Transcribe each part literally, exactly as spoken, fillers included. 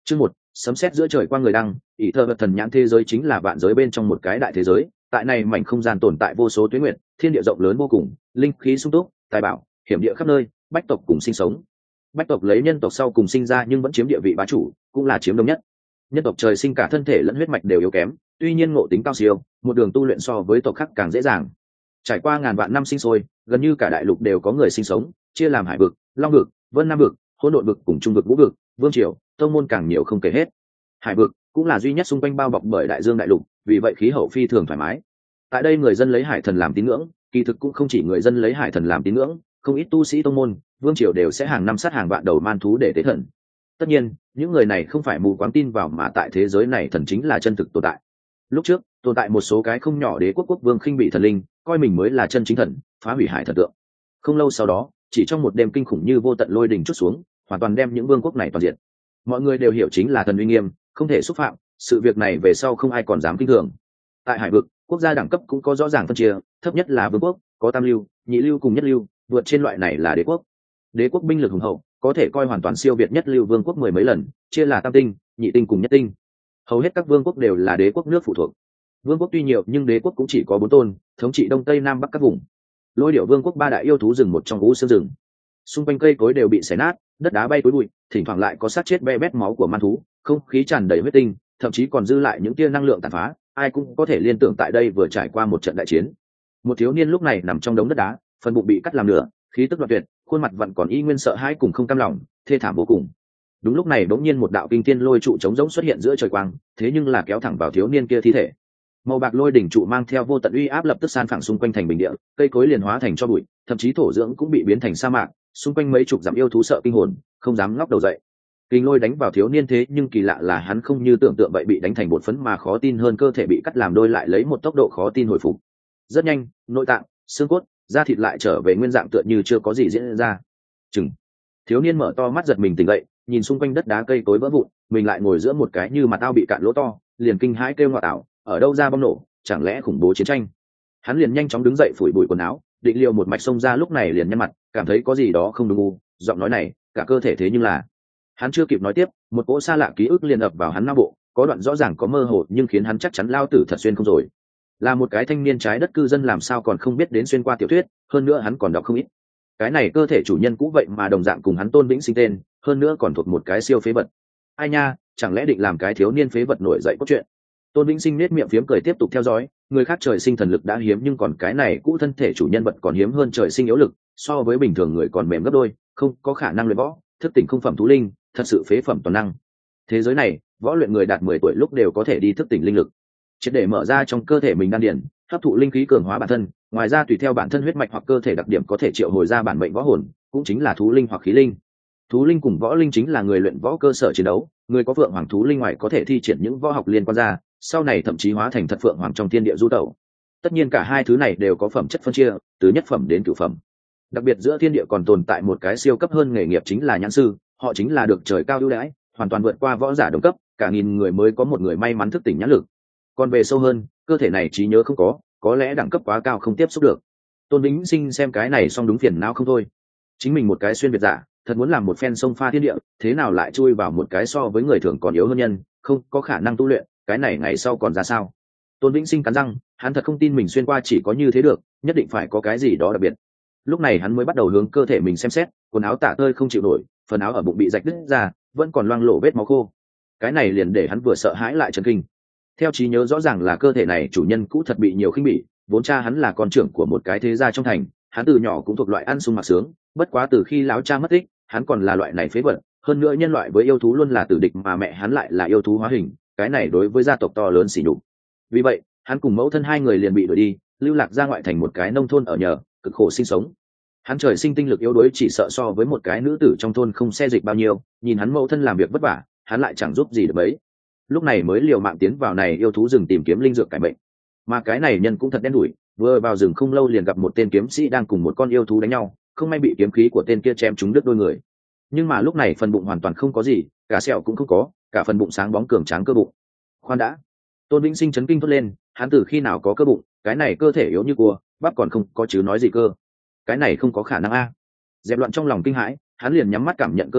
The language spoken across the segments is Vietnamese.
Chương một, sấm sét giữa trời qua người đăng, ỷ thơ vật thần nhãn thế giới chính là vạn giới bên trong một cái đại thế giới, tại này mảnh không gian tồn tại vô số tuyến nguyện, thiên địa rộng lớn vô cùng, linh khí sung túc, tài bảo, hiểm địa khắp nơi, bách tộc cùng sinh sống. Bách tộc lấy nhân tộc sau cùng sinh ra nhưng vẫn chiếm địa vị bá chủ, cũng là chiếm đông nhất. Nhân tộc trời sinh cả thân thể lẫn huyết mạch đều yếu kém, tuy nhiên ngộ tính cao siêu, một đường tu luyện so với tộc khác càng dễ dàng. Trải qua ngàn vạn năm sinh sôi, gần như cả đại lục đều có người sinh sống, chia làm hải vực, long vực, vân nam vực, hỗn độn vực cùng trung vực vũ vực, vương triều, tông môn càng nhiều không kể hết. Hải vực cũng là duy nhất xung quanh bao bọc bởi đại dương đại lục, vì vậy khí hậu phi thường thoải mái. Tại đây người dân lấy hải thần làm tín ngưỡng, kỳ thực cũng không chỉ người dân lấy hải thần làm tín ngưỡng, không ít tu sĩ tông môn, vương triều đều sẽ hàng năm sát hàng vạn đầu man thú để tế thần. Tất nhiên, những người này không phải mù quáng tin vào mà tại thế giới này thần chính là chân thực tồn tại. Lúc trước, tồn tại một số cái không nhỏ đế quốc quốc vương khinh bị thần linh, coi mình mới là chân chính thần, phá hủy hải thần tượng. Không lâu sau đó, chỉ trong một đêm kinh khủng như vô tận lôi đình trút xuống, hoàn toàn đem những vương quốc này toàn diện. Mọi người đều hiểu chính là thần uy nghiêm, không thể xúc phạm, sự việc này về sau không ai còn dám kinh thường. Tại hải vực, quốc gia đẳng cấp cũng có rõ ràng phân chia, thấp nhất là vương quốc, có tam lưu, nhị lưu cùng nhất lưu, vượt trên loại này là đế quốc. Đế quốc binh lực hùng hậu, có thể coi hoàn toàn siêu việt nhất lưu vương quốc mười mấy lần, chia là tam tinh, nhị tinh cùng nhất tinh. Hầu hết các vương quốc đều là đế quốc nước phụ thuộc. Vương quốc tuy nhiều nhưng đế quốc cũng chỉ có bốn tôn, thống trị đông tây nam bắc các vùng. Lôi điểu vương quốc ba đại yêu thú rừng một trong vũ xương rừng. Xung quanh cây cối đều bị xé nát, đất đá bay túi bụi, thỉnh thoảng lại có sát chết be bét máu của man thú, không khí tràn đầy huyết tinh, thậm chí còn dư lại những tia năng lượng tàn phá, ai cũng có thể liên tưởng tại đây vừa trải qua một trận đại chiến. Một thiếu niên lúc này nằm trong đống đất đá, phần bụng bị cắt làm nửa, khí tức đoạn tuyệt, khuôn mặt vẫn còn y nguyên sợ hãi cùng không cam lòng, thê thảm vô cùng. Đúng lúc này bỗng nhiên một đạo kinh thiên lôi trụ trống rỗng xuất hiện giữa trời quang, thế nhưng là kéo thẳng vào thiếu niên kia thi thể. Màu bạc lôi đỉnh trụ mang theo vô tận uy áp lập tức san phẳng xung quanh thành bình địa, cây cối liền hóa thành cho bụi, thậm chí thổ dưỡng cũng bị biến thành sa mạc, xung quanh mấy chục dặm yêu thú sợ kinh hồn, không dám ngóc đầu dậy. Kinh lôi đánh vào thiếu niên thế nhưng kỳ lạ là hắn không như tưởng tượng vậy bị đánh thành bột phấn mà khó tin hơn cơ thể bị cắt làm đôi lại lấy một tốc độ khó tin hồi phục. Rất nhanh, nội tạng, xương cốt, da thịt lại trở về nguyên dạng tựa như chưa có gì diễn ra. Chừng. Thiếu niên mở to mắt giật mình tỉnh dậy, nhìn xung quanh đất đá cây cối vỡ vụn, mình lại ngồi giữa một cái như mặt ao bị cạn lỗ to, liền kinh hãi kêu ngọa tạo, ở đâu ra bom nổ, chẳng lẽ khủng bố chiến tranh? Hắn liền nhanh chóng đứng dậy phủi bụi quần áo, định liều một mạch xông ra lúc này liền nhăn mặt, cảm thấy có gì đó không đúng u, giọng nói này, cả cơ thể thế nhưng là. Hắn chưa kịp nói tiếp, một cỗ xa lạ ký ức liền ập vào hắn não bộ, có đoạn rõ ràng có mơ hồ nhưng khiến hắn chắc chắn lao tử thật xuyên không rồi. Là một cái thanh niên trái đất cư dân làm sao còn không biết đến xuyên qua tiểu thuyết, hơn nữa hắn còn đọc không ít. Cái này cơ thể chủ nhân cũ vậy mà đồng dạng cùng hắn Tôn Vĩnh Sinh tên, hơn nữa còn thuộc một cái siêu phế vật. Ai nha, chẳng lẽ định làm cái thiếu niên phế vật nổi dậy cốt truyện. Tôn Vĩnh Sinh nết miệng phiếm cười tiếp tục theo dõi, người khác trời sinh thần lực đã hiếm nhưng còn cái này cũ thân thể chủ nhân vật còn hiếm hơn trời sinh yếu lực, so với bình thường người còn mềm gấp đôi, không có khả năng luyện võ, thức tỉnh không phẩm thú linh, thật sự phế phẩm toàn năng. Thế giới này, võ luyện người đạt mười tuổi lúc đều có thể đi thức tỉnh linh lực, triệt để mở ra trong cơ thể mình đan điển, hấp thụ linh khí cường hóa bản thân, ngoài ra tùy theo bản thân huyết mạch hoặc cơ thể đặc điểm có thể triệu hồi ra bản mệnh võ hồn, cũng chính là thú linh hoặc khí linh. Thú linh cùng võ linh chính là người luyện võ cơ sở chiến đấu, người có phượng hoàng thú linh ngoài có thể thi triển những võ học liên quan ra, sau này thậm chí hóa thành thật phượng hoàng trong thiên địa du tẩu. Tất nhiên cả hai thứ này đều có phẩm chất phân chia, từ nhất phẩm đến cửu phẩm. Đặc biệt giữa thiên địa còn tồn tại một cái siêu cấp hơn nghề nghiệp chính là nhãn sư, họ chính là được trời cao ưu đãi, hoàn toàn vượt qua võ giả đồng cấp, cả nghìn người mới có một người may mắn thức tỉnh nhãn lực. Còn về sâu hơn, cơ thể này trí nhớ không có, có lẽ đẳng cấp quá cao không tiếp xúc được. Tôn Vĩnh Sinh xem cái này xong đúng phiền não không thôi. Chính mình một cái xuyên việt giả, thật muốn làm một phen sông pha thiên địa, thế nào lại chui vào một cái so với người thường còn yếu hơn nhân, không có khả năng tu luyện, cái này ngày sau còn ra sao? Tôn Vĩnh Sinh cắn răng, hắn thật không tin mình xuyên qua chỉ có như thế được, nhất định phải có cái gì đó đặc biệt. Lúc này hắn mới bắt đầu hướng cơ thể mình xem xét, quần áo tả tơi không chịu nổi, phần áo ở bụng bị rạch đứt ra, vẫn còn loang lổ vết máu khô. Cái này liền để hắn vừa sợ hãi lại chấn kinh. Theo trí nhớ rõ ràng là cơ thể này chủ nhân cũ thật bị nhiều khinh bỉ, vốn cha hắn là con trưởng của một cái thế gia trong thành, hắn từ nhỏ cũng thuộc loại ăn sung mặc sướng, bất quá từ khi lão cha mất tích, hắn còn là loại này phế vật, hơn nữa nhân loại với yêu thú luôn là tử địch mà mẹ hắn lại là yêu thú hóa hình, cái này đối với gia tộc to lớn sỉ nhục. Vì vậy, hắn cùng mẫu thân hai người liền bị đuổi đi, lưu lạc ra ngoại thành một cái nông thôn ở nhờ, cực khổ sinh sống. Hắn trời sinh tinh lực yếu đuối chỉ sợ so với một cái nữ tử trong thôn không xe dịch bao nhiêu, nhìn hắn mẫu thân làm việc vất vả, hắn lại chẳng giúp gì được mấy. Lúc này mới liều mạng tiến vào này yêu thú rừng tìm kiếm linh dược cải bệnh. Mà cái này nhân cũng thật đen đủi, vừa vào rừng không lâu liền gặp một tên kiếm sĩ đang cùng một con yêu thú đánh nhau, không may bị kiếm khí của tên kia chém trúng đứt đôi người. Nhưng mà lúc này phần bụng hoàn toàn không có gì, cả sẹo cũng không có, cả phần bụng sáng bóng cường tráng cơ bụng. Khoan đã, Tôn Vĩnh Sinh chấn kinh thốt lên, hắn từ khi nào có cơ bụng, cái này cơ thể yếu như cua, bắp còn không có chứ nói gì cơ. Cái này không có khả năng a. Dẹp loạn trong lòng kinh hãi, hắn liền nhắm mắt cảm nhận cơ thể,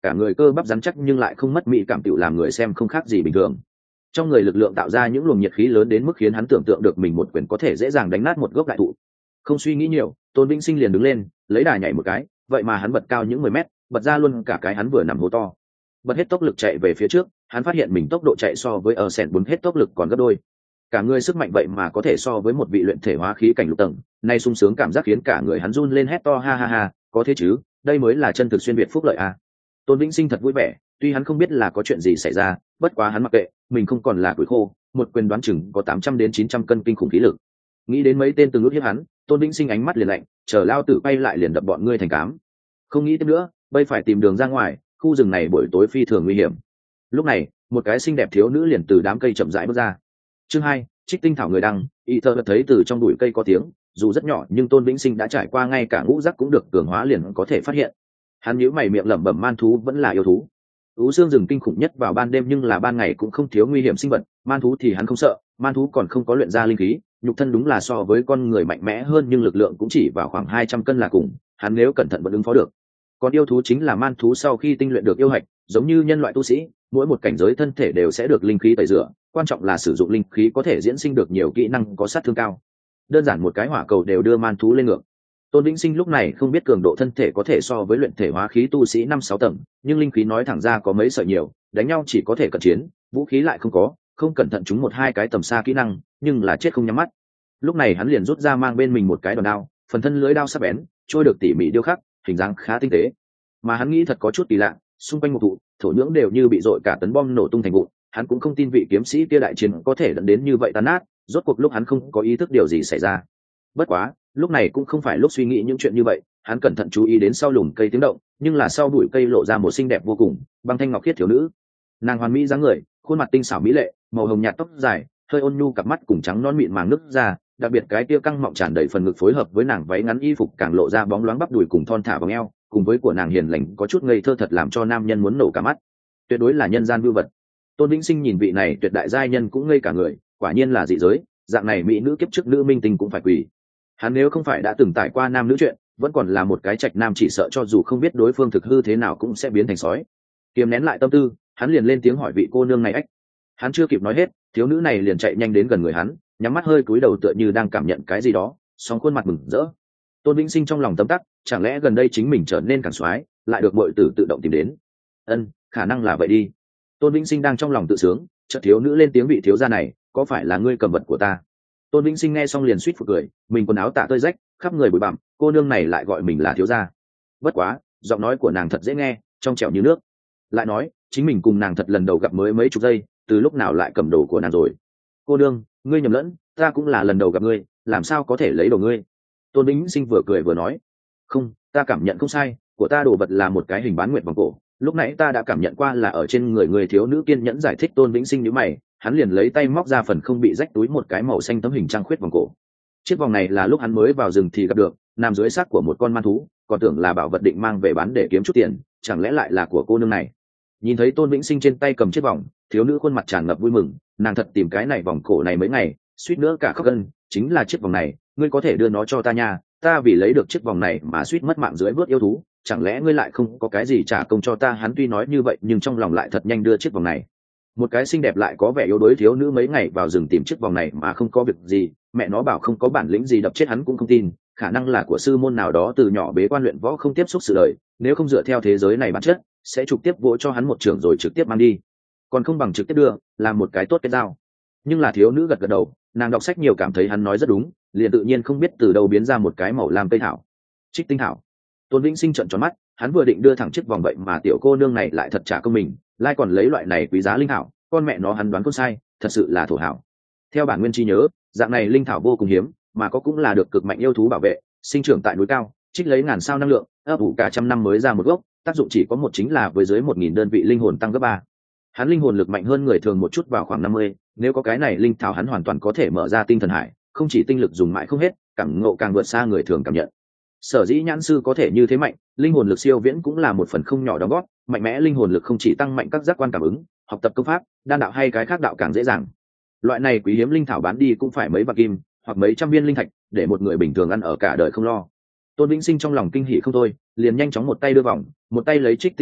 cả người cơ bắp rắn chắc nhưng lại không mất mỹ cảm tựu làm người xem không khác gì bình thường. Trong người lực lượng tạo ra những luồng nhiệt khí lớn đến mức khiến hắn tưởng tượng được mình một quyền có thể dễ dàng đánh nát một gốc đại thụ. Không suy nghĩ nhiều, Tôn Vĩnh Sinh liền đứng lên, lấy đà nhảy một cái, vậy mà hắn bật cao những mười mét, bật ra luôn cả cái hắn vừa nằm hố to. Bật hết tốc lực chạy về phía trước, hắn phát hiện mình tốc độ chạy so với ở sẹn bốn hết tốc lực còn gấp đôi. Cả người sức mạnh vậy mà có thể so với một vị luyện thể hóa khí cảnh lục tầng, nay sung sướng cảm giác khiến cả người hắn run lên hét to ha ha ha, có thế chứ, đây mới là chân thực xuyên việt phúc lợi à. Tôn Vĩnh Sinh thật vui vẻ, tuy hắn không biết là có chuyện gì xảy ra, bất quá hắn mặc kệ, mình không còn là củi khô, một quyền đoán chừng có tám trăm đến chín trăm cân kinh khủng khí lực. Nghĩ đến mấy tên từng ước hiếp hắn, Tôn Vĩnh Sinh ánh mắt liền lạnh, chờ lao tử bay lại liền đập bọn ngươi thành cám. Không nghĩ tiếp nữa, bây phải tìm đường ra ngoài, khu rừng này buổi tối phi thường nguy hiểm. Lúc này, một cái xinh đẹp thiếu nữ liền từ đám cây chậm rãi bước ra. Chương hai, Trích tinh thảo người đăng, y thơ thấy từ trong bụi cây có tiếng, dù rất nhỏ nhưng Tôn Vĩnh Sinh đã trải qua ngay cả ngũ giác cũng được cường hóa liền có thể phát hiện. Hắn nhíu mày miệng lẩm bẩm man thú vẫn là yêu thú. Ú xương rừng kinh khủng nhất vào ban đêm nhưng là ban ngày cũng không thiếu nguy hiểm sinh vật, man thú thì hắn không sợ, man thú còn không có luyện ra linh khí, nhục thân đúng là so với con người mạnh mẽ hơn nhưng lực lượng cũng chỉ vào khoảng hai trăm cân là cùng, hắn nếu cẩn thận vẫn ứng phó được. Còn yêu thú chính là man thú sau khi tinh luyện được yêu hạch, giống như nhân loại tu sĩ, mỗi một cảnh giới thân thể đều sẽ được linh khí tẩy rửa, quan trọng là sử dụng linh khí có thể diễn sinh được nhiều kỹ năng có sát thương cao. Đơn giản một cái hỏa cầu đều đưa man thú lên ngược. Tôn Vĩnh Sinh lúc này không biết cường độ thân thể có thể so với luyện thể hóa khí tu sĩ năm sáu tầng, nhưng linh khí nói thẳng ra có mấy sợi nhiều, đánh nhau chỉ có thể cận chiến, vũ khí lại không có, không cẩn thận chúng một hai cái tầm xa kỹ năng, nhưng là chết không nhắm mắt. Lúc này hắn liền rút ra mang bên mình một cái đòn đao, phần thân lưỡi đao sắc bén, trôi được tỉ mỉ điêu khắc, hình dáng khá tinh tế. Mà hắn nghĩ thật có chút kỳ lạ, xung quanh một thụ, thổ nhưỡng đều như bị dội cả tấn bom nổ tung thành vụn, hắn cũng không tin vị kiếm sĩ kia đại chiến có thể dẫn đến như vậy tan nát, rốt cuộc lúc hắn không có ý thức điều gì xảy ra. Bất quá, lúc này cũng không phải lúc suy nghĩ những chuyện như vậy, hắn cẩn thận chú ý đến sau lùm cây tiếng động, nhưng là sau bụi cây lộ ra một xinh đẹp vô cùng, băng thanh ngọc khiết thiếu nữ. Nàng hoàn mỹ dáng người, khuôn mặt tinh xảo mỹ lệ, màu hồng nhạt tóc dài, hơi ôn nhu cặp mắt cùng trắng non mịn màng nước ra, đặc biệt cái tia căng mọng tràn đầy phần ngực phối hợp với nàng váy ngắn y phục càng lộ ra bóng loáng bắp đùi cùng thon thả vòng eo, cùng với của nàng hiền lành có chút ngây thơ thật làm cho nam nhân muốn nổ cả mắt. Tuyệt đối là nhân gian vưu vật. Tôn Vĩnh Sinh nhìn vị này tuyệt đại giai nhân cũng ngây cả người, quả nhiên là dị giới, dạng này mỹ nữ kiếp trước nữ minh tinh cũng phải quỳ. Hắn nếu không phải đã từng trải qua nam nữ chuyện, vẫn còn là một cái trạch nam chỉ sợ cho dù không biết đối phương thực hư thế nào cũng sẽ biến thành sói. Kiềm nén lại tâm tư, hắn liền lên tiếng hỏi vị cô nương này ách. Hắn chưa kịp nói hết, thiếu nữ này liền chạy nhanh đến gần người hắn, nhắm mắt hơi cúi đầu tựa như đang cảm nhận cái gì đó, song khuôn mặt mừng rỡ. Tôn Vĩnh Sinh trong lòng tâm tắc, chẳng lẽ gần đây chính mình trở nên càng soái, lại được muội tử tự động tìm đến. Ân, khả năng là vậy đi. Tôn Vĩnh Sinh đang trong lòng tự sướng, chợt thiếu nữ lên tiếng vị thiếu gia này, có phải là ngươi cầm vật của ta? Tôn Vĩnh Sinh nghe xong liền suýt phụt cười, mình quần áo tạ tơi rách, khắp người bụi bặm, cô nương này lại gọi mình là thiếu gia. Bất quá, giọng nói của nàng thật dễ nghe, trong trẻo như nước. Lại nói, chính mình cùng nàng thật lần đầu gặp mới mấy chục giây, từ lúc nào lại cầm đồ của nàng rồi? Cô nương, ngươi nhầm lẫn, ta cũng là lần đầu gặp ngươi, làm sao có thể lấy đồ ngươi? Tôn Vĩnh Sinh vừa cười vừa nói, không, ta cảm nhận không sai, của ta đồ vật là một cái hình bán nguyệt vòng cổ, lúc nãy ta đã cảm nhận qua là ở trên người người thiếu nữ kiên nhẫn giải thích. Tôn Vĩnh Sinh nhíu mày, hắn liền lấy tay móc ra phần không bị rách túi một cái màu xanh tấm hình trăng khuyết vòng cổ. Chiếc vòng này là lúc hắn mới vào rừng thì gặp được, nằm dưới xác của một con man thú, còn tưởng là bảo vật định mang về bán để kiếm chút tiền, chẳng lẽ lại là của cô nương này? Nhìn thấy Tôn Vĩnh Sinh trên tay cầm chiếc vòng, thiếu nữ khuôn mặt tràn ngập vui mừng, nàng thật tìm cái này vòng cổ này mấy ngày, suýt nữa cả khóc gân, chính là chiếc vòng này, ngươi có thể đưa nó cho ta nha, ta vì lấy được chiếc vòng này mà suýt mất mạng dưới vớt yêu thú, chẳng lẽ ngươi lại không có cái gì trả công cho ta? Hắn tuy nói như vậy nhưng trong lòng lại thật nhanh đưa chiếc vòng này. Một cái xinh đẹp lại có vẻ yếu đuối thiếu nữ mấy ngày vào rừng tìm chiếc vòng này mà không có việc gì, mẹ nó bảo không có bản lĩnh gì đập chết hắn cũng không tin, khả năng là của sư môn nào đó từ nhỏ bế quan luyện võ không tiếp xúc sự đời, nếu không dựa theo thế giới này bản chất sẽ trực tiếp vỗ cho hắn một trường rồi trực tiếp mang đi, còn không bằng trực tiếp đưa làm một cái tốt cái dao. Nhưng là thiếu nữ gật gật đầu, nàng đọc sách nhiều cảm thấy hắn nói rất đúng, liền tự nhiên không biết từ đâu biến ra một cái màu lam cây thảo, Trích tinh thảo. Tôn Vĩnh Sinh trợn tròn mắt, hắn vừa định đưa thẳng chiếc vòng vậy mà tiểu cô nương này lại thật trả công mình, lại còn lấy loại này quý giá linh thảo, con mẹ nó hắn đoán không sai, thật sự là thổ hảo. Theo bản nguyên chi nhớ, dạng này linh thảo vô cùng hiếm, mà có cũng là được cực mạnh yêu thú bảo vệ, sinh trưởng tại núi cao, trích lấy ngàn sao năng lượng, ấp ủ cả trăm năm mới ra một gốc, tác dụng chỉ có một chính là với dưới một nghìn đơn vị linh hồn tăng gấp ba. Hắn linh hồn lực mạnh hơn người thường một chút vào khoảng năm mươi, nếu có cái này linh thảo hắn hoàn toàn có thể mở ra tinh thần hải, không chỉ tinh lực dùng mãi không hết, cảm ngộ càng vượt xa người thường cảm nhận. Sở dĩ nhãn sư có thể như thế mạnh, linh hồn lực siêu viễn cũng là một phần không nhỏ đóng góp, mạnh mẽ linh hồn lực không chỉ tăng mạnh các giác quan cảm ứng, học tập công pháp, đan đạo hay cái khác đạo càng dễ dàng. Loại này quý hiếm linh thảo bán đi cũng phải mấy bạc kim, hoặc mấy trăm viên linh thạch, để một người bình thường ăn ở cả đời không lo. Tôn Vĩnh Sinh trong lòng kinh hỉ không thôi, liền nhanh chóng một tay đưa vòng, một tay lấy trích tinh thảo,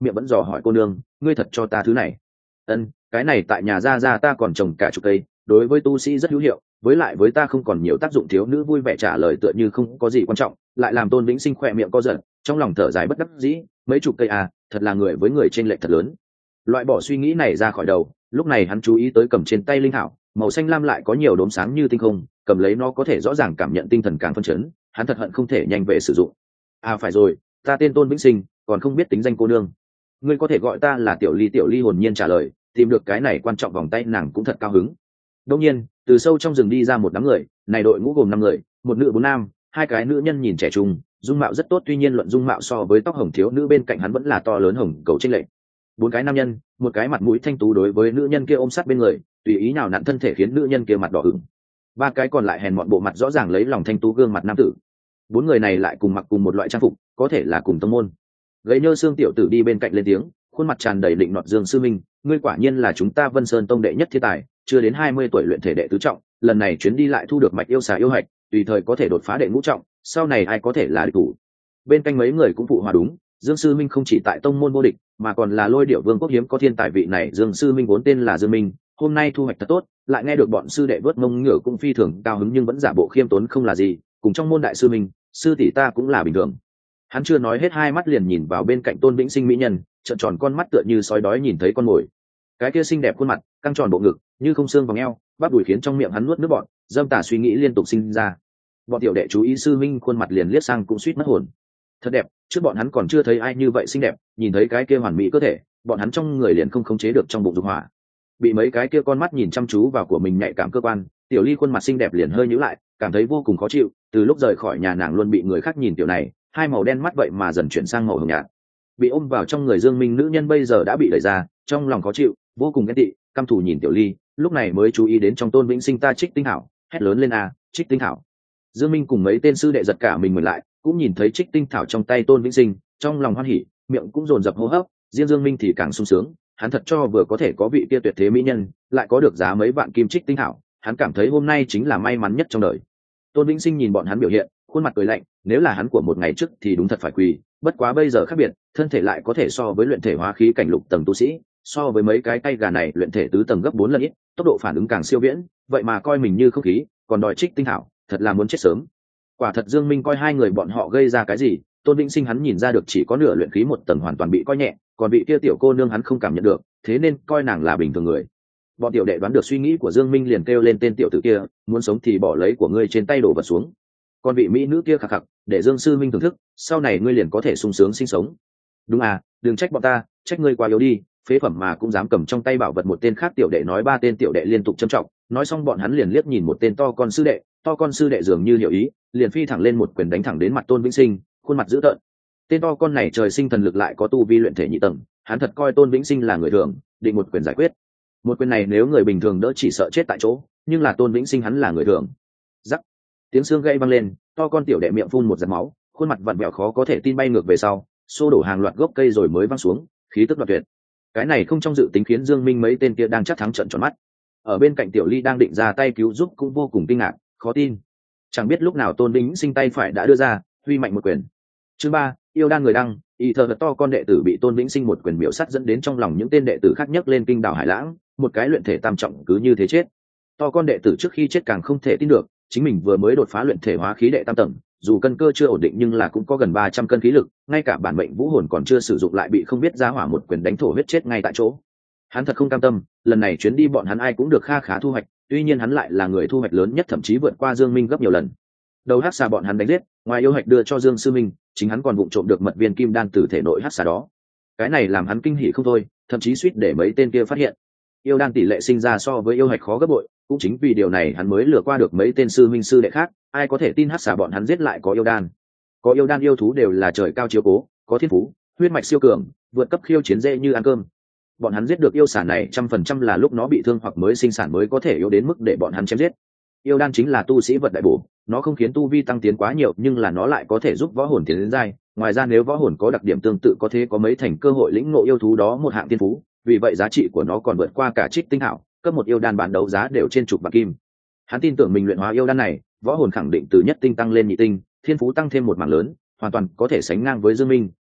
miệng vẫn dò hỏi cô nương, ngươi thật cho ta thứ này? Ân, cái này tại nhà gia gia ta còn trồng cả chục cây, đối với tu sĩ rất hữu hiệu, với lại với ta không còn nhiều tác dụng. Thiếu nữ vui vẻ trả lời tựa như không có gì quan trọng, lại làm Tôn Vĩnh Sinh khỏe miệng co giật, trong lòng thở dài bất đắc dĩ, mấy chục cây à, thật là người với người trên lệch thật lớn. Loại bỏ suy nghĩ này ra khỏi đầu, lúc này hắn chú ý tới cầm trên tay linh thảo, màu xanh lam lại có nhiều đốm sáng như tinh không, cầm lấy nó có thể rõ ràng cảm nhận tinh thần càng phân chấn, hắn thật hận không thể nhanh về sử dụng. À phải rồi, ta tên Tôn Vĩnh Sinh, còn không biết tính danh cô nương. Ngươi có thể gọi ta là Tiểu Ly. Tiểu Ly hồn nhiên trả lời, tìm được cái này quan trọng vòng tay nàng cũng thật cao hứng. Đương nhiên, từ sâu trong rừng đi ra một đám người, này đội ngũ gồm năm người, một nữ bốn nam, hai cái nữ nhân nhìn trẻ trung, dung mạo rất tốt, tuy nhiên luận dung mạo so với tóc hồng thiếu nữ bên cạnh hắn vẫn là to lớn hồng cầu chênh lệch. Bốn cái nam nhân, một cái mặt mũi thanh tú đối với nữ nhân kia ôm sát bên người, tùy ý nào nặn thân thể khiến nữ nhân kia mặt đỏ ửng. Ba cái còn lại hèn mọn bộ mặt rõ ràng lấy lòng thanh tú gương mặt nam tử. Bốn người này lại cùng mặc cùng một loại trang phục, có thể là cùng tông môn. Gầy nhơ xương tiểu tử đi bên cạnh lên tiếng, khuôn mặt tràn đầy định nọt. Dương sư minh, ngươi quả nhiên là chúng ta Vân Sơn tông đệ nhất thiên tài, chưa đến hai mươi tuổi luyện thể đệ tứ trọng, lần này chuyến đi lại thu được mạch yêu xà yêu hạch, tùy thời có thể đột phá đệ ngũ trọng, sau này ai có thể là địch thủ. Bên cạnh mấy người cũng phụ hòa đúng, Dương sư minh không chỉ tại tông môn vô địch, mà còn là Lôi Điểu Vương quốc hiếm có thiên tài. Vị này Dương sư minh vốn tên là Dương Minh, hôm nay thu hoạch thật tốt, lại nghe được bọn sư đệ vớt mông ngửa cũng phi thường cao hứng, nhưng vẫn giả bộ khiêm tốn không là gì, cùng trong môn đại sư minh, sư tỷ ta cũng là bình thường. Hắn chưa nói hết, hai mắt liền nhìn vào bên cạnh Tôn Vĩnh Sinh mỹ nhân, trợn tròn con mắt tựa như sói đói nhìn thấy con mồi. Cái kia xinh đẹp khuôn mặt, căng tròn bộ ngực, như không xương vòng eo, bắp đùi khiến trong miệng hắn nuốt nước bọt, dâm tà suy nghĩ liên tục sinh ra. Bọn tiểu đệ chú ý sư minh khuôn mặt liền liếc sang cũng suýt mất hồn. Thật đẹp, trước bọn hắn còn chưa thấy ai như vậy xinh đẹp, nhìn thấy cái kia hoàn mỹ cơ thể, bọn hắn trong người liền không khống chế được trong bụng dục hỏa. Bị mấy cái kia con mắt nhìn chăm chú vào của mình nhạy cảm cơ quan, Tiểu Ly khuôn mặt xinh đẹp liền hơi nhíu lại, cảm thấy vô cùng khó chịu. Từ lúc rời khỏi nhà nàng luôn bị người khác nhìn tiểu này, hai màu đen mắt vậy mà dần chuyển sang màu hồng nhạt. Bị ôm vào trong người Dương Minh nữ nhân bây giờ đã bị đẩy ra, trong lòng khó chịu, vô cùng ghen tị, căm thù nhìn Tiểu Ly, lúc này mới chú ý đến trong Tôn Vĩnh Sinh ta Trích Tinh Thảo, hét lớn lên a, Trích Tinh Thảo. Dương Minh cùng mấy tên sư đệ giật cả mình mình lại, cũng nhìn thấy Trích Tinh Thảo trong tay Tôn Vĩnh Sinh, trong lòng hoan hỉ, miệng cũng dồn dập hô hấp, riêng Dương Minh thì càng sung sướng, hắn thật cho vừa có thể có vị kia tuyệt thế mỹ nhân, lại có được giá mấy vạn kim Trích Tinh Thảo, hắn cảm thấy hôm nay chính là may mắn nhất trong đời. Tôn Vĩnh Sinh nhìn bọn hắn biểu hiện, khuôn mặt cười lạnh, nếu là hắn của một ngày trước thì đúng thật phải quỳ, bất quá bây giờ khác biệt, thân thể lại có thể so với luyện thể hóa khí cảnh lục tầng tu sĩ, so với mấy cái tay gà này luyện thể tứ tầng gấp bốn lần ít, tốc độ phản ứng càng siêu viễn, vậy mà coi mình như không khí, còn đòi Trích Tinh Thảo, thật là muốn chết sớm. Quả thật Dương Minh coi hai người bọn họ gây ra cái gì, Tôn Vĩnh Sinh hắn nhìn ra được chỉ có nửa luyện khí một tầng hoàn toàn bị coi nhẹ, còn vị kia tiểu cô nương hắn không cảm nhận được, thế nên coi nàng là bình thường người. Bọn tiểu đệ đoán được suy nghĩ của Dương Minh liền kêu lên tên tiểu tử kia, muốn sống thì bỏ lấy của ngươi trên tay đổ vật xuống. Còn vị mỹ nữ kia khạc khạc, để Dương sư Minh thưởng thức, sau này ngươi liền có thể sung sướng sinh sống. Đúng à, đừng trách bọn ta, trách ngươi quá yếu đi, phế phẩm mà cũng dám cầm trong tay bảo vật. Một tên khác tiểu đệ nói. Ba tên tiểu đệ liên tục châm trọng, nói xong bọn hắn liền liếc nhìn một tên to con sư đệ, to con sư đệ dường như hiểu ý, liền phi thẳng lên một quyền đánh thẳng đến mặt Tôn Vĩnh Sinh, khuôn mặt dữ tợn. Tên to con này trời sinh thần lực lại có tu vi luyện thể nhị tầng, hắn thật coi Tôn Vĩnh Sinh là người thường, định một quyền giải quyết. Một quyền này nếu người bình thường đỡ chỉ sợ chết tại chỗ, nhưng là Tôn Vĩnh Sinh hắn là người thường. Rắc, tiếng xương gãy vang lên, to con tiểu đệ miệng phun một giọt máu, khuôn mặt vặn vẹo khó có thể tin bay ngược về sau, xô đổ hàng loạt gốc cây rồi mới văng xuống, khí tức đoạt tuyệt. Cái này không trong dự tính khiến Dương Minh mấy tên kia đang chắc thắng trợn tròn mắt. Ở bên cạnh Tiểu Ly đang định ra tay cứu giúp cũng vô cùng kinh ngạc, khó tin. Chẳng biết lúc nào Tôn Vĩnh Sinh tay phải đã đưa ra, huy mạnh một quyền. Chương ba, yêu đan người đăng, y thờ to con đệ tử bị Tôn Vĩnh Sinh một quyền miểu sát dẫn đến trong lòng những tên đệ tử khác nhấc lên kinh đảo hải lãng, một cái luyện thể tam trọng cứ như thế chết. To con đệ tử trước khi chết càng không thể tin được, chính mình vừa mới đột phá luyện thể hóa khí đệ tam tầng, dù cân cơ chưa ổn định nhưng là cũng có gần ba trăm cân khí lực, ngay cả bản mệnh vũ hồn còn chưa sử dụng lại bị không biết giá hỏa một quyền đánh thổ huyết chết ngay tại chỗ. Hắn thật không cam tâm, lần này chuyến đi bọn hắn ai cũng được kha khá thu hoạch, tuy nhiên hắn lại là người thu hoạch lớn nhất, thậm chí vượt qua Dương Minh gấp nhiều lần. Đầu hắc xà bọn hắn đánh giết, ngoài yêu hạch đưa cho Dương sư minh, chính hắn còn vụng trộm được mật viên kim đan từ thể nội hắc xà đó. Cái này làm hắn kinh hỉ không thôi, thậm chí suýt để mấy tên kia phát hiện. Yêu đan tỷ lệ sinh ra so với yêu hạch khó gấp bội, cũng chính vì điều này hắn mới lừa qua được mấy tên sư minh sư đệ khác. Ai có thể tin hắc xà bọn hắn giết lại có yêu đan? Có yêu đan yêu thú đều là trời cao chiếu cố, có thiên phú, huyết mạch siêu cường, vượt cấp khiêu chiến dễ như ăn cơm. Bọn hắn giết được yêu xà này trăm phần trăm là lúc nó bị thương hoặc mới sinh sản mới có thể yếu đến mức để bọn hắn chém giết. Yêu đan chính là tu sĩ vật đại bổ, nó không khiến tu vi tăng tiến quá nhiều nhưng là nó lại có thể giúp võ hồn tiến đến giai. Ngoài ra nếu võ hồn có đặc điểm tương tự có thể có mấy thành cơ hội lĩnh ngộ yêu thú đó một hạng thiên phú, vì vậy giá trị của nó còn vượt qua cả Trích Tinh Thảo, cấp một yêu đan bán đấu giá đều trên chục bạc kim. Hắn tin tưởng mình luyện hóa yêu đan này, võ hồn khẳng định từ nhất tinh tăng lên nhị tinh, thiên phú tăng thêm một mảng lớn, hoàn toàn có thể sánh ngang với Dương Minh,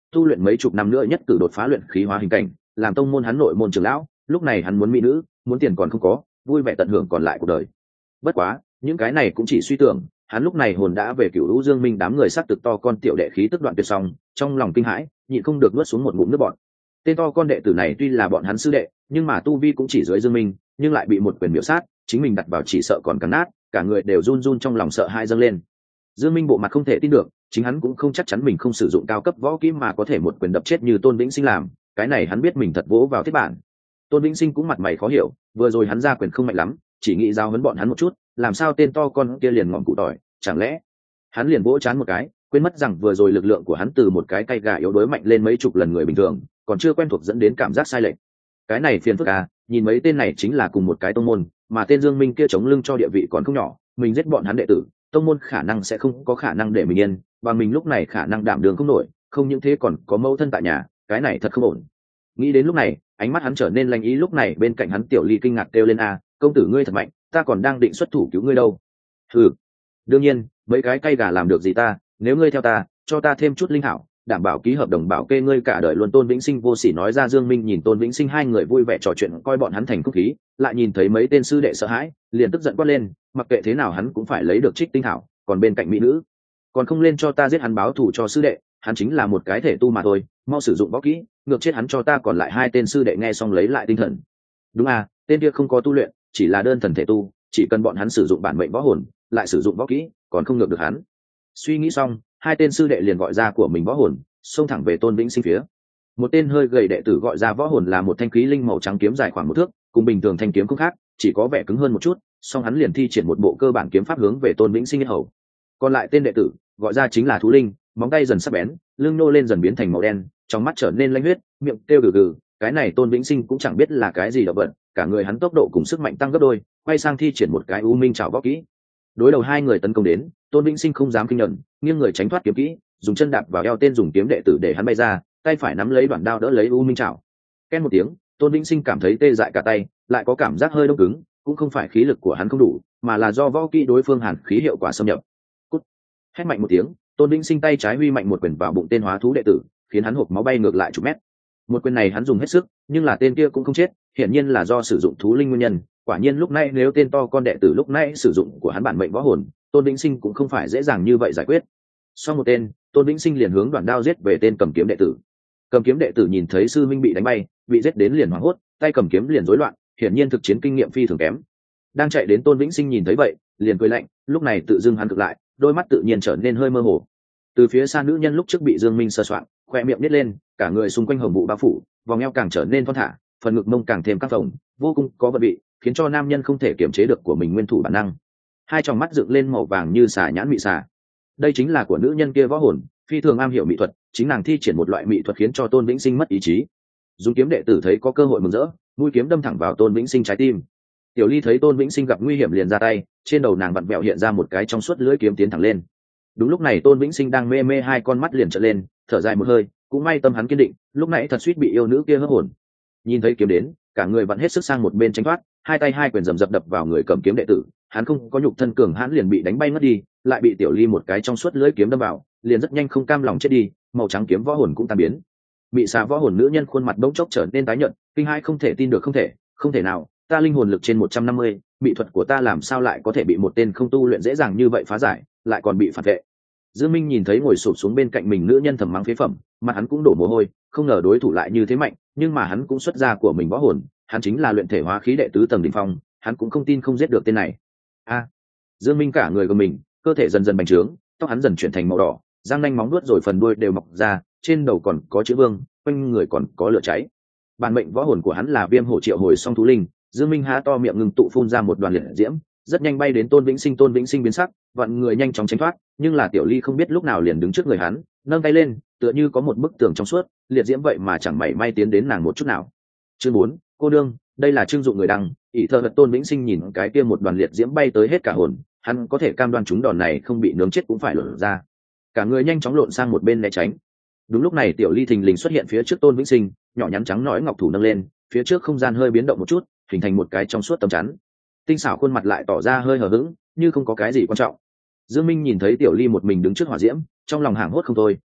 tu luyện mấy chục năm nữa nhất cử đột phá luyện khí hóa hình cảnh, làm tông môn hắn nội môn trưởng lão. Lúc này hắn muốn mỹ nữ, muốn tiền còn không có, vui vẻ tận hưởng còn lại cuộc đời. Bất quá những cái này cũng chỉ suy tưởng, hắn lúc này hồn đã về Cửu Lũ Dương Minh đám người sắc thực to con tiểu đệ khí tức đoạn tuyệt xong, trong lòng kinh hãi nhịn không được nuốt xuống một ngụm nước bọt. Tên to con đệ tử này tuy là bọn hắn sư đệ, nhưng mà tu vi cũng chỉ dưới Dương Minh, nhưng lại bị một quyền miểu sát, chính mình đặt vào chỉ sợ còn cắn nát, cả người đều run run trong lòng sợ hãi dâng lên. Dương Minh bộ mặt không thể tin được, chính hắn cũng không chắc chắn mình không sử dụng cao cấp võ kỹ mà có thể một quyền đập chết như Tôn Vĩnh Sinh làm, cái này hắn biết mình thật vỗ vào thiết bản. Tôn Vĩnh Sinh cũng mặt mày khó hiểu, vừa rồi hắn ra quyền không mạnh lắm, chỉ nghĩ giao huấn bọn hắn một chút, làm sao tên to con kia liền ngọn cụ tỏi, chẳng lẽ hắn liền vỗ chán một cái, quên mất rằng vừa rồi lực lượng của hắn từ một cái cây gà yếu đuối mạnh lên mấy chục lần người bình thường, còn chưa quen thuộc dẫn đến cảm giác sai lệch. Cái này phiền phức à, nhìn mấy tên này chính là cùng một cái tông môn, mà tên Dương Minh kia chống lưng cho địa vị còn không nhỏ, mình giết bọn hắn đệ tử, tông môn khả năng sẽ không có khả năng để mình yên, và mình lúc này khả năng đảm đường không nổi, không những thế còn có mâu thân tại nhà, cái này thật không ổn. Nghĩ đến lúc này, ánh mắt hắn trở nên lanh ý, lúc này bên cạnh hắn Tiểu Ly kinh ngạc kêu lên a, à, công tử ngươi thật mạnh, ta còn đang định xuất thủ cứu ngươi đâu. Ừ, đương nhiên, mấy cái cây gà làm được gì ta, nếu ngươi theo ta, cho ta thêm chút linh hảo, đảm bảo ký hợp đồng bảo kê ngươi cả đời luôn. Tôn Vĩnh Sinh vô sỉ nói ra. Dương Minh nhìn Tôn Vĩnh Sinh hai người vui vẻ trò chuyện coi bọn hắn thành cúc khí, lại nhìn thấy mấy tên sư đệ sợ hãi, liền tức giận quát lên, mặc kệ thế nào hắn cũng phải lấy được trích tinh hảo, còn bên cạnh mỹ nữ, còn không lên cho ta giết hắn báo thù cho sư đệ, hắn chính là một cái thể tu mà thôi, mau sử dụng võ kỹ, ngược chết hắn cho ta. Còn lại hai tên sư đệ nghe xong lấy lại tinh thần. Đúng à, tên kia không có tu luyện, chỉ là đơn thần thể tu, chỉ cần bọn hắn sử dụng bản mệnh võ hồn, lại sử dụng võ kỹ, còn không ngược được hắn. Suy nghĩ xong, hai tên sư đệ liền gọi ra của mình võ hồn, xông thẳng về Tôn Vĩnh Sinh phía. Một tên hơi gầy đệ tử gọi ra võ hồn là một thanh khí linh màu trắng kiếm dài khoảng một thước, cùng bình thường thanh kiếm không khác, chỉ có vẻ cứng hơn một chút, song hắn liền thi triển một bộ cơ bản kiếm pháp hướng về Tôn Vĩnh Sinh hầu. Còn lại tên đệ tử gọi ra chính là thú linh, móng tay dần sắc bén, lưng nô lên dần biến thành màu đen, trong mắt trở nên lanh huyết, miệng kêu gừ gừ. Cái này Tôn Vĩnh Sinh cũng chẳng biết là cái gì động vật, cả người hắn tốc độ cùng sức mạnh tăng gấp đôi, quay sang thi triển một cái u minh trảo võ kỹ. Đối đầu hai người tấn công đến, Tôn Vĩnh Sinh không dám kinh nhẫn, nghiêng người tránh thoát kiếm kỹ, dùng chân đạp vào eo tên dùng kiếm đệ tử để hắn bay ra, tay phải nắm lấy đoạn đao đỡ lấy u minh trảo. Ken một tiếng, Tôn Vĩnh Sinh cảm thấy tê dại cả tay, lại có cảm giác hơi đông cứng, cũng không phải khí lực của hắn không đủ, mà là do võ kỹ đối phương hàn khí hiệu quả xâm nhập. Cút! Hét mạnh một tiếng, Tôn Vĩnh Sinh tay trái huy mạnh một quyền vào bụng tên hóa thú đệ tử, khiến hắn hộc máu bay ngược lại chục mét. Một quyền này hắn dùng hết sức, nhưng là tên kia cũng không chết, hiển nhiên là do sử dụng thú linh nguyên nhân. Quả nhiên lúc nãy nếu tên to con đệ tử lúc nãy sử dụng của hắn bản mệnh võ hồn, Tôn Vĩnh Sinh cũng không phải dễ dàng như vậy giải quyết. Sau một tên, Tôn Vĩnh Sinh liền hướng đoạn đao giết về tên cầm kiếm đệ tử. Cầm kiếm đệ tử nhìn thấy sư minh bị đánh bay, bị giết đến liền hoảng hốt, tay cầm kiếm liền rối loạn, hiển nhiên thực chiến kinh nghiệm phi thường kém. Đang chạy đến Tôn Vĩnh Sinh nhìn thấy vậy, liền cười lạnh, lúc này tự dưng hắn thực lại, đôi mắt tự nhiên trở nên hơi mơ hồ. Từ phía xa nữ nhân lúc trước bị Dương Minh sờ soạng, khoe miệng nít lên, cả người xung quanh hồng vụ bao phủ, vòng eo càng trở nên thon thả, phần ngực mông càng thêm căng phồng, vô cùng có vận vị, khiến cho nam nhân không thể kiềm chế được của mình nguyên thủ bản năng. Hai tròng mắt dựng lên màu vàng như xà nhãn mị xà. Đây chính là của nữ nhân kia võ hồn, phi thường am hiểu mỹ thuật, chính nàng thi triển một loại mỹ thuật khiến cho Tôn Vĩnh Sinh mất ý chí. Dùng kiếm đệ tử thấy có cơ hội mừng rỡ, mũi kiếm đâm thẳng vào Tôn Vĩnh Sinh trái tim. Tiểu Ly thấy Tôn Vĩnh Sinh gặp nguy hiểm liền ra tay, trên đầu nàng vặn vẹo hiện ra một cái trong suốt lưỡi kiếm tiến thẳng lên. Đúng lúc này Tôn Vĩnh Sinh đang mê mê hai con mắt liền trợn lên, thở dài một hơi, cũng may tâm hắn kiên định, lúc nãy thật suýt bị yêu nữ kia hớp hồn. Nhìn thấy kiếm đến, cả người vặn hết sức sang một bên tránh thoát, hai tay hai quyền rầm rập đập vào người cầm kiếm đệ tử, hắn không có nhục thân cường hãn liền bị đánh bay mất đi, lại bị Tiểu Ly một cái trong suốt lưỡi kiếm đâm vào, liền rất nhanh không cam lòng chết đi, màu trắng kiếm võ hồn cũng tan biến. Bị xà võ hồn nữ nhân khuôn mặt bỗng chốc trở nên tái nhợt, kinh hãi không thể tin được, không thể, không thể nào, ta linh hồn lực trên một trăm năm mươi, mỹ thuật của ta làm sao lại có thể bị một tên không tu luyện dễ dàng như vậy phá giải, lại còn bị phản vệ. Dương Minh nhìn thấy ngồi sụp xuống bên cạnh mình nữ nhân thầm mắng phế phẩm, mặt hắn cũng đổ mồ hôi, không ngờ đối thủ lại như thế mạnh, nhưng mà hắn cũng xuất ra của mình võ hồn, hắn chính là luyện thể hóa khí đệ tứ tầng đỉnh phong, hắn cũng không tin không giết được tên này. A! À, Dương Minh cả người của mình, cơ thể dần dần bành trướng, tóc hắn dần chuyển thành màu đỏ, răng nanh móng vuốt rồi phần đuôi đều mọc ra, trên đầu còn có chữ vương, quanh người còn có lửa cháy. Bản mệnh võ hồn của hắn là Viêm Hổ Triệu Hồi Song Thú Linh. Dương Minh há to miệng ngừng tụ phun ra một đoàn liệt diễm, rất nhanh bay đến Tôn Vĩnh Sinh. Tôn Vĩnh Sinh biến sắc, vặn người nhanh chóng tránh thoát, nhưng là Tiểu Ly không biết lúc nào liền đứng trước người hắn, nâng tay lên, tựa như có một bức tường trong suốt, liệt diễm vậy mà chẳng mảy may tiến đến nàng một chút nào. Chương bốn, cô đương, đây là trưng dụng người đăng, ỷ thơ vật. Tôn Vĩnh Sinh nhìn cái kia một đoàn liệt diễm bay tới hết cả hồn, hắn có thể cam đoan chúng đòn này không bị nướng chết cũng phải lột ra. Cả người nhanh chóng lộn sang một bên né tránh. Đúng lúc này Tiểu Ly thình lình xuất hiện phía trước Tôn Vĩnh Sinh, nhỏ nhắn trắng nõi ngọc thủ nâng lên, phía trước không gian hơi biến động một chút, hình thành một cái trong suốt tấm chắn. Tinh xảo khuôn mặt lại tỏ ra hơi hờ hững, như không có cái gì quan trọng. Dương Minh nhìn thấy Tiểu Ly một mình đứng trước hỏa diễm, trong lòng hoảng hốt không thôi,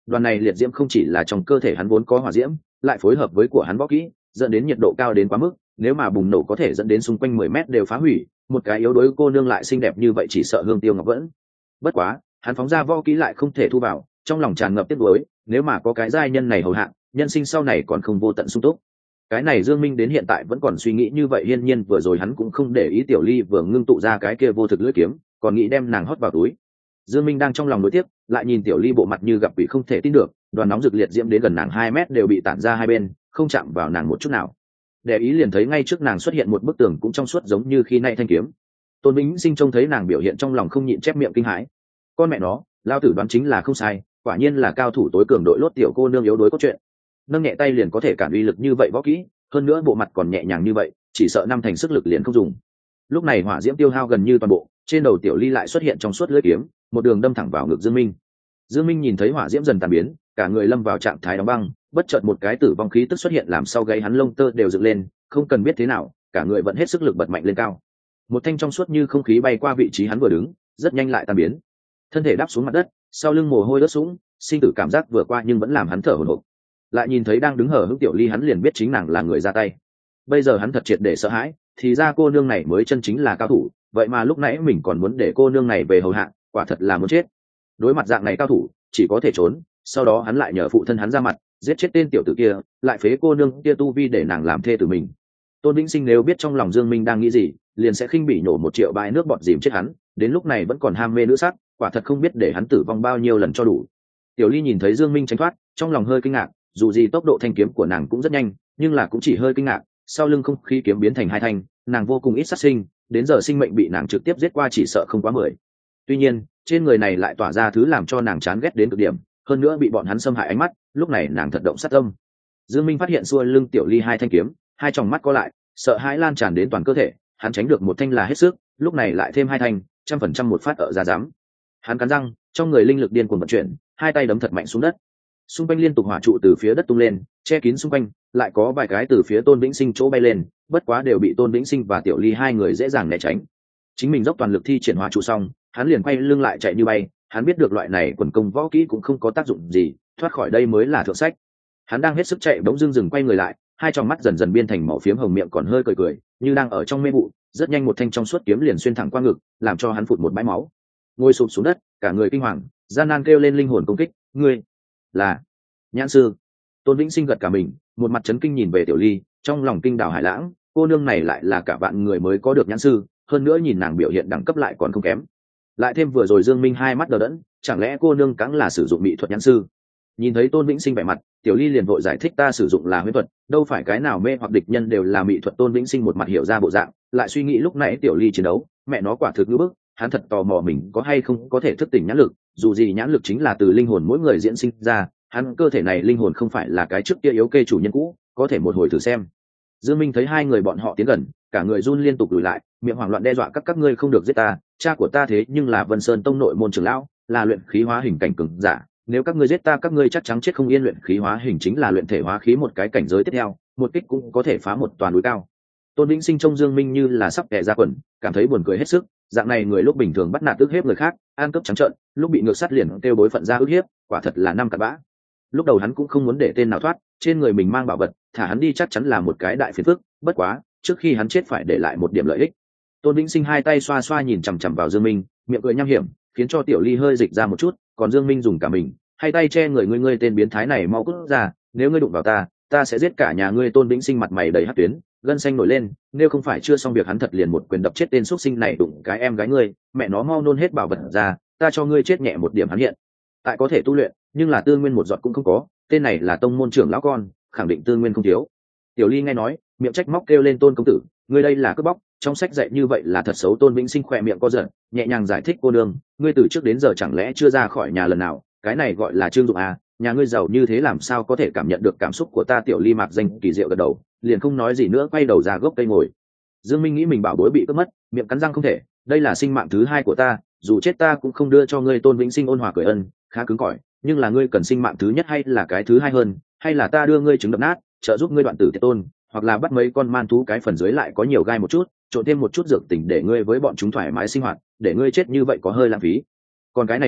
đoàn này liệt diễm không chỉ là trong cơ thể hắn vốn có hỏa diễm, lại phối hợp với của hắn võ kỹ, dẫn đến nhiệt độ cao đến quá mức, nếu mà bùng nổ có thể dẫn đến xung quanh mười mét đều phá hủy, một cái yếu đuối cô nương lại xinh đẹp như vậy chỉ sợ hương tiêu ngọc vẫn. Bất quá, hắn phóng ra võ kỹ lại không thể thu vào, trong lòng tràn ngập tiếc nuối, nếu mà có cái giai nhân này hầu hạ, nhân sinh sau này còn không vô tận sung túc. Cái này Dương Minh đến hiện tại vẫn còn suy nghĩ như vậy, hiển nhiên vừa rồi hắn cũng không để ý Tiểu Ly vừa ngưng tụ ra cái kia vô thực lưỡi kiếm, còn nghĩ đem nàng hót vào túi. Dương Minh đang trong lòng đối tiếp, lại nhìn Tiểu Ly bộ mặt như gặp quỷ không thể tin được, đoàn nóng rực liệt diễm đến gần nàng hai mét đều bị tản ra hai bên, không chạm vào nàng một chút nào. Để ý liền thấy ngay trước nàng xuất hiện một bức tường cũng trong suốt giống như khi nay thanh kiếm. Tôn Vĩnh Sinh trông thấy nàng biểu hiện trong lòng không nhịn chép miệng kinh hãi. Con mẹ nó, lao tử đoán chính là không sai, quả nhiên là cao thủ tối cường đội lốt tiểu cô nương yếu đuối có chuyện. Nâng nhẹ tay liền có thể cản uy lực như vậy võ kỹ, hơn nữa bộ mặt còn nhẹ nhàng như vậy, chỉ sợ năm thành sức lực liền không dùng. Lúc này hỏa diễm tiêu hao gần như toàn bộ, trên đầu Tiểu Ly lại xuất hiện trong suốt lưỡi kiếm, một đường đâm thẳng vào ngực Dương Minh. Dương Minh nhìn thấy hỏa diễm dần tàn biến, cả người lâm vào trạng thái đóng băng, bất chợt một cái tử vong khí tức xuất hiện làm sau gáy hắn lông tơ đều dựng lên, không cần biết thế nào, cả người vẫn hết sức lực bật mạnh lên cao. Một thanh trong suốt như không khí bay qua vị trí hắn vừa đứng, rất nhanh lại tan biến. Thân thể đáp xuống mặt đất, sau lưng mồ hôi đớt sũng, sinh tử cảm giác vừa qua nhưng vẫn làm hắn thở hổn hển. Lại nhìn thấy đang đứng hở hững Tiểu Ly hắn liền biết chính nàng là người ra tay. Bây giờ hắn thật triệt để sợ hãi, thì ra cô nương này mới chân chính là cao thủ, vậy mà lúc nãy mình còn muốn để cô nương này về hầu hạ, quả thật là muốn chết. Đối mặt dạng này cao thủ, chỉ có thể trốn, sau đó hắn lại nhờ phụ thân hắn ra mặt, giết chết tên tiểu tử kia, lại phế cô nương kia tu vi để nàng làm thê tử mình. Tôn Vĩnh Sinh nếu biết trong lòng Dương Minh đang nghĩ gì, liền sẽ khinh bỉ nổ một triệu bãi nước bọt dìm chết hắn, đến lúc này vẫn còn ham mê nữ sắc, quả thật không biết để hắn tử vong bao nhiêu lần cho đủ. Tiểu Ly nhìn thấy Dương Minh tránh thoát, trong lòng hơi kinh ngạc, dù gì tốc độ thanh kiếm của nàng cũng rất nhanh, nhưng là cũng chỉ hơi kinh ngạc, sau lưng không khí kiếm biến thành hai thanh, nàng vô cùng ít sát sinh, đến giờ sinh mệnh bị nàng trực tiếp giết qua chỉ sợ không quá mười. Tuy nhiên, trên người này lại tỏa ra thứ làm cho nàng chán ghét đến cực điểm, hơn nữa bị bọn hắn xâm hại ánh mắt, lúc này nàng thật động sát tâm. Dương Minh phát hiện xuôi lưng Tiểu Ly hai thanh kiếm, hai tròng mắt co lại, sợ hãi lan tràn đến toàn cơ thể, hắn tránh được một thanh là hết sức, lúc này lại thêm hai thanh, trăm phần trăm một phát ở ra dám. Hắn cắn răng, trong người linh lực điên cuồng vận chuyển, hai tay đấm thật mạnh xuống đất. Xung quanh liên tục hỏa trụ từ phía đất tung lên, che kín xung quanh, lại có vài cái từ phía Tôn Vĩnh Sinh chỗ bay lên, bất quá đều bị Tôn Vĩnh Sinh và Tiểu Ly hai người dễ dàng né tránh. Chính mình dốc toàn lực thi triển hỏa trụ xong, hắn liền quay lưng lại chạy như bay, hắn biết được loại này quần công võ kỹ cũng không có tác dụng gì, thoát khỏi đây mới là thượng sách. Hắn đang hết sức chạy bỗng dưng dừng quay người lại, hai tròng mắt dần dần biến thành màu phiếm hồng, miệng còn hơi cười cười, như đang ở trong mê vụ, rất nhanh một thanh trong suốt kiếm liền xuyên thẳng qua ngực, làm cho hắn phụt một bãi máu. Ngồi sụp xuống đất, cả người kinh hoàng, gian nan kêu lên linh hồn công kích, ngươi là Nhãn sư. Tôn Vĩnh Sinh gật cả mình, một mặt chấn kinh nhìn về Tiểu Ly, trong lòng kinh đảo hải lãng, cô nương này lại là cả vạn người mới có được nhãn sư, hơn nữa nhìn nàng biểu hiện đẳng cấp lại còn không kém. Lại thêm vừa rồi Dương Minh hai mắt đờ đẫn, chẳng lẽ cô nương cắng là sử dụng mỹ thuật nhãn sư? Nhìn thấy Tôn Vĩnh Sinh vẻ mặt, Tiểu Ly liền vội giải thích ta sử dụng là huyễn thuật, đâu phải cái nào mê hoặc địch nhân đều là mỹ thuật. Tôn Vĩnh Sinh một mặt hiểu ra bộ dạng, lại suy nghĩ lúc nãy Tiểu Ly chiến đấu, mẹ nó quả thực ngữ bức, hắn thật tò mò mình có hay không có thể thức tỉnh nhãn lực, dù gì nhãn lực chính là từ linh hồn mỗi người diễn sinh ra, hắn cơ thể này linh hồn không phải là cái trước kia yếu kê chủ nhân cũ, có thể một hồi thử xem. Dương Minh thấy hai người bọn họ tiến gần, cả người run liên tục lùi lại, miệng hoảng loạn đe dọa các các ngươi không được giết ta, cha của ta thế nhưng là Vân Sơn tông nội môn trưởng lão, là luyện khí hóa hình cảnh cường giả, nếu các ngươi giết ta các ngươi chắc chắn chết không yên. Luyện khí hóa hình chính là luyện thể hóa khí một cái cảnh giới tiếp theo, một kích cũng có thể phá một toàn núi cao. Tôn Vĩnh Sinh trông Dương Minh như là sắp đè ra quần, cảm thấy buồn cười hết sức, dạng này người lúc bình thường bắt nạt ức hiếp người khác, ăn cướp trắng trợn, lúc bị ngược sát liền kêu bối phận ra ức hiếp, quả thật là năm cặn bã. Lúc đầu hắn cũng không muốn để tên nào thoát, trên người mình mang bảo vật, thả hắn đi chắc chắn là một cái đại phiền phức, bất quá, trước khi hắn chết phải để lại một điểm lợi ích. Tôn Vĩnh Sinh hai tay xoa xoa nhìn chằm chằm vào Dương Minh, miệng cười nham hiểm, khiến cho Tiểu Ly hơi dịch ra một chút, còn Dương Minh dùng cả mình, hai tay che người ngươi ngươi tên biến thái này mau cút ra, nếu ngươi đụng vào ta, ta sẽ giết cả nhà ngươi. Tôn Vĩnh Sinh mặt mày đầy hắc tuyến, gân xanh nổi lên, nếu không phải chưa xong việc hắn thật liền một quyền đập chết tên xuất sinh này. Đụng cái em gái ngươi, mẹ nó mau nôn hết bảo vật ra, ta cho ngươi chết nhẹ một điểm. Hắn hiện tại có thể tu luyện, nhưng là tư nguyên một giọt cũng không có, tên này là tông môn trưởng lão con, khẳng định tư nguyên không thiếu. Tiểu Ly nghe nói, miệng trách móc kêu lên Tôn công tử, ngươi đây là cướp bóc, trong sách dạy như vậy là thật xấu. Tôn Vĩnh Sinh khỏe miệng co giật, nhẹ nhàng giải thích cô nương, ngươi từ trước đến giờ chẳng lẽ chưa ra khỏi nhà lần nào, cái này gọi là trương dụng à, nhà ngươi giàu như thế làm sao có thể cảm nhận được cảm xúc của ta. Tiểu Ly mạc danh kỳ diệu gật đầu, liền không nói gì nữa, quay đầu ra gốc cây ngồi. Dương Minh nghĩ mình bảo bối bị cướp mất, miệng cắn răng không thể, đây là sinh mạng thứ hai của ta, dù chết ta cũng không đưa cho ngươi. Tôn Vĩnh Sinh ôn hòa cười ân, khá cứng cỏi, nhưng là ngươi cần sinh mạng thứ nhất hay là cái thứ hai hơn, hay là ta đưa ngươi trứng đập nát, trợ giúp ngươi đoạn tử tiệt tôn, hoặc là bắt mấy con man thú cái phần dưới lại có nhiều gai một chút, trộn thêm một chút dược tỉnh để ngươi với bọn chúng thoải mái sinh hoạt, để ngươi chết như vậy có hơi lãng phí. Còn cái này nữa,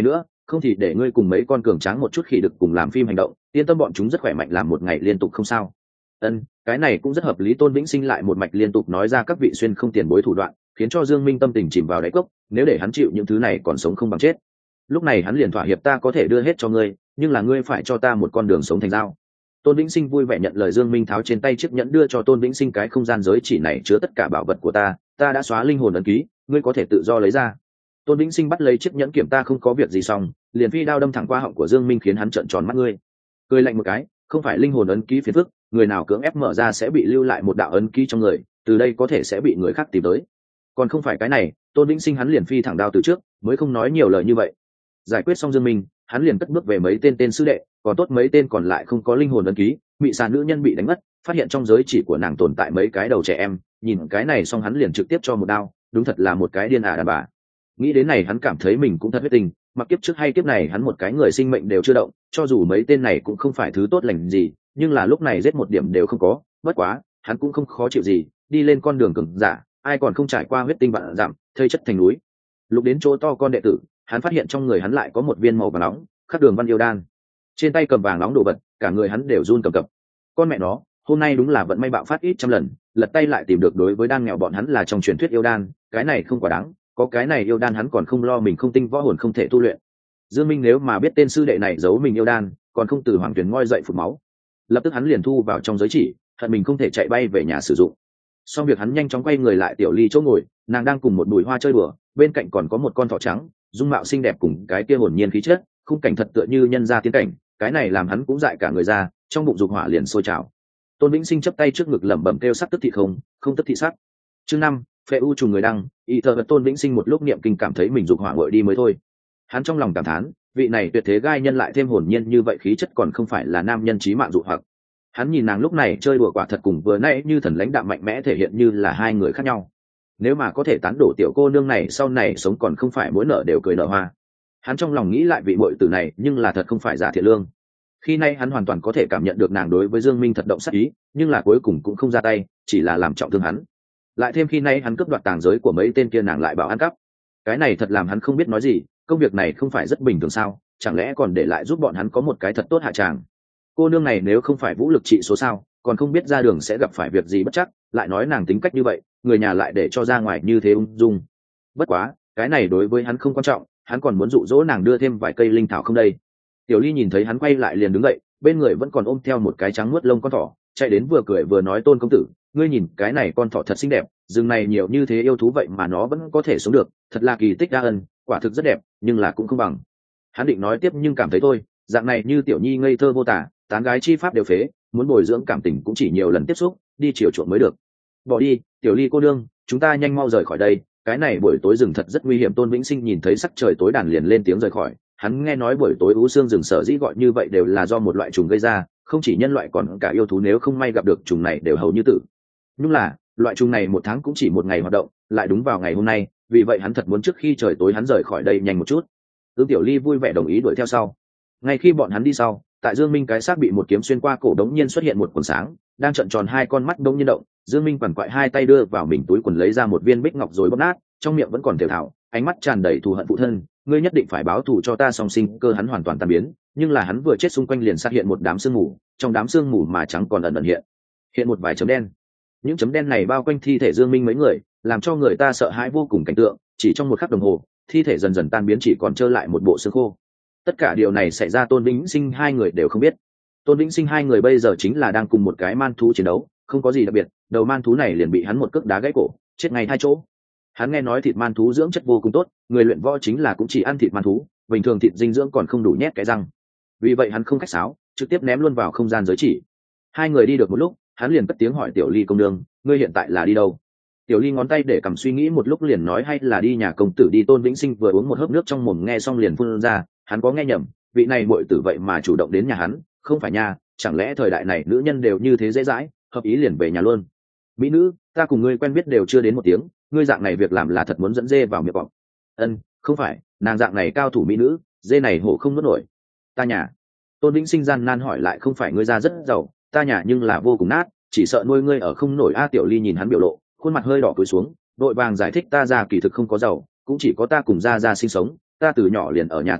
không thì để ngươi cùng mấy con cường tráng một chút khỉ đực cùng làm phim hành động, yên tâm bọn chúng rất khỏe mạnh làm một ngày liên tục không sao. Ân, cái này cũng rất hợp lý. Tôn Vĩnh Sinh lại một mạch liên tục nói ra các vị xuyên không tiền bối thủ đoạn, khiến cho Dương Minh tâm tình chìm vào đáy cốc, nếu để hắn chịu những thứ này còn sống không bằng chết. Lúc này hắn liền thỏa hiệp, ta có thể đưa hết cho ngươi, nhưng là ngươi phải cho ta một con đường sống thành dao. Tôn Vĩnh Sinh vui vẻ nhận lời. Dương Minh tháo trên tay chiếc nhẫn đưa cho Tôn Vĩnh Sinh, cái không gian giới chỉ này chứa tất cả bảo vật của ta, ta đã xóa linh hồn ấn ký, ngươi có thể tự do lấy ra. Tôn Vĩnh Sinh bắt lấy chiếc nhẫn kiểm ta không có việc gì, xong liền phi đao đâm thẳng qua họng của Dương Minh, khiến hắn trợn tròn mắt. ngươi cười lạnh một cái, không phải linh hồn ấn ký phiền phức, người nào cưỡng ép mở ra sẽ bị lưu lại một đạo ấn ký trong người, từ đây có thể sẽ bị người khác tìm tới. Còn không phải cái này. Tôn Vĩnh Sinh hắn liền phi thẳng đao từ trước, mới không nói nhiều lời như vậy. Giải quyết xong Dương Minh, hắn liền cất bước về mấy tên tên sư đệ, còn tốt mấy tên còn lại không có linh hồn ấn ký. Mị xà nữ nhân bị đánh mất, phát hiện trong giới chỉ của nàng tồn tại mấy cái đầu trẻ em, nhìn cái này xong hắn liền trực tiếp cho một đao, đúng thật là một cái điên ả đàn bà. Nghĩ đến này hắn cảm thấy mình cũng thật huyết tình, mặc kiếp trước hay kiếp này hắn một cái người sinh mệnh đều chưa động, cho dù mấy tên này cũng không phải thứ tốt lành gì, nhưng là lúc này giết một điểm đều không có. Bất quá hắn cũng không khó chịu gì, đi lên con đường cường giả, ai còn không trải qua huyết tinh vạn giảm, thây chất thành núi. Lục đến chỗ to con đệ tử, hắn phát hiện trong người hắn lại có một viên màu vàng nóng khắc đường văn yêu đan, trên tay cầm vàng nóng đồ vật, cả người hắn đều run cầm cập. Con mẹ nó, hôm nay đúng là vận may bạo phát ít trăm lần, lật tay lại tìm được. Đối với đan nghèo bọn hắn là trong truyền thuyết yêu đan, cái này không quá đáng, có cái này yêu đan hắn còn không lo mình không tinh võ hồn không thể tu luyện. Dương Minh nếu mà biết tên sư đệ này giấu mình yêu đan, còn không từ hoàng tuyển ngoi dậy phụt máu. Lập tức hắn liền thu vào trong giới chỉ, hận mình không thể chạy bay về nhà sử dụng. Xong việc hắn nhanh chóng quay người lại Tiểu Ly chỗ ngồi, nàng đang cùng một bùi hoa chơi đùa, bên cạnh còn có một con thỏ trắng, dung mạo xinh đẹp cùng cái kia hồn nhiên khí chất, khung cảnh thật tựa như nhân gia tiên cảnh, cái này làm hắn cũng dại cả người ra, trong bụng dục hỏa liền sôi trào. Tôn Vĩnh Sinh chấp tay trước ngực lẩm bẩm kêu sắc tức thị không, không tức thị sắc. Chương năm, phệ u trùng người đăng, y thờ Tôn Vĩnh Sinh một lúc niệm kinh cảm thấy mình dục hỏa nguội đi mới thôi. Hắn trong lòng cảm thán, vị này tuyệt thế gai nhân lại thêm hồn nhiên như vậy, khí chất còn không phải là nam nhân chí mạng dụ hoặc. Hắn nhìn nàng lúc này chơi đùa quả thật cùng vừa nãy như thần lãnh đạm mạnh mẽ thể hiện như là hai người khác nhau. Nếu mà có thể tán đổ tiểu cô nương này sau này sống còn không phải mỗi nợ đều cười nở hoa. Hắn trong lòng nghĩ lại vị muội tử này nhưng là thật không phải giả thiện lương. Khi nay hắn hoàn toàn có thể cảm nhận được nàng đối với Dương Minh thật động sát ý, nhưng là cuối cùng cũng không ra tay, chỉ là làm trọng thương hắn. Lại thêm khi nay hắn cướp đoạt tàng giới của mấy tên kia, nàng lại bảo ăn cắp. Cái này thật làm hắn không biết nói gì, công việc này không phải rất bình thường sao, chẳng lẽ còn để lại giúp bọn hắn có một cái thật tốt hạ tràng. Cô nương này nếu không phải vũ lực trị số sao, còn không biết ra đường sẽ gặp phải việc gì bất chắc, lại nói nàng tính cách như vậy, người nhà lại để cho ra ngoài như thế ung dung. Bất quá, cái này đối với hắn không quan trọng, hắn còn muốn dụ dỗ nàng đưa thêm vài cây linh thảo không đây. Tiểu Ly nhìn thấy hắn quay lại liền đứng dậy, bên người vẫn còn ôm theo một cái trắng muốt lông con thỏ, chạy đến vừa cười vừa nói, Tôn công tử, ngươi nhìn cái này con thỏ thật xinh đẹp, rừng này nhiều như thế yêu thú vậy mà nó vẫn có thể sống được, thật là kỳ tích đa ân, quả thực rất đẹp, nhưng là cũng không bằng. Hắn định nói tiếp nhưng cảm thấy thôi, dạng này như Tiểu Nhi ngây thơ vô tả, tán gái chi pháp đều phế, muốn bồi dưỡng cảm tình cũng chỉ nhiều lần tiếp xúc, đi chiều chuộng mới được. Bỏ đi, Tiểu Ly cô nương, chúng ta nhanh mau rời khỏi đây, cái này buổi tối rừng thật rất nguy hiểm. Tôn Vĩnh Sinh nhìn thấy sắc trời tối đàn liền lên tiếng rời khỏi. Hắn nghe nói buổi tối ú xương rừng sở dĩ gọi như vậy đều là do một loại trùng gây ra, không chỉ nhân loại còn cả yêu thú nếu không may gặp được trùng này đều hầu như tử. Nhưng là loại trùng này một tháng cũng chỉ một ngày hoạt động, lại đúng vào ngày hôm nay, vì vậy hắn thật muốn trước khi trời tối hắn rời khỏi đây nhanh một chút. Tương Tiểu Ly vui vẻ đồng ý đuổi theo sau. Ngay khi bọn hắn đi sau, tại Dương Minh cái xác bị một kiếm xuyên qua cổ đống nhiên xuất hiện một quần sáng, đang trợn tròn hai con mắt đống nhiên động. Dương Minh quằn quại hai tay đưa vào mình túi quần lấy ra một viên bích ngọc rồi bóp nát, trong miệng vẫn còn thều thào, ánh mắt tràn đầy thù hận phụ thân, ngươi nhất định phải báo thù cho ta. Song sinh cơ hắn hoàn toàn tan biến, nhưng là hắn vừa chết xung quanh liền xuất hiện một đám sương mù, trong đám sương mù mà trắng còn ẩn ẩn hiện hiện một vài chấm đen. Những chấm đen này bao quanh thi thể Dương Minh mấy người, làm cho người ta sợ hãi vô cùng cảnh tượng. Chỉ trong một khắc đồng hồ, thi thể dần dần tan biến, chỉ còn trơ lại một bộ xương khô. Tất cả điều này xảy ra Tôn Vĩnh Sinh hai người đều không biết. Tôn Vĩnh Sinh hai người bây giờ chính là đang cùng một cái man thú chiến đấu, không có gì đặc biệt, đầu man thú này liền bị hắn một cước đá gãy cổ, chết ngay hai chỗ. Hắn nghe nói thịt man thú dưỡng chất vô cùng tốt, người luyện võ chính là cũng chỉ ăn thịt man thú, bình thường thịt dinh dưỡng còn không đủ nhét cái răng. Vì vậy hắn không khách sáo, trực tiếp ném luôn vào không gian giới chỉ. Hai người đi được một lúc, hắn liền cất tiếng hỏi Tiểu Ly công nương, ngươi hiện tại là đi đâu? Tiểu Ly ngón tay để cầm suy nghĩ một lúc liền nói, hay là đi nhà công tử đi. Tôn Vĩnh Sinh vừa uống một hớp nước trong mồm nghe xong liền phun ra, hắn có nghe nhầm, vị này muội tử vậy mà chủ động đến nhà hắn, không phải nha, chẳng lẽ thời đại này nữ nhân đều như thế dễ dãi, hợp ý liền về nhà luôn. Mỹ nữ, ta cùng ngươi quen biết đều chưa đến một tiếng, ngươi dạng này việc làm là thật muốn dẫn dê vào miệng cọp. Ân, không phải, nàng dạng này cao thủ mỹ nữ, dê này hổ không nuốt nổi. Ta nhà. Tôn Vĩnh Sinh gian nan hỏi lại, không phải ngươi ra rất giàu, ta nhà nhưng là vô cùng nát, chỉ sợ nuôi ngươi ở không nổi. A Tiểu Ly nhìn hắn biểu lộ, khuôn mặt hơi đỏ cúi xuống, đội vàng giải thích, ta ra kỳ thực không có giàu, cũng chỉ có ta cùng ra ra sinh sống, ta từ nhỏ liền ở nhà tu luyện,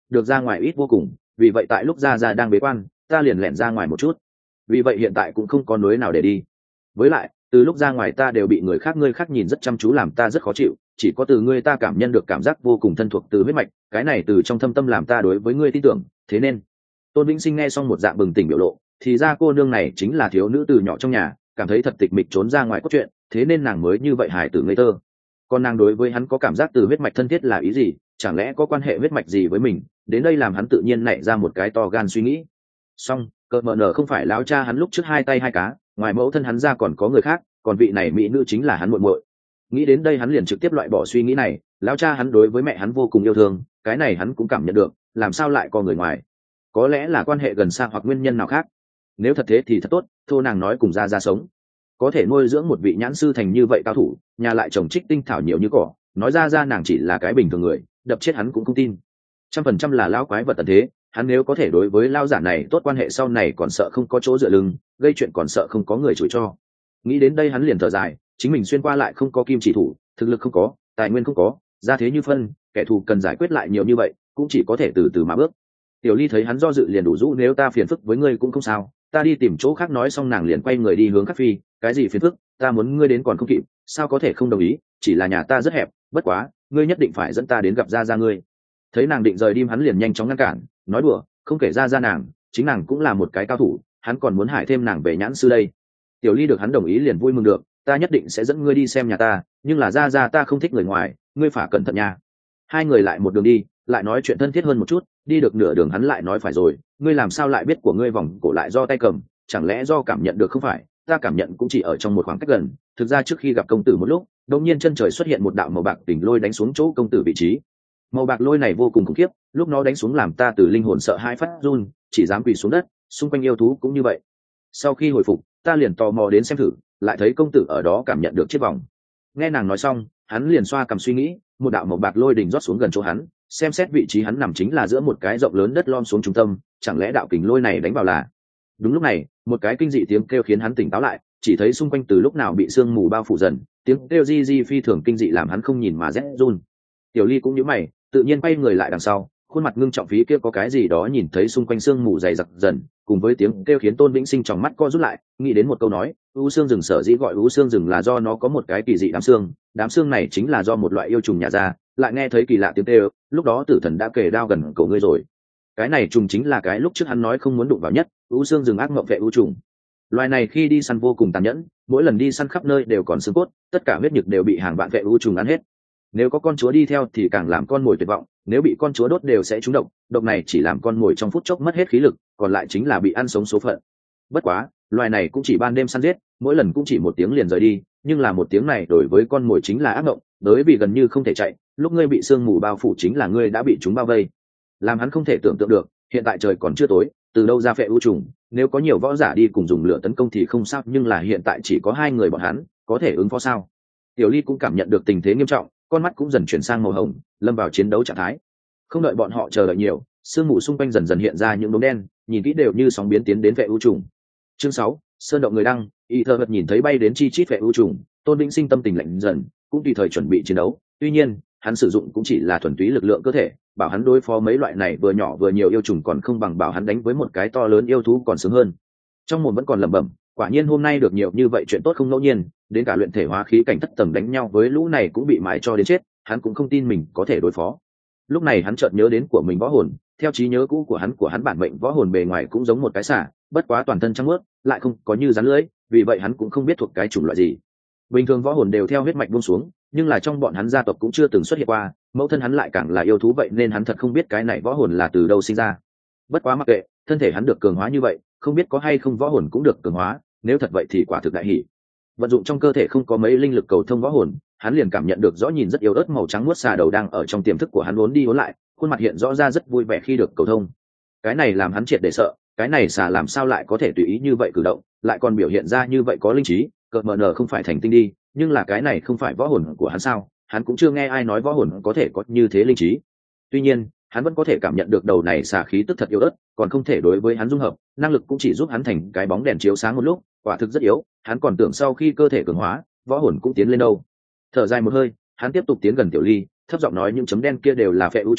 được ra ngoài ít vô cùng, vì vậy tại lúc ra ra đang bế quan ta liền lẻn ra ngoài một chút, vì vậy hiện tại cũng không có núi nào để đi. Với lại từ lúc ra ngoài ta đều bị người khác ngươi khác nhìn rất chăm chú làm ta rất khó chịu, chỉ có từ ngươi ta cảm nhận được cảm giác vô cùng thân thuộc từ huyết mạch, cái này từ trong thâm tâm làm ta đối với ngươi tin tưởng. Thế nên Tôn Vĩnh Sinh nghe xong một dạng bừng tỉnh biểu lộ, thì ra cô nương này chính là thiếu nữ từ nhỏ trong nhà, cảm thấy thật tịch mịch trốn ra ngoài cốt truyện, thế nên nàng mới như vậy hài tử ngây thơ. Còn nàng đối với hắn có cảm giác từ huyết mạch thân thiết là ý gì, chẳng lẽ có quan hệ huyết mạch gì với mình? Đến đây làm hắn tự nhiên nảy ra một cái to gan suy nghĩ. Xong, cợt mờ nở không phải lão cha hắn lúc trước hai tay hai cá, ngoài mẫu thân hắn ra còn có người khác, còn vị này mỹ nữ chính là hắn muội muội. Nghĩ đến đây hắn liền trực tiếp loại bỏ suy nghĩ này, lão cha hắn đối với mẹ hắn vô cùng yêu thương, cái này hắn cũng cảm nhận được, làm sao lại có người ngoài? Có lẽ là quan hệ gần xa hoặc nguyên nhân nào khác. Nếu thật thế thì thật tốt, thô nàng nói cùng ra ra sống, có thể nuôi dưỡng một vị nhãn sư thành như vậy cao thủ, nhà lại trồng trích tinh thảo nhiều như cỏ, nói ra ra nàng chỉ là cái bình thường người, đập chết hắn cũng không tin. Trăm phần trăm là lão quái vật tận thế, hắn nếu có thể đối với lao giả này tốt, quan hệ sau này còn sợ không có chỗ dựa lưng, gây chuyện còn sợ không có người chửi cho. Nghĩ đến đây hắn liền thở dài, chính mình xuyên qua lại không có kim chỉ thủ, thực lực không có, tài nguyên không có, ra thế như phân, kẻ thù cần giải quyết lại nhiều như vậy, cũng chỉ có thể từ từ mà bước. Tiểu Ly thấy hắn do dự liền đủ rũ, nếu ta phiền phức với ngươi cũng không sao, ta đi tìm chỗ khác nói. Xong nàng liền quay người đi hướng Khắc Phi, cái gì phiền phức, ta muốn ngươi đến còn không kịp, sao có thể không đồng ý, chỉ là nhà ta rất hẹp, bất quá ngươi nhất định phải dẫn ta đến gặp gia gia ngươi. Thấy nàng định rời đi hắn liền nhanh chóng ngăn cản, nói đùa, không kể ra ra nàng, chính nàng cũng là một cái cao thủ, hắn còn muốn hại thêm nàng về nhãn sư đây. Tiểu Ly được hắn đồng ý liền vui mừng được, ta nhất định sẽ dẫn ngươi đi xem nhà ta, nhưng là ra ra ta không thích người ngoài, ngươi phải cẩn thận nha. Hai người lại một đường đi, lại nói chuyện thân thiết hơn một chút, đi được nửa đường hắn lại nói phải rồi, ngươi làm sao lại biết của ngươi vòng cổ lại do tay cầm, chẳng lẽ do cảm nhận được không phải, ta cảm nhận cũng chỉ ở trong một khoảng cách gần, thực ra trước khi gặp công tử một lúc, đột nhiên chân trời xuất hiện một đạo màu bạc đỉnh lôi đánh xuống chỗ công tử vị trí. Màu bạc lôi này vô cùng khủng khiếp, lúc nó đánh xuống làm ta từ linh hồn sợ hai phát run, chỉ dám quỳ xuống đất, xung quanh yêu thú cũng như vậy. Sau khi hồi phục, ta liền tò mò đến xem thử, lại thấy công tử ở đó cảm nhận được chiếc vòng. Nghe nàng nói xong, hắn liền xoa cầm suy nghĩ, một đạo màu bạc lôi đỉnh rót xuống gần chỗ hắn, xem xét vị trí hắn nằm chính là giữa một cái rộng lớn đất lom xuống trung tâm, chẳng lẽ đạo kình lôi này đánh vào là? Đúng lúc này, một cái kinh dị tiếng kêu khiến hắn tỉnh táo lại, chỉ thấy xung quanh từ lúc nào bị sương mù bao phủ dần, tiếng kêu di di phi thường kinh dị làm hắn không nhìn mà rét run. Tiểu Ly cũng nhíu mày, tự nhiên quay người lại đằng sau, khuôn mặt ngưng trọng, phí kia có cái gì đó nhìn thấy xung quanh sương mù dày đặc dần, cùng với tiếng kêu khiến Tôn Vĩnh Sinh trong mắt co rút lại, nghĩ đến một câu nói, u xương rừng sở dĩ gọi u xương rừng là do nó có một cái kỳ dị đám xương, đám xương này chính là do một loại yêu trùng nhả ra, lại nghe thấy kỳ lạ tiếng kêu, lúc đó tử thần đã kề đao gần cổ ngươi rồi. Cái này trùng chính là cái lúc trước hắn nói không muốn đụng vào nhất, u xương rừng ác mộng vệ u trùng. Loài này khi đi săn vô cùng tàn nhẫn, mỗi lần đi săn khắp nơi đều còn xương cốt, tất cả huyết nhục đều bị hàng vạn vệ u trùng ăn hết. Nếu có con chúa đi theo thì càng làm con mồi tuyệt vọng, nếu bị con chúa đốt đều sẽ trúng độc, độc này chỉ làm con mồi trong phút chốc mất hết khí lực, còn lại chính là bị ăn sống số phận. Bất quá, loài này cũng chỉ ban đêm săn giết, mỗi lần cũng chỉ một tiếng liền rời đi, nhưng là một tiếng này đối với con mồi chính là ác mộng, đối vì gần như không thể chạy, lúc ngươi bị sương mù bao phủ chính là ngươi đã bị chúng bao vây. Làm hắn không thể tưởng tượng được, hiện tại trời còn chưa tối, từ đâu ra phệ u trùng, nếu có nhiều võ giả đi cùng dùng lửa tấn công thì không sao, nhưng là hiện tại chỉ có hai người bọn hắn, có thể ứng phó sao? Tiểu Ly cũng cảm nhận được tình thế nghiêm trọng, con mắt cũng dần chuyển sang màu hồng, lâm vào chiến đấu trạng thái. Không đợi bọn họ chờ đợi nhiều, sương mù xung quanh dần dần hiện ra những đốm đen, nhìn kỹ đều như sóng biến tiến đến vệ u trùng. Chương sáu, sơn động người đăng, y thơ vật nhìn thấy bay đến chi chít vệ u trùng, Tôn Vĩnh Sinh tâm tình lạnh dần, cũng tùy thời chuẩn bị chiến đấu. Tuy nhiên, hắn sử dụng cũng chỉ là thuần túy lực lượng cơ thể, bảo hắn đối phó mấy loại này vừa nhỏ vừa nhiều yêu trùng còn không bằng bảo hắn đánh với một cái to lớn yêu thú còn sướng hơn. Trong mồm vẫn còn lẩm bẩm, quả nhiên hôm nay được nhiều như vậy chuyện tốt không ngẫu nhiên, đến cả luyện thể hóa khí cảnh thất tầng đánh nhau với lũ này cũng bị mãi cho đến chết, hắn cũng không tin mình có thể đối phó. Lúc này hắn chợt nhớ đến của mình võ hồn, theo trí nhớ cũ của hắn của hắn bản mệnh võ hồn bề ngoài cũng giống một cái xả, bất quá toàn thân trắng muốt, lại không có như rắn lưỡi, vì vậy hắn cũng không biết thuộc cái chủng loại gì. Bình thường võ hồn đều theo huyết mạch buông xuống, nhưng là trong bọn hắn gia tộc cũng chưa từng xuất hiện qua, mẫu thân hắn lại càng là yêu thú, vậy nên hắn thật không biết cái này võ hồn là từ đâu sinh ra. Bất quá mặc kệ, thân thể hắn được cường hóa như vậy, không biết có hay không võ hồn cũng được cường hóa, nếu thật vậy thì quả thực đại hỉ. Vận dụng trong cơ thể không có mấy linh lực cầu thông võ hồn, hắn liền cảm nhận được rõ nhìn rất yếu ớt màu trắng muốt xà đầu đang ở trong tiềm thức của hắn uốn đi uốn lại, khuôn mặt hiện rõ ra rất vui vẻ khi được cầu thông. Cái này làm hắn triệt để sợ, cái này xà làm sao lại có thể tùy ý như vậy cử động, lại còn biểu hiện ra như vậy có linh trí, cợt mờ nở không phải thành tinh đi, nhưng là cái này không phải võ hồn của hắn sao? Hắn cũng chưa nghe ai nói võ hồn có thể có như thế linh trí. Tuy nhiên, hắn vẫn có thể cảm nhận được đầu này xà khí tức thật yếu ớt, còn không thể đối với hắn dung hợp, năng lực cũng chỉ giúp hắn thành cái bóng đèn chiếu sáng một lúc, quả thực rất yếu, hắn còn tưởng sau khi cơ thể cường hóa, võ hồn cũng tiến lên đâu. Thở dài một hơi, hắn tiếp tục tiến gần Tiểu Ly, thấp giọng nói những chấm đen kia đều là phệ u trùng,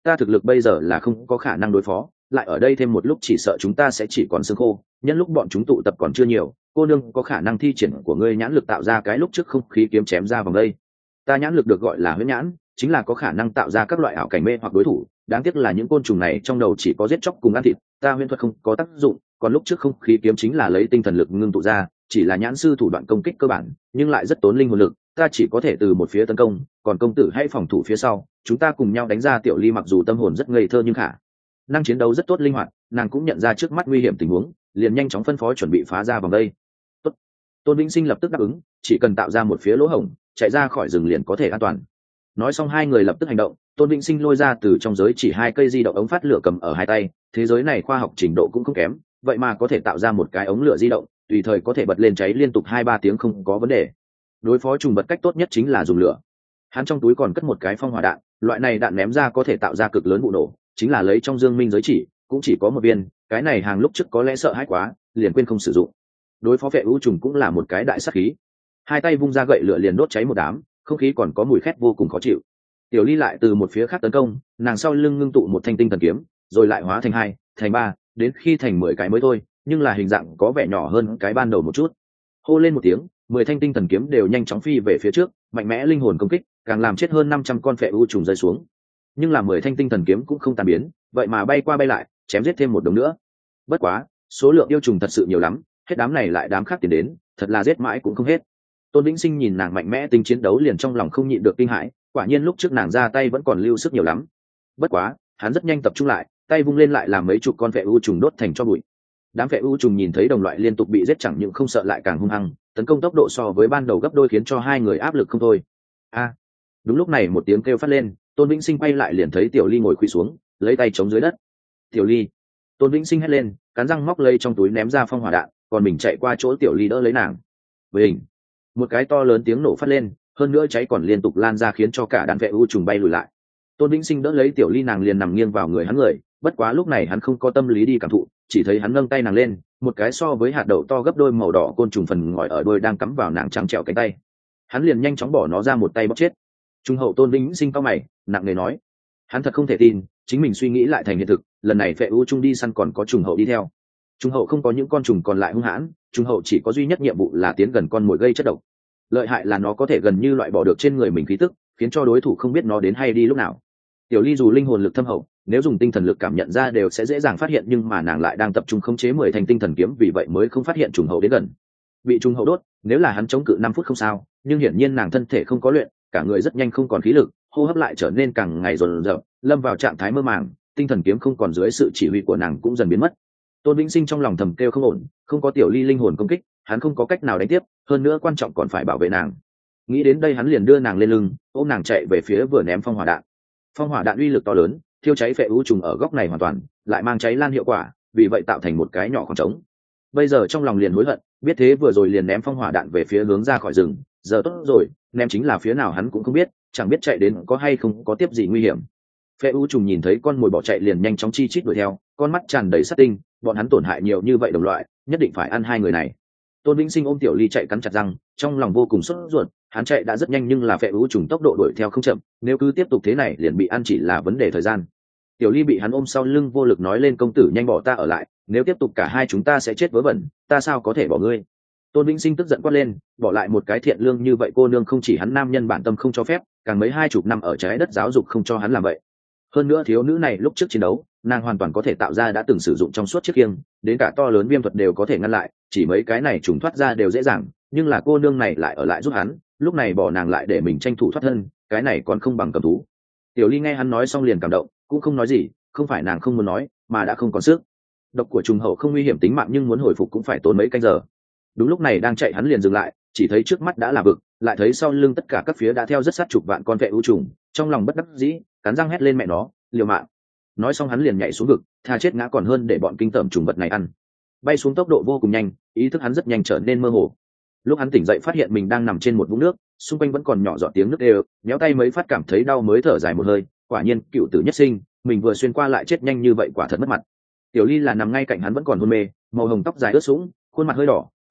ta thực lực bây giờ là không có khả năng đối phó, lại ở đây thêm một lúc chỉ sợ chúng ta sẽ chỉ còn xương khô. Nhân lúc bọn chúng tụ tập còn chưa nhiều, cô nương có khả năng thi triển của ngươi nhãn lực tạo ra cái lúc trước không khí kiếm chém ra vòng đây. Ta nhãn lực được gọi là huyễn nhãn, chính là có khả năng tạo ra các loại ảo cảnh mê hoặc đối thủ. Đáng tiếc là những côn trùng này trong đầu chỉ có giết chóc cùng ăn thịt, ta huyễn thuật không có tác dụng. Còn lúc trước không khí kiếm chính là lấy tinh thần lực ngưng tụ ra, chỉ là nhãn sư thủ đoạn công kích cơ bản, nhưng lại rất tốn linh hồn lực. Ta chỉ có thể từ một phía tấn công, còn công tử hãy phòng thủ phía sau, chúng ta cùng nhau đánh ra. Tiểu Ly mặc dù tâm hồn rất ngây thơ nhưng khả năng chiến đấu rất tốt linh hoạt, nàng cũng nhận ra trước mắt nguy hiểm tình huống, liền nhanh chóng phân phó chuẩn bị phá ra vòng đây. Tốt. Tôn Vĩnh Sinh lập tức đáp ứng, chỉ cần tạo ra một phía lỗ hổng, chạy ra khỏi rừng liền có thể an toàn. Nói xong hai người lập tức hành động. Tôn Vĩnh Sinh lôi ra từ trong giới chỉ hai cây di động ống phát lửa cầm ở hai tay. Thế giới này khoa học trình độ cũng không kém, vậy mà có thể tạo ra một cái ống lửa di động, tùy thời có thể bật lên cháy liên tục hai ba tiếng không có vấn đề. Đối phó trùng vật cách tốt nhất chính là dùng lửa. Hắn trong túi còn cất một cái phong hỏa đạn, loại này đạn ném ra có thể tạo ra cực lớn vụ nổ, chính là lấy trong dương minh giới chỉ, cũng chỉ có một viên. Cái này hàng lúc trước có lẽ sợ hãi quá, liền quên không sử dụng. Đối phó vệ ưu trùng cũng là một cái đại sát khí. Hai tay vung ra gậy lửa liền đốt cháy một đám, không khí còn có mùi khét vô cùng khó chịu. Tiểu Ly lại từ một phía khác tấn công, nàng sau lưng ngưng tụ một thanh tinh thần kiếm, rồi lại hóa thành hai, thành ba, đến khi thành mười cái mới thôi, nhưng là hình dạng có vẻ nhỏ hơn cái ban đầu một chút. Hô lên một tiếng, mười thanh tinh thần kiếm đều nhanh chóng phi về phía trước, mạnh mẽ linh hồn công kích, càng làm chết hơn năm trăm con phệ u trùng rơi xuống. Nhưng là mười thanh tinh thần kiếm cũng không tan biến, vậy mà bay qua bay lại, chém giết thêm một đống nữa. Bất quá, số lượng yêu trùng thật sự nhiều lắm, hết đám này lại đám khác tiến đến, thật là giết mãi cũng không hết. Tôn Vĩnh Sinh nhìn nàng mạnh mẽ tính chiến đấu liền trong lòng không nhịn được kinh hãi, quả nhiên lúc trước nàng ra tay vẫn còn lưu sức nhiều lắm. Bất quá, hắn rất nhanh tập trung lại, tay vung lên lại làm mấy chục con phệ u trùng đốt thành tro bụi. Đám phệ u trùng nhìn thấy đồng loại liên tục bị giết chẳng những không sợ lại càng hung hăng, tấn công tốc độ so với ban đầu gấp đôi khiến cho hai người áp lực không thôi. A! Đúng lúc này một tiếng kêu phát lên, Tôn Vĩnh Sinh quay lại liền thấy Tiểu Ly ngồi khuỵu xuống, lấy tay chống dưới đất. Tiểu Ly! Tôn Vĩnh Sinh hét lên, cắn răng móc lây trong túi ném ra phong hỏa đạn, còn mình chạy qua chỗ Tiểu Ly đỡ lấy nàng. Bình! Một cái to lớn tiếng nổ phát lên, hơn nữa cháy còn liên tục lan ra khiến cho cả đàn vệ u trùng bay lùi lại. Tôn Vĩnh Sinh đỡ lấy Tiểu Ly, nàng liền nằm nghiêng vào người hắn người, bất quá lúc này hắn không có tâm lý đi cảm thụ, chỉ thấy hắn nâng tay nàng lên, một cái so với hạt đậu to gấp đôi màu đỏ côn trùng phần ngòi ở đôi đang cắm vào nàng trắng trẻo cánh tay. Hắn liền nhanh chóng bỏ nó ra một tay bóp chết. Trung hậu Tôn Vĩnh Sinh cau mày, nặng nề nói, hắn thật không thể tin, chính mình suy nghĩ lại thành hiện thực, lần này vệ u trung đi săn còn có trùng hậu đi theo. Trung hậu không có những con trùng còn lại hung hãn, trung hậu chỉ có duy nhất nhiệm vụ là tiến gần con mồi gây chất độc. Lợi hại là nó có thể gần như loại bỏ được trên người mình khí tức, khiến cho đối thủ không biết nó đến hay đi lúc nào. Tiểu Ly dù linh hồn lực thâm hậu, nếu dùng tinh thần lực cảm nhận ra đều sẽ dễ dàng phát hiện, nhưng mà nàng lại đang tập trung khống chế mười thành tinh thần kiếm, vì vậy mới không phát hiện trùng hậu đến gần. Bị trùng hậu đốt, nếu là hắn chống cự năm phút không sao, nhưng hiển nhiên nàng thân thể không có luyện, cả người rất nhanh không còn khí lực, hô hấp lại trở nên càng ngày dồn dập, lâm vào trạng thái mơ màng, tinh thần kiếm không còn dưới sự chỉ huy của nàng cũng dần biến mất. Tôn Vĩnh Sinh trong lòng thầm kêu không ổn, không có Tiểu Ly linh hồn công kích, hắn không có cách nào đánh tiếp, hơn nữa quan trọng còn phải bảo vệ nàng. Nghĩ đến đây hắn liền đưa nàng lên lưng, ôm nàng chạy về phía vừa ném phong hỏa đạn. Phong hỏa đạn uy lực to lớn, thiêu cháy phệ u trùng ở góc này hoàn toàn, lại mang cháy lan hiệu quả, vì vậy tạo thành một cái nhỏ khoảng trống. Bây giờ trong lòng liền hối hận, biết thế vừa rồi liền ném phong hỏa đạn về phía hướng ra khỏi rừng, giờ tốt rồi, ném chính là phía nào hắn cũng không biết, chẳng biết chạy đến có hay không có tiếp gì nguy hiểm. Phệ u trùng nhìn thấy con mồi bỏ chạy liền nhanh chóng chi chít đuổi theo, con mắt tràn đầy sát tinh, bọn hắn tổn hại nhiều như vậy đồng loại, nhất định phải ăn hai người này. Tôn Vĩnh Sinh ôm Tiểu Ly chạy cắn chặt răng, trong lòng vô cùng sốt ruột, hắn chạy đã rất nhanh nhưng là phệ u trùng tốc độ đuổi theo không chậm, nếu cứ tiếp tục thế này liền bị ăn chỉ là vấn đề thời gian. Tiểu Ly bị hắn ôm sau lưng vô lực nói lên, công tử nhanh bỏ ta ở lại, nếu tiếp tục cả hai chúng ta sẽ chết vớ vẩn, ta sao có thể bỏ ngươi. Tôn Vĩnh Sinh tức giận quát lên, bỏ lại một cái thiện lương như vậy cô nương, không chỉ hắn nam nhân bản tâm không cho phép, càng mấy hai chục năm ở trái đất giáo dục không cho hắn làm vậy. Hơn nữa thiếu nữ này lúc trước chiến đấu, nàng hoàn toàn có thể tạo ra đã từng sử dụng trong suốt chiếc khiêng, đến cả to lớn viêm thuật đều có thể ngăn lại, chỉ mấy cái này trùng thoát ra đều dễ dàng, nhưng là cô nương này lại ở lại giúp hắn, lúc này bỏ nàng lại để mình tranh thủ thoát thân, cái này còn không bằng cầm thú. Tiểu Ly nghe hắn nói xong liền cảm động, cũng không nói gì, không phải nàng không muốn nói, mà đã không còn sức. Độc của trùng hậu không nguy hiểm tính mạng nhưng muốn hồi phục cũng phải tốn mấy canh giờ. Đúng lúc này đang chạy hắn liền dừng lại, chỉ thấy trước mắt đã là vực, lại thấy sau lưng tất cả các phía đã theo rất sát chục vạn con vệ u trùng, trong lòng bất đắc dĩ, cắn răng hét lên mẹ nó, liều mạng. Nói xong hắn liền nhảy xuống vực, tha chết ngã còn hơn để bọn kinh tởm trùng vật này ăn. Bay xuống tốc độ vô cùng nhanh, ý thức hắn rất nhanh trở nên mơ hồ. Lúc hắn tỉnh dậy phát hiện mình đang nằm trên một vũng nước, xung quanh vẫn còn nhỏ giọt tiếng nước đều, nhéo tay mấy phát cảm thấy đau mới thở dài một hơi, quả nhiên cựu tử nhất sinh, mình vừa xuyên qua lại chết nhanh như vậy quả thật mất mặt. Tiểu Ly là nằm ngay cạnh hắn vẫn còn hôn mê, màu hồng tóc dài ướt sũng, khuôn mặt hơi đỏ,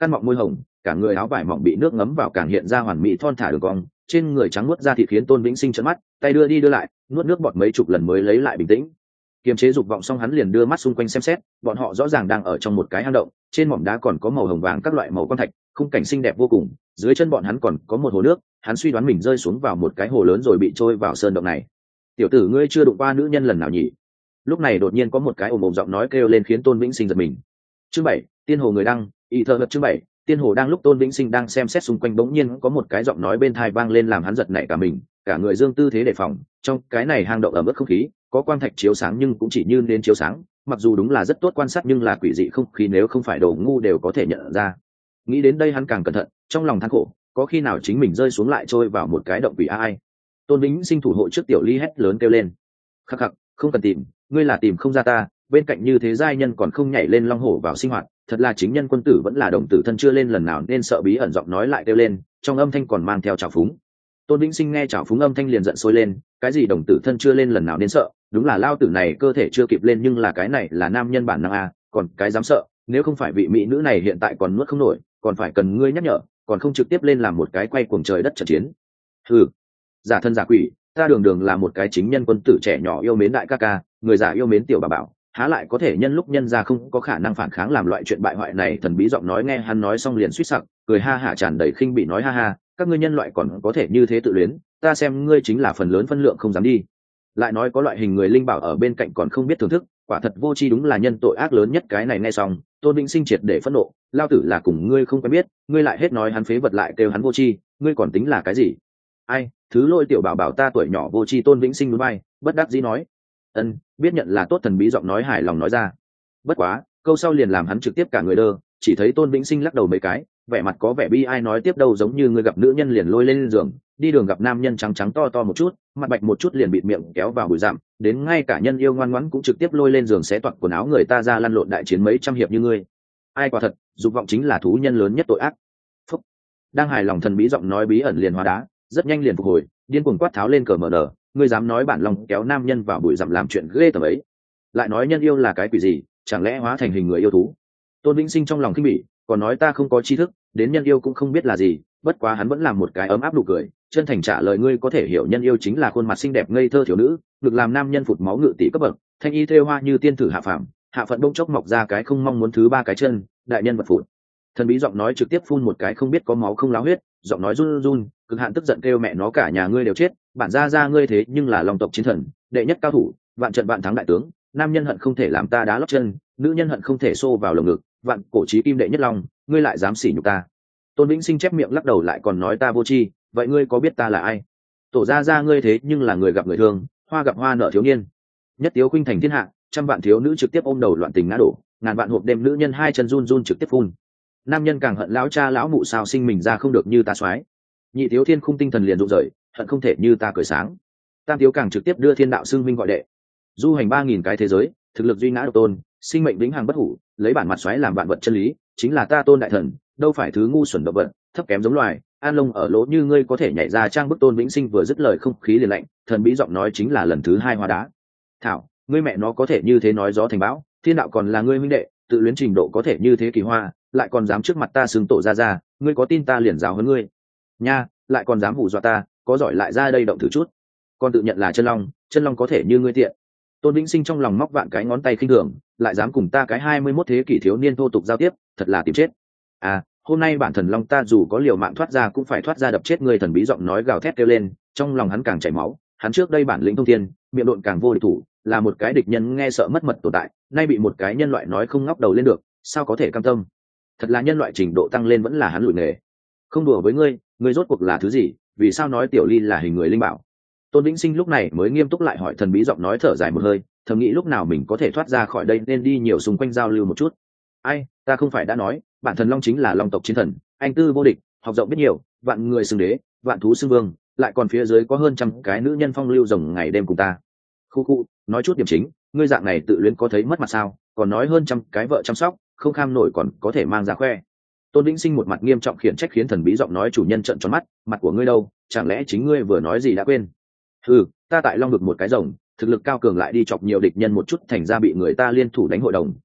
căn mọng môi hồng, cả người áo vải mỏng bị nước ngấm vào càng hiện ra hoàn mỹ thon thả đường cong, trên người trắng nuốt ra thịt khiến Tôn Vĩnh Sinh trợn mắt, tay đưa đi đưa lại, nuốt nước bọt mấy chục lần mới lấy lại bình tĩnh. Kiềm chế dục vọng xong hắn liền đưa mắt xung quanh xem xét, bọn họ rõ ràng đang ở trong một cái hang động, trên mỏm đá còn có màu hồng vàng các loại màu quan thạch, khung cảnh xinh đẹp vô cùng, dưới chân bọn hắn còn có một hồ nước, hắn suy đoán mình rơi xuống vào một cái hồ lớn rồi bị trôi vào sơn động này. Tiểu tử ngươi chưa đụng qua nữ nhân lần nào nhỉ? Lúc này đột nhiên có một cái ồm ồm giọng nói kêu lên khiến Tôn Vĩnh Sinh giật mình. Chương bảy, tiên hồ người đăng, y thơ hợp chương bảy, tiên hồ đang lúc Tôn Vĩnh Sinh đang xem xét xung quanh bỗng nhiên có một cái giọng nói bên tai vang lên làm hắn giật nảy cả mình, cả người dương tư thế đề phòng, trong cái này hang động ẩm ướt không khí, có quang thạch chiếu sáng nhưng cũng chỉ như đến chiếu sáng, mặc dù đúng là rất tốt quan sát nhưng là quỷ dị không khí nếu không phải đồ ngu đều có thể nhận ra. Nghĩ đến đây hắn càng cẩn thận, trong lòng than khổ, có khi nào chính mình rơi xuống lại trôi vào một cái động quỷ ai. Tôn Vĩnh Sinh thủ hộ trước Tiểu Ly hét lớn kêu lên. Khắc khắc, không cần tìm, ngươi là tìm không ra ta, bên cạnh như thế giai nhân còn không nhảy lên long hổ vào sinh hoạt, thật là chính nhân quân tử vẫn là đồng tử thân chưa lên lần nào nên sợ bí ẩn giọng nói lại kêu lên, trong âm thanh còn mang theo trào phúng. Tôn Vĩnh Sinh nghe trào phúng âm thanh liền giận sôi lên, cái gì đồng tử thân chưa lên lần nào nên sợ, đúng là lao tử này cơ thể chưa kịp lên nhưng là cái này là nam nhân bản năng a, còn cái dám sợ, nếu không phải vị mỹ nữ này hiện tại còn nuốt không nổi, còn phải cần ngươi nhắc nhở, còn không trực tiếp lên làm một cái quay cuồng trời đất trận chiến. Hừ, giả thân giả quỷ, ta đường đường là một cái chính nhân quân tử trẻ nhỏ yêu mến đại ca ca, người già yêu mến tiểu bà bảo, há lại có thể nhân lúc nhân ra không có khả năng phản kháng làm loại chuyện bại hoại này. Thần bí giọng nói nghe hắn nói xong liền suýt sặc, cười ha hả tràn đầy khinh bị nói ha ha, các ngươi nhân loại còn có thể như thế tự luyến, ta xem ngươi chính là phần lớn phân lượng không dám đi. Lại nói có loại hình người linh bảo ở bên cạnh còn không biết thưởng thức, quả thật vô tri đúng là nhân tội ác lớn nhất. Cái này nghe xong Tôn Vĩnh Sinh triệt để phẫn nộ, lao tử là cùng ngươi không quen biết, ngươi lại hết nói hắn phế vật lại kêu hắn vô tri, ngươi còn tính là cái gì? Ai, thứ lôi tiểu bảo bảo ta tuổi nhỏ vô tri. Tôn Vĩnh Sinh núi bay bất đắc dĩ nói. Ân, biết nhận là tốt. Thần bí giọng nói hài lòng nói ra. Bất quá câu sau liền làm hắn trực tiếp cả người đơ, chỉ thấy Tôn Vĩnh Sinh lắc đầu mấy cái, vẻ mặt có vẻ bi ai nói tiếp đâu giống như người gặp nữ nhân liền lôi lên giường, đi đường gặp nam nhân trắng trắng to to một chút, mặt bạch một chút liền bịt miệng kéo vào bụi rậm, đến ngay cả nhân yêu ngoan ngoãn cũng trực tiếp lôi lên giường xé toạc quần áo người ta ra lăn lộn đại chiến mấy trăm hiệp như ngươi. Ai quả thật, dục vọng chính là thú nhân lớn nhất tội ác. Phúc. Đang hài lòng thần bí giọng nói bí ẩn liền hóa đá, rất nhanh liền phục hồi, điên cuồng quát tháo lên cờ mở nở, ngươi dám nói bản lòng kéo nam nhân vào bụi rậm làm chuyện ghê tởm ấy. Lại nói nhân yêu là cái quỷ gì, chẳng lẽ hóa thành hình người yêu thú? Tôn Vĩnh Sinh trong lòng khinh bỉ, còn nói ta không có tri thức, đến nhân yêu cũng không biết là gì, bất quá hắn vẫn làm một cái ấm áp nụ cười, chân thành trả lời ngươi có thể hiểu nhân yêu chính là khuôn mặt xinh đẹp ngây thơ thiếu nữ, được làm nam nhân phụt máu ngự tỷ cấp bậc, thanh y thêu hoa như tiên tử hạ phàm, hạ phận bỗng chốc mọc ra cái không mong muốn thứ ba cái chân, đại nhân vật phụt. Thần bí giọng nói trực tiếp phun một cái không biết có máu không láo huyết, giọng nói run run, cực hạn tức giận kêu mẹ nó cả nhà ngươi đều chết, bản gia gia ngươi thế nhưng là long tộc chiến thần, đệ nhất cao thủ, vạn trận vạn thắng đại tướng, nam nhân hận không thể làm ta đá lót chân, nữ nhân hận không thể xô vào lồng ngực, vạn cổ chí kim đệ nhất long, ngươi lại dám sỉ nhục ta. Tôn Vĩnh Sinh chép miệng lắc đầu lại còn nói ta vô tri, vậy ngươi có biết ta là ai? Tổ gia gia ngươi thế nhưng là người gặp người thương, hoa gặp hoa nợ thiếu niên, nhất tiếu khuynh thành thiên hạ, trăm vạn thiếu nữ trực tiếp ôm đầu loạn tình ngã đổ, ngàn vạn hộp đêm nữ nhân hai chân run run trực tiếp phun. Nam nhân càng hận lão cha lão mụ sao sinh mình ra không được như ta soái, nhị thiếu thiên khung tinh thần liền rụng rời, hận không thể như ta cười sáng. Tam thiếu càng trực tiếp đưa thiên đạo xưng minh gọi đệ, du hành ba nghìn cái thế giới, thực lực duy ngã độc tôn, sinh mệnh vĩnh hằng bất hủ, lấy bản mặt xoáy làm vạn vật chân lý, chính là ta Tôn đại thần, đâu phải thứ ngu xuẩn động vật, thấp kém giống loài, an lông ở lỗ như ngươi có thể nhảy ra trang bức. Tôn Vĩnh Sinh vừa dứt lời không khí liền lạnh, thần bí giọng nói chính là lần thứ hai hóa đá. Thảo, ngươi mẹ nó có thể như thế nói gió thành bão, thiên đạo còn là ngươi huynh đệ, tự luyến trình độ có thể như thế kỳ hoa, lại còn dám trước mặt ta xưng tổ ra ra, ngươi có tin ta liền giáo hơn ngươi nha, lại còn dám hù dọa ta, có giỏi lại ra đây động thử chút, còn tự nhận là chân long, chân long có thể như ngươi tiện. Tôn Vĩnh Sinh trong lòng móc vạn cái ngón tay khinh thường, lại dám cùng ta cái hai mươi mốt thế kỷ thiếu niên thô tục giao tiếp, thật là tìm chết. À, hôm nay bản thần long ta dù có liều mạng thoát ra cũng phải thoát ra đập chết ngươi. Thần bí giọng nói gào thét kêu lên, trong lòng hắn càng chảy máu, hắn trước đây bản lĩnh thông thiên, miệng độn càng vô địch thủ, là một cái địch nhân nghe sợ mất mật tồn tại, nay bị một cái nhân loại nói không ngóc đầu lên được, sao có thể cam tâm? Thật là nhân loại trình độ tăng lên vẫn là hắn lùi nghề. Không đùa với ngươi, ngươi rốt cuộc là thứ gì, vì sao nói Tiểu Ly là hình người linh bảo? Tôn Vĩnh Sinh lúc này mới nghiêm túc lại hỏi. Thần bí giọng nói thở dài một hơi, thầm nghĩ lúc nào mình có thể thoát ra khỏi đây nên đi nhiều xung quanh giao lưu một chút. Ai, ta không phải đã nói, bản thần long chính là long tộc chiến thần, anh tư vô địch, học rộng biết nhiều, vạn người xưng đế, vạn thú xưng vương, lại còn phía dưới có hơn trăm cái nữ nhân phong lưu rồng ngày đêm cùng ta. Khu khu, nói chút điểm chính, ngươi dạng này tự luyến có thấy mất mặt sao? Còn nói hơn trăm cái vợ chăm sóc, không kham nổi còn có thể mang ra khoe. Tôn Vĩnh Sinh một mặt nghiêm trọng khiển trách khiến thần bí giọng nói chủ nhân trợn tròn mắt, mặt của ngươi đâu, chẳng lẽ chính ngươi vừa nói gì đã quên? Ừ, ta tại long vực một cái rồng, thực lực cao cường lại đi chọc nhiều địch nhân một chút thành ra bị người ta liên thủ đánh hội đồng,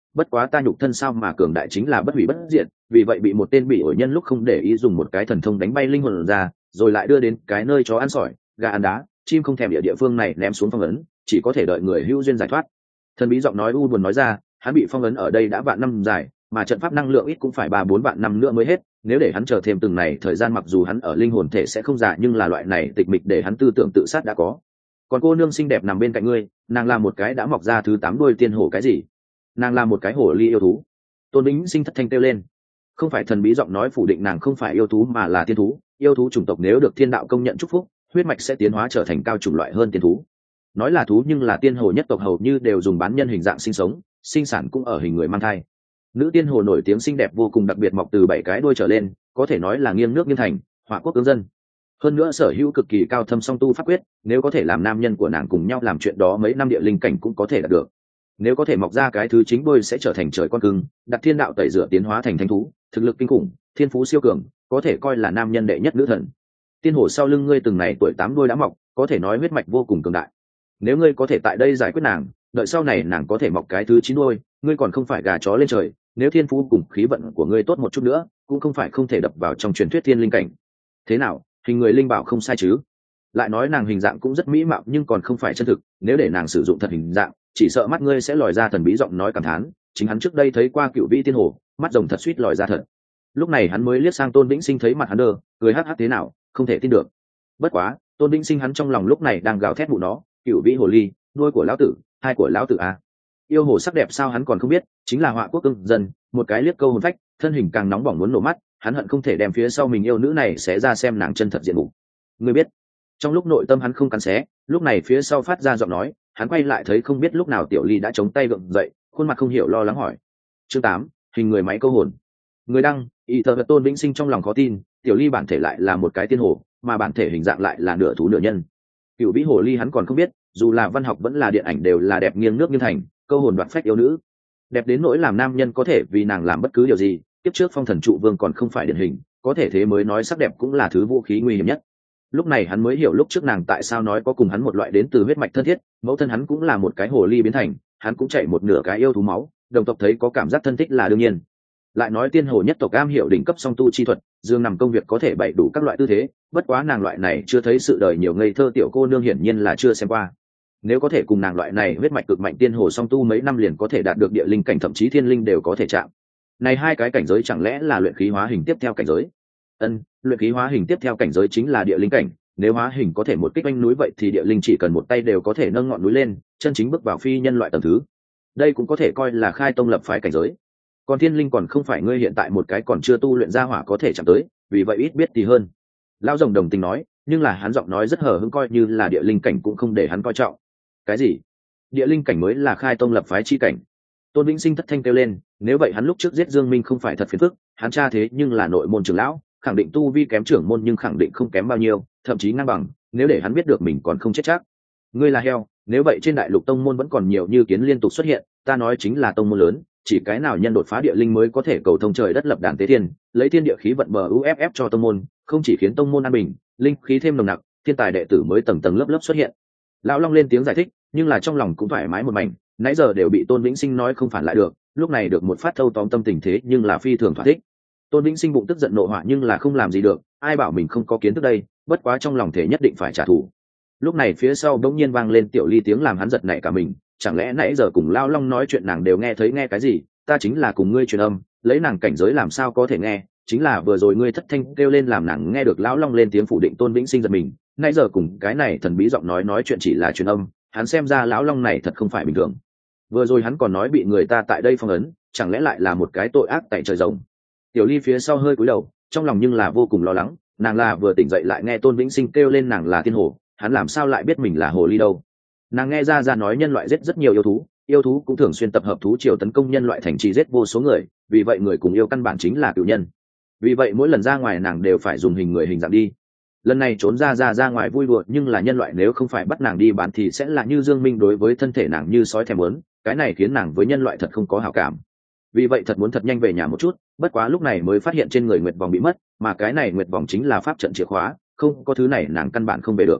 bất quá ta nhục thân sao mà cường đại chính là bất hủy bất diệt, vì vậy bị một tên bị ổi nhân lúc không để ý dùng một cái thần thông đánh bay linh hồn ra, rồi lại đưa đến cái nơi chó ăn sỏi gà ăn đá chim không thèm địa địa phương này ném xuống phong ấn, chỉ có thể đợi người hữu duyên giải thoát. Thần bí giọng nói u buồn nói ra, hắn bị phong ấn ở đây đã vạn năm dài, mà trận pháp năng lượng ít cũng phải ba bốn vạn năm nữa mới hết, nếu để hắn chờ thêm từng này thời gian, mặc dù hắn ở linh hồn thể sẽ không già, nhưng là loại này tịch mịch để hắn tư tưởng tự sát đã có. Còn cô nương xinh đẹp nằm bên cạnh ngươi, nàng là một cái đã mọc ra thứ tám đuôi tiên hổ cái gì? Nàng là một cái hổ ly yêu thú. Tôn Vĩnh Sinh thất thanh kêu lên. Không phải thần bí giọng nói phủ định nàng không phải yêu thú mà là tiên thú, yêu thú chủng tộc nếu được thiên đạo công nhận chúc phúc, huyết mạch sẽ tiến hóa trở thành cao chủng loại hơn tiên thú. Nói là thú nhưng là tiên hồ nhất tộc hầu như đều dùng bán nhân hình dạng sinh sống, sinh sản cũng ở hình người mang thai. Nữ tiên hồ nổi tiếng xinh đẹp vô cùng, đặc biệt mọc từ bảy cái đuôi trở lên, có thể nói là nghiêng nước nghiêng thành, hỏa quốc cương dân. Hơn nữa sở hữu cực kỳ cao thâm song tu pháp quyết, nếu có thể làm nam nhân của nàng cùng nhau làm chuyện đó, mấy năm địa linh cảnh cũng có thể đạt được. Nếu có thể mọc ra cái thứ chính đuôi sẽ trở thành trời con cưng, đặt thiên đạo tẩy rửa tiến hóa thành thánh thú, thực lực kinh khủng, thiên phú siêu cường, có thể coi là nam nhân đệ nhất nữ thần. Tiên hồ sau lưng ngươi từng này tuổi tám đuôi đã mọc, có thể nói huyết mạch vô cùng cường đại. Nếu ngươi có thể tại đây giải quyết nàng, đợi sau này nàng có thể mọc cái thứ chín đuôi, ngươi còn không phải gà chó lên trời. Nếu thiên phú cùng khí vận của ngươi tốt một chút nữa, cũng không phải không thể đập vào trong truyền thuyết thiên linh cảnh. Thế nào, hình người linh bảo không sai chứ? Lại nói nàng hình dạng cũng rất mỹ mạo nhưng còn không phải chân thực, nếu để nàng sử dụng thật hình dạng, chỉ sợ mắt ngươi sẽ lòi ra. Thần bí giọng nói cảm thán, chính hắn trước đây thấy qua cựu vĩ tiên hồ, mắt rồng thật suýt lòi ra thật. Lúc này hắn mới liếc sang Tôn Vĩnh Sinh, thấy mặt hắn đơ, cười hắc hắc thế nào, không thể tin được. Bất quá, Tôn Vĩnh Sinh hắn trong lòng lúc này đang gào thét vụ nó, cựu vĩ hồ ly, đuôi của lão tử, hai của lão tử à. Yêu hồ sắc đẹp sao hắn còn không biết, chính là họa quốc cưng dân, một cái liếc câu hồn phách, thân hình càng nóng bỏng muốn nổ mắt, hắn hận không thể đem phía sau mình yêu nữ này xé ra xem nàng chân thật diện mục. Ngươi biết, trong lúc nội tâm hắn không cắn xé, lúc này phía sau phát ra giọng nói, hắn quay lại thấy không biết lúc nào Tiểu Ly đã chống tay gượng dậy, khuôn mặt không hiểu lo lắng hỏi. Chương tám, hình người máy câu hồn. Người đăng, ý thờ Tôn Vĩnh Sinh trong lòng khó tin, Tiểu Ly bản thể lại là một cái tiên hồ, mà bản thể hình dạng lại là nửa thú nửa nhân. Cựu vĩ hồ ly hắn còn không biết, dù là văn học vẫn là điện ảnh đều là đẹp nghiêng nước nghiêng thành, câu hồn đoạt phách yêu nữ, đẹp đến nỗi làm nam nhân có thể vì nàng làm bất cứ điều gì. Tiếp trước Phong Thần Trụ Vương còn không phải điển hình, có thể thế mới nói sắc đẹp cũng là thứ vũ khí nguy hiểm nhất. Lúc này hắn mới hiểu lúc trước nàng tại sao nói có cùng hắn một loại đến từ huyết mạch thân thiết, mẫu thân hắn cũng là một cái hồ ly biến thành, hắn cũng chạy một nửa cái yêu thú máu, đồng tộc thấy có cảm giác thân thích là đương nhiên. Lại nói tiên hồ nhất tộc am hiểu đỉnh cấp song tu chi thuật, dương nằm công việc có thể bày đủ các loại tư thế, bất quá nàng loại này chưa thấy sự đời nhiều ngây thơ tiểu cô nương hiển nhiên là chưa xem qua. Nếu có thể cùng nàng loại này huyết mạch cực mạnh tiên hồ song tu mấy năm liền có thể đạt được địa linh cảnh, thậm chí thiên linh đều có thể chạm. Này hai cái cảnh giới chẳng lẽ là luyện khí hóa hình tiếp theo cảnh giới? Ân, luyện khí hóa hình tiếp theo cảnh giới chính là địa linh cảnh, nếu hóa hình có thể một kích oanh núi vậy thì địa linh chỉ cần một tay đều có thể nâng ngọn núi lên, chân chính bước vào phi nhân loại tầng thứ. Đây cũng có thể coi là khai tông lập phái cảnh giới. Còn thiên linh còn không phải ngươi hiện tại một cái còn chưa tu luyện ra hỏa có thể chạm tới, vì vậy ít biết thì hơn. Lão rồng đồng tình nói, nhưng là hắn giọng nói rất hờ hững, coi như là địa linh cảnh cũng không để hắn coi trọng. Cái gì? Địa linh cảnh mới là khai tông lập phái chi cảnh? Tôn Vĩnh Sinh thất thanh kêu lên, nếu vậy hắn lúc trước giết Dương Minh không phải thật phiền phức, hắn cha thế nhưng là nội môn trưởng lão, khẳng định tu vi kém trưởng môn nhưng khẳng định không kém bao nhiêu, thậm chí ngang bằng, nếu để hắn biết được mình còn không chết chắc. Ngươi là heo, nếu vậy trên đại lục tông môn vẫn còn nhiều như kiến liên tục xuất hiện, ta nói chính là tông môn lớn, chỉ cái nào nhân đột phá địa linh mới có thể cầu thông trời đất lập đàn tế thiên, lấy thiên địa khí vận bờ u ép ép cho tông môn, không chỉ khiến tông môn an bình, linh khí thêm nồng nặc, thiên tài đệ tử mới tầng tầng lớp lớp xuất hiện. Lão Long lên tiếng giải thích, nhưng là trong lòng cũng thoải mái một mảnh, nãy giờ đều bị Tôn Vĩnh Sinh nói không phản lại được, lúc này được một phát thâu tóm tâm tình thế nhưng là phi thường thỏa thích. Tôn Vĩnh Sinh bụng tức giận nộ hỏa nhưng là không làm gì được, ai bảo mình không có kiến thức đây, bất quá trong lòng thể nhất định phải trả thù. Lúc này phía sau bỗng nhiên vang lên Tiểu Ly tiếng làm hắn giật nảy cả mình, chẳng lẽ nãy giờ cùng Lão Long nói chuyện nàng đều nghe thấy? Nghe cái gì? Ta chính là cùng ngươi truyền âm, lấy nàng cảnh giới làm sao có thể nghe, chính là vừa rồi ngươi thất thanh kêu lên làm nàng nghe được. Lão Long lên tiếng phủ định. Tôn Vĩnh Sinh giật mình, nãy giờ cùng cái này thần bí giọng nói nói chuyện chỉ là truyền âm, hắn xem ra Lão Long này thật không phải bình thường. Vừa rồi hắn còn nói bị người ta tại đây phong ấn, chẳng lẽ lại là một cái tội ác tại trời rồng? Tiểu Ly phía sau hơi cúi đầu, trong lòng nhưng là vô cùng lo lắng, nàng là vừa tỉnh dậy lại nghe Tôn Vĩnh Sinh kêu lên nàng là thiên hồ, hắn làm sao lại biết mình là hồ ly đâu? Nàng nghe ra ra nói nhân loại giết rất nhiều yêu thú, yêu thú cũng thường xuyên tập hợp thú triều tấn công nhân loại thành trì, giết vô số người, vì vậy người cùng yêu căn bản chính là cựu nhân. Vì vậy mỗi lần ra ngoài nàng đều phải dùng hình người hình dạng đi. Lần này trốn ra ra ra ngoài vui đùa, nhưng là nhân loại nếu không phải bắt nàng đi bán thì sẽ là như Dương Minh đối với thân thể nàng như sói thèm muốn, cái này khiến nàng với nhân loại thật không có hảo cảm. Vì vậy thật muốn thật nhanh về nhà một chút, bất quá lúc này mới phát hiện trên người nguyệt vòng bị mất, mà cái này nguyệt vòng chính là pháp trận chìa khóa, không có thứ này nàng căn bản không về được.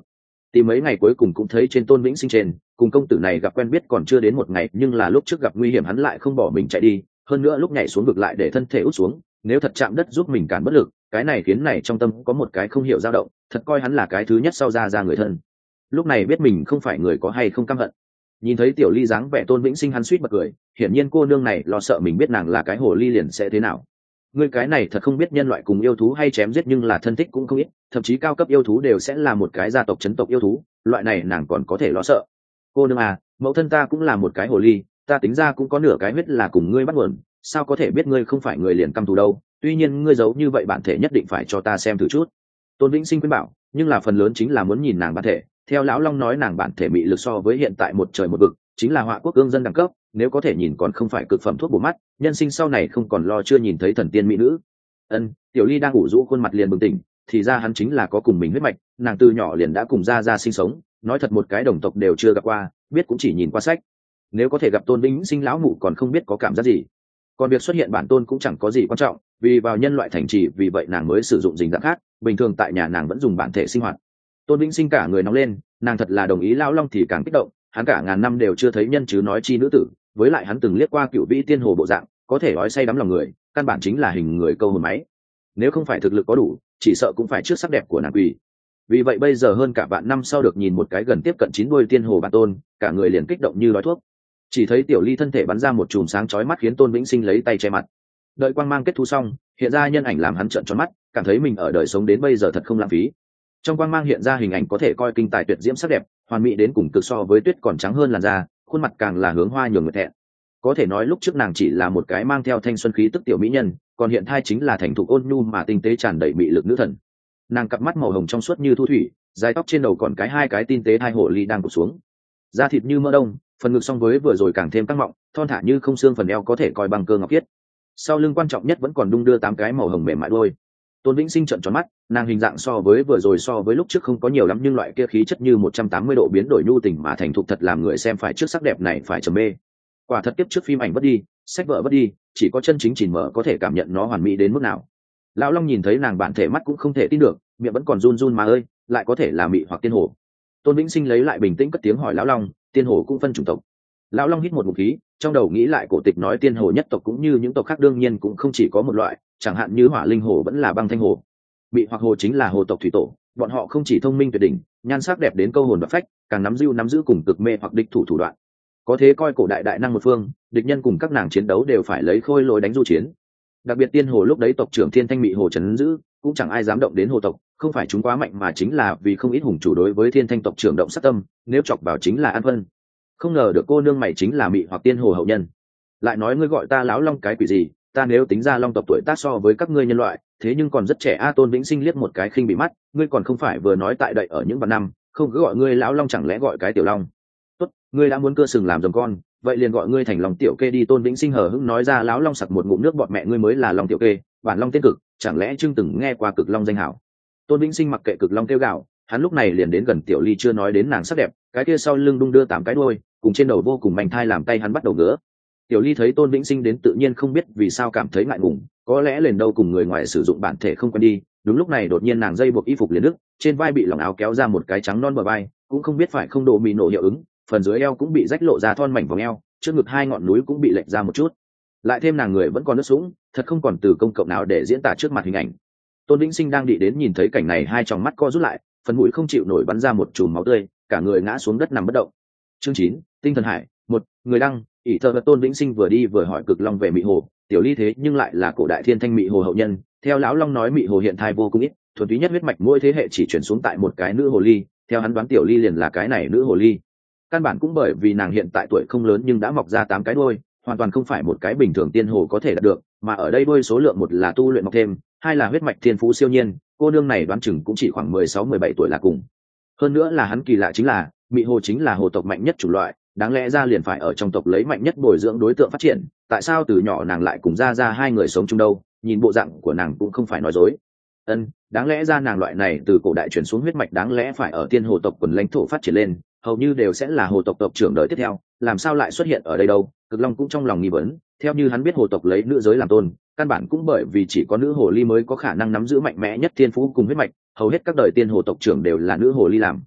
Tìm mấy ngày cuối cùng cũng thấy trên Tôn Vĩnh Sinh trên, cùng công tử này gặp quen biết còn chưa đến một ngày, nhưng là lúc trước gặp nguy hiểm hắn lại không bỏ mình chạy đi, hơn nữa lúc nhảy xuống vực lại để thân thể út xuống, nếu thật chạm đất giúp mình cản bất lực, cái này khiến này trong tâm có một cái không hiểu dao động, thật coi hắn là cái thứ nhất sau ra ra người thân. Lúc này biết mình không phải người có hay không căm hận. Nhìn thấy Tiểu Ly dáng vẻ Tôn Vĩnh Sinh hắn suýt bật cười, hiển nhiên cô nương này lo sợ mình biết nàng là cái hồ ly liền sẽ thế nào. Ngươi cái này thật không biết nhân loại cùng yêu thú hay chém giết, nhưng là thân thích cũng không ít, thậm chí cao cấp yêu thú đều sẽ là một cái gia tộc chấn tộc yêu thú, loại này nàng còn có thể lo sợ. Cô nương à, mẫu thân ta cũng là một cái hồ ly, ta tính ra cũng có nửa cái huyết là cùng ngươi bắt nguồn, sao có thể biết ngươi không phải người liền căm thù đâu, tuy nhiên ngươi giấu như vậy bản thể nhất định phải cho ta xem thử chút. Tôn Vĩnh Sinh khuyên bảo, nhưng là phần lớn chính là muốn nhìn nàng bản thể. Theo lão Long nói nàng bản thể mị lực so với hiện tại một trời một vực, chính là họa quốc cương dân đẳng cấp, nếu có thể nhìn còn không phải cực phẩm thuốc bổ mắt, nhân sinh sau này không còn lo chưa nhìn thấy thần tiên mỹ nữ. Ân, Tiểu Ly đang ngủ rũ khuôn mặt liền bừng tỉnh, thì ra hắn chính là có cùng mình huyết mạch, nàng từ nhỏ liền đã cùng gia gia sinh sống, nói thật một cái đồng tộc đều chưa gặp qua, biết cũng chỉ nhìn qua sách. Nếu có thể gặp Tôn Vĩnh Sinh lão mụ còn không biết có cảm giác gì. Còn việc xuất hiện bản tôn cũng chẳng có gì quan trọng, vì vào nhân loại thành trì, vì vậy nàng mới sử dụng hình dạng khác, bình thường tại nhà nàng vẫn dùng bản thể sinh hoạt. Tôn Vĩnh Sinh cả người nóng lên, nàng thật là đồng ý lão Long thì càng kích động, hắn cả ngàn năm đều chưa thấy nhân chứ nói chi nữ tử, với lại hắn từng liếc qua Cựu Vĩ Tiên Hồ bộ dạng, có thể nói say đắm lòng người, căn bản chính là hình người câu hồn máy. Nếu không phải thực lực có đủ, chỉ sợ cũng phải trước sắc đẹp của nàng quỳ. Vì vậy bây giờ hơn cả vạn năm sau được nhìn một cái gần tiếp cận chín đuôi tiên hồ bản tôn, cả người liền kích động như đói thuốc. Chỉ thấy Tiểu Ly thân thể bắn ra một chùm sáng chói mắt khiến Tôn Vĩnh Sinh lấy tay che mặt. Đợi quang mang kết thúc xong, hiện ra nhân ảnh làm hắn trợn tròn mắt, cảm thấy mình ở đời sống đến bây giờ thật không lãng phí. Trong quang mang hiện ra hình ảnh có thể coi kinh tài tuyệt diễm sắc đẹp, hoàn mỹ đến cùng cực, so với tuyết còn trắng hơn làn da, khuôn mặt càng là hướng hoa nhường người thẹn. Có thể nói lúc trước nàng chỉ là một cái mang theo thanh xuân khí tức tiểu mỹ nhân, còn hiện thai chính là thành thục ôn nhu mà tinh tế tràn đầy mị lực nữ thần. Nàng cặp mắt màu hồng trong suốt như thu thủy, dài tóc trên đầu còn cái hai cái tinh tế hai hồ ly đang cụp xuống, da thịt như mỡ đông, phần ngực song với vừa rồi càng thêm căng mọng, thon thả như không xương, phần eo có thể coi bằng cơ ngọc khiết. Sau lưng quan trọng nhất vẫn còn đung đưa tám cái màu hồng mềm mại đôi. Tôn Vĩnh Sinh trợn tròn mắt, nàng hình dạng so với vừa rồi so với lúc trước không có nhiều lắm, nhưng loại kia khí chất như một trăm tám mươi độ biến đổi nhu tình mà thành thục thật làm người xem phải trước sắc đẹp này phải trầm mê. Quả thật tiếp trước phim ảnh bất đi, sách vợ bất đi, chỉ có chân chính chìm mở có thể cảm nhận nó hoàn mỹ đến mức nào. Lão Long nhìn thấy nàng bản thể mắt cũng không thể tin được, miệng vẫn còn run run mà ơi, lại có thể là mị hoặc tiên hồ. Tôn Vĩnh Sinh lấy lại bình tĩnh cất tiếng hỏi lão Long, tiên hồ cũng phân chủng tộc. Lão Long hít một ngụm khí, trong đầu nghĩ lại cổ tịch nói tiên hồ nhất tộc cũng như những tộc khác đương nhiên cũng không chỉ có một loại, chẳng hạn như hỏa linh hồ vẫn là băng thanh hồ. Mị hoặc hồ chính là hồ tộc thủy tổ, bọn họ không chỉ thông minh tuyệt đỉnh, nhan sắc đẹp đến câu hồn và phách, càng nắm giữ nắm giữ cùng cực mê hoặc địch thủ thủ đoạn. Có thế coi cổ đại đại năng một phương, địch nhân cùng các nàng chiến đấu đều phải lấy khôi lỗi đánh du chiến. Đặc biệt tiên hồ lúc đấy tộc trưởng Thiên Thanh Mị hồ trấn giữ, cũng chẳng ai dám động đến hồ tộc, không phải chúng quá mạnh mà chính là vì không ít hùng chủ đối với Thiên Thanh tộc trưởng động sát tâm, nếu chọc vào chính là an vân. Không ngờ được cô nương mày chính là mị hoặc tiên hồ hậu nhân. Lại nói ngươi gọi ta láo long cái quỷ gì, ta nếu tính ra long tộc tuổi tác so với các ngươi nhân loại, thế nhưng còn rất trẻ a. Tôn Vĩnh Sinh liếc một cái khinh bị mắt, ngươi còn không phải vừa nói tại đậy ở những vạn năm, không cứ gọi ngươi lão long chẳng lẽ gọi cái tiểu long. Tốt, ngươi đã muốn cưa sừng làm rồng con, vậy liền gọi ngươi thành long tiểu kê đi. Tôn Vĩnh Sinh hờ hững nói ra. Lão long sặc một ngụm nước bọt, mẹ ngươi mới là long tiểu kê, bản long tên cực, chẳng lẽ chưa từng nghe qua cực long danh hảo. Tôn Vĩnh Sinh mặc kệ cực long kêu gạo, hắn lúc này liền đến gần Tiểu Ly, chưa nói đến nàng sắc đẹp, cái kia sau lưng đung đưa tám cái đuôi, cùng trên đầu vô cùng mảnh thai làm tay hắn bắt đầu ngứa. Tiểu Ly thấy Tôn Vĩnh Sinh đến tự nhiên không biết vì sao cảm thấy ngại ngùng, có lẽ lần đâu cùng người ngoài sử dụng bản thể không quen đi. Đúng lúc này đột nhiên nàng dây buộc y phục liền đứt, trên vai bị lỏng áo kéo ra một cái trắng non bờ vai, cũng không biết phải không độ mì nổ hiệu ứng, phần dưới eo cũng bị rách lộ ra thon mảnh vòng eo, trước ngực hai ngọn núi cũng bị lệch ra một chút. Lại thêm nàng người vẫn còn nước sũng, thật không còn từ công cộng nào để diễn tả trước mặt hình ảnh. Tôn Vĩnh Sinh đang đi đến nhìn thấy cảnh này, hai tròng mắt co rút lại, phần mũi không chịu nổi bắn ra một chùm máu tươi, cả người ngã xuống đất nằm bất động. Chương chín, tinh thần hải. Một, người đăng, ỷ thơ. Tôn Vĩnh Sinh vừa đi vừa hỏi cực long về Mị hồ. Tiểu Ly thế nhưng lại là cổ đại Thiên Thanh Mị hồ hậu nhân, theo lão long nói Mị hồ hiện thai vô cùng ít, thuần túy nhất huyết mạch mỗi thế hệ chỉ chuyển xuống tại một cái nữ hồ ly, theo hắn đoán Tiểu Ly liền là cái này nữ hồ ly. Căn bản cũng bởi vì nàng hiện tại tuổi không lớn nhưng đã mọc ra tám cái đuôi, hoàn toàn không phải một cái bình thường tiên hồ có thể đạt được, mà ở đây đuôi số lượng một là tu luyện mọc thêm, hai là huyết mạch thiên phú siêu nhiên, cô nương này đoán chừng cũng chỉ khoảng mười sáu mười bảy tuổi là cùng. Hơn nữa là hắn kỳ lạ chính là, Mị hồ chính là hồ tộc mạnh nhất chủng loại, đáng lẽ ra liền phải ở trong tộc lấy mạnh nhất bồi dưỡng đối tượng phát triển, tại sao từ nhỏ nàng lại cùng ra ra hai người sống chung đâu, nhìn bộ dạng của nàng cũng không phải nói dối. Ân, đáng lẽ ra nàng loại này từ cổ đại chuyển xuống huyết mạch đáng lẽ phải ở tiên hồ tộc quần lãnh thổ phát triển lên, hầu như đều sẽ là hồ tộc tộc trưởng đời tiếp theo, làm sao lại xuất hiện ở đây đâu? Cực Long cũng trong lòng nghi vấn, theo như hắn biết hồ tộc lấy nữ giới làm tôn, căn bản cũng bởi vì chỉ có nữ hồ ly mới có khả năng nắm giữ mạnh mẽ nhất thiên phú cùng huyết mạch, hầu hết các đời tiên hồ tộc trưởng đều là nữ hồ ly làm.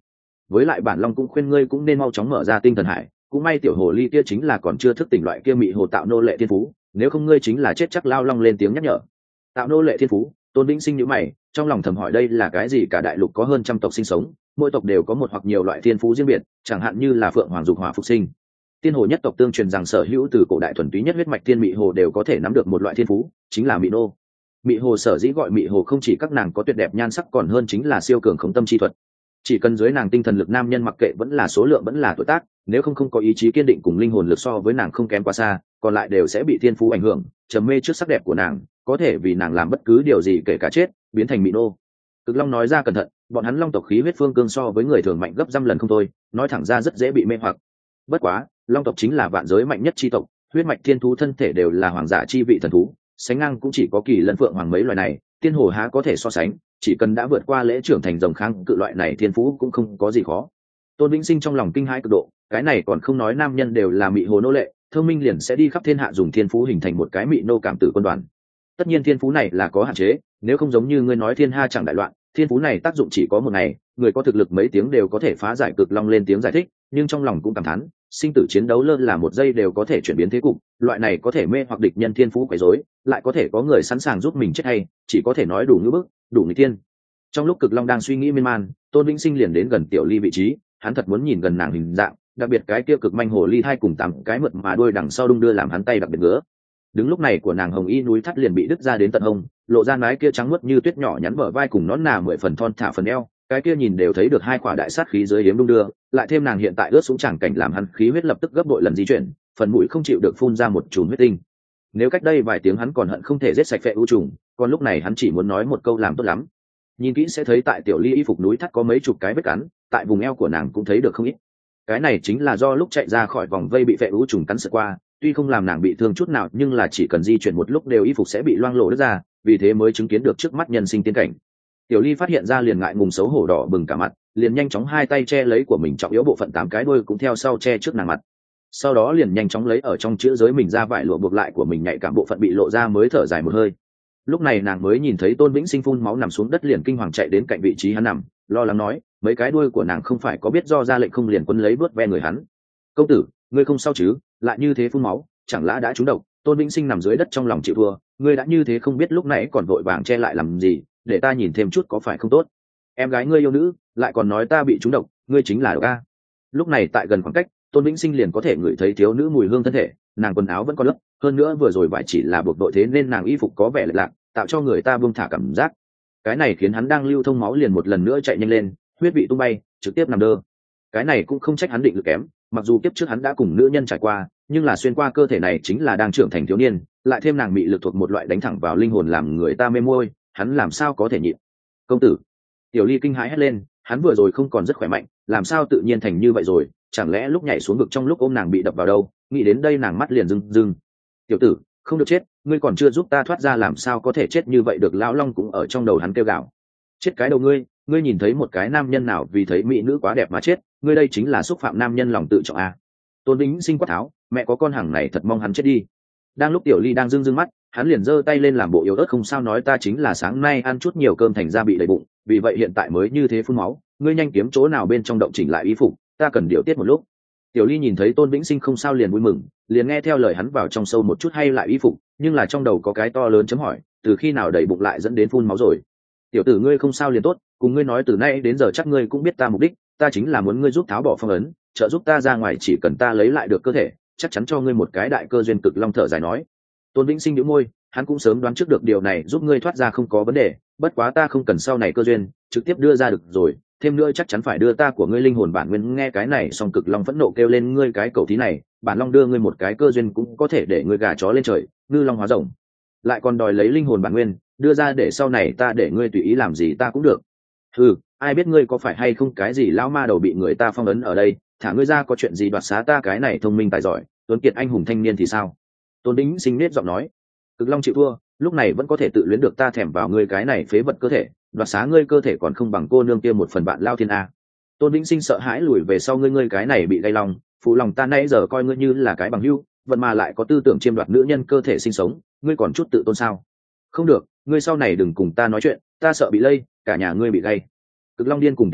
với lại bản long cũng khuyên ngươi cũng nên mau chóng mở ra tinh thần hải, cũng may tiểu hồ ly kia chính là còn chưa thức tỉnh loại kia mị hồ tạo nô lệ thiên phú, nếu không ngươi chính là chết chắc. Lao Long lên tiếng nhắc nhở. Tạo nô lệ thiên phú? Tôn Vĩnh Sinh nhíu mày, trong lòng thầm hỏi đây là cái gì? Cả đại lục có hơn trăm tộc sinh sống, mỗi tộc đều có một hoặc nhiều loại thiên phú riêng biệt, chẳng hạn như là phượng hoàng dục hỏa phục sinh. Tiên hồ nhất tộc tương truyền rằng sở hữu từ cổ đại thuần túy nhất huyết mạch tiên mị hồ đều có thể nắm được một loại thiên phú, chính là mị nô. Mị hồ sở dĩ gọi mị hồ không chỉ các nàng có tuyệt đẹp nhan sắc, còn hơn chính là siêu cường khống tâm chi thuật. Chỉ cần dưới nàng tinh thần lực, nam nhân mặc kệ vẫn là số lượng vẫn là tuổi tác, nếu không không có ý chí kiên định cùng linh hồn lực so với nàng không kém quá xa, còn lại đều sẽ bị thiên phú ảnh hưởng, trầm mê trước sắc đẹp của nàng, có thể vì nàng làm bất cứ điều gì kể cả chết, biến thành mị nô. Cực Long nói ra cẩn thận, bọn hắn long tộc khí huyết phương cương so với người thường mạnh gấp trăm lần không thôi, nói thẳng ra rất dễ bị mê hoặc. Bất quá, long tộc chính là vạn giới mạnh nhất chi tộc, huyết mạch thiên thú thân thể đều là hoàng giả chi vị thần thú, sánh ngang cũng chỉ có kỳ lân phượng hoàng mấy loài này, tiên hồ há có thể so sánh, chỉ cần đã vượt qua lễ trưởng thành rồng kháng cự loại này thiên phú cũng không có gì khó. Tôn Vĩnh Sinh trong lòng kinh hãi cực độ, cái này còn không nói nam nhân đều là mị hồ nô lệ, thông minh liền sẽ đi khắp thiên hạ dùng thiên phú hình thành một cái mị nô cảm tử quân đoàn. Tất nhiên thiên phú này là có hạn chế, nếu không giống như ngươi nói thiên ha chẳng đại loạn, thiên phú này tác dụng chỉ có một ngày, người có thực lực mấy tiếng đều có thể phá giải. Cực Long lên tiếng giải thích, nhưng trong lòng cũng cảm thán, sinh tử chiến đấu lơ là một giây đều có thể chuyển biến thế cục, loại này có thể mê hoặc địch nhân thiên phú quấy rối, lại có thể có người sẵn sàng giúp mình chết hay, chỉ có thể nói đủ ngữ bức, đủ người tiên. Trong lúc Cực Long đang suy nghĩ miên man, Tôn Vĩnh Sinh liền đến gần Tiểu Ly vị trí, hắn thật muốn nhìn gần nàng hình dạng, đặc biệt cái kia cực manh hồ ly thai cùng tám cái mượt mà đuôi đằng sau đung đưa làm hắn tay đặc biệt ngứa. Đứng lúc này của nàng hồng y núi thắt liền bị đứt ra đến tận hông, lộ ra mái kia trắng muốt như tuyết nhỏ nhắn bờ vai cùng nón nà mười phần thon thả phần eo, cái kia nhìn đều thấy được hai quả đại sát khí dưới hiếm đung đưa, lại thêm nàng hiện tại ướt xuống chẳng cảnh làm hắn khí huyết lập tức gấp bội lần di chuyển, phần mũi không chịu được phun ra một chùm huyết tinh. Nếu cách đây vài tiếng hắn còn hận không thể giết sạch phệ u trùng, còn lúc này hắn chỉ muốn nói một câu làm tốt lắm. Nhìn kỹ sẽ thấy tại Tiểu Ly y phục núi thắt có mấy chục cái vết cắn, tại vùng eo của nàng cũng thấy được không ít. Cái này chính là do lúc chạy ra khỏi vòng vây bị phệ u trùng cắn sượt qua, tuy không làm nàng bị thương chút nào nhưng là chỉ cần di chuyển một lúc đều y phục sẽ bị loang lổ đứt ra, vì thế mới chứng kiến được trước mắt nhân sinh tiên cảnh. Tiểu Ly phát hiện ra liền ngại ngùng xấu hổ đỏ bừng cả mặt, liền nhanh chóng hai tay che lấy của mình trọng yếu bộ phận tám cái đuôi cũng theo sau che trước nàng mặt. Sau đó liền nhanh chóng lấy ở trong chữ giới mình ra vải lụa buộc lại của mình nhạy cảm bộ phận bị lộ ra mới thở dài một hơi. Lúc này nàng mới nhìn thấy Tôn Vĩnh Sinh phun máu nằm xuống đất liền kinh hoàng chạy đến cạnh vị trí hắn nằm, lo lắng nói, mấy cái đuôi của nàng không phải có biết do ra lệnh không liền quấn lấy vớt ve người hắn. Công tử, ngươi không sao chứ? Lại như thế phun máu, chẳng lẽ đã trúng độc? Tôn Vĩnh Sinh nằm dưới đất trong lòng chịu thua, ngươi đã như thế không biết lúc nãy còn vội vàng che lại làm gì, để ta nhìn thêm chút có phải không tốt. Em gái ngươi yêu nữ, lại còn nói ta bị trúng độc, ngươi chính là độc a. Lúc này tại gần khoảng cách, Tôn Vĩnh Sinh liền có thể ngửi thấy thiếu nữ mùi hương thân thể, nàng quần áo vẫn còn lớp, hơn nữa vừa rồi vải chỉ là buộc đội thế nên nàng y phục có vẻ lệch lạc, tạo cho người ta buông thả cảm giác. Cái này khiến hắn đang lưu thông máu liền một lần nữa chạy nhanh lên, huyết vị tung bay, trực tiếp nằm đơ. Cái này cũng không trách hắn định lực kém, mặc dù kiếp trước hắn đã cùng nữ nhân trải qua, nhưng là xuyên qua cơ thể này chính là đang trưởng thành thiếu niên, lại thêm nàng bị lực thuộc một loại đánh thẳng vào linh hồn làm người ta mê muội, hắn làm sao có thể nhịn. Công tử! Tiểu Ly kinh hãi hét lên, hắn vừa rồi không còn rất khỏe mạnh, làm sao tự nhiên thành như vậy rồi, chẳng lẽ lúc nhảy xuống vực trong lúc ôm nàng bị đập vào đâu? Nghĩ đến đây nàng mắt liền rưng rưng. Tiểu tử, không được chết, ngươi còn chưa giúp ta thoát ra làm sao có thể chết như vậy được? Lão Long cũng ở trong đầu hắn kêu gào. Chết cái đầu ngươi, ngươi nhìn thấy một cái nam nhân nào vì thấy mỹ nữ quá đẹp mà chết, ngươi đây chính là xúc phạm nam nhân lòng tự trọng a. Tôn Vĩnh Sinh quát tháo, mẹ có con hàng này thật mong hắn chết đi. Đang lúc Tiểu Ly đang rưng rưng mắt, hắn liền giơ tay lên làm bộ yếu ớt không sao nói, ta chính là sáng nay ăn chút nhiều cơm thành ra bị đầy bụng, vì vậy hiện tại mới như thế phun máu, ngươi nhanh kiếm chỗ nào bên trong động chỉnh lại y phục, ta cần điều tiết một lúc. Tiểu Ly nhìn thấy Tôn Vĩnh Sinh không sao liền vui mừng, liền nghe theo lời hắn vào trong sâu một chút hay lại y phục, nhưng là trong đầu có cái to lớn chấm hỏi, từ khi nào đầy bụng lại dẫn đến phun máu rồi? Tiểu tử ngươi không sao liền tốt, cùng ngươi nói từ nay đến giờ chắc ngươi cũng biết ta mục đích, ta chính là muốn ngươi giúp tháo bỏ phong ấn, trợ giúp ta ra ngoài, chỉ cần ta lấy lại được cơ thể, chắc chắn cho ngươi một cái đại cơ duyên. Cực Long thở dài nói. Tôn Vĩnh Sinh nhíu môi, hắn cũng sớm đoán trước được điều này, giúp ngươi thoát ra không có vấn đề, bất quá ta không cần sau này cơ duyên, trực tiếp đưa ra được rồi, thêm nữa chắc chắn phải đưa ta của ngươi linh hồn bản nguyên. Nghe cái này xong Cực Long phẫn nộ kêu lên, ngươi cái cẩu thí này, bản Long đưa ngươi một cái cơ duyên cũng có thể để ngươi gà chó lên trời, ngư long hóa rồng, lại còn đòi lấy linh hồn bản nguyên, đưa ra để sau này ta để ngươi tùy ý làm gì ta cũng được. Ừ, ai biết ngươi có phải hay không cái gì lão ma đầu bị người ta phong ấn ở đây, thả ngươi ra có chuyện gì đoạt xá ta cái này thông minh tài giỏi tuấn kiệt anh hùng thanh niên thì sao? Tôn Vĩnh Sinh nết giọng nói. Cực Long chịu thua, lúc này vẫn có thể tự luyến được ta thèm vào ngươi cái này phế vật cơ thể, đoạt xá ngươi cơ thể còn không bằng cô nương kia một phần bạn lao thiên a. Tôn Vĩnh Sinh sợ hãi lùi về sau, ngươi ngươi cái này bị gây lòng, phụ lòng ta nãy giờ coi ngươi như là cái bằng hữu, vận mà lại có tư tưởng chiêm đoạt nữ nhân cơ thể sinh sống, ngươi còn chút tự tôn sao? Không được, ngươi sau này đừng cùng ta nói chuyện, ta sợ bị lây, cả nhà ngươi bị gây. Cực Long điên cùng hét lên,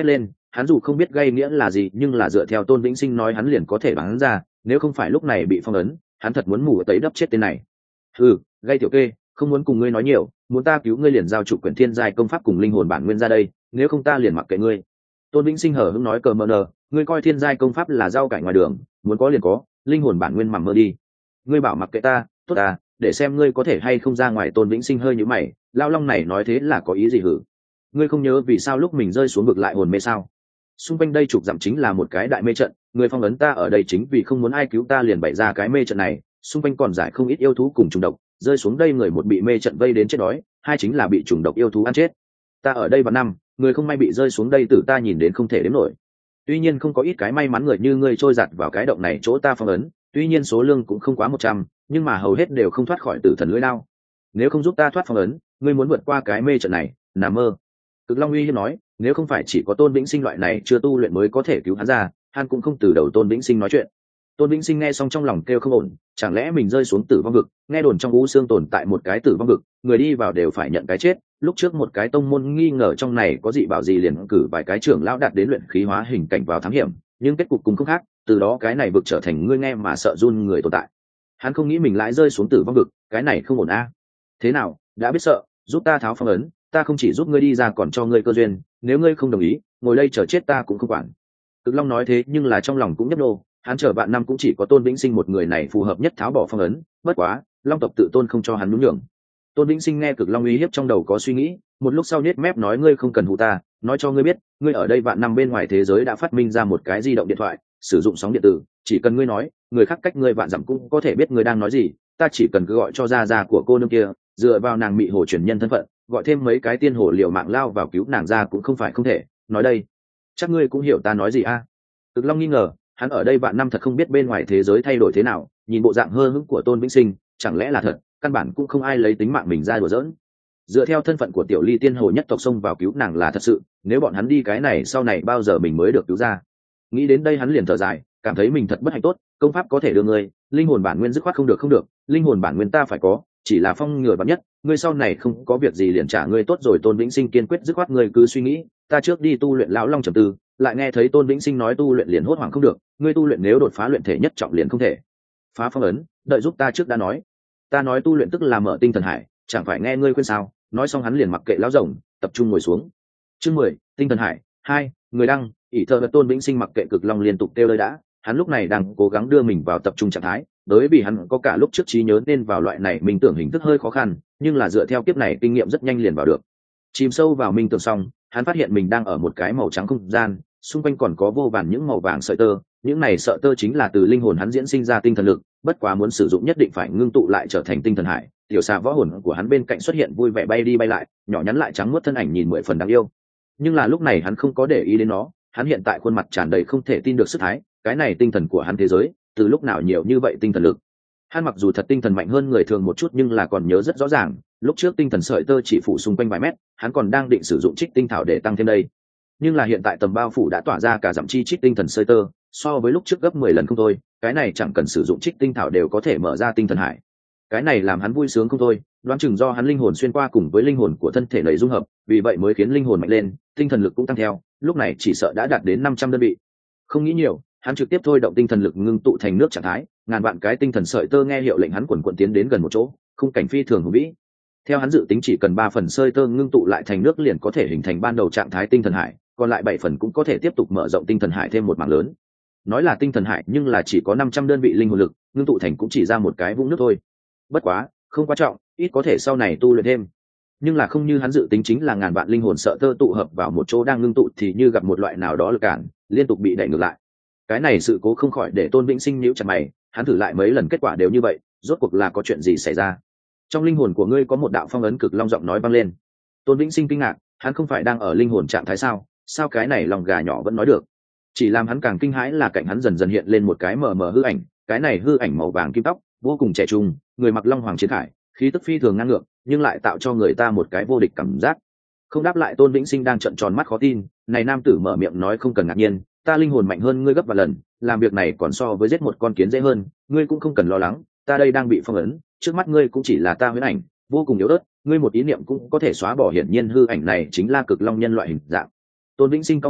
hắn dù không biết gây nghĩa là gì nhưng là dựa theo Tôn Vĩnh Sinh nói hắn liền có thể đoán ra, nếu không phải lúc này bị phong ấn hắn thật muốn mù tấy đắp chết tên này. Ừ, gây tiểu kê, không muốn cùng ngươi nói nhiều, muốn ta cứu ngươi liền giao chủ quyển thiên giai công pháp cùng linh hồn bản nguyên ra đây, nếu không ta liền mặc kệ ngươi. Tôn Vĩnh Sinh hở hững nói cờ mờ nờ, ngươi coi thiên giai công pháp là rau cải ngoài đường, muốn có liền có, linh hồn bản nguyên mầm mơ đi. Ngươi bảo mặc kệ ta, tốt à, để xem ngươi có thể hay không ra ngoài. Tôn Vĩnh Sinh hơi nhíu mày, lao long này nói thế là có ý gì hử? Ngươi không nhớ vì sao lúc mình rơi xuống vực lại hồn mê sao? Xung quanh đây chục dặm chính là một cái đại mê trận, người phong ấn ta ở đây chính vì không muốn ai cứu ta liền bày ra cái mê trận này, xung quanh còn giải không ít yêu thú cùng trùng độc, rơi xuống đây người một bị mê trận vây đến chết đói, hai chính là bị trùng độc yêu thú ăn chết. Ta ở đây vào năm, người không may bị rơi xuống đây tử ta nhìn đến không thể đếm nổi. Tuy nhiên không có ít cái may mắn người như ngươi trôi giặt vào cái động này chỗ ta phong ấn, tuy nhiên số lượng cũng không quá một trăm, nhưng mà hầu hết đều không thoát khỏi tử thần lưỡi lao. Nếu không giúp ta thoát phong ấn, ngươi muốn vượt qua cái mê trận này, nằm mơ. Cực Long uy hiếp nói, nếu không phải chỉ có Tôn Vĩnh Sinh loại này chưa tu luyện mới có thể cứu hắn ra, hắn cũng không từ đầu Tôn Vĩnh Sinh nói chuyện. Tôn Vĩnh Sinh nghe xong trong lòng kêu không ổn, chẳng lẽ mình rơi xuống tử vong vực? Nghe đồn trong u xương tồn tại một cái tử vong vực, người đi vào đều phải nhận cái chết. Lúc trước một cái tông môn nghi ngờ trong này có dị bảo gì liền cử vài cái trưởng lão đạt đến luyện khí hóa hình cảnh vào thám hiểm, nhưng kết cục cũng không khác, từ đó cái này vực trở thành ngươi nghe mà sợ run người tồn tại. Hắn không nghĩ mình lại rơi xuống tử vong vực, cái này không ổn a. Thế nào, đã biết sợ, giúp ta tháo phong ấn, ta không chỉ giúp ngươi đi ra còn cho ngươi cơ duyên, nếu ngươi không đồng ý, ngồi đây chờ chết ta cũng không quản. Cực Long nói thế nhưng là trong lòng cũng nhấp nô, hắn chờ bạn năm cũng chỉ có Tôn Vĩnh Sinh một người này phù hợp nhất tháo bỏ phong ấn, bất quá, Long tộc tự tôn không cho hắn nhún nhường. Tôn Vĩnh Sinh nghe Cực Long uy hiếp trong đầu có suy nghĩ, một lúc sau nhếch mép nói ngươi không cần hù ta, nói cho ngươi biết, ngươi ở đây vạn năm bên ngoài thế giới đã phát minh ra một cái di động điện thoại, sử dụng sóng điện tử, chỉ cần ngươi nói, người khác cách ngươi vạn dặm cũng có thể biết ngươi đang nói gì, ta chỉ cần cứ gọi cho gia gia của cô nương kia, dựa vào nàng mị hồ truyền nhân thân phận, gọi thêm mấy cái tiên hồ liều mạng lao vào cứu nàng ra cũng không phải không thể, nói đây, chắc ngươi cũng hiểu ta nói gì a. À? Cực Long nghi ngờ, hắn ở đây vạn năm thật không biết bên ngoài thế giới thay đổi thế nào, nhìn bộ dạng hơ hững của Tôn Vĩnh Sinh, chẳng lẽ là thật, căn bản cũng không ai lấy tính mạng mình ra đùa giỡn. Dựa theo thân phận của tiểu ly tiên hồ nhất tộc xông vào cứu nàng là thật sự, nếu bọn hắn đi cái này sau này bao giờ mình mới được cứu ra. Nghĩ đến đây hắn liền thở dài, cảm thấy mình thật bất hạnh tốt, công pháp có thể đưa ngươi, linh hồn bản nguyên dứt khoát không được không được, linh hồn bản nguyên ta phải có, chỉ là phong ngừa bản nhất, ngươi sau này không có việc gì liền trả ngươi tốt rồi. Tôn Vĩnh Sinh kiên quyết dứt khoát, ngươi cứ suy nghĩ, ta trước đi tu luyện lão long trầm tư, lại nghe thấy Tôn Vĩnh Sinh nói tu luyện liền hốt hoảng không được, ngươi tu luyện nếu đột phá luyện thể nhất trọng liền không thể phá phong ấn, đợi giúp ta trước đã nói, ta nói tu luyện tức là mở tinh thần hải, chẳng phải nghe ngươi khuyên sao? Nói xong hắn liền mặc kệ lão rồng, tập trung ngồi xuống. Chương mười, tinh thần hải hai, người đăng, ỷ thơ và Tôn Vĩnh Sinh mặc kệ Cực Long liên tục kêu lời đã, hắn lúc này đang cố gắng đưa mình vào tập trung trạng thái, đối vì hắn có cả lúc trước trí nhớ nên vào loại này mình tưởng hình thức hơi khó khăn, nhưng là dựa theo kiếp này kinh nghiệm rất nhanh liền vào được. Chìm sâu vào minh tưởng xong, hắn phát hiện mình đang ở một cái màu trắng không gian, xung quanh còn có vô vàn những màu vàng sợi tơ, những này sợi tơ chính là từ linh hồn hắn diễn sinh ra tinh thần lực, bất quá muốn sử dụng nhất định phải ngưng tụ lại trở thành tinh thần hải. Tiểu xà võ hồn của hắn bên cạnh xuất hiện vui vẻ bay đi bay lại, nhỏ nhắn lại trắng muốt thân ảnh nhìn mười phần đáng yêu. Nhưng là lúc này hắn không có để ý đến nó, hắn hiện tại khuôn mặt tràn đầy không thể tin được sức thái, cái này tinh thần của hắn thế giới, từ lúc nào nhiều như vậy tinh thần lực. Hắn mặc dù thật tinh thần mạnh hơn người thường một chút nhưng là còn nhớ rất rõ ràng, lúc trước tinh thần sợi tơ chỉ phủ xung quanh vài mét, hắn còn đang định sử dụng trích tinh thảo để tăng thêm đây. Nhưng là hiện tại tầm bao phủ đã tỏa ra cả dặm chi trích tinh thần sợi tơ, so với lúc trước gấp mười lần không thôi, cái này chẳng cần sử dụng trích tinh thảo đều có thể mở ra tinh thần hải. Cái này làm hắn vui sướng không thôi, đoán chừng do hắn linh hồn xuyên qua cùng với linh hồn của thân thể nảy dung hợp, vì vậy mới khiến linh hồn mạnh lên, tinh thần lực cũng tăng theo, lúc này chỉ sợ đã đạt đến năm trăm đơn vị. Không nghĩ nhiều, hắn trực tiếp thôi động tinh thần lực ngưng tụ thành nước trạng thái, ngàn vạn cái tinh thần sợi tơ nghe hiệu lệnh hắn quần quần tiến đến gần một chỗ, khung cảnh phi thường hùng vĩ. Theo hắn dự tính chỉ cần ba phần sợi tơ ngưng tụ lại thành nước liền có thể hình thành ban đầu trạng thái tinh thần hải, còn lại bảy phần cũng có thể tiếp tục mở rộng tinh thần hải thêm một mảng lớn. Nói là tinh thần hải nhưng là chỉ có năm trăm đơn vị linh hồn lực, ngưng tụ thành cũng chỉ ra một cái vũng nước thôi. Bất quá, không quan trọng, ít có thể sau này tu luyện thêm. Nhưng là không như hắn dự tính, chính là ngàn vạn linh hồn sợi tơ tụ hợp vào một chỗ đang ngưng tụ thì như gặp một loại nào đó lực cản, liên tục bị đẩy ngược lại. Cái này sự cố không khỏi để Tôn Vĩnh Sinh nhíu chặt mày, hắn thử lại mấy lần kết quả đều như vậy, rốt cuộc là có chuyện gì xảy ra? Trong linh hồn của ngươi có một đạo phong ấn, Cực Long giọng nói vang lên. Tôn Vĩnh Sinh kinh ngạc, hắn không phải đang ở linh hồn trạng thái sao? Sao cái này lòng gà nhỏ vẫn nói được? Chỉ làm hắn càng kinh hãi là cạnh hắn dần dần hiện lên một cái mờ mờ hư ảnh, cái này hư ảnh màu vàng kim tóc, vô cùng trẻ trung, người mặc long hoàng chiến khải, khí tức phi thường ngang ngược, nhưng lại tạo cho người ta một cái vô địch cảm giác. Không đáp lại, Tôn Vĩnh Sinh đang trợn tròn mắt khó tin, này nam tử mở miệng nói không cần ngạc nhiên, ta linh hồn mạnh hơn ngươi gấp vài lần, làm việc này còn so với giết một con kiến dễ hơn, ngươi cũng không cần lo lắng, ta đây đang bị phong ấn, trước mắt ngươi cũng chỉ là ta huyễn ảnh, vô cùng yếu ớt, ngươi một ý niệm cũng có thể xóa bỏ, hiển nhiên hư ảnh này chính là Cực Long nhân loại hình dạng. Tôn Vĩnh Sinh cau mày,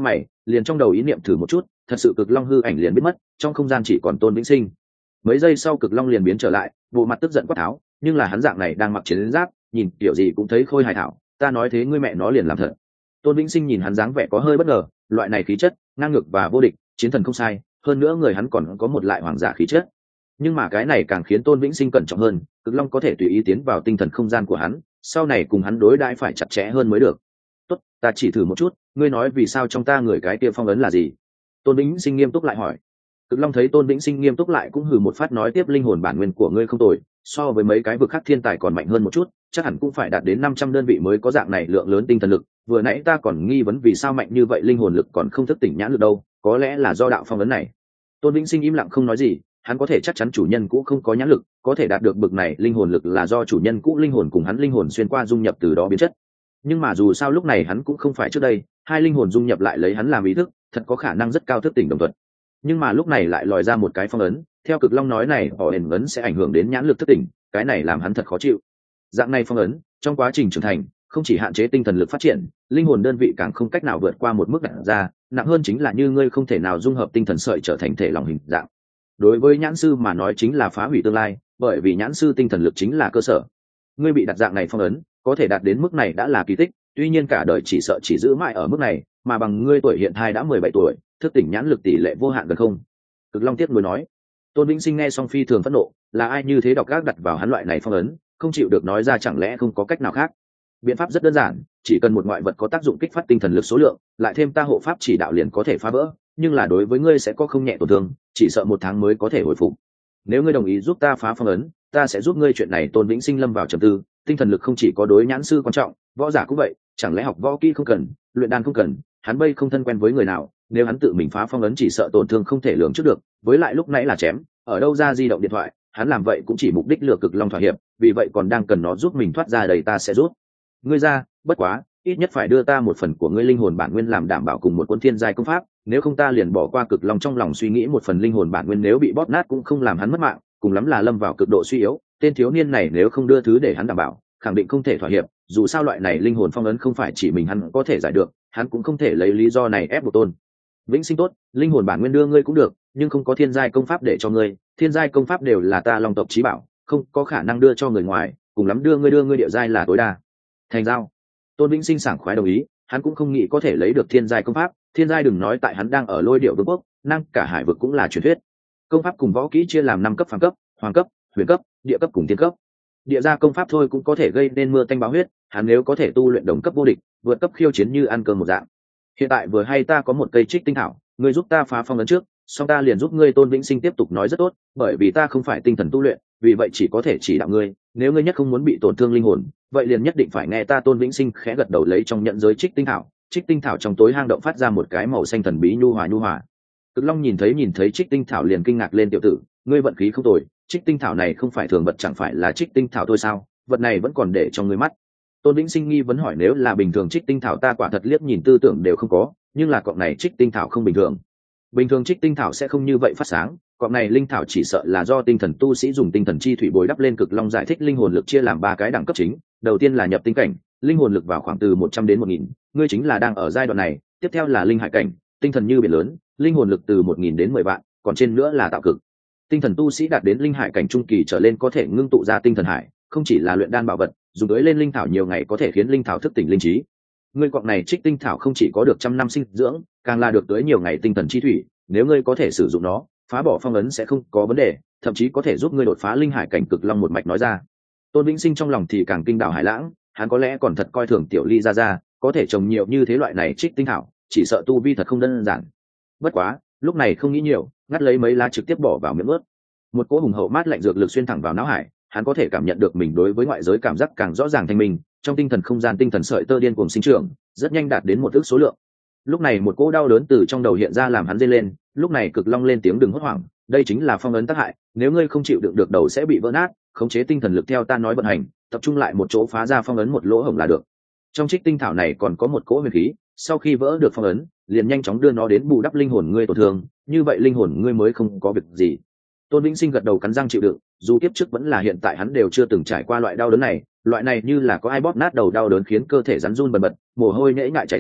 liền trong đầu ý niệm thử một chút, thật sự cực long hư ảnh liền biến mất, trong không gian chỉ còn Tôn Vĩnh Sinh. Mấy giây sau cực long liền biến trở lại, bộ mặt tức giận quát tháo, nhưng là hắn dạng này đang mặc chiến giáp, nhìn kiểu gì cũng thấy khôi hài thảo, ta nói thế ngươi mẹ nó liền làm thật. Tôn Vĩnh Sinh nhìn hắn dáng vẻ có hơi bất ngờ, loại này khí chất ngang ngược và vô địch, chiến thần không sai, hơn nữa người hắn còn có một lại hoàng giả khí chất. Nhưng mà cái này càng khiến Tôn Vĩnh Sinh cẩn trọng hơn, cực long có thể tùy ý tiến vào tinh thần không gian của hắn, sau này cùng hắn đối đãi phải chặt chẽ hơn mới được. Tốt, ta chỉ thử một chút, ngươi nói vì sao trong ta người cái kia phong ấn là gì? Tôn Vĩnh Sinh nghiêm túc lại hỏi. Cực long thấy Tôn Vĩnh Sinh nghiêm túc lại cũng hừ một phát nói tiếp, linh hồn bản nguyên của ngươi không tồi, so với mấy cái vực khác thiên tài còn mạnh hơn một chút, chắc hẳn cũng phải đạt đến năm trăm đơn vị mới có dạng này lượng lớn tinh thần lực. Vừa nãy ta còn nghi vấn vì sao mạnh như vậy linh hồn lực còn không thức tỉnh nhãn lực đâu, có lẽ là do đạo phong ấn này. Tôn Vĩnh Sinh im lặng không nói gì, hắn có thể chắc chắn chủ nhân cũ không có nhãn lực, có thể đạt được bực này linh hồn lực là do chủ nhân cũ linh hồn cùng hắn linh hồn xuyên qua dung nhập từ đó biến chất. Nhưng mà dù sao lúc này hắn cũng không phải trước đây, hai linh hồn dung nhập lại lấy hắn làm ý thức, thật có khả năng rất cao thức tỉnh đồng thuận. Nhưng mà lúc này lại lòi ra một cái phong ấn, theo cực long nói này họ ẩn ấn sẽ ảnh hưởng đến nhãn lực thức tỉnh, cái này làm hắn thật khó chịu. Dạng này phong ấn trong quá trình trưởng thành không chỉ hạn chế tinh thần lực phát triển, linh hồn đơn vị càng không cách nào vượt qua một mức đặt ra, nặng hơn chính là như ngươi không thể nào dung hợp tinh thần sợi trở thành thể lòng hình dạng. Đối với nhãn sư mà nói chính là phá hủy tương lai, bởi vì nhãn sư tinh thần lực chính là cơ sở. Ngươi bị đặt dạng này phong ấn, có thể đạt đến mức này đã là kỳ tích, tuy nhiên cả đời chỉ sợ chỉ giữ mãi ở mức này, mà bằng ngươi tuổi hiện hai đã mười bảy tuổi, thức tỉnh nhãn lực tỷ lệ vô hạn gần không. Cực long tiếp nối nói. Tôn Vĩnh Sinh nghe xong phi thường phẫn nộ, là ai như thế độc ác đặt vào hắn loại này phong ấn, không chịu được nói ra, chẳng lẽ không có cách nào khác? Biện pháp rất đơn giản, chỉ cần một ngoại vật có tác dụng kích phát tinh thần lực số lượng, lại thêm ta hộ pháp chỉ đạo liền có thể phá vỡ, nhưng là đối với ngươi sẽ có không nhẹ tổn thương, chỉ sợ một tháng mới có thể hồi phục. Nếu ngươi đồng ý giúp ta phá phong ấn, ta sẽ giúp ngươi chuyện này. Tôn Vĩnh Sinh lâm vào trầm tư, tinh thần lực không chỉ có đối nhãn sư quan trọng, võ giả cũng vậy, chẳng lẽ học võ kỹ không cần, luyện đan không cần, hắn bây không thân quen với người nào, nếu hắn tự mình phá phong ấn chỉ sợ tổn thương không thể lường trước được, với lại lúc nãy là chém, ở đâu ra di động điện thoại, hắn làm vậy cũng chỉ mục đích lừa cực long thỏa hiệp, vì vậy còn đang cần nó giúp mình thoát ra đầy, ta sẽ giúp ngươi ra, bất quá ít nhất phải đưa ta một phần của ngươi linh hồn bản nguyên làm đảm bảo cùng một cuốn thiên giai công pháp, nếu không ta liền bỏ qua. Cực long trong lòng suy nghĩ, một phần linh hồn bản nguyên nếu bị bóp nát cũng không làm hắn mất mạng, cùng lắm là lâm vào cực độ suy yếu, tên thiếu niên này nếu không đưa thứ để hắn đảm bảo, khẳng định không thể thỏa hiệp, dù sao loại này linh hồn phong ấn không phải chỉ mình hắn có thể giải được, hắn cũng không thể lấy lý do này ép buộc Tôn Vĩnh Sinh. Tốt, linh hồn bản nguyên đưa ngươi cũng được, nhưng không có thiên giai công pháp để cho ngươi, thiên giai công pháp đều là ta long tộc chí bảo, không có khả năng đưa cho người ngoài, cùng lắm đưa ngươi đưa ngươi địa giai là tối đa. Thành giao. Tôn Vĩnh Sinh sảng khoái đồng ý, hắn cũng không nghĩ có thể lấy được thiên giai công pháp, thiên giai đừng nói tại hắn đang ở Lôi Điệu Vương quốc, năng cả hải vực cũng là truyền thuyết. Công pháp cùng võ kỹ chia làm năm cấp: phàm cấp, hoàng cấp, huyền cấp, địa cấp cùng tiên cấp. Địa gia công pháp thôi cũng có thể gây nên mưa tanh báo huyết, hắn nếu có thể tu luyện đồng cấp vô địch, vượt cấp khiêu chiến như ăn cơm một dạng. Hiện tại vừa hay ta có một cây trích tinh thảo, ngươi giúp ta phá phong ấn trước, xong ta liền giúp ngươi. Tôn Vĩnh Sinh tiếp tục nói rất tốt, bởi vì ta không phải tinh thần tu luyện, vì vậy chỉ có thể chỉ đạo ngươi, nếu ngươi nhất không muốn bị tổn thương linh hồn, vậy liền nhất định phải nghe ta. Tôn Vĩnh Sinh khẽ gật đầu, lấy trong nhận giới trích tinh thảo, trích tinh thảo trong tối hang động phát ra một cái màu xanh thần bí nhu hòa nhu hòa. Cực long nhìn thấy nhìn thấy trích tinh thảo liền kinh ngạc lên, tiểu tử, ngươi vận khí không tồi, trích tinh thảo này không phải thường vật, chẳng phải là trích tinh thảo thôi sao, vật này vẫn còn để trong ngươi mắt. Tôn Vĩnh Sinh nghi vấn hỏi, nếu là bình thường trích tinh thảo ta quả thật liếc nhìn tư tưởng đều không có, nhưng là cọng này trích tinh thảo không bình thường. Bình thường trích tinh thảo sẽ không như vậy phát sáng, cọng này linh thảo chỉ sợ là do tinh thần tu sĩ dùng tinh thần chi thủy bồi đắp lên. Cực long giải thích, linh hồn lực chia làm ba cái đẳng cấp chính, đầu tiên là nhập tinh cảnh, linh hồn lực vào khoảng từ một trăm đến một nghìn, ngươi chính là đang ở giai đoạn này. Tiếp theo là linh hải cảnh, tinh thần như biển lớn, linh hồn lực từ một nghìn đến mười vạn, còn trên nữa là tạo cực. Tinh thần tu sĩ đạt đến linh hải cảnh trung kỳ trở lên có thể ngưng tụ ra tinh thần hải, không chỉ là luyện đan bảo vật, dùng tới lên linh thảo nhiều ngày có thể khiến linh thảo thức tỉnh linh trí. Ngươi cọng này trích tinh thảo không chỉ có được trăm năm sinh dưỡng, càng là được tới nhiều ngày tinh thần chi thủy, nếu ngươi có thể sử dụng nó, phá bỏ phong ấn sẽ không có vấn đề, thậm chí có thể giúp ngươi đột phá linh hải cảnh. Cực long một mạch nói ra. Tôn Vĩnh Sinh trong lòng thì càng kinh đảo hải lãng, hắn có lẽ còn thật coi thường tiểu ly ra ra, có thể trồng nhiều như thế loại này trích tinh thảo, chỉ sợ tu vi thật không đơn giản. Bất quá lúc này không nghĩ nhiều, ngắt lấy mấy lá trực tiếp bỏ vào miệng ướt. Một cỗ hùng hậu mát lạnh dược lực xuyên thẳng vào não hải, hắn có thể cảm nhận được mình đối với ngoại giới cảm giác càng rõ ràng thanh minh, trong tinh thần không gian tinh thần sợi tơ điên cuồng sinh trưởng, rất nhanh đạt đến một ước số lượng. Lúc này một cỗ đau đớn từ trong đầu hiện ra làm hắn rên lên, lúc này Cực long lên tiếng, đừng hốt hoảng, đây chính là phong ấn tác hại, nếu ngươi không chịu đựng được đầu sẽ bị vỡ nát, khống chế tinh thần lực theo ta nói vận hành, tập trung lại một chỗ phá ra phong ấn một lỗ hổng là được. Trong trích tinh thảo này còn có một cỗ huyền khí, sau khi vỡ được phong ấn, liền nhanh chóng đưa nó đến bù đắp linh hồn ngươi tổn thương, như vậy linh hồn ngươi mới không có việc gì. Tôn Vĩnh Sinh gật đầu cắn răng chịu đựng, dù kiếp trước vẫn là hiện tại hắn đều chưa từng trải qua loại đau đớn này, loại này như là có ai bóp nát đầu đau đớn khiến cơ thể rắn run bần bật, mồ hôi nhễ nhại chảy ra,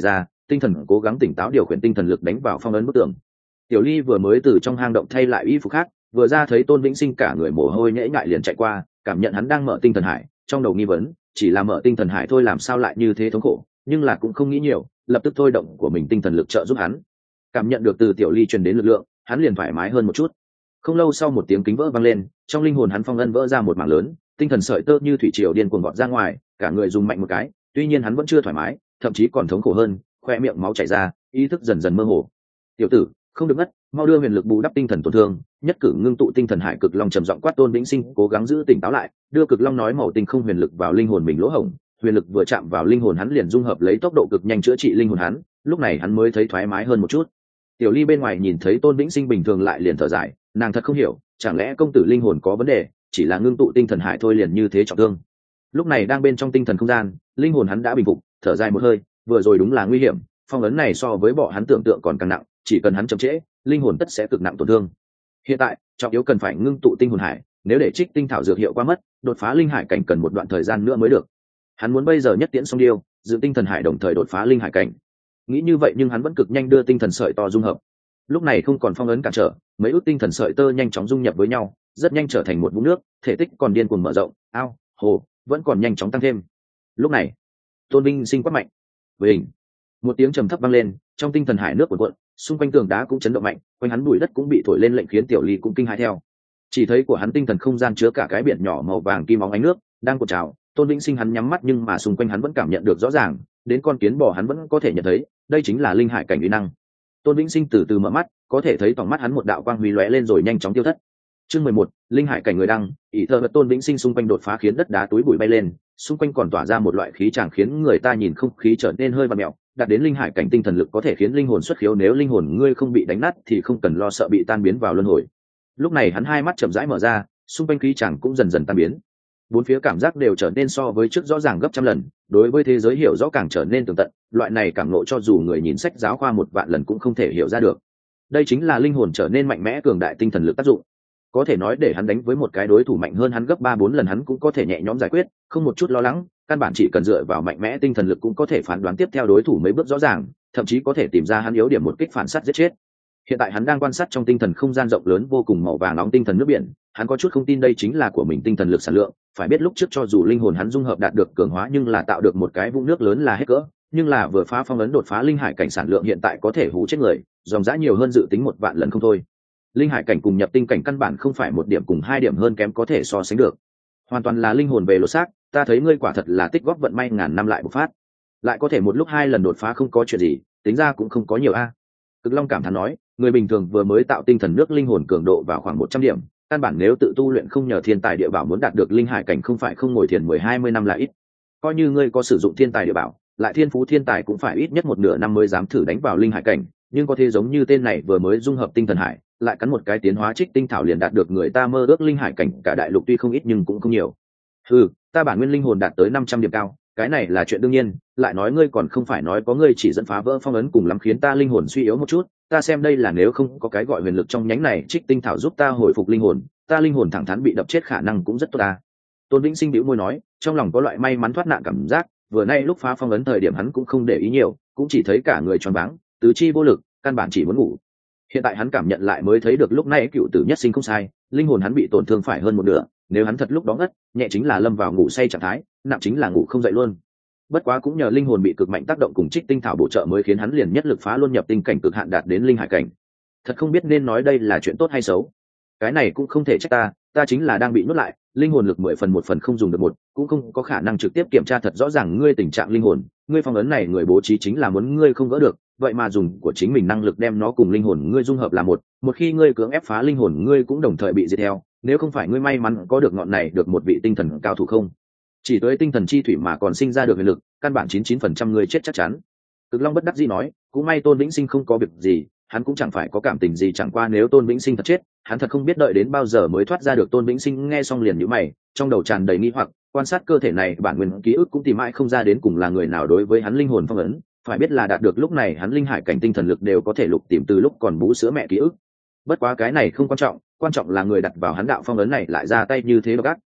tinh thần cố gắng tỉnh táo điều khiển tinh thần lực đánh vào phong ấn bức tường. Tiểu Ly vừa mới từ trong hang động thay lại y phục khác, vừa ra thấy Tôn Vĩnh Sinh cả người mồ hôi nhễ nhại liền chạy qua, cảm nhận hắn đang mở tinh thần hải, trong đầu nghi vấn, chỉ là mở tinh thần hải thôi làm sao lại như thế thống khổ, nhưng là cũng không nghĩ nhiều, lập tức thôi động của mình tinh thần lực trợ giúp hắn. Cảm nhận được từ Tiểu Ly truyền đến lực lượng, hắn liền thoải mái hơn một chút. Không lâu sau một tiếng kính vỡ vang lên, trong linh hồn hắn phong ấn vỡ ra một mảng lớn, tinh thần sợi tơ như thủy triều điên cuồng vọt ra ngoài, cả người dùng mạnh một cái, tuy nhiên hắn vẫn chưa thoải mái, thậm chí còn thống khổ hơn, khoe miệng máu chảy ra, ý thức dần dần mơ hồ. Tiểu tử, không được ngất, mau đưa huyền lực bù đắp tinh thần tổn thương. Nhất cử ngưng tụ tinh thần hải cực long trầm giọng quát. Tôn Vĩnh Sinh cố gắng giữ tỉnh táo lại, đưa cực long nói màu tinh không huyền lực vào linh hồn mình lỗ hổng, huyền lực vừa chạm vào linh hồn hắn liền dung hợp lấy tốc độ cực nhanh chữa trị linh hồn hắn, lúc này hắn mới thấy thoải mái hơn một chút. Tiểu Ly bên ngoài nhìn thấy Tôn Vĩnh Sinh bình thường lại liền thở dài, nàng thật không hiểu, chẳng lẽ công tử linh hồn có vấn đề, chỉ là ngưng tụ tinh thần hải thôi liền như thế trọng thương. Lúc này đang bên trong tinh thần không gian, linh hồn hắn đã bình phục, thở dài một hơi, vừa rồi đúng là nguy hiểm, phong ấn này so với bọn hắn tưởng tượng còn càng nặng, chỉ cần hắn chậm trễ, linh hồn tất sẽ cực nặng tổn thương. Hiện tại trọng yếu cần phải ngưng tụ tinh hồn hải, nếu để trích tinh thảo dược hiệu qua mất, đột phá linh hải cảnh cần một đoạn thời gian nữa mới được. Hắn muốn bây giờ nhất tiễn xong điêu, giữ tinh thần hải đồng thời đột phá linh hải cảnh. Nghĩ như vậy nhưng hắn vẫn cực nhanh đưa tinh thần sợi to dung hợp. Lúc này không còn phong ấn cản trở, mấy ước tinh thần sợi tơ nhanh chóng dung nhập với nhau, rất nhanh trở thành một vũng nước, thể tích còn điên cuồng mở rộng, ao, hồ vẫn còn nhanh chóng tăng thêm. Lúc này, Tôn Vĩnh Sinh quát mạnh, "Bình!" Một tiếng trầm thấp vang lên, trong tinh thần hải nước cuộn cuộn, xung quanh tường đá cũng chấn động mạnh, quanh hắn bụi đất cũng bị thổi lên lệnh khiến Tiểu Ly cũng kinh hãi theo. Chỉ thấy của hắn tinh thần không gian chứa cả cái biển nhỏ màu vàng kim óng ánh nước đang cuộn trào. Tôn Vĩnh Sinh hắn nhắm mắt nhưng mà xung quanh hắn vẫn cảm nhận được rõ ràng, đến con kiến bò hắn vẫn có thể nhận thấy, đây chính là linh hải cảnh uy năng. Tôn Vĩnh Sinh từ từ mở mắt, có thể thấy trong mắt hắn một đạo quang huy lóe lên rồi nhanh chóng tiêu thất. Chương mười một, linh hải cảnh người đăng, ý thơ vật. Tôn Vĩnh Sinh xung quanh đột phá khiến đất đá túi bụi bay lên, xung quanh còn tỏa ra một loại khí tràng khiến người ta nhìn không khí trở nên hơi vặn mèo, đạt đến linh hải cảnh tinh thần lực có thể khiến linh hồn xuất khiếu, nếu linh hồn ngươi không bị đánh nát thì không cần lo sợ bị tan biến vào luân hồi. Lúc này hắn hai mắt chậm rãi mở ra, xung quanh khí tràng cũng dần dần tan biến, bốn phía cảm giác đều trở nên so với trước rõ ràng gấp trăm lần, đối với thế giới hiểu rõ càng trở nên tường tận, loại này cảm ngộ cho dù người nhìn sách giáo khoa một vạn lần cũng không thể hiểu ra được. Đây chính là linh hồn trở nên mạnh mẽ cường đại tinh thần lực tác dụng, có thể nói để hắn đánh với một cái đối thủ mạnh hơn hắn gấp ba bốn lần hắn cũng có thể nhẹ nhõm giải quyết, không một chút lo lắng, căn bản chỉ cần dựa vào mạnh mẽ tinh thần lực cũng có thể phán đoán tiếp theo đối thủ mấy bước rõ ràng, thậm chí có thể tìm ra hắn yếu điểm một kích phản sát giết chết. Hiện tại hắn đang quan sát trong tinh thần không gian rộng lớn vô cùng màu vàng nóng tinh thần nước biển, hắn có chút không tin đây chính là của mình tinh thần lực sản lượng, phải biết lúc trước cho dù linh hồn hắn dung hợp đạt được cường hóa nhưng là tạo được một cái vũng nước lớn là hết cỡ, nhưng là vừa phá phong ấn đột phá linh hải cảnh sản lượng hiện tại có thể hú chết người, dòng dã nhiều hơn dự tính một vạn lần không thôi. Linh hải cảnh cùng nhập tinh cảnh căn bản không phải một điểm cùng hai điểm hơn kém có thể so sánh được, hoàn toàn là linh hồn về lột xác. Ta thấy ngươi quả thật là tích góp vận may ngàn năm lại bộc phát, lại có thể một lúc hai lần đột phá không có chuyện gì, tính ra cũng không có nhiều a. Cực Long cảm thán nói, người bình thường vừa mới tạo tinh thần nước linh hồn cường độ vào khoảng một trăm điểm, căn bản nếu tự tu luyện không nhờ thiên tài địa bảo muốn đạt được linh hải cảnh không phải không ngồi thiền mười hai mươi năm là ít. Coi như ngươi có sử dụng thiên tài địa bảo, lại thiên phú thiên tài cũng phải ít nhất một nửa năm mới dám thử đánh vào linh hải cảnh, nhưng có thế giống như tên này vừa mới dung hợp tinh thần hải, lại cắn một cái tiến hóa trích tinh thảo liền đạt được người ta mơ ước linh hải cảnh, cả đại lục tuy không ít nhưng cũng không nhiều. Ừ, ta bản nguyên linh hồn đạt tới năm trăm điểm cao, cái này là chuyện đương nhiên, lại nói ngươi còn không phải nói có ngươi chỉ dẫn phá vỡ phong ấn cùng lắm khiến ta linh hồn suy yếu một chút, ta xem đây là nếu không có cái gọi huyền lực trong nhánh này trích tinh thảo giúp ta hồi phục linh hồn, ta linh hồn thẳng thắn bị đập chết khả năng cũng rất tốt ta. Tôn Vĩnh Sinh bĩu môi nói, trong lòng có loại may mắn thoát nạn cảm giác, vừa nay lúc phá phong ấn thời điểm hắn cũng không để ý nhiều, cũng chỉ thấy cả người tròn váng, tứ chi vô lực, căn bản chỉ muốn ngủ. Hiện tại hắn cảm nhận lại mới thấy được lúc này cựu tử nhất sinh không sai, linh hồn hắn bị tổn thương phải hơn một nửa, nếu hắn thật lúc đó ngất, nhẹ chính là lâm vào ngủ say trạng thái, nặng chính là ngủ không dậy luôn. Bất quá cũng nhờ linh hồn bị cực mạnh tác động cùng trích tinh thảo bổ trợ mới khiến hắn liền nhất lực phá luôn nhập tinh cảnh cực hạn đạt đến linh hải cảnh. Thật không biết nên nói đây là chuyện tốt hay xấu. Cái này cũng không thể trách ta, ta chính là đang bị nuốt lại, linh hồn lực mười phần một phần không dùng được một, cũng không có khả năng trực tiếp kiểm tra thật rõ ràng ngươi tình trạng linh hồn, ngươi phong ấn này người bố trí chính là muốn ngươi không gỡ được, vậy mà dùng của chính mình năng lực đem nó cùng linh hồn ngươi dung hợp là một, một khi ngươi cưỡng ép phá linh hồn ngươi cũng đồng thời bị diệt theo, nếu không phải ngươi may mắn có được ngọn này được một vị tinh thần cao thủ không chỉ tới tinh thần chi thủy mà còn sinh ra được huyền lực, căn bản chín mươi chín phần trăm người chết chắc chắn. Cực Long bất đắc dĩ nói, cũng may Tôn Vĩnh Sinh không có việc gì, hắn cũng chẳng phải có cảm tình gì, chẳng qua nếu Tôn Vĩnh Sinh thật chết, hắn thật không biết đợi đến bao giờ mới thoát ra được. Tôn Vĩnh Sinh nghe xong liền nhíu mày, trong đầu tràn đầy nghi hoặc, quan sát cơ thể này bản nguyên ký ức cũng tìm mãi không ra đến cùng là người nào đối với hắn linh hồn phong ấn, phải biết là đạt được lúc này hắn linh hải cảnh tinh thần lực đều có thể lục tìm từ lúc còn bú sữa mẹ ký ức. Bất quá cái này không quan trọng, quan trọng là người đặt vào hắn đạo phong ấn này lại ra tay như thế độc ác,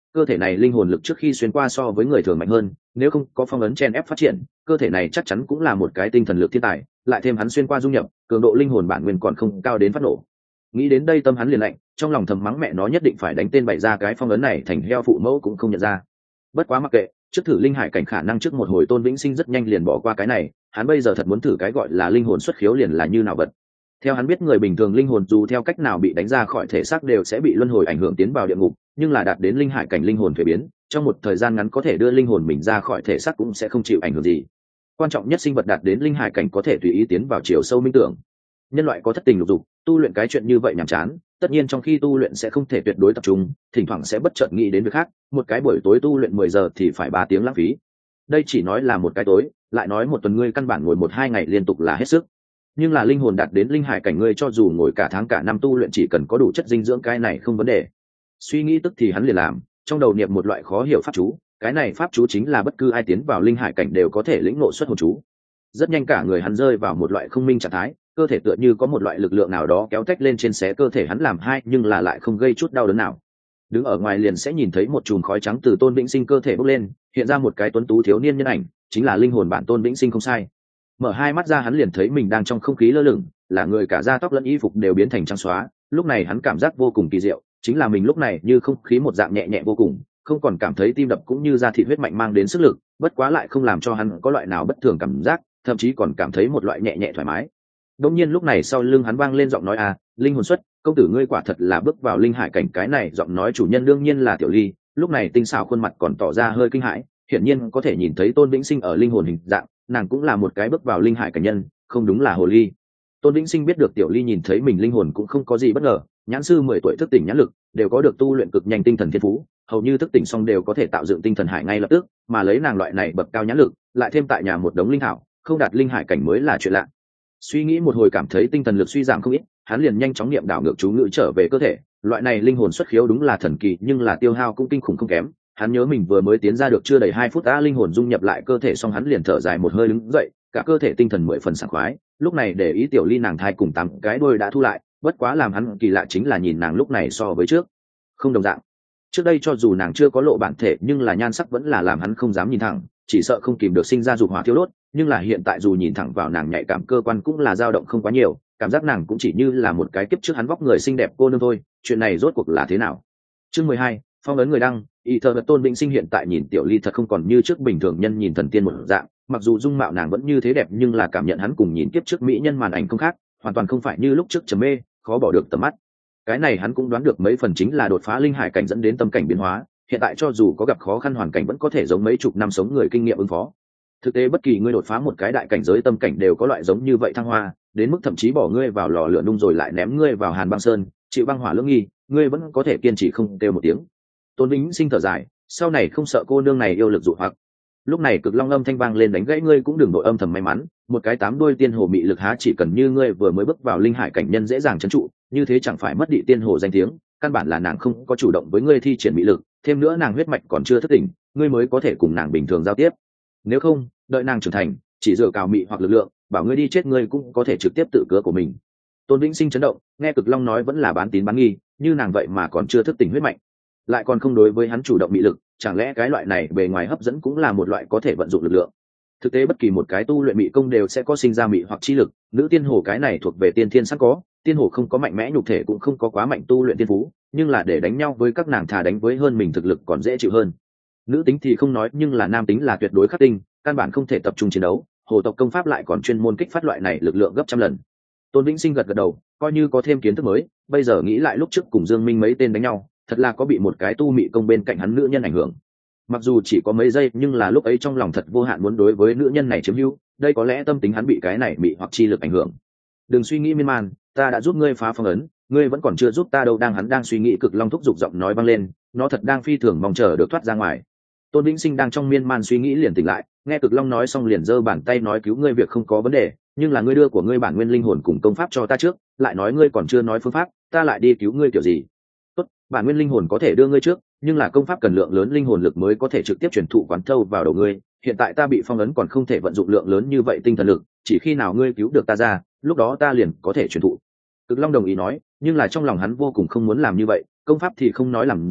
cơ thể này linh hồn lực trước khi xuyên qua so với người thường mạnh hơn, nếu không có phong ấn chen ép phát triển, cơ thể này chắc chắn cũng là một cái tinh thần lực thiên tài, lại thêm hắn xuyên qua dung nhập, cường độ linh hồn bản nguyên còn không cao đến phát nổ. Nghĩ đến đây tâm hắn liền lạnh, trong lòng thầm mắng mẹ nó nhất định phải đánh tên bày ra cái phong ấn này thành heo phụ mẫu cũng không nhận ra. Bất quá mặc kệ, trước thử linh hải cảnh khả năng trước một hồi Tôn Vĩnh Sinh rất nhanh liền bỏ qua cái này, hắn bây giờ thật muốn thử cái gọi là linh hồn xuất khiếu liền là như nào vật. Theo hắn biết người bình thường linh hồn dù theo cách nào bị đánh ra khỏi thể xác đều sẽ bị luân hồi ảnh hưởng tiến vào địa ngục, nhưng là đạt đến linh hải cảnh linh hồn thuế biến, trong một thời gian ngắn có thể đưa linh hồn mình ra khỏi thể xác cũng sẽ không chịu ảnh hưởng gì. Quan trọng nhất sinh vật đạt đến linh hải cảnh có thể tùy ý tiến vào chiều sâu minh tưởng. Nhân loại có thất tình lục dục, tu luyện cái chuyện như vậy nhàm chán, tất nhiên trong khi tu luyện sẽ không thể tuyệt đối tập trung, thỉnh thoảng sẽ bất chợt nghĩ đến việc khác, một cái buổi tối tu luyện mười giờ thì phải ba tiếng lãng phí. Đây chỉ nói là một cái tối, lại nói một tuần ngươi căn bản ngồi một hai ngày liên tục là hết sức. Nhưng là linh hồn đạt đến linh hải cảnh ngươi cho dù ngồi cả tháng cả năm tu luyện chỉ cần có đủ chất dinh dưỡng cái này không vấn đề. Suy nghĩ tức thì hắn liền làm, trong đầu niệm một loại khó hiểu pháp chú, cái này pháp chú chính là bất cứ ai tiến vào linh hải cảnh đều có thể lĩnh ngộ xuất hồn chú. Rất nhanh cả người hắn rơi vào một loại không minh trạng thái, cơ thể tựa như có một loại lực lượng nào đó kéo tách lên trên xé cơ thể hắn làm hai nhưng là lại không gây chút đau đớn nào. Đứng ở ngoài liền sẽ nhìn thấy một chùm khói trắng từ Tôn Vĩnh Sinh cơ thể bốc lên, hiện ra một cái tuấn tú thiếu niên nhân ảnh, chính là linh hồn bản Tôn Vĩnh Sinh không sai. Mở hai mắt ra hắn liền thấy mình đang trong không khí lơ lửng, là người cả da tóc lẫn y phục đều biến thành trắng xóa, lúc này hắn cảm giác vô cùng kỳ diệu, chính là mình lúc này như không khí một dạng nhẹ nhẹ vô cùng, không còn cảm thấy tim đập cũng như da thịt huyết mạnh mang đến sức lực, bất quá lại không làm cho hắn có loại nào bất thường cảm giác, thậm chí còn cảm thấy một loại nhẹ nhẹ thoải mái. Đột nhiên lúc này sau lưng hắn vang lên giọng nói à, linh hồn xuất, công tử ngươi quả thật là bước vào linh hải cảnh. Cái này giọng nói chủ nhân đương nhiên là Tiểu Ly, lúc này tinh xảo khuôn mặt còn tỏ ra hơi kinh hãi, hiển nhiên có thể nhìn thấy Tôn Vĩnh Sinh ở linh hồn hình dạng, nàng cũng là một cái bước vào linh hải cảnh nhân, không đúng là hồ ly. Tôn Vĩnh Sinh biết được Tiểu Ly nhìn thấy mình linh hồn cũng không có gì bất ngờ, nhãn sư mười tuổi thức tỉnh nhãn lực, đều có được tu luyện cực nhanh tinh thần thiên phú, hầu như thức tỉnh xong đều có thể tạo dựng tinh thần hải ngay lập tức, mà lấy nàng loại này bậc cao nhãn lực, lại thêm tại nhà một đống linh hảo, không đạt linh hải cảnh mới là chuyện lạ. Suy nghĩ một hồi cảm thấy tinh thần lực suy giảm không ít, hắn liền nhanh chóng niệm đảo ngược chú ngữ trở về cơ thể. Loại này linh hồn xuất khiếu đúng là thần kỳ, nhưng là tiêu hao cũng kinh khủng không kém. Hắn nhớ mình vừa mới tiến ra được chưa đầy hai phút đã linh hồn dung nhập lại cơ thể, xong hắn liền thở dài một hơi đứng dậy, cả cơ thể tinh thần mười phần sảng khoái. Lúc này để ý Tiểu Ly nàng thai cùng tám cái đuôi đã thu lại, bất quá làm hắn kỳ lạ chính là nhìn nàng lúc này so với trước không đồng dạng. Trước đây cho dù nàng chưa có lộ bản thể, nhưng là nhan sắc vẫn là làm hắn không dám nhìn thẳng, chỉ sợ không kìm được sinh ra dục hỏa thiêu đốt. Nhưng là hiện tại dù nhìn thẳng vào nàng nhạy cảm cơ quan cũng là dao động không quá nhiều, cảm giác nàng cũng chỉ như là một cái kiếp trước hắn vóc người xinh đẹp cô nương thôi. Chuyện này rốt cuộc là thế nào? Chương mười hai, phong ấn người đăng. Ý thờ Tôn Vĩnh Sinh hiện tại nhìn Tiểu Ly thật không còn như trước bình thường nhân nhìn thần tiên một dạng, mặc dù dung mạo nàng vẫn như thế đẹp, nhưng là cảm nhận hắn cùng nhìn kiếp trước mỹ nhân màn ảnh không khác, hoàn toàn không phải như lúc trước trầm mê, khó bỏ được tầm mắt. Cái này hắn cũng đoán được mấy phần, chính là đột phá linh hải cảnh dẫn đến tâm cảnh biến hóa, hiện tại cho dù có gặp khó khăn hoàn cảnh vẫn có thể giống mấy chục năm sống người kinh nghiệm ứng phó. Thực tế bất kỳ ngươi đột phá một cái đại cảnh giới tâm cảnh đều có loại giống như vậy thăng hoa, đến mức thậm chí bỏ ngươi vào lò lửa nung rồi lại ném ngươi vào hàn băng sơn, chịu băng hỏa lưỡng nghi, ngươi vẫn có thể kiên trì không kêu một tiếng. Tôn Vĩnh Sinh thở dài, sau này không sợ cô nương này yêu lực dụ hoặc. Lúc này cực long âm thanh vang lên đánh gãy ngươi cũng đừng đội âm thầm may mắn, một cái tám đuôi tiên hồ mị lực há chỉ cần như ngươi vừa mới bước vào linh hải cảnh nhân dễ dàng trấn trụ, như thế chẳng phải mất đi tiên hồ danh tiếng, căn bản là nàng không có chủ động với ngươi thi triển mị lực, thêm nữa nàng huyết mạch còn chưa thức tỉnh, ngươi mới có thể cùng nàng bình thường giao tiếp. Nếu không, đợi nàng trưởng thành, chỉ dựa cào mị hoặc lực lượng, bảo ngươi đi chết ngươi cũng có thể trực tiếp tự cứa của mình. Tôn Vĩnh Sinh chấn động, nghe cực long nói vẫn là bán tín bán nghi, như nàng vậy mà còn chưa thức tỉnh huyết mạch, lại còn không đối với hắn chủ động mị lực, chẳng lẽ cái loại này bề ngoài hấp dẫn cũng là một loại có thể vận dụng lực lượng? Thực tế bất kỳ một cái tu luyện mị công đều sẽ có sinh ra mị hoặc chi lực, nữ tiên hồ cái này thuộc về tiên thiên sẵn có, tiên hồ không có mạnh mẽ nhục thể cũng không có quá mạnh tu luyện tiên phú, nhưng là để đánh nhau với các nàng thà đánh với hơn mình thực lực còn dễ chịu hơn. Nữ tính thì không nói, nhưng là nam tính là tuyệt đối khắc tinh, căn bản không thể tập trung chiến đấu, hồ tộc công pháp lại còn chuyên môn kích phát loại này lực lượng gấp trăm lần. Tôn Vĩnh Sinh gật gật đầu, coi như có thêm kiến thức mới, bây giờ nghĩ lại lúc trước cùng Dương Minh mấy tên đánh nhau, thật là có bị một cái tu mị công bên cạnh hắn nữ nhân ảnh hưởng. Mặc dù chỉ có mấy giây, nhưng là lúc ấy trong lòng thật vô hạn muốn đối với nữ nhân này chiếm hữu, đây có lẽ tâm tính hắn bị cái này mị hoặc chi lực ảnh hưởng. Đừng suy nghĩ miên man, ta đã giúp ngươi phá phong ấn, ngươi vẫn còn chưa giúp ta đâu. Đang hắn đang suy nghĩ, cực long thúc giục giọng nói vang lên, nó thật đang phi thường mong chờ được thoát ra ngoài. Tôn Vĩnh Sinh đang trong miên man suy nghĩ liền tỉnh lại, nghe cực long nói xong liền giơ bàn tay nói cứu ngươi việc không có vấn đề, nhưng là ngươi đưa của ngươi bản nguyên linh hồn cùng công pháp cho ta trước, lại nói ngươi còn chưa nói phương pháp, ta lại đi cứu ngươi kiểu gì? Tốt, bản nguyên linh hồn có thể đưa ngươi trước, nhưng là công pháp cần lượng lớn linh hồn lực mới có thể trực tiếp truyền thụ quán thâu vào đầu ngươi, hiện tại ta bị phong ấn còn không thể vận dụng lượng lớn như vậy tinh thần lực, chỉ khi nào ngươi cứu được ta ra, lúc đó ta liền có thể truyền thụ. Cực long đồng ý nói, nhưng là trong lòng hắn vô cùng không muốn làm như vậy, công pháp thì không nói làm gì,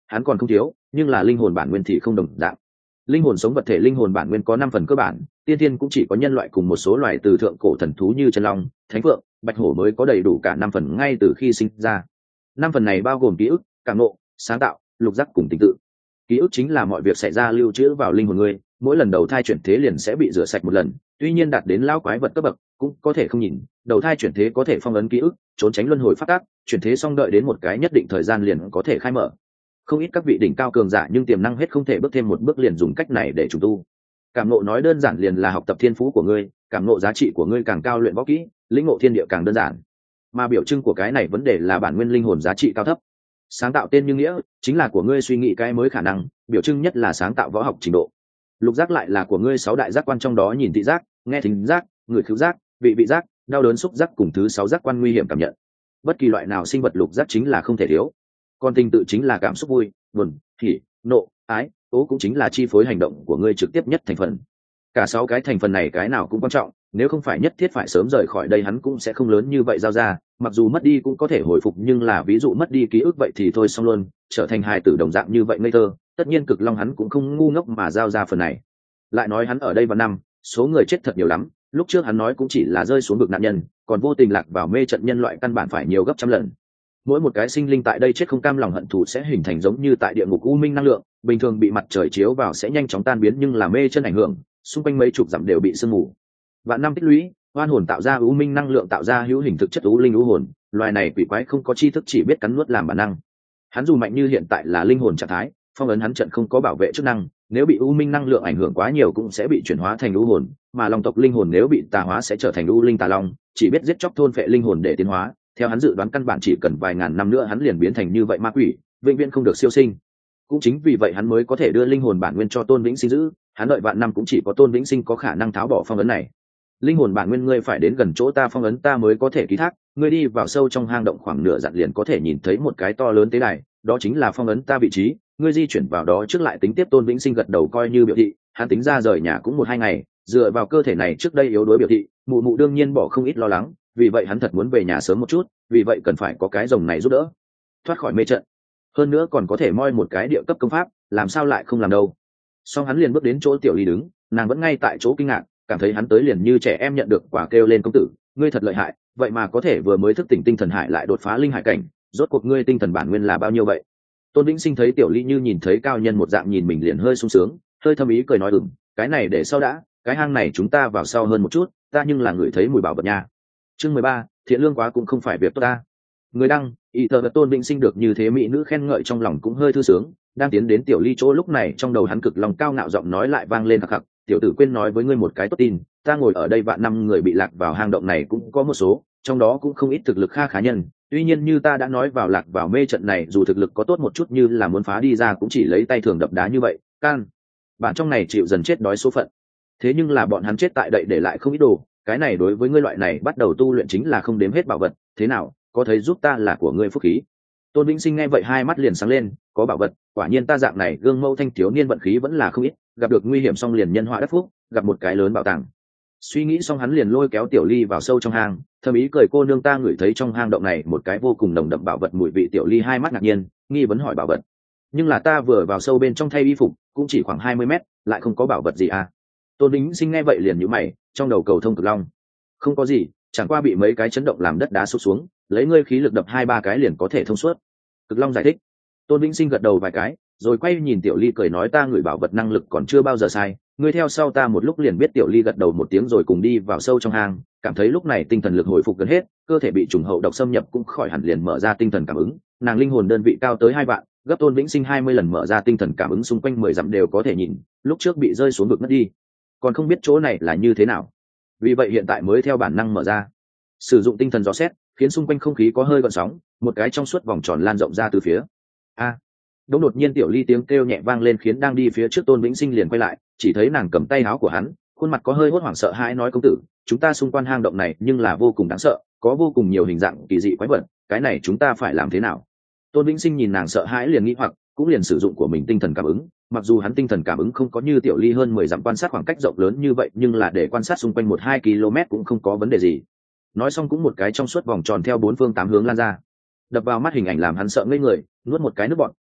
hắn còn không thiếu, nhưng là linh hồn bản nguyên thì không đồng dạng. Linh hồn sống vật thể linh hồn bản nguyên có năm phần cơ bản, tiên thiên cũng chỉ có nhân loại cùng một số loài từ thượng cổ thần thú như chân long, thánh phượng, bạch hổ mới có đầy đủ cả năm phần ngay từ khi sinh ra. Năm phần này bao gồm ký ức, cảm ngộ, sáng tạo, lục giác cùng tình tự. Ký ức chính là mọi việc xảy ra lưu trữ vào linh hồn ngươi, mỗi lần đầu thai chuyển thế liền sẽ bị rửa sạch một lần, tuy nhiên đạt đến lão quái vật cấp bậc cũng có thể không nhìn, đầu thai chuyển thế có thể phong ấn ký ức, trốn tránh luân hồi phát tác, chuyển thế xong đợi đến một cái nhất định thời gian liền có thể khai mở. Không ít các vị đỉnh cao cường giả nhưng tiềm năng hết không thể bước thêm một bước liền dùng cách này để trùng tu. Cảm ngộ nói đơn giản liền là học tập thiên phú của ngươi, cảm ngộ giá trị của ngươi càng cao luyện võ kỹ, lĩnh ngộ thiên địa càng đơn giản. Mà biểu trưng của cái này vấn đề là bản nguyên linh hồn giá trị cao thấp. Sáng tạo tên như nghĩa, chính là của ngươi suy nghĩ cái mới khả năng, biểu trưng nhất là sáng tạo võ học trình độ. Lục giác lại là của ngươi sáu đại giác quan trong đó nhìn thị giác, nghe thính giác, ngửi khứu giác, vị vị giác, đau đớn xúc giác cùng thứ sáu giác quan nguy hiểm cảm nhận. Bất kỳ loại nào sinh vật lục giác chính là không thể thiếu. Còn tình tự chính là cảm xúc vui, buồn, hỉ, nộ, ái, ố cũng chính là chi phối hành động của ngươi trực tiếp nhất thành phần. Cả sáu cái thành phần này cái nào cũng quan trọng, nếu không phải nhất thiết phải sớm rời khỏi đây hắn cũng sẽ không lớn như vậy giao ra, mặc dù mất đi cũng có thể hồi phục nhưng là ví dụ mất đi ký ức vậy thì thôi xong luôn, trở thành hài tử đồng dạng như vậy ngây thơ, tất nhiên cực long hắn cũng không ngu ngốc mà giao ra phần này. Lại nói hắn ở đây vào năm, số người chết thật nhiều lắm, lúc trước hắn nói cũng chỉ là rơi xuống vực nạn nhân, còn vô tình lạc vào mê trận nhân loại căn bản phải nhiều gấp trăm lần. Mỗi một cái sinh linh tại đây chết không cam lòng hận thù sẽ hình thành giống như tại địa ngục u minh năng lượng, bình thường bị mặt trời chiếu vào sẽ nhanh chóng tan biến nhưng là mê chân ảnh hưởng, xung quanh mấy chục dặm đều bị sương mù. Vạn năm tích lũy, oan hồn tạo ra u minh năng lượng tạo ra hữu hình thực chất u linh u hồn, loài này quỷ quái không có tri thức chỉ biết cắn nuốt làm bản năng. Hắn dù mạnh như hiện tại là linh hồn trạng thái, phong ấn hắn trận không có bảo vệ chức năng, nếu bị u minh năng lượng ảnh hưởng quá nhiều cũng sẽ bị chuyển hóa thành u hồn, mà long tộc linh hồn nếu bị tà hóa sẽ trở thành u linh tà long, chỉ biết giết chóc thôn phệ linh hồn để tiến hóa. Theo hắn dự đoán căn bản chỉ cần vài ngàn năm nữa hắn liền biến thành như vậy ma quỷ, vĩnh viễn không được siêu sinh. Cũng chính vì vậy hắn mới có thể đưa linh hồn bản nguyên cho Tôn Vĩnh Sinh giữ, hắn đợi vạn năm cũng chỉ có Tôn Vĩnh Sinh có khả năng tháo bỏ phong ấn này. Linh hồn bản nguyên ngươi phải đến gần chỗ ta phong ấn ta mới có thể ký thác, ngươi đi vào sâu trong hang động khoảng nửa dặm liền có thể nhìn thấy một cái to lớn tế đài, đó chính là phong ấn ta vị trí, ngươi di chuyển vào đó trước lại tính tiếp. Tôn Vĩnh Sinh gật đầu coi như biểu thị, hắn tính ra rời nhà cũng một hai ngày, dựa vào cơ thể này trước đây yếu đuối biểu thị, mụ mụ đương nhiên bỏ không ít lo lắng, vì vậy hắn thật muốn về nhà sớm một chút, vì vậy cần phải có cái rồng này giúp đỡ thoát khỏi mê trận, hơn nữa còn có thể moi một cái địa cấp công pháp, làm sao lại không làm đâu. Xong hắn liền bước đến chỗ Tiểu Ly đứng, nàng vẫn ngay tại chỗ kinh ngạc, cảm thấy hắn tới liền như trẻ em nhận được quả, kêu lên công tử, ngươi thật lợi hại, vậy mà có thể vừa mới thức tỉnh tinh thần hải lại đột phá linh hải cảnh, rốt cuộc ngươi tinh thần bản nguyên là bao nhiêu vậy? Tôn Vĩnh Sinh thấy Tiểu Ly như nhìn thấy cao nhân một dạng nhìn mình liền hơi sung sướng, hơi thâm ý cười nói ừm, cái này để sau đã, cái hang này chúng ta vào sau hơn một chút, ta nhưng là người thấy mùi bảo vật nha. Chương mười ba, thiện lương quá cũng không phải việc tốt ta. Người đăng, ý thờ vật Tôn Vĩnh Sinh được như thế mỹ nữ khen ngợi trong lòng cũng hơi thư sướng, đang tiến đến Tiểu Ly chỗ lúc này trong đầu hắn cực lòng cao ngạo giọng nói lại vang lên khạc khạc, tiểu tử quên nói với ngươi một cái tốt tin, ta ngồi ở đây vạn năm người bị lạc vào hang động này cũng có một số, trong đó cũng không ít thực lực kha khá nhân, tuy nhiên như ta đã nói vào lạc vào mê trận này dù thực lực có tốt một chút như là muốn phá đi ra cũng chỉ lấy tay thường đập đá như vậy, can bạn trong này chịu dần chết đói số phận. Thế nhưng là bọn hắn chết tại đậy để lại không ít đồ, cái này đối với ngươi loại này bắt đầu tu luyện chính là không đếm hết bảo vật, thế nào, có thấy giúp ta là của ngươi phúc khí. Tôn Vĩnh Sinh nghe vậy hai mắt liền sáng lên, có bảo vật, quả nhiên ta dạng này gương mẫu thanh thiếu niên vận khí vẫn là không ít, gặp được nguy hiểm xong liền nhân họa đắc phúc, gặp một cái lớn bảo tàng. Suy nghĩ xong hắn liền lôi kéo Tiểu Ly vào sâu trong hang, thầm ý cười cô nương ta ngửi thấy trong hang động này một cái vô cùng nồng đậm bảo vật mùi vị. Tiểu Ly hai mắt ngạc nhiên, nghi vấn hỏi bảo vật, nhưng là ta vừa vào sâu bên trong thay y phục cũng chỉ khoảng hai mươi mét, lại không có bảo vật gì à. Tôn Vĩnh Sinh nghe vậy liền nhíu mày, trong đầu cầu thông cực long, không có gì, chẳng qua bị mấy cái chấn động làm đất đá sụp xuống, lấy ngươi khí lực đập hai ba cái liền có thể thông suốt. Cực long giải thích. Tôn Vĩnh Sinh gật đầu vài cái, rồi quay nhìn Tiểu Ly cười nói ta ngửi bảo vật năng lực còn chưa bao giờ sai, ngươi theo sau ta một lúc liền biết. Tiểu Ly gật đầu một tiếng rồi cùng đi vào sâu trong hang, cảm thấy lúc này tinh thần lực hồi phục gần hết, cơ thể bị trùng hậu độc xâm nhập cũng khỏi hẳn liền mở ra tinh thần cảm ứng, nàng linh hồn đơn vị cao tới hai vạn, gấp Tôn Vĩnh Sinh hai mươi lần mở ra tinh thần cảm ứng xung quanh mười dặm đều có thể nhìn, lúc trước bị rơi xuống vực mất đi, còn không biết chỗ này là như thế nào, vì vậy hiện tại mới theo bản năng mở ra, sử dụng tinh thần dò xét, khiến xung quanh không khí có hơi gợn sóng, một cái trong suốt vòng tròn lan rộng ra từ phía. A! À, đống đột nhiên Tiểu Ly tiếng kêu nhẹ vang lên khiến đang đi phía trước Tôn Vĩnh Sinh liền quay lại, chỉ thấy nàng cầm tay áo của hắn, khuôn mặt có hơi hốt hoảng sợ hãi nói công tử, chúng ta xung quanh hang động này nhưng là vô cùng đáng sợ, có vô cùng nhiều hình dạng kỳ dị quái vật, cái này chúng ta phải làm thế nào? Tôn Vĩnh Sinh nhìn nàng sợ hãi liền nghĩ hoặc, cũng liền sử dụng của mình tinh thần cảm ứng, mặc dù hắn tinh thần cảm ứng không có như Tiểu Ly hơn mười dặm quan sát khoảng cách rộng lớn như vậy, nhưng là để quan sát xung quanh một hai km cũng không có vấn đề gì. Nói xong cũng một cái trong suốt vòng tròn theo bốn phương tám hướng lan ra, đập vào mắt hình ảnh làm hắn sợ ngây người, nuốt một cái nước bọt,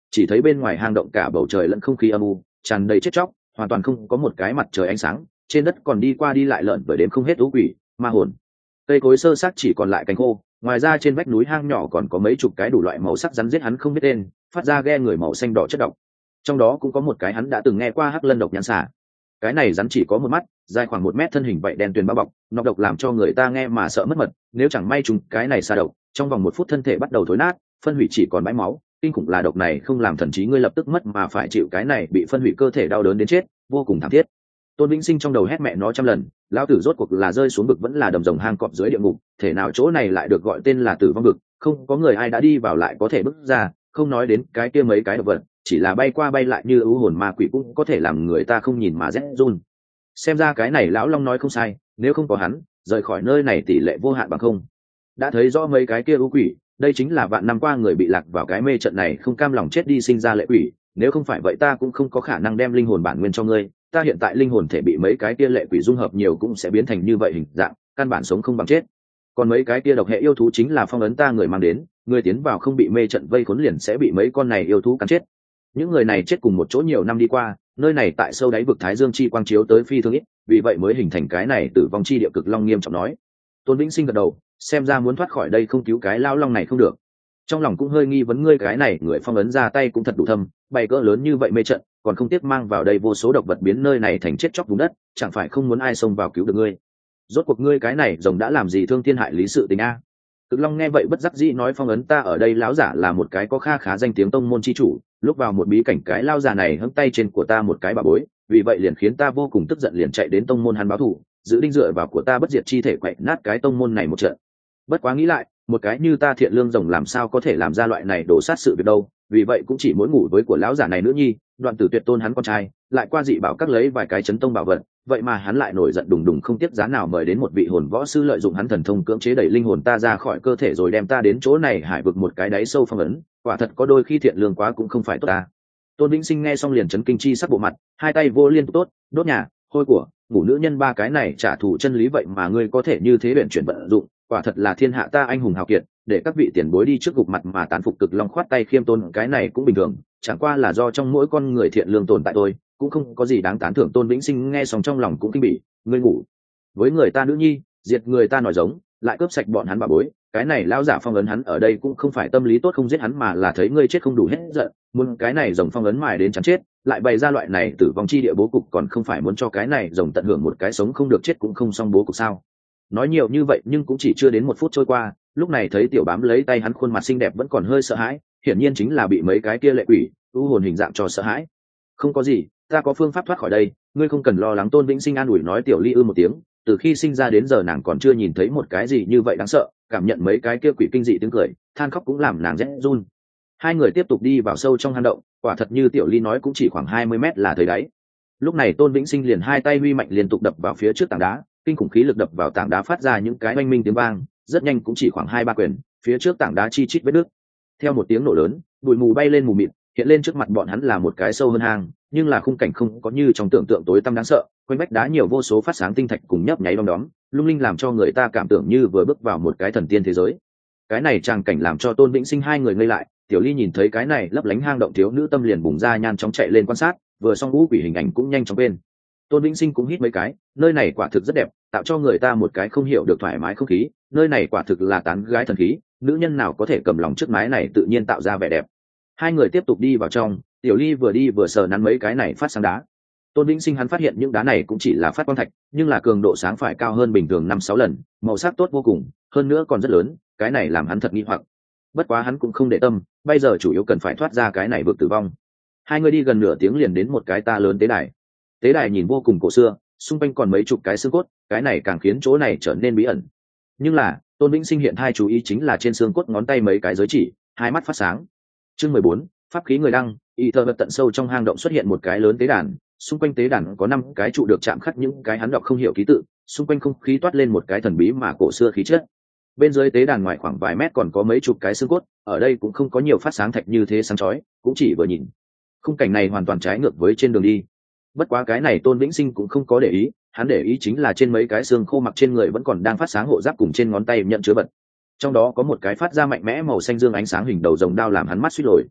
chỉ thấy bên ngoài hang động cả bầu trời lẫn không khí âm u tràn đầy chết chóc, hoàn toàn không có một cái mặt trời ánh sáng, trên đất còn đi qua đi lại lợn bởi đếm không hết thú quỷ ma hồn. Cây cối sơ xác chỉ còn lại cánh khô, ngoài ra trên vách núi hang nhỏ còn có mấy chục cái đủ loại màu sắc rắn giết hắn không biết tên, phát ra ghe người màu xanh đỏ chất độc. Trong đó cũng có một cái hắn đã từng nghe qua hắc lân độc nhãn xà. Cái này rắn chỉ có một mắt, dài khoảng một mét, thân hình vậy đen tuyền bao bọc, nọc độc làm cho người ta nghe mà sợ mất mật. Nếu chẳng may chúng cái này xà độc, trong vòng một phút thân thể bắt đầu thối nát, phân hủy chỉ còn bãi máu. Kinh khủng là độc này không làm thần trí ngươi lập tức mất mà phải chịu cái này bị phân hủy cơ thể đau đớn đến chết, vô cùng thảm thiết. Tôn Vĩnh Sinh trong đầu hét mẹ nó trăm lần, lão tử rốt cuộc là rơi xuống vực vẫn là đầm rồng hang cọp dưới địa ngục, thể nào chỗ này lại được gọi tên là tử vong vực, không có người ai đã đi vào lại có thể bước ra, không nói đến cái kia mấy cái độc vật, chỉ là bay qua bay lại như ưu hồn ma quỷ cũng có thể làm người ta không nhìn mà rét run. Xem ra cái này lão long nói không sai, nếu không có hắn, rời khỏi nơi này tỷ lệ vô hạn bằng không. Đã thấy rõ mấy cái kia ưu quỷ, đây chính là vạn năm qua người bị lạc vào cái mê trận này không cam lòng chết đi sinh ra lệ quỷ, nếu không phải vậy ta cũng không có khả năng đem linh hồn bản nguyên cho ngươi, ta hiện tại linh hồn thể bị mấy cái kia lệ quỷ dung hợp nhiều cũng sẽ biến thành như vậy hình dạng, căn bản sống không bằng chết. Còn mấy cái kia độc hệ yêu thú chính là phong ấn ta người mang đến, người tiến vào không bị mê trận vây khốn liền sẽ bị mấy con này yêu thú cắn chết. Những người này chết cùng một chỗ nhiều năm đi qua, nơi này tại sâu đáy vực Thái Dương chi quang chiếu tới phi thường ít, vì vậy mới hình thành cái này tử vong chi địa cực long nghiêm trọng nói. Tôn Vĩnh Sinh gật đầu, xem ra muốn thoát khỏi đây không cứu cái lao long này không được. Trong lòng cũng hơi nghi vấn ngươi cái này người phong ấn ra tay cũng thật đủ thâm, bày cỡ lớn như vậy mê trận, còn không tiếc mang vào đây vô số độc vật biến nơi này thành chết chóc vùng đất, chẳng phải không muốn ai xông vào cứu được ngươi. Rốt cuộc ngươi cái này rồng đã làm gì thương thiên hại lý sự tình a? Cực Long nghe vậy bất đắc dĩ nói phong ấn ta ở đây lão giả là một cái có kha khá danh tiếng tông môn chi chủ, lúc vào một bí cảnh cái lao già này hẫng tay trên của ta một cái bà bối, vì vậy liền khiến ta vô cùng tức giận liền chạy đến tông môn hắn báo thù, giữ đinh dựa vào của ta bất diệt chi thể quậy nát cái tông môn này một trận. Bất quá nghĩ lại, một cái như ta thiện lương rồng làm sao có thể làm ra loại này đổ sát sự việc đâu, vì vậy cũng chỉ muốn ngủ với của lão giả này nữ nhi, Đoạn Tử Tuyệt tôn hắn con trai, lại qua dị bảo các lấy vài cái chấn tông bảo vật, vậy mà hắn lại nổi giận đùng đùng không tiếc giá nào mời đến một vị hồn võ sư lợi dụng hắn thần thông cưỡng chế đẩy linh hồn ta ra khỏi cơ thể rồi đem ta đến chỗ này hải vực một cái đáy sâu phong ấn, quả thật có đôi khi thiện lương quá cũng không phải tốt ta. Tôn Vĩnh Sinh nghe xong liền chấn kinh chi sắc bộ mặt, hai tay vô liên tục tốt, đốt nhà, hôi của, ngủ nữ nhân ba cái này trả thù chân lý vậy mà ngươi có thể như thế luyện chuyển vận dụng, quả thật là thiên hạ ta anh hùng hào kiệt, để các vị tiền bối đi trước gục mặt mà tán phục. Cực Long khoát tay khiêm tôn, cái này cũng bình thường, chẳng qua là do trong mỗi con người thiện lương tồn tại thôi, cũng không có gì đáng tán thưởng. Tôn Vĩnh Sinh nghe xong trong lòng cũng kinh bỉ, ngươi ngủ với người ta nữ nhi, diệt người ta nói giống, lại cướp sạch bọn hắn bà bối, cái này lão giả phong ấn hắn ở đây cũng không phải tâm lý tốt không giết hắn mà là thấy ngươi chết không đủ hết giận, muốn cái này rồng phong ấn mài đến chắn chết, lại bày ra loại này tử vong chi địa bố cục, còn không phải muốn cho cái này rồng tận hưởng một cái sống không được chết cũng không xong bố cục sao? Nói nhiều như vậy nhưng cũng chỉ chưa đến một phút trôi qua, lúc này thấy tiểu bám lấy tay hắn khuôn mặt xinh đẹp vẫn còn hơi sợ hãi, hiển nhiên chính là bị mấy cái kia lệ quỷ u hồn hình dạng cho sợ hãi. Không có gì, ta có phương pháp thoát khỏi đây, ngươi không cần lo lắng. Tôn Vĩnh Sinh an ủi nói. Tiểu Ly ư một tiếng, từ khi sinh ra đến giờ nàng còn chưa nhìn thấy một cái gì như vậy đáng sợ, cảm nhận mấy cái kia quỷ kinh dị tiếng cười than khóc cũng làm nàng rét run. Hai người tiếp tục đi vào sâu trong hang động, quả thật như Tiểu Ly nói cũng chỉ khoảng hai mươi mét là thấy đáy. Lúc này Tôn Vĩnh Sinh liền hai tay huy mạnh liên tục đập vào phía trước tảng đá, kinh khủng khí lực đập vào tảng đá phát ra những cái oanh minh tiếng vang, rất nhanh cũng chỉ khoảng hai ba quyền, phía trước tảng đá chi chít vết nước. Theo một tiếng nổ lớn, bụi mù bay lên mù mịt, hiện lên trước mặt bọn hắn là một cái sâu hơn hang, nhưng là khung cảnh không có như trong tưởng tượng tối tăm đáng sợ, quanh vách đá nhiều vô số phát sáng tinh thạch cùng nhấp nháy đom đóm, lung linh làm cho người ta cảm tưởng như vừa bước vào một cái thần tiên thế giới. Cái này tràng cảnh làm cho Tôn Vĩnh Sinh hai người ngây lại, Tiểu Ly nhìn thấy cái này lấp lánh hang động thiếu nữ tâm liền bùng ra nhan chóng chạy lên quan sát, vừa xong ngũ quỷ hình ảnh cũng nhanh chóng bên. Tôn Vĩnh Sinh cũng hít mấy cái, nơi này quả thực rất đẹp, tạo cho người ta một cái không hiểu được thoải mái không khí, nơi này quả thực là tán gái thần khí, nữ nhân nào có thể cầm lòng chiếc mái này tự nhiên tạo ra vẻ đẹp. Hai người tiếp tục đi vào trong, Tiểu Ly vừa đi vừa sờ nắn mấy cái này phát sáng đá. Tôn Vĩnh Sinh hắn phát hiện những đá này cũng chỉ là phát quang thạch, nhưng là cường độ sáng phải cao hơn bình thường năm sáu lần, màu sắc tốt vô cùng, hơn nữa còn rất lớn, cái này làm hắn thật nghi hoặc. Bất quá hắn cũng không để tâm, bây giờ chủ yếu cần phải thoát ra cái này vực tử vong. Hai người đi gần nửa tiếng liền đến một cái ta lớn tế đài. Tế đài nhìn vô cùng cổ xưa, xung quanh còn mấy chục cái xương cốt, cái này càng khiến chỗ này trở nên bí ẩn. Nhưng là Tôn Vĩnh Sinh hiện hai chú ý chính là trên xương cốt ngón tay mấy cái giới chỉ, hai mắt phát sáng. Chương mười bốn, pháp khí người đăng. Y thơ vật tận sâu trong hang động xuất hiện một cái lớn tế đàn, xung quanh tế đàn có năm cái trụ được chạm khắc những cái hắn đọc không hiểu ký tự, xung quanh không khí toát lên một cái thần bí mà cổ xưa khí chất. Bên dưới tế đàn ngoài khoảng vài mét còn có mấy chục cái xương cốt, ở đây cũng không có nhiều phát sáng thạch như thế sáng chói, cũng chỉ vừa nhìn. Khung cảnh này hoàn toàn trái ngược với trên đường đi. Bất quá cái này Tôn Vĩnh Sinh cũng không có để ý, hắn để ý chính là trên mấy cái xương khô mặc trên người vẫn còn đang phát sáng hộ giáp cùng trên ngón tay nhận chứa vật. Trong đó có một cái phát ra mạnh mẽ màu xanh dương ánh sáng hình đầu rồng đao làm hắn mắt suýt lồi.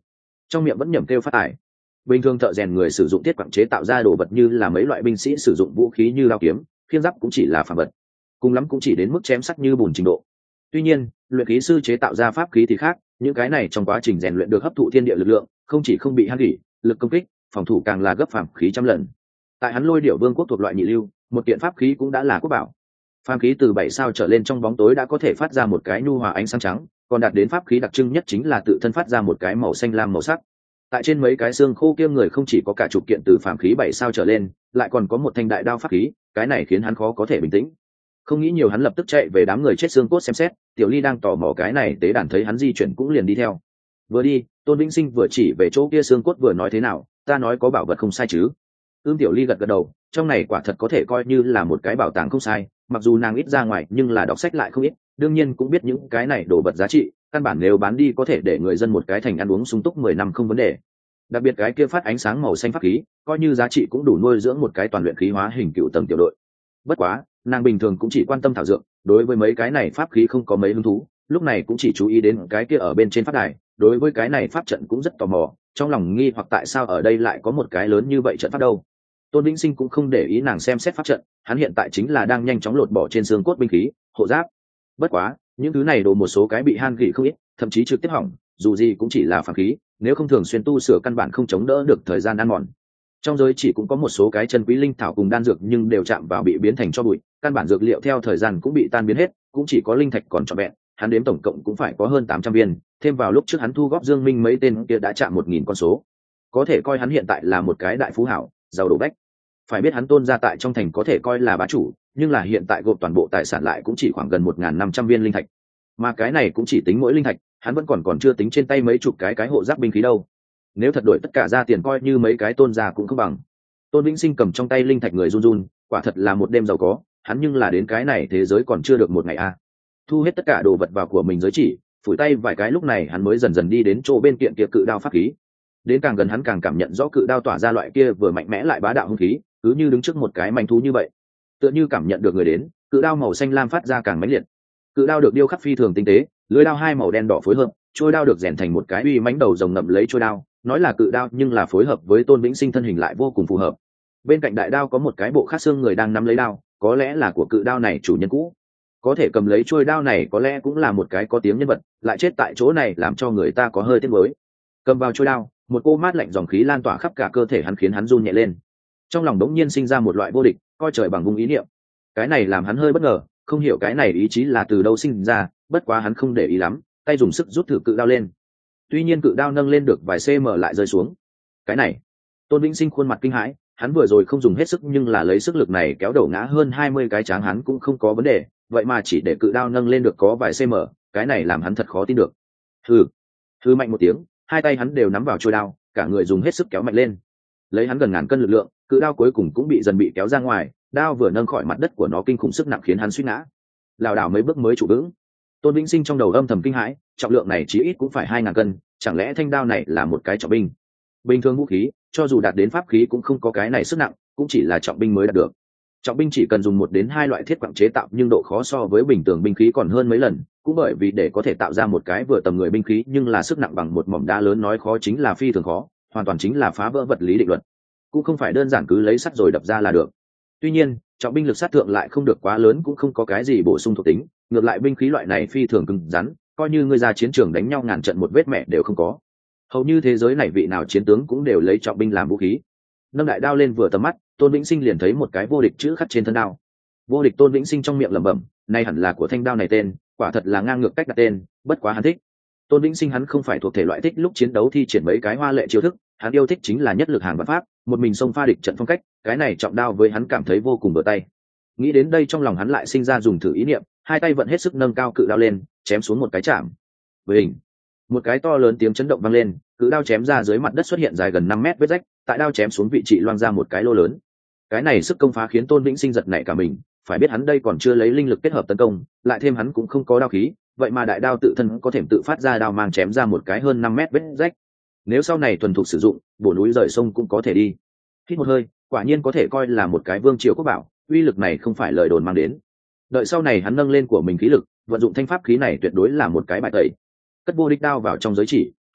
trong miệng vẫn nhẩm kêu phát tài. Bình thường thợ rèn người sử dụng thiết quặng chế tạo ra đồ vật như là mấy loại binh sĩ sử dụng vũ khí như đao kiếm, khiên giáp cũng chỉ là phàm vật, cùng lắm cũng chỉ đến mức chém sắt như bùn trình độ. Tuy nhiên, luyện khí sư chế tạo ra pháp khí thì khác, những cái này trong quá trình rèn luyện được hấp thụ thiên địa lực lượng, không chỉ không bị hao gỉ, lực công kích, phòng thủ càng là gấp phàm khí trăm lần. Tại hắn Lôi Điểu Vương quốc thuộc loại nhị lưu, một kiện pháp khí cũng đã là quốc bảo. Phàm khí từ bảy sao trở lên trong bóng tối đã có thể phát ra một cái nhu hòa ánh sáng trắng, còn đạt đến pháp khí đặc trưng nhất chính là tự thân phát ra một cái màu xanh lam màu sắc. Tại trên mấy cái xương khô kia người không chỉ có cả chục kiện từ phàm khí bảy sao trở lên, lại còn có một thanh đại đao pháp khí, cái này khiến hắn khó có thể bình tĩnh. Không nghĩ nhiều, hắn lập tức chạy về đám người chết xương cốt xem xét. Tiểu Ly đang tò mò cái này, tế đàn thấy hắn di chuyển cũng liền đi theo. Vừa đi, Tôn Vĩnh Sinh vừa chỉ về chỗ kia xương cốt vừa nói thế nào, ta nói có bảo vật không sai chứ? Ưm Tiểu Ly gật gật đầu, trong này quả thật có thể coi như là một cái bảo tàng không sai, mặc dù nàng ít ra ngoài nhưng là đọc sách lại không ít, đương nhiên cũng biết những cái này đồ vật giá trị, căn bản nếu bán đi có thể để người dân một cái thành ăn uống sung túc mười năm không vấn đề. Đặc biệt cái kia phát ánh sáng màu xanh pháp khí, coi như giá trị cũng đủ nuôi dưỡng một cái toàn luyện khí hóa hình cựu tầng tiểu đội. Bất quá, nàng bình thường cũng chỉ quan tâm thảo dược, đối với mấy cái này pháp khí không có mấy hứng thú, lúc này cũng chỉ chú ý đến cái kia ở bên trên pháp đài, đối với cái này pháp trận cũng rất tò mò, trong lòng nghi hoặc tại sao ở đây lại có một cái lớn như vậy trận pháp đâu. Tôn Vĩnh Sinh cũng không để ý nàng xem xét pháp trận, hắn hiện tại chính là đang nhanh chóng lột bỏ trên xương cốt binh khí, hộ giáp. Bất quá, những thứ này đồ một số cái bị han gỉ không ít, thậm chí trực tiếp hỏng, dù gì cũng chỉ là phàm khí, nếu không thường xuyên tu sửa căn bản không chống đỡ được thời gian ăn mòn. Trong giới chỉ cũng có một số cái chân quý linh thảo cùng đan dược nhưng đều chạm vào bị biến thành cho bụi, căn bản dược liệu theo thời gian cũng bị tan biến hết, cũng chỉ có linh thạch còn trọn vẹn, hắn đếm tổng cộng cũng phải có hơn tám trăm viên, thêm vào lúc trước hắn thu góp Dương Minh mấy tên kia đã chạm một nghìn con số. Có thể coi hắn hiện tại là một cái đại phú hảo, giàu đổ bách. Phải biết hắn Tôn gia tại trong thành có thể coi là bá chủ, nhưng là hiện tại gộp toàn bộ tài sản lại cũng chỉ khoảng gần một nghìn năm trăm viên linh thạch. Mà cái này cũng chỉ tính mỗi linh thạch, hắn vẫn còn còn chưa tính trên tay mấy chục cái cái hộ giáp binh khí đâu. Nếu thật đổi tất cả ra tiền coi như mấy cái Tôn gia cũng không bằng. Tôn Vĩnh Sinh cầm trong tay linh thạch người run run, quả thật là một đêm giàu có, hắn nhưng là đến cái này thế giới còn chưa được một ngày a. À. Thu hết tất cả đồ vật vào của mình giới chỉ, phủi tay vài cái lúc này hắn mới dần dần đi đến chỗ bên kiện kia cự đao pháp khí. Đến càng gần hắn càng cảm nhận rõ cự đao tỏa ra loại kia vừa mạnh mẽ lại bá đạo hung khí, cứ như đứng trước một cái manh thú như vậy. Tựa như cảm nhận được người đến, cự đao màu xanh lam phát ra càng mãnh liệt. Cự đao được điêu khắc phi thường tinh tế, lưỡi đao hai màu đen đỏ phối hợp, trôi đao được rèn thành một cái uy mãnh đầu rồng ngậm lấy trôi đao, nói là cự đao nhưng là phối hợp với Tôn Vĩnh Sinh thân hình lại vô cùng phù hợp. Bên cạnh đại đao có một cái bộ khắc xương người đang nắm lấy đao, có lẽ là của cự đao này chủ nhân cũ. Có thể cầm lấy trôi đao này có lẽ cũng là một cái có tiếng nhân vật, lại chết tại chỗ này làm cho người ta có hơi tiếc nuối. Cầm vào trôi đao, một cô mát lạnh dòng khí lan tỏa khắp cả cơ thể hắn khiến hắn run nhẹ lên. Trong lòng đống nhiên sinh ra một loại vô địch, coi trời bằng vùng ý niệm. Cái này làm hắn hơi bất ngờ, không hiểu cái này ý chí là từ đâu sinh ra, bất quá hắn không để ý lắm, tay dùng sức rút thử cự đao lên. Tuy nhiên cự đao nâng lên được vài cm lại rơi xuống. Cái này, Tôn Vĩnh Sinh khuôn mặt kinh hãi, hắn vừa rồi không dùng hết sức nhưng là lấy sức lực này kéo đầu ngã hơn hai mươi cái tráng hắn cũng không có vấn đề, vậy mà chỉ để cự đao nâng lên được có vài cm, cái này làm hắn thật khó tin được. Hừ, hừ mạnh một tiếng, hai tay hắn đều nắm vào trôi đao, cả người dùng hết sức kéo mạnh lên. Lấy hắn gần ngàn cân lực lượng, cự đao cuối cùng cũng bị dần bị kéo ra ngoài, đao vừa nâng khỏi mặt đất của nó kinh khủng sức nặng khiến hắn suýt ngã. Lảo đảo mấy bước mới trụ vững. Tôn Vĩnh Sinh trong đầu âm thầm kinh hãi, trọng lượng này chí ít cũng phải hai ngàn cân, chẳng lẽ thanh đao này là một cái trọng binh? Bình thường vũ khí, cho dù đạt đến pháp khí cũng không có cái này sức nặng, cũng chỉ là trọng binh mới đạt được. Trọng binh chỉ cần dùng một đến hai loại thiết quặng chế tạo, nhưng độ khó so với bình thường binh khí còn hơn mấy lần, cũng bởi vì để có thể tạo ra một cái vừa tầm người binh khí nhưng là sức nặng bằng một mỏm đá lớn nói khó chính là phi thường khó, hoàn toàn chính là phá vỡ vật lý định luật, cũng không phải đơn giản cứ lấy sắt rồi đập ra là được. Tuy nhiên, trọng binh lực sát thượng lại không được quá lớn, cũng không có cái gì bổ sung thuộc tính, ngược lại binh khí loại này phi thường cứng rắn, coi như ngươi ra chiến trường đánh nhau ngàn trận một vết mẹ đều không có. Hầu như thế giới này vị nào chiến tướng cũng đều lấy trọng binh làm vũ khí. Nâng đại đao lên vừa tầm mắt, Tôn Vĩnh Sinh liền thấy một cái vô địch chữ khắc trên thân đao. Vô địch. Tôn Vĩnh Sinh trong miệng lẩm bẩm, nay hẳn là của thanh đao này tên, quả thật là ngang ngược cách đặt tên, bất quá hắn thích. Tôn Vĩnh Sinh hắn không phải thuộc thể loại thích lúc chiến đấu thi triển mấy cái hoa lệ chiêu thức, hắn yêu thích chính là nhất lực hàng vạn pháp, một mình xông pha địch trận phong cách, cái này trọng đao với hắn cảm thấy vô cùng vừa tay. Nghĩ đến đây trong lòng hắn lại sinh ra dùng thử ý niệm, hai tay vận hết sức nâng cao cự đao lên, chém xuống một cái chạm. Với hình, một cái to lớn tiếng chấn động vang lên, cự đao chém ra dưới mặt đất xuất hiện dài gần năm mét vết rách, tại đao chém xuống vị trí loang ra một cái lô lớn. Cái này sức công phá khiến Tôn Vĩnh Sinh giật nảy cả mình, phải biết hắn đây còn chưa lấy linh lực kết hợp tấn công, lại thêm hắn cũng không có đao khí, vậy mà đại đao tự thân có thể tự phát ra đao mang chém ra một cái hơn năm mét vết rách. Nếu sau này thuần thục sử dụng, bổ núi rời sông cũng có thể đi. Hít một hơi, quả nhiên có thể coi là một cái vương triều quốc bảo, uy lực này không phải lời đồn mang đến. Đợi sau này hắn nâng lên của mình khí lực, vận dụng thanh pháp khí này tuyệt đối là một cái bài tẩy. Cất vô địch đao vào trong giới chỉ,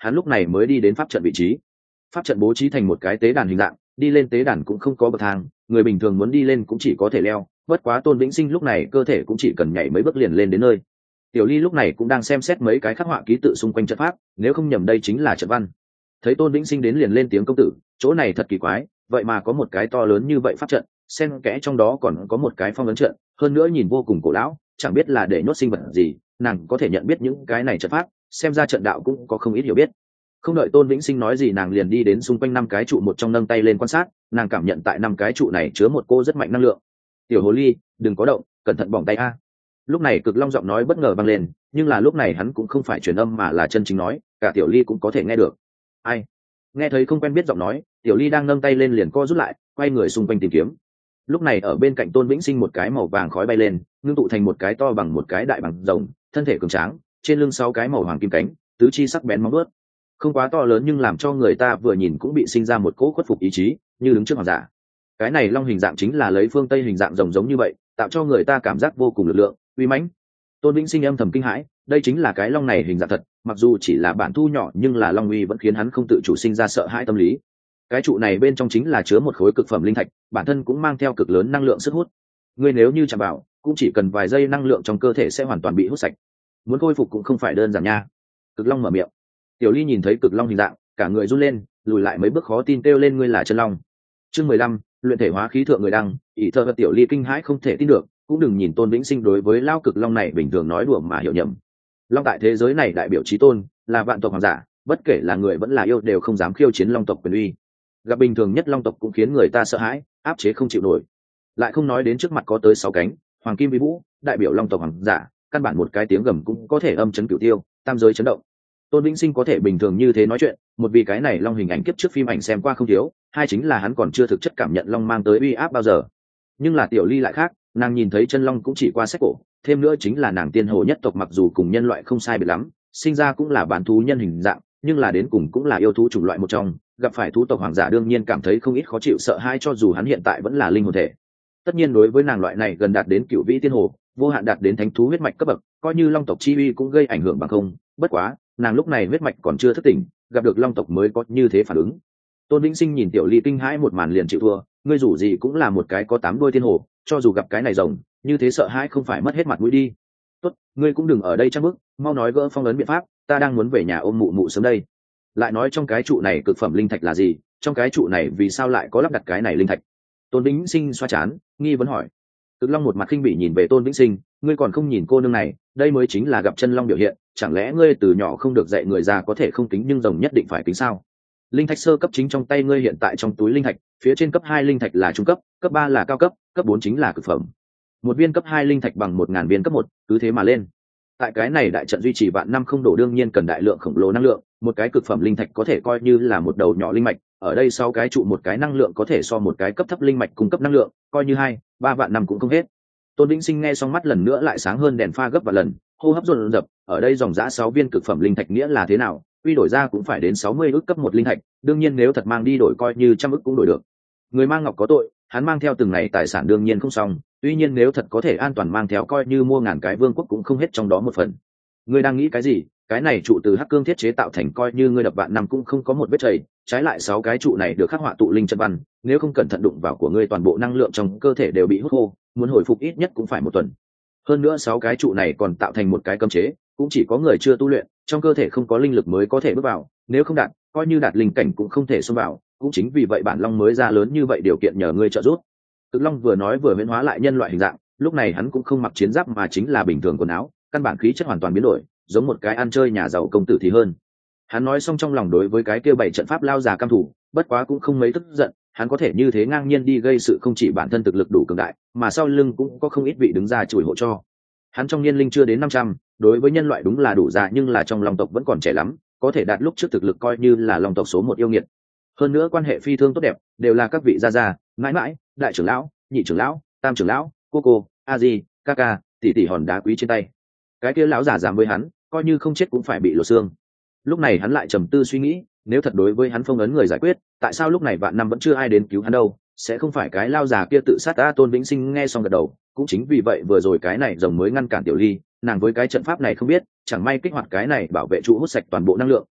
hắn lúc này mới đi đến pháp trận vị trí. Pháp trận bố trí thành một cái tế đàn hình dạng, đi lên tế đàn cũng không có bậc thang, người bình thường muốn đi lên cũng chỉ có thể leo, bất quá Tôn Vĩnh Sinh lúc này cơ thể cũng chỉ cần nhảy mấy bước liền lên đến nơi. Tiểu Ly lúc này cũng đang xem xét mấy cái khắc họa ký tự xung quanh trận pháp, nếu không nhầm đây chính là trận văn. Thấy Tôn Vĩnh Sinh đến liền lên tiếng công tử, chỗ này thật kỳ quái, vậy mà có một cái to lớn như vậy pháp trận, xen kẽ trong đó còn có một cái phong ấn trận, hơn nữa nhìn vô cùng cổ lão, chẳng biết là để nhốt sinh vật gì, nàng có thể nhận biết những cái này trận pháp, xem ra trận đạo cũng có không ít hiểu biết. Không đợi Tôn Vĩnh Sinh nói gì, nàng liền đi đến xung quanh năm cái trụ một trong, nâng tay lên quan sát, nàng cảm nhận tại năm cái trụ này chứa một cô rất mạnh năng lượng. Tiểu hồ ly, đừng có động, cẩn thận bỏng tay a. Lúc này Cực Long giọng nói bất ngờ vang lên, nhưng là lúc này hắn cũng không phải truyền âm mà là chân chính nói, cả Tiểu Ly cũng có thể nghe được. Ai? Nghe thấy không quen biết giọng nói, Tiểu Ly đang nâng tay lên liền co rút lại, quay người xung quanh tìm kiếm. Lúc này ở bên cạnh Tôn Vĩnh Sinh một cái màu vàng khói bay lên, ngưng tụ thành một cái to bằng một cái đại bằng rồng, thân thể cường tráng, trên lưng sáu cái màu hoàng kim cánh, tứ chi sắc bén móng vuốt. Không quá to lớn nhưng làm cho người ta vừa nhìn cũng bị sinh ra một cỗ khuất phục ý chí, như đứng trước hoàng giả. Cái này long hình dạng chính là lấy phương Tây hình dạng rồng giống như vậy, tạo cho người ta cảm giác vô cùng lực lượng, uy mãnh. Tôn Vĩnh Sinh âm thầm kinh hãi, đây chính là cái long này hình dạng thật, mặc dù chỉ là bản thu nhỏ nhưng là long uy vẫn khiến hắn không tự chủ sinh ra sợ hãi tâm lý. Cái trụ này bên trong chính là chứa một khối cực phẩm linh thạch, bản thân cũng mang theo cực lớn năng lượng sức hút. Ngươi nếu như chạm vào, cũng chỉ cần vài giây năng lượng trong cơ thể sẽ hoàn toàn bị hút sạch. Muốn khôi phục cũng không phải đơn giản nha. Cực Long mở miệng. Tiểu Ly nhìn thấy Cực Long hình dạng, cả người run lên, lùi lại mấy bước khó tin kêu lên, ngươi là chân long. Chương mười lăm, luyện thể hóa khí thượng người đăng, ỷ thơ và Tiểu Ly kinh hãi không thể tin được, cũng đừng nhìn Tôn Vĩnh Sinh đối với lao Cực Long này bình thường nói đùa mà hiểu nhầm. Long tại thế giới này đại biểu chí tôn, là vạn tộc hoàng giả, bất kể là người vẫn là yêu đều không dám khiêu chiến long tộc quyền uy. Gặp bình thường nhất long tộc cũng khiến người ta sợ hãi, áp chế không chịu nổi. Lại không nói đến trước mặt có tới sáu cánh, hoàng kim vi vũ, đại biểu long tộc hoàng giả, căn bản một cái tiếng gầm cũng có thể âm chấn cửu tiêu, tam giới chấn động. Tôn Vĩnh Sinh có thể bình thường như thế nói chuyện, một vì cái này long hình ảnh kiếp trước phim ảnh xem qua không thiếu, hai chính là hắn còn chưa thực chất cảm nhận long mang tới uy áp bao giờ. Nhưng là Tiểu Ly lại khác, nàng nhìn thấy chân long cũng chỉ qua sách cổ, thêm nữa chính là nàng tiên hồ nhất tộc, mặc dù cùng nhân loại không sai biệt lắm, sinh ra cũng là bản thú nhân hình dạng, nhưng là đến cùng cũng là yêu thú chủng loại một trong, gặp phải thú tộc hoàng giả đương nhiên cảm thấy không ít khó chịu sợ hãi, cho dù hắn hiện tại vẫn là linh hồn thể. Tất nhiên đối với nàng loại này gần đạt đến cựu vĩ tiên hồ, vô hạn đạt đến thánh thú huyết mạch cấp bậc, coi như long tộc chi uy cũng gây ảnh hưởng bằng không. Bất quá, nàng lúc này huyết mạch còn chưa thức tỉnh, gặp được long tộc mới có như thế phản ứng. Tôn Vĩnh Sinh nhìn Tiểu Ly kinh hãi một màn liền chịu thua, ngươi dù gì cũng là một cái có tám đuôi tiên hồ, cho dù gặp cái này rồng, như thế sợ hãi không phải mất hết mặt mũi đi. Tốt, ngươi cũng đừng ở đây trang bức, mau nói gỡ phong ấn biện pháp, ta đang muốn về nhà ôm mụ mụ sớm đây. Lại nói trong cái trụ này cực phẩm linh thạch là gì, trong cái trụ này vì sao lại có lắp đặt cái này linh thạch? Tôn Vĩnh Sinh xoa chán, nghi vấn hỏi. Cực Long một mặt khinh bỉ nhìn về Tôn Vĩnh Sinh, ngươi còn không nhìn cô nương này, đây mới chính là gặp chân long biểu hiện, chẳng lẽ ngươi từ nhỏ không được dạy người già có thể không kính nhưng rồng nhất định phải kính sao? Linh thạch sơ cấp chính trong tay ngươi, hiện tại trong túi linh thạch, phía trên cấp hai linh thạch là trung cấp, cấp ba là cao cấp, cấp bốn chính là cực phẩm. Một viên cấp hai linh thạch bằng một ngàn viên cấp một, cứ thế mà lên. Tại cái này đại trận duy trì vạn năm không đổ, đương nhiên cần đại lượng khổng lồ năng lượng, một cái cực phẩm linh thạch có thể coi như là một đầu nhỏ linh mạch, ở đây sau cái trụ một cái năng lượng có thể so một cái cấp thấp linh mạch cung cấp năng lượng, coi như hai, ba vạn năm cũng không hết. Tôn Vĩnh Sinh nghe xong mắt lần nữa lại sáng hơn đèn pha gấp vài lần, hô hấp dồn dập, ở đây dòng giá sáu viên cực phẩm linh thạch nghĩa là thế nào, quy đổi ra cũng phải đến sáu mươi ức cấp một linh thạch, đương nhiên nếu thật mang đi đổi coi như trăm ức cũng đổi được. Người mang ngọc có tội, hắn mang theo từng này tài sản đương nhiên không xong, tuy nhiên nếu thật có thể an toàn mang theo coi như mua ngàn cái vương quốc cũng không hết trong đó một phần. Ngươi đang nghĩ cái gì? Cái này trụ từ hắc cương thiết chế tạo thành, coi như ngươi đập vạn năm cũng không có một vết chảy, trái lại sáu cái trụ này được khắc họa tụ linh trận văn, nếu không cẩn thận đụng vào của ngươi toàn bộ năng lượng trong cơ thể đều bị hút khô, muốn hồi phục ít nhất cũng phải một tuần. Hơn nữa sáu cái trụ này còn tạo thành một cái cấm chế, cũng chỉ có người chưa tu luyện, trong cơ thể không có linh lực mới có thể bước vào, nếu không đạt, coi như đạt linh cảnh cũng không thể xông vào, cũng chính vì vậy bản long mới ra lớn như vậy điều kiện nhờ ngươi trợ giúp. Cực Long vừa nói vừa biến hóa lại nhân loại hình dạng, lúc này hắn cũng không mặc chiến giáp mà chính là bình thường quần áo, căn bản khí chất hoàn toàn biến đổi, giống một cái ăn chơi nhà giàu công tử thì hơn. Hắn nói xong trong lòng đối với cái kia bảy trận pháp lao già cam thủ, bất quá cũng không mấy tức giận, hắn có thể như thế ngang nhiên đi gây sự không chỉ bản thân thực lực đủ cường đại, mà sau lưng cũng có không ít vị đứng ra chùi hộ cho. Hắn trong niên linh chưa đến năm trăm, đối với nhân loại đúng là đủ già, nhưng là trong long tộc vẫn còn trẻ lắm, có thể đạt lúc trước thực lực coi như là long tộc số một yêu nghiệt. Hơn nữa quan hệ phi thương tốt đẹp, đều là các vị gia gia, mãi mãi, đại trưởng lão, nhị trưởng lão, tam trưởng lão, cô cô, a di, ca ca, tỷ tỷ hòn đá quý trên tay. Cái kia lão giả dám với hắn, coi như không chết cũng phải bị lột xương. Lúc này hắn lại trầm tư suy nghĩ, nếu thật đối với hắn phong ấn người giải quyết, tại sao lúc này vạn năm vẫn chưa ai đến cứu hắn đâu? Sẽ không phải cái lao già kia tự sát ta? Tôn Vĩnh Sinh nghe xong gật đầu, cũng chính vì vậy vừa rồi cái này rồng mới ngăn cản Tiểu Ly, nàng với cái trận pháp này không biết, chẳng may kích hoạt cái này bảo vệ trụ hút sạch toàn bộ năng lượng,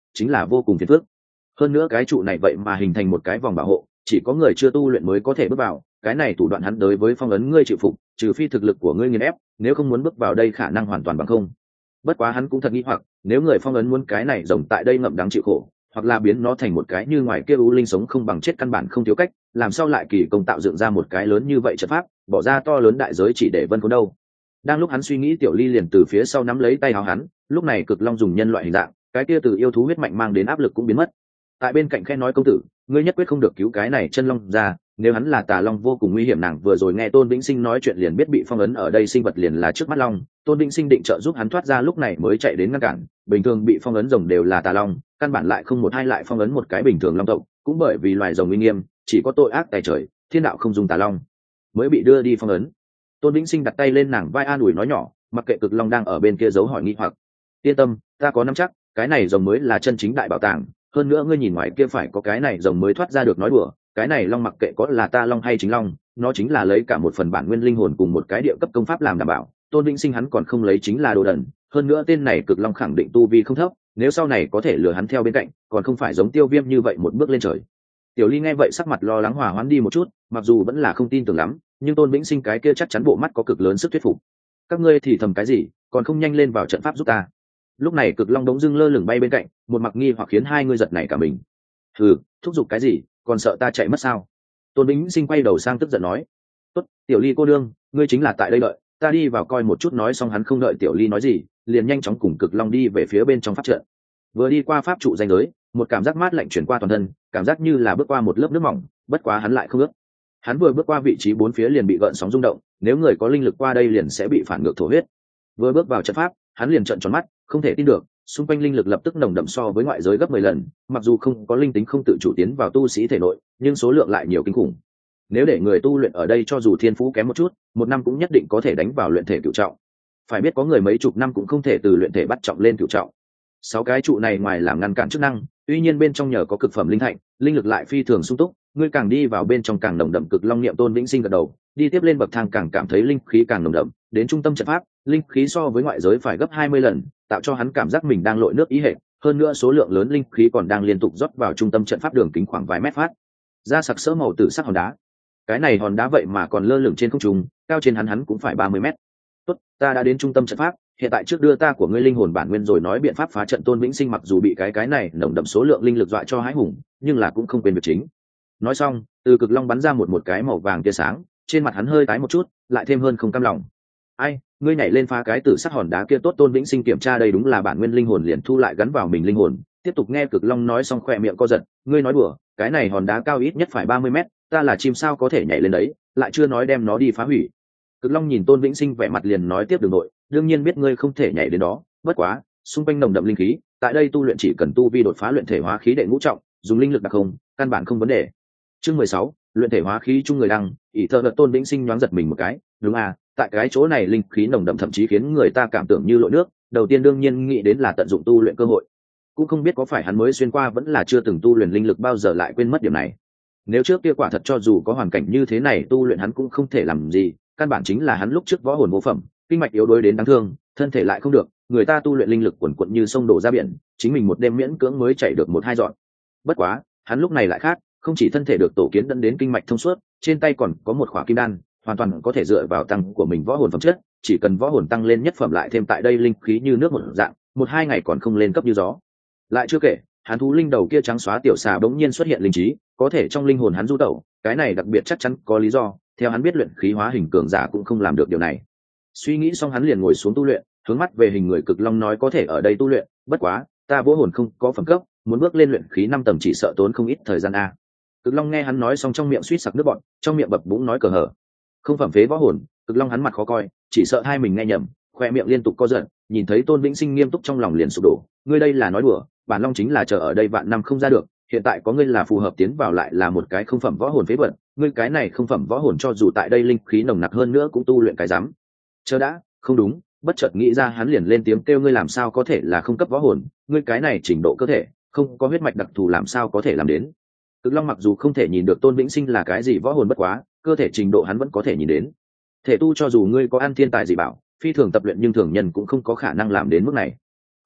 chính là vô cùng phiền phức. Hơn nữa cái trụ này vậy mà hình thành một cái vòng bảo hộ, chỉ có người chưa tu luyện mới có thể bước vào. Cái này thủ đoạn hắn đối với phong ấn ngươi chịu phục, trừ phi thực lực của ngươi nghiền ép, nếu không muốn bước vào đây khả năng hoàn toàn bằng không. Bất quá hắn cũng thật nghi hoặc, nếu người phong ấn muốn cái này rồng tại đây ngậm đắng chịu khổ, hoặc là biến nó thành một cái như ngoài kia u linh sống không bằng chết căn bản không thiếu cách, làm sao lại kỳ công tạo dựng ra một cái lớn như vậy trận pháp, bỏ ra to lớn đại giới chỉ để vân khốn đâu. Đang lúc hắn suy nghĩ, Tiểu Ly liền từ phía sau nắm lấy tay áo hắn, lúc này Cực Long dùng nhân loại hình dạng, cái kia từ yêu thú huyết mạnh mang đến áp lực cũng biến mất. Tại bên cạnh khe nói, công tử, ngươi nhất quyết không được cứu cái này chân long ra, nếu hắn là tà long vô cùng nguy hiểm. Nàng vừa rồi nghe Tôn Vĩnh Sinh nói chuyện liền biết bị phong ấn ở đây sinh vật liền là trước mắt long. Tôn Vĩnh Sinh định trợ giúp hắn thoát ra, lúc này mới chạy đến ngăn cản. Bình thường bị phong ấn rồng đều là tà long, căn bản lại không một hai lại phong ấn một cái bình thường long tộc, cũng bởi vì loài rồng uy nghiêm, chỉ có tội ác tài trời, thiên đạo không dùng tà long, mới bị đưa đi phong ấn. Tôn Vĩnh Sinh đặt tay lên nàng vai an ủi nói nhỏ, mặc kệ Cực Long đang ở bên kia giấu hỏi nghi hoặc. Yên tâm, ta có nắm chắc, cái này rồng mới là chân chính đại bảo tàng. Hơn nữa ngươi nhìn ngoài kia phải có cái này rồng mới thoát ra được. Nói đùa, cái này long mặc kệ có là ta long hay chính long, nó chính là lấy cả một phần bản nguyên linh hồn cùng một cái địa cấp công pháp làm đảm bảo. Tôn Vĩnh Sinh hắn còn không lấy chính là đồ đần. Hơn nữa tên này Cực Long khẳng định tu vi không thấp, nếu sau này có thể lừa hắn theo bên cạnh, còn không phải giống Tiêu Viêm như vậy một bước lên trời. Tiểu Ly nghe vậy sắc mặt lo lắng hòa hoãn đi một chút, mặc dù vẫn là không tin tưởng lắm, nhưng Tôn Vĩnh Sinh cái kia chắc chắn bộ mắt có cực lớn sức thuyết phục. Các ngươi thì thầm cái gì, còn không nhanh lên vào trận pháp giúp ta. Lúc này Cực Long đống dưng lơ lửng bay bên cạnh, một mặc nghi hoặc khiến hai người giật nảy cả mình. Ừ, thúc giục cái gì, còn sợ ta chạy mất sao? Tôn Vĩnh Sinh quay đầu sang tức giận nói. Tốt, Tiểu Ly cô đương, ngươi chính là tại đây đợi, ta đi vào coi một chút. Nói xong hắn không đợi Tiểu Ly nói gì, liền nhanh chóng cùng Cực Long đi về phía bên trong pháp trận. Vừa đi qua pháp trụ ranh giới, một cảm giác mát lạnh chuyển qua toàn thân, cảm giác như là bước qua một lớp nước mỏng, bất quá hắn lại không ướt. Hắn vừa bước qua vị trí bốn phía liền bị gợn sóng rung động, nếu người có linh lực qua đây liền sẽ bị phản ngược thổ huyết. Vừa bước vào trận pháp, hắn liền trợn tròn mắt, không thể tin được, xung quanh linh lực lập tức nồng đậm so với ngoại giới gấp mười lần, mặc dù không có linh tính không tự chủ tiến vào tu sĩ thể nội, nhưng số lượng lại nhiều kinh khủng. Nếu để người tu luyện ở đây cho dù thiên phú kém một chút, một năm cũng nhất định có thể đánh vào luyện thể cửu trọng. Phải biết có người mấy chục năm cũng không thể từ luyện thể bắt trọng lên cửu trọng. Sáu cái trụ này ngoài làm ngăn cản chức năng, tuy nhiên bên trong nhờ có cực phẩm linh thạch, linh lực lại phi thường sung túc, ngươi càng đi vào bên trong càng nồng đậm. Cực Long niệm Tôn Vĩnh Sinh gật đầu, đi tiếp lên bậc thang càng cảm thấy linh khí càng nồng đậm, đến trung tâm trận pháp, linh khí so với ngoại giới phải gấp hai mươi lần, tạo cho hắn cảm giác mình đang lội nước ý hệ, hơn nữa số lượng lớn linh khí còn đang liên tục rót vào trung tâm trận pháp, đường kính khoảng vài mét phát ra sặc sỡ màu tử sắc hòn đá. Cái này hòn đá vậy mà còn lơ lửng trên không trung, cao trên hắn hắn cũng phải ba mươi mét. Tốt, ta đã đến trung tâm trận pháp, hiện tại trước đưa ta của ngươi linh hồn bản nguyên rồi nói biện pháp phá trận. Tôn Vĩnh Sinh mặc dù bị cái cái này nồng đậm số lượng linh lực dọa cho hãi hùng, nhưng là cũng không quên việc chính. Nói xong, từ Cực Long bắn ra một một cái màu vàng tia sáng, trên mặt hắn hơi tái một chút, lại thêm hơn không cam lòng. Ai, ngươi nhảy lên phá cái tử sắc hòn đá kia tốt. Tôn Vĩnh Sinh kiểm tra đây đúng là bản nguyên linh hồn, liền thu lại gắn vào mình linh hồn, tiếp tục nghe Cực Long nói xong khỏe miệng co giật, ngươi nói đùa, cái này hòn đá cao ít nhất phải ba mươi mét, ta là chim sao có thể nhảy lên đấy, lại chưa nói đem nó đi phá hủy. Cực Long nhìn Tôn Vĩnh Sinh vẻ mặt liền nói tiếp, đường nội, đương nhiên biết ngươi không thể nhảy đến đó, bất quá xung quanh nồng đậm linh khí, tại đây tu luyện chỉ cần tu vi đột phá luyện thể hóa khí đệ ngũ trọng, dùng linh lực đặc không, căn bản không vấn đề. Chương mười sáu, luyện thể hóa khí chung người đăng, ỷ thơ đợt. Tôn Vĩnh Sinh nhoáng giật mình một cái, đúng à, tại cái chỗ này linh khí nồng đậm thậm chí khiến người ta cảm tưởng như lội nước, đầu tiên đương nhiên nghĩ đến là tận dụng tu luyện cơ hội. Cũng không biết có phải hắn mới xuyên qua vẫn là chưa từng tu luyện linh lực bao giờ lại quên mất điểm này. Nếu trước kia quả thật cho dù có hoàn cảnh như thế này tu luyện hắn cũng không thể làm gì, căn bản chính là hắn lúc trước võ hồn vô phẩm, kinh mạch yếu đuối đến đáng thương, thân thể lại không được, người ta tu luyện linh lực quần quận như sông đổ ra biển, chính mình một đêm miễn cưỡng mới chảy được một hai dọn. Bất quá, hắn lúc này lại khác, không chỉ thân thể được tổ kiến dẫn đến kinh mạch thông suốt, trên tay còn có một khỏa kim đan, hoàn toàn có thể dựa vào tăng của mình võ hồn phẩm chất, chỉ cần võ hồn tăng lên nhất phẩm lại thêm tại đây linh khí như nước một dạng, một hai ngày còn không lên cấp như gió. Lại chưa kể, hắn thú linh đầu kia trắng xóa tiểu xà bỗng nhiên xuất hiện linh trí, có thể trong linh hồn hắn du tẩu, cái này đặc biệt chắc chắn có lý do, theo hắn biết luyện khí hóa hình cường giả cũng không làm được điều này. Suy nghĩ xong hắn liền ngồi xuống tu luyện, hướng mắt về hình người Cực Long nói, có thể ở đây tu luyện, bất quá ta võ hồn không có phẩm cấp, muốn bước lên luyện khí năm tầng chỉ sợ tốn không ít thời gian a. Cực Long nghe hắn nói xong trong miệng suýt sặc nước bọt, trong miệng bập bũng nói cờ hở. Không phẩm phế võ hồn, Cực Long hắn mặt khó coi, chỉ sợ hai mình nghe nhầm, khoe miệng liên tục co giật, nhìn thấy Tôn Vĩnh Sinh nghiêm túc trong lòng liền sụp đổ, ngươi đây là nói đùa, bản Long chính là chờ ở đây vạn năm không ra được, hiện tại có ngươi là phù hợp tiến vào lại là một cái không phẩm võ hồn phế vật, ngươi cái này không phẩm võ hồn cho dù tại đây linh khí nồng nặc hơn nữa cũng tu luyện cái dám. Chờ đã, không đúng, bất chợt nghĩ ra hắn liền lên tiếng kêu, ngươi làm sao có thể là không cấp võ hồn, ngươi cái này trình độ cơ thể, không có huyết mạch đặc thù làm sao có thể làm đến. Cực Long mặc dù không thể nhìn được Tôn Vĩnh Sinh là cái gì võ hồn, bất quá cơ thể trình độ hắn vẫn có thể nhìn đến. Thể tu cho dù ngươi có ăn thiên tài gì bảo, phi thường tập luyện nhưng thường nhân cũng không có khả năng làm đến mức này.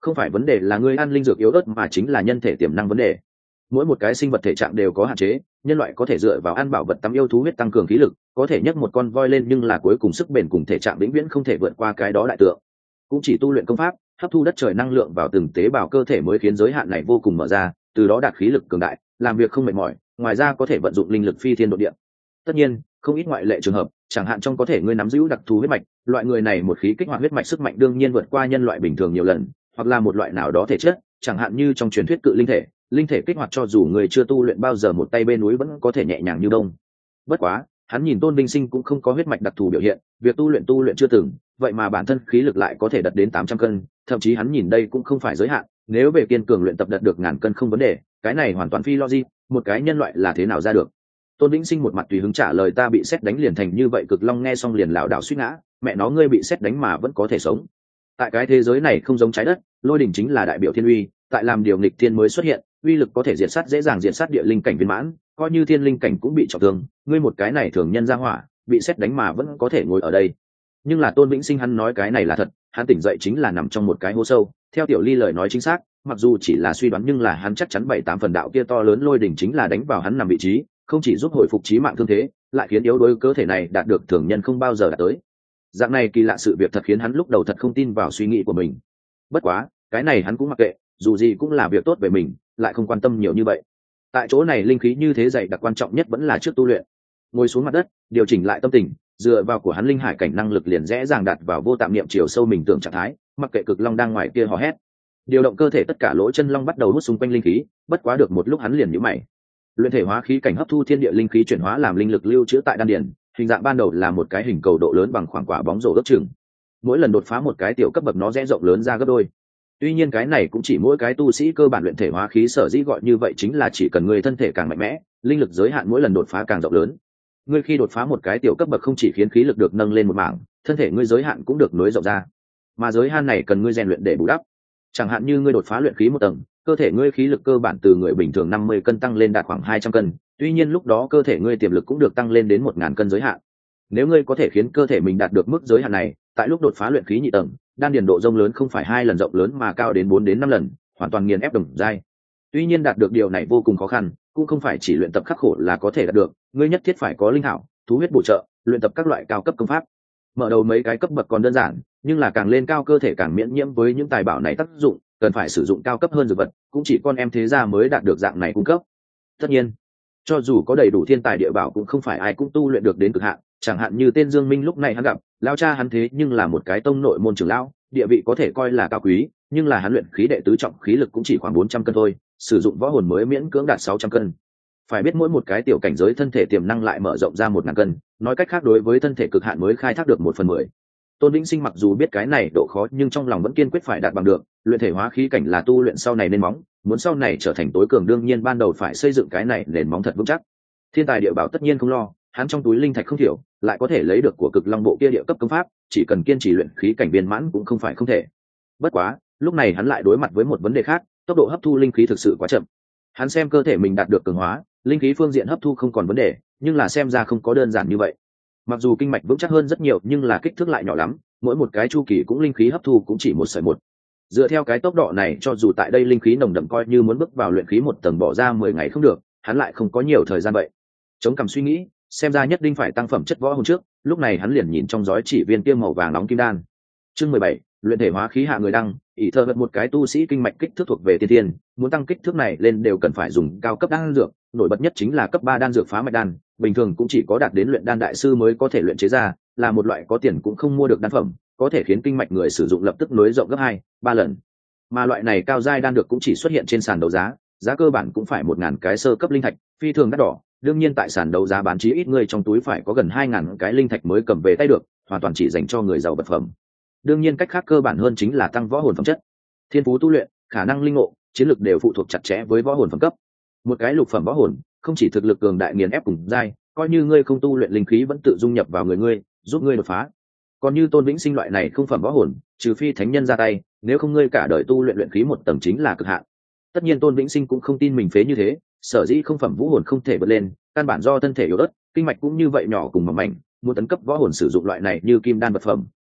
không phải vấn đề là ngươi ăn linh dược yếu ớt mà chính là nhân thể tiềm năng vấn đề. Mỗi một cái sinh vật thể trạng đều có hạn chế, nhân loại có thể dựa vào ăn bảo vật tắm yêu thú huyết tăng cường khí lực, có thể nhấc một con voi lên, nhưng là cuối cùng sức bền cùng thể trạng vĩnh viễn không thể vượt qua cái đó đại tượng. Cũng chỉ tu luyện công pháp, hấp thu đất trời năng lượng vào từng tế bào cơ thể mới khiến giới hạn này vô cùng mở ra, từ đó đạt khí lực cường đại, làm việc không mệt mỏi, ngoài ra có thể vận dụng linh lực phi thiên độ địa. Tất nhiên, không ít ngoại lệ trường hợp, chẳng hạn trong có thể ngươi nắm giữ đặc thù huyết mạch, loại người này một khí kích hoạt huyết mạch sức mạnh đương nhiên vượt qua nhân loại bình thường nhiều lần, hoặc là một loại nào đó thể chất, chẳng hạn như trong truyền thuyết cự linh thể, linh thể kích hoạt cho dù người chưa tu luyện bao giờ một tay bên núi vẫn có thể nhẹ nhàng như đông. Bất quá, hắn nhìn Tôn Vinh Sinh cũng không có huyết mạch đặc thù biểu hiện, việc tu luyện tu luyện chưa từng, vậy mà bản thân khí lực lại có thể đạt đến tám trăm cân, thậm chí hắn nhìn đây cũng không phải giới hạn, nếu về kiên cường luyện tập đạt được ngàn cân không vấn đề, cái này hoàn toàn phi logic, một cái nhân loại là thế nào ra được. Tôn Vĩnh Sinh một mặt tùy hứng trả lời, ta bị sét đánh liền thành như vậy. Cực Long nghe xong liền lảo đảo suýt ngã, mẹ nó, ngươi bị sét đánh mà vẫn có thể sống. Tại cái thế giới này không giống trái đất, lôi đỉnh chính là đại biểu thiên uy, tại làm điều nghịch thiên mới xuất hiện, uy lực có thể diệt sát dễ dàng diệt sát địa linh cảnh viên mãn, coi như thiên linh cảnh cũng bị trọng thương, ngươi một cái này thường nhân ra hỏa, bị sét đánh mà vẫn có thể ngồi ở đây. Nhưng là Tôn Vĩnh Sinh hắn nói cái này là thật, hắn tỉnh dậy chính là nằm trong một cái hố sâu, theo Tiểu Ly lời nói chính xác, mặc dù chỉ là suy đoán nhưng là hắn chắc chắn bảy tám phần đạo kia to lớn lôi đỉnh chính là đánh vào hắn nằm vị trí, không chỉ giúp hồi phục chí mạng thương thế, lại khiến yếu đuối cơ thể này đạt được thường nhân không bao giờ đạt tới. Dạng này kỳ lạ sự việc thật khiến hắn lúc đầu thật không tin vào suy nghĩ của mình. Bất quá, cái này hắn cũng mặc kệ, dù gì cũng là việc tốt về mình, lại không quan tâm nhiều như vậy. Tại chỗ này linh khí như thế dày đặc, quan trọng nhất vẫn là trước tu luyện. Ngồi xuống mặt đất, điều chỉnh lại tâm tình, dựa vào của hắn linh hải cảnh năng lực liền dễ dàng đặt vào vô tạm niệm chiều sâu mình tưởng trạng thái, mặc kệ Cực Long đang ngoài kia hò hét. Điều động cơ thể tất cả lỗ chân long bắt đầu hút xung quanh linh khí, bất quá được một lúc hắn liền nhíu mày. Luyện thể hóa khí cảnh hấp thu thiên địa linh khí chuyển hóa làm linh lực lưu trữ tại đan điền, hình dạng ban đầu là một cái hình cầu độ lớn bằng khoảng quả bóng rổ ước chừng. Mỗi lần đột phá một cái tiểu cấp bậc nó sẽ rộng lớn ra gấp đôi. Tuy nhiên cái này cũng chỉ mỗi cái tu sĩ cơ bản luyện thể hóa khí sở dĩ gọi như vậy chính là chỉ cần người thân thể càng mạnh mẽ, linh lực giới hạn mỗi lần đột phá càng rộng lớn. Ngươi khi đột phá một cái tiểu cấp bậc không chỉ khiến khí lực được nâng lên một mảng, thân thể ngươi giới hạn cũng được nối rộng ra. Mà giới hạn này cần ngươi rèn luyện để bù đắp. Chẳng hạn như ngươi đột phá luyện khí một tầng, cơ thể ngươi khí lực cơ bản từ người bình thường năm mươi cân tăng lên đạt khoảng hai trăm cân, tuy nhiên lúc đó cơ thể ngươi tiềm lực cũng được tăng lên đến một nghìn cân giới hạn. Nếu ngươi có thể khiến cơ thể mình đạt được mức giới hạn này, tại lúc đột phá luyện khí nhị tầng, đan điền độ rông lớn không phải hai lần rộng lớn mà cao đến bốn đến năm lần, hoàn toàn nghiền ép đồng giai. Tuy nhiên đạt được điều này vô cùng khó khăn, cũng không phải chỉ luyện tập khắc khổ là có thể đạt được, ngươi nhất thiết phải có linh thảo, thú huyết bổ trợ, luyện tập các loại cao cấp công pháp. Mở đầu mấy cái cấp bậc còn đơn giản, nhưng là càng lên cao cơ thể càng miễn nhiễm với những tài bảo này tác dụng, cần phải sử dụng cao cấp hơn dược vật, cũng chỉ con em thế gia mới đạt được dạng này cung cấp. Tất nhiên, cho dù có đầy đủ thiên tài địa bảo cũng không phải ai cũng tu luyện được đến cực hạn, chẳng hạn như tên Dương Minh lúc này hắn gặp, lão cha hắn thế nhưng là một cái tông nội môn trưởng lão, địa vị có thể coi là cao quý, nhưng là hắn luyện khí đệ tứ trọng khí lực cũng chỉ khoảng bốn trăm cân thôi, sử dụng võ hồn mới miễn cưỡng đạt sáu trăm cân. Phải biết mỗi một cái tiểu cảnh giới thân thể tiềm năng lại mở rộng ra một ngàn cân, nói cách khác đối với thân thể cực hạn mới khai thác được một phần mười. Tôn Vĩnh Sinh mặc dù biết cái này độ khó nhưng trong lòng vẫn kiên quyết phải đạt bằng được, luyện thể hóa khí cảnh là tu luyện sau này nên móng, muốn sau này trở thành tối cường đương nhiên ban đầu phải xây dựng cái này nền móng thật vững chắc. Thiên tài địa bảo tất nhiên không lo, hắn trong túi linh thạch không thiểu, lại có thể lấy được của Cực Long bộ kia địa cấp công pháp, chỉ cần kiên trì luyện khí cảnh viên mãn cũng không phải không thể. Bất quá, lúc này hắn lại đối mặt với một vấn đề khác, tốc độ hấp thu linh khí thực sự quá chậm. Hắn xem cơ thể mình đạt được cường hóa, linh khí phương diện hấp thu không còn vấn đề, nhưng là xem ra không có đơn giản như vậy. Mặc dù kinh mạch vững chắc hơn rất nhiều nhưng là kích thước lại nhỏ lắm, mỗi một cái chu kỳ cũng linh khí hấp thu cũng chỉ một sợi một. Dựa theo cái tốc độ này cho dù tại đây linh khí nồng đậm coi như muốn bước vào luyện khí một tầng bỏ ra mười ngày không được, hắn lại không có nhiều thời gian vậy. Chống cằm suy nghĩ, xem ra nhất định phải tăng phẩm chất võ hồn trước, lúc này hắn liền nhìn trong giói chỉ viên kia màu vàng nóng kim đan. Chương mười bảy, luyện thể hóa khí hạ người đăng, ỷ thơ vật một cái tu sĩ kinh mạch kích thước thuộc về tiên tiên, muốn tăng kích thước này lên đều cần phải dùng cao cấp đan dược, nổi bật nhất chính là cấp ba đan dược phá mạch đan, bình thường cũng chỉ có đạt đến luyện đan đại sư mới có thể luyện chế ra, là một loại có tiền cũng không mua được đan phẩm, có thể khiến kinh mạch người sử dụng lập tức nối rộng gấp hai, ba lần. Mà loại này cao giai đan dược cũng chỉ xuất hiện trên sàn đấu giá, giá cơ bản cũng phải một ngàn cái sơ cấp linh thạch, phi thường đắt đỏ, đương nhiên tại sàn đấu giá bán chí ít người trong túi phải có gần hai ngàn cái linh thạch mới cầm về tay được, hoàn toàn chỉ dành cho người giàu vật phẩm. Đương nhiên cách khác cơ bản hơn chính là tăng võ hồn phẩm chất. Thiên phú tu luyện, khả năng linh ngộ, chiến lược đều phụ thuộc chặt chẽ với võ hồn phẩm cấp. Một cái lục phẩm võ hồn, không chỉ thực lực cường đại nghiền ép cùng giai, coi như ngươi không tu luyện linh khí vẫn tự dung nhập vào người ngươi, giúp ngươi đột phá. Còn như Tôn Vĩnh Sinh loại này không phẩm võ hồn, trừ phi thánh nhân ra tay, nếu không ngươi cả đời tu luyện luyện khí một tầng chính là cực hạn. Tất nhiên Tôn Vĩnh Sinh cũng không tin mình phế như thế, sở dĩ không phẩm vũ hồn không thể bật lên, căn bản do thân thể yếu ớt, kinh mạch cũng như vậy nhỏ cùng mỏng mảnh, muốn tấn cấp võ hồn sử dụng loại này như kim đan vật phẩm,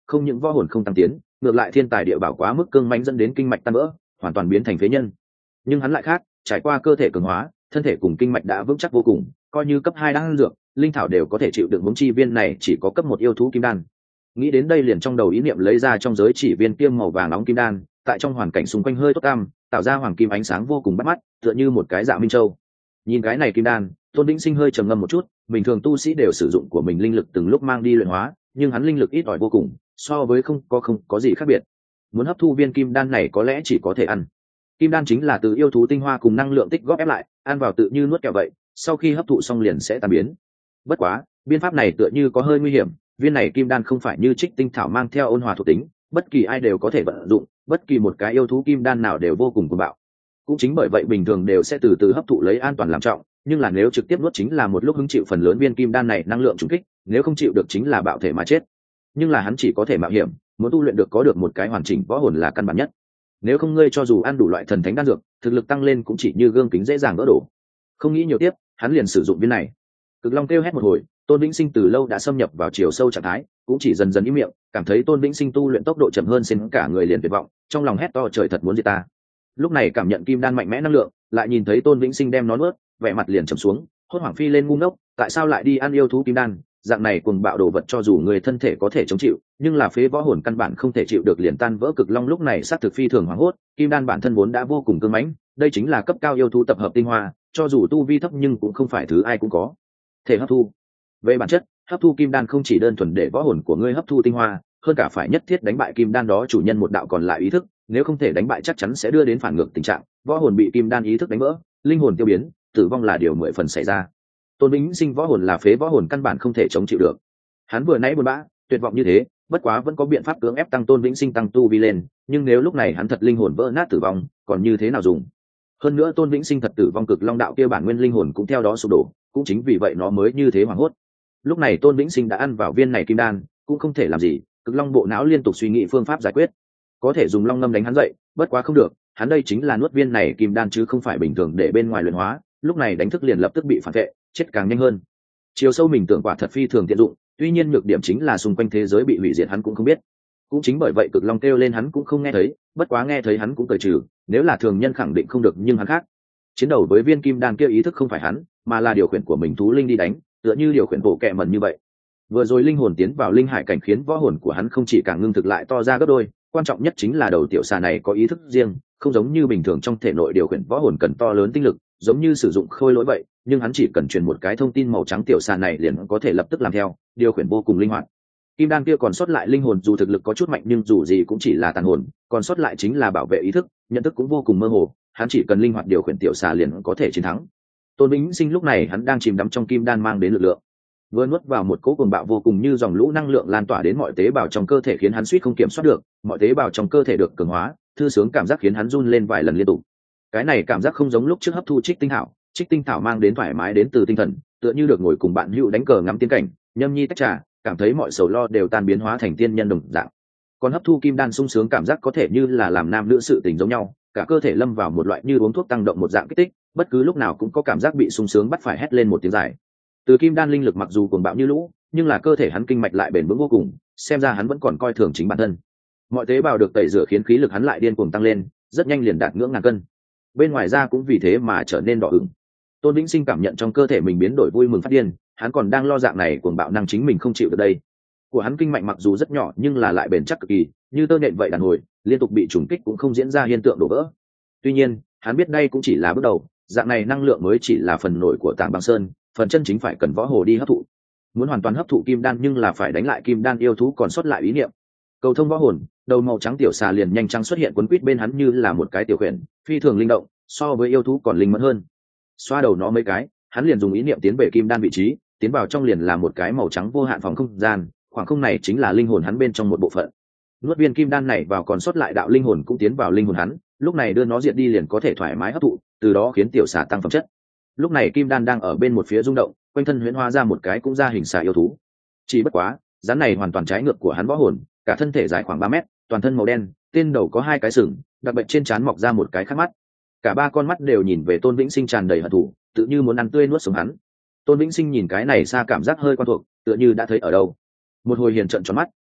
không những võ hồn không tăng tiến, ngược lại thiên tài địa bảo quá mức cương mãnh dẫn đến kinh mạch tan vỡ, hoàn toàn biến thành phế nhân. Nhưng hắn lại khác, trải qua cơ thể cường hóa, thân thể cùng kinh mạch đã vững chắc vô cùng, coi như cấp hai đan dược, linh thảo đều có thể chịu đựng. Huống chi viên này chỉ có cấp một yêu thú kim đan. Nghĩ đến đây liền trong đầu ý niệm lấy ra trong giới chỉ viên kiêm màu vàng nóng kim đan, tại trong hoàn cảnh xung quanh hơi tốt cam, tạo ra hoàng kim ánh sáng vô cùng bắt mắt, tựa như một cái dạ minh châu. Nhìn cái này kim đan, Tôn Vĩnh Sinh hơi trầm ngâm một chút, bình thường tu sĩ đều sử dụng của mình linh lực từng lúc mang đi luyện hóa, nhưng hắn linh lực ít ỏi vô cùng, so với không có không có gì khác biệt. Muốn hấp thu viên kim đan này có lẽ chỉ có thể ăn. Kim đan chính là từ yêu thú tinh hoa cùng năng lượng tích góp ép lại, ăn vào tự như nuốt kẹo vậy, sau khi hấp thụ xong liền sẽ tan biến. Bất quá, biên pháp này tựa như có hơi nguy hiểm, viên này kim đan không phải như trích tinh thảo mang theo ôn hòa thuộc tính, bất kỳ ai đều có thể vận dụng, bất kỳ một cái yêu thú kim đan nào đều vô cùng cuồng bạo. Cũng chính bởi vậy bình thường đều sẽ từ từ hấp thụ lấy an toàn làm trọng, nhưng là nếu trực tiếp nuốt chính là một lúc hứng chịu phần lớn viên kim đan này năng lượng trùng kích, nếu không chịu được chính là bạo thể mà chết. Nhưng là hắn chỉ có thể mạo hiểm, muốn tu luyện được có được một cái hoàn chỉnh võ hồn là căn bản nhất. Nếu không ngươi cho dù ăn đủ loại thần thánh đan dược, thực lực tăng lên cũng chỉ như gương kính dễ dàng vỡ đổ. Không nghĩ nhiều tiếp, hắn liền sử dụng viên này. Cực Long kêu hét một hồi, Tôn Vĩnh Sinh từ lâu đã xâm nhập vào chiều sâu trạng thái, cũng chỉ dần dần im miệng, cảm thấy Tôn Vĩnh Sinh tu luyện tốc độ chậm hơn xin cả người liền tuyệt vọng, trong lòng hét to trời thật muốn giết ta. Lúc này cảm nhận kim đan mạnh mẽ năng lượng, lại nhìn thấy Tôn Vĩnh Sinh đem nó nuốt, vẻ mặt liền trầm xuống, hốt hoảng phi lên ngu ngốc, tại sao lại đi ăn yêu thú kim đan, dạng này cuồng bạo đồ vật cho dù người thân thể có thể chống chịu, nhưng là phế võ hồn căn bản không thể chịu được liền tan vỡ. Cực Long lúc này sát thực phi thường hoảng hốt, kim đan bản thân vốn đã vô cùng cứng mãnh, đây chính là cấp cao yêu thú tập hợp tinh hoa, cho dù tu vi thấp nhưng cũng không phải thứ ai cũng có thể hấp thu. Về bản chất, hấp thu kim đan không chỉ đơn thuần để võ hồn của ngươi hấp thu tinh hoa, hơn cả phải nhất thiết đánh bại kim đan đó chủ nhân một đạo còn lại ý thức, nếu không thể đánh bại chắc chắn sẽ đưa đến phản ngược tình trạng, võ hồn bị kim đan ý thức đánh vỡ, linh hồn tiêu biến, tử vong là điều mười phần xảy ra. Tôn Vĩnh Sinh võ hồn là phế võ hồn căn bản không thể chống chịu được. Hắn vừa nãy buồn bã, tuyệt vọng như thế, bất quá vẫn có biện pháp cưỡng ép tăng Tôn Vĩnh Sinh tăng tu vi lên, nhưng nếu lúc này hắn thật linh hồn vỡ nát tử vong, còn như thế nào dùng? Hơn nữa Tôn Vĩnh Sinh thật tử vong, Cực Long đạo kia bản nguyên linh hồn cũng theo đó sụp đổ, cũng chính vì vậy nó mới như thế hoảng hốt. Lúc này Tôn Vĩnh Sinh đã ăn vào viên này kim đan, cũng không thể làm gì, Cực Long bộ não liên tục suy nghĩ phương pháp giải quyết, có thể dùng long ngâm đánh hắn dậy, bất quá không được, hắn đây chính là nuốt viên này kim đan chứ không phải bình thường để bên ngoài luyện hóa, lúc này đánh thức liền lập tức bị phản vệ, chết càng nhanh hơn. Chiều sâu mình tưởng quả thật phi thường tiện dụng, tuy nhiên nhược điểm chính là xung quanh thế giới bị hủy diệt hắn cũng không biết. Cũng chính bởi vậy Cực Long kêu lên hắn cũng không nghe thấy, bất quá nghe thấy hắn cũng cười trừ, nếu là thường nhân khẳng định không được nhưng hắn khác. Chiến đấu với viên kim đan kia ý thức không phải hắn, mà là điều khiển của mình thú linh đi đánh, tựa như điều khiển bộ kệ mẩn như vậy. Vừa rồi linh hồn tiến vào linh hải cảnh khiến võ hồn của hắn không chỉ càng ngưng thực lại to ra gấp đôi, quan trọng nhất chính là đầu tiểu xà này có ý thức riêng, không giống như bình thường trong thể nội điều khiển võ hồn cần to lớn tinh lực, giống như sử dụng khôi lỗi vậy, nhưng hắn chỉ cần truyền một cái thông tin màu trắng tiểu xà này liền có thể lập tức làm theo, điều khiển vô cùng linh hoạt. Kim đan kia còn sót lại linh hồn dù thực lực có chút mạnh nhưng dù gì cũng chỉ là tàn hồn, còn sót lại chính là bảo vệ ý thức, nhận thức cũng vô cùng mơ hồ, hắn chỉ cần linh hoạt điều khiển tiểu xà liền có thể chiến thắng. Tôn Vĩnh Sinh lúc này hắn đang chìm đắm trong kim đan mang đến lực lượng, vừa nuốt vào một cỗ cuồng bạo vô cùng như dòng lũ năng lượng lan tỏa đến mọi tế bào trong cơ thể khiến hắn suýt không kiểm soát được, mọi tế bào trong cơ thể được cường hóa, thư sướng cảm giác khiến hắn run lên vài lần liên tục. Cái này cảm giác không giống lúc trước hấp thu trích tinh thảo, trích tinh thảo mang đến thoải mái đến từ tinh thần, tựa như được ngồi cùng bạn hữu đánh cờ ngắm tiên cảnh, nhâm nhi tách trà, cảm thấy mọi sầu lo đều tan biến hóa thành tiên nhân đồng dạng. Còn hấp thu kim đan sung sướng cảm giác có thể như là làm nam nữ sự tình giống nhau, cả cơ thể lâm vào một loại như uống thuốc tăng động một dạng kích thích, bất cứ lúc nào cũng có cảm giác bị sung sướng bắt phải hét lên một tiếng dài. Từ kim đan linh lực mặc dù cuồng bạo như lũ, nhưng là cơ thể hắn kinh mạch lại bền vững vô cùng, xem ra hắn vẫn còn coi thường chính bản thân. Mọi tế bào được tẩy rửa khiến khí lực hắn lại điên cuồng tăng lên, rất nhanh liền đạt ngưỡng ngàn cân. Bên ngoài da cũng vì thế mà trở nên đỏ ửng. Tôn Vĩnh Sinh cảm nhận trong cơ thể mình biến đổi vui mừng phát điên, hắn còn đang lo dạng này cuồng bạo năng chính mình không chịu được đây. Của hắn kinh mạch mặc dù rất nhỏ nhưng là lại bền chắc cực kỳ, như tơ nện vậy đàn hồi, liên tục bị trùng kích cũng không diễn ra hiện tượng đổ vỡ. Tuy nhiên, hắn biết đây cũng chỉ là bước đầu, dạng này năng lượng mới chỉ là phần nổi của Tảng Băng Sơn, phần chân chính phải cần võ hồ đi hấp thụ. Muốn hoàn toàn hấp thụ kim đan nhưng là phải đánh lại kim đan yêu thú còn sót lại ý niệm. Cầu thông võ hồn, đầu màu trắng tiểu xà liền nhanh chóng xuất hiện quấn quýt bên hắn như là một cái tiểu khuyển, phi thường linh động, so với yêu thú còn linh mẫn hơn. Xoa đầu nó mấy cái, hắn liền dùng ý niệm tiến về kim đan vị trí, tiến vào trong liền là một cái màu trắng vô hạn phòng không gian, khoảng không này chính là linh hồn hắn bên trong một bộ phận. Nuốt viên kim đan này vào còn sót lại đạo linh hồn cũng tiến vào linh hồn hắn, lúc này đưa nó diệt đi liền có thể thoải mái hấp thụ, từ đó khiến tiểu xà tăng phẩm chất. Lúc này kim đan đang ở bên một phía rung động, quanh thân huyễn hóa ra một cái cũng ra hình xà yêu thú. Chỉ bất quá, rắn này hoàn toàn trái ngược của hắn võ hồn, cả thân thể dài khoảng ba mét, toàn thân màu đen, tên đầu có hai cái sừng, đặc biệt trên trán mọc ra một cái khắc mắt. Cả ba con mắt đều nhìn về Tôn Vĩnh Sinh tràn đầy hận thù, tự như muốn ăn tươi nuốt sống hắn. Tôn Vĩnh Sinh nhìn cái này xa cảm giác hơi quen thuộc, tựa như đã thấy ở đâu. Một hồi hiền trợn tròn mắt,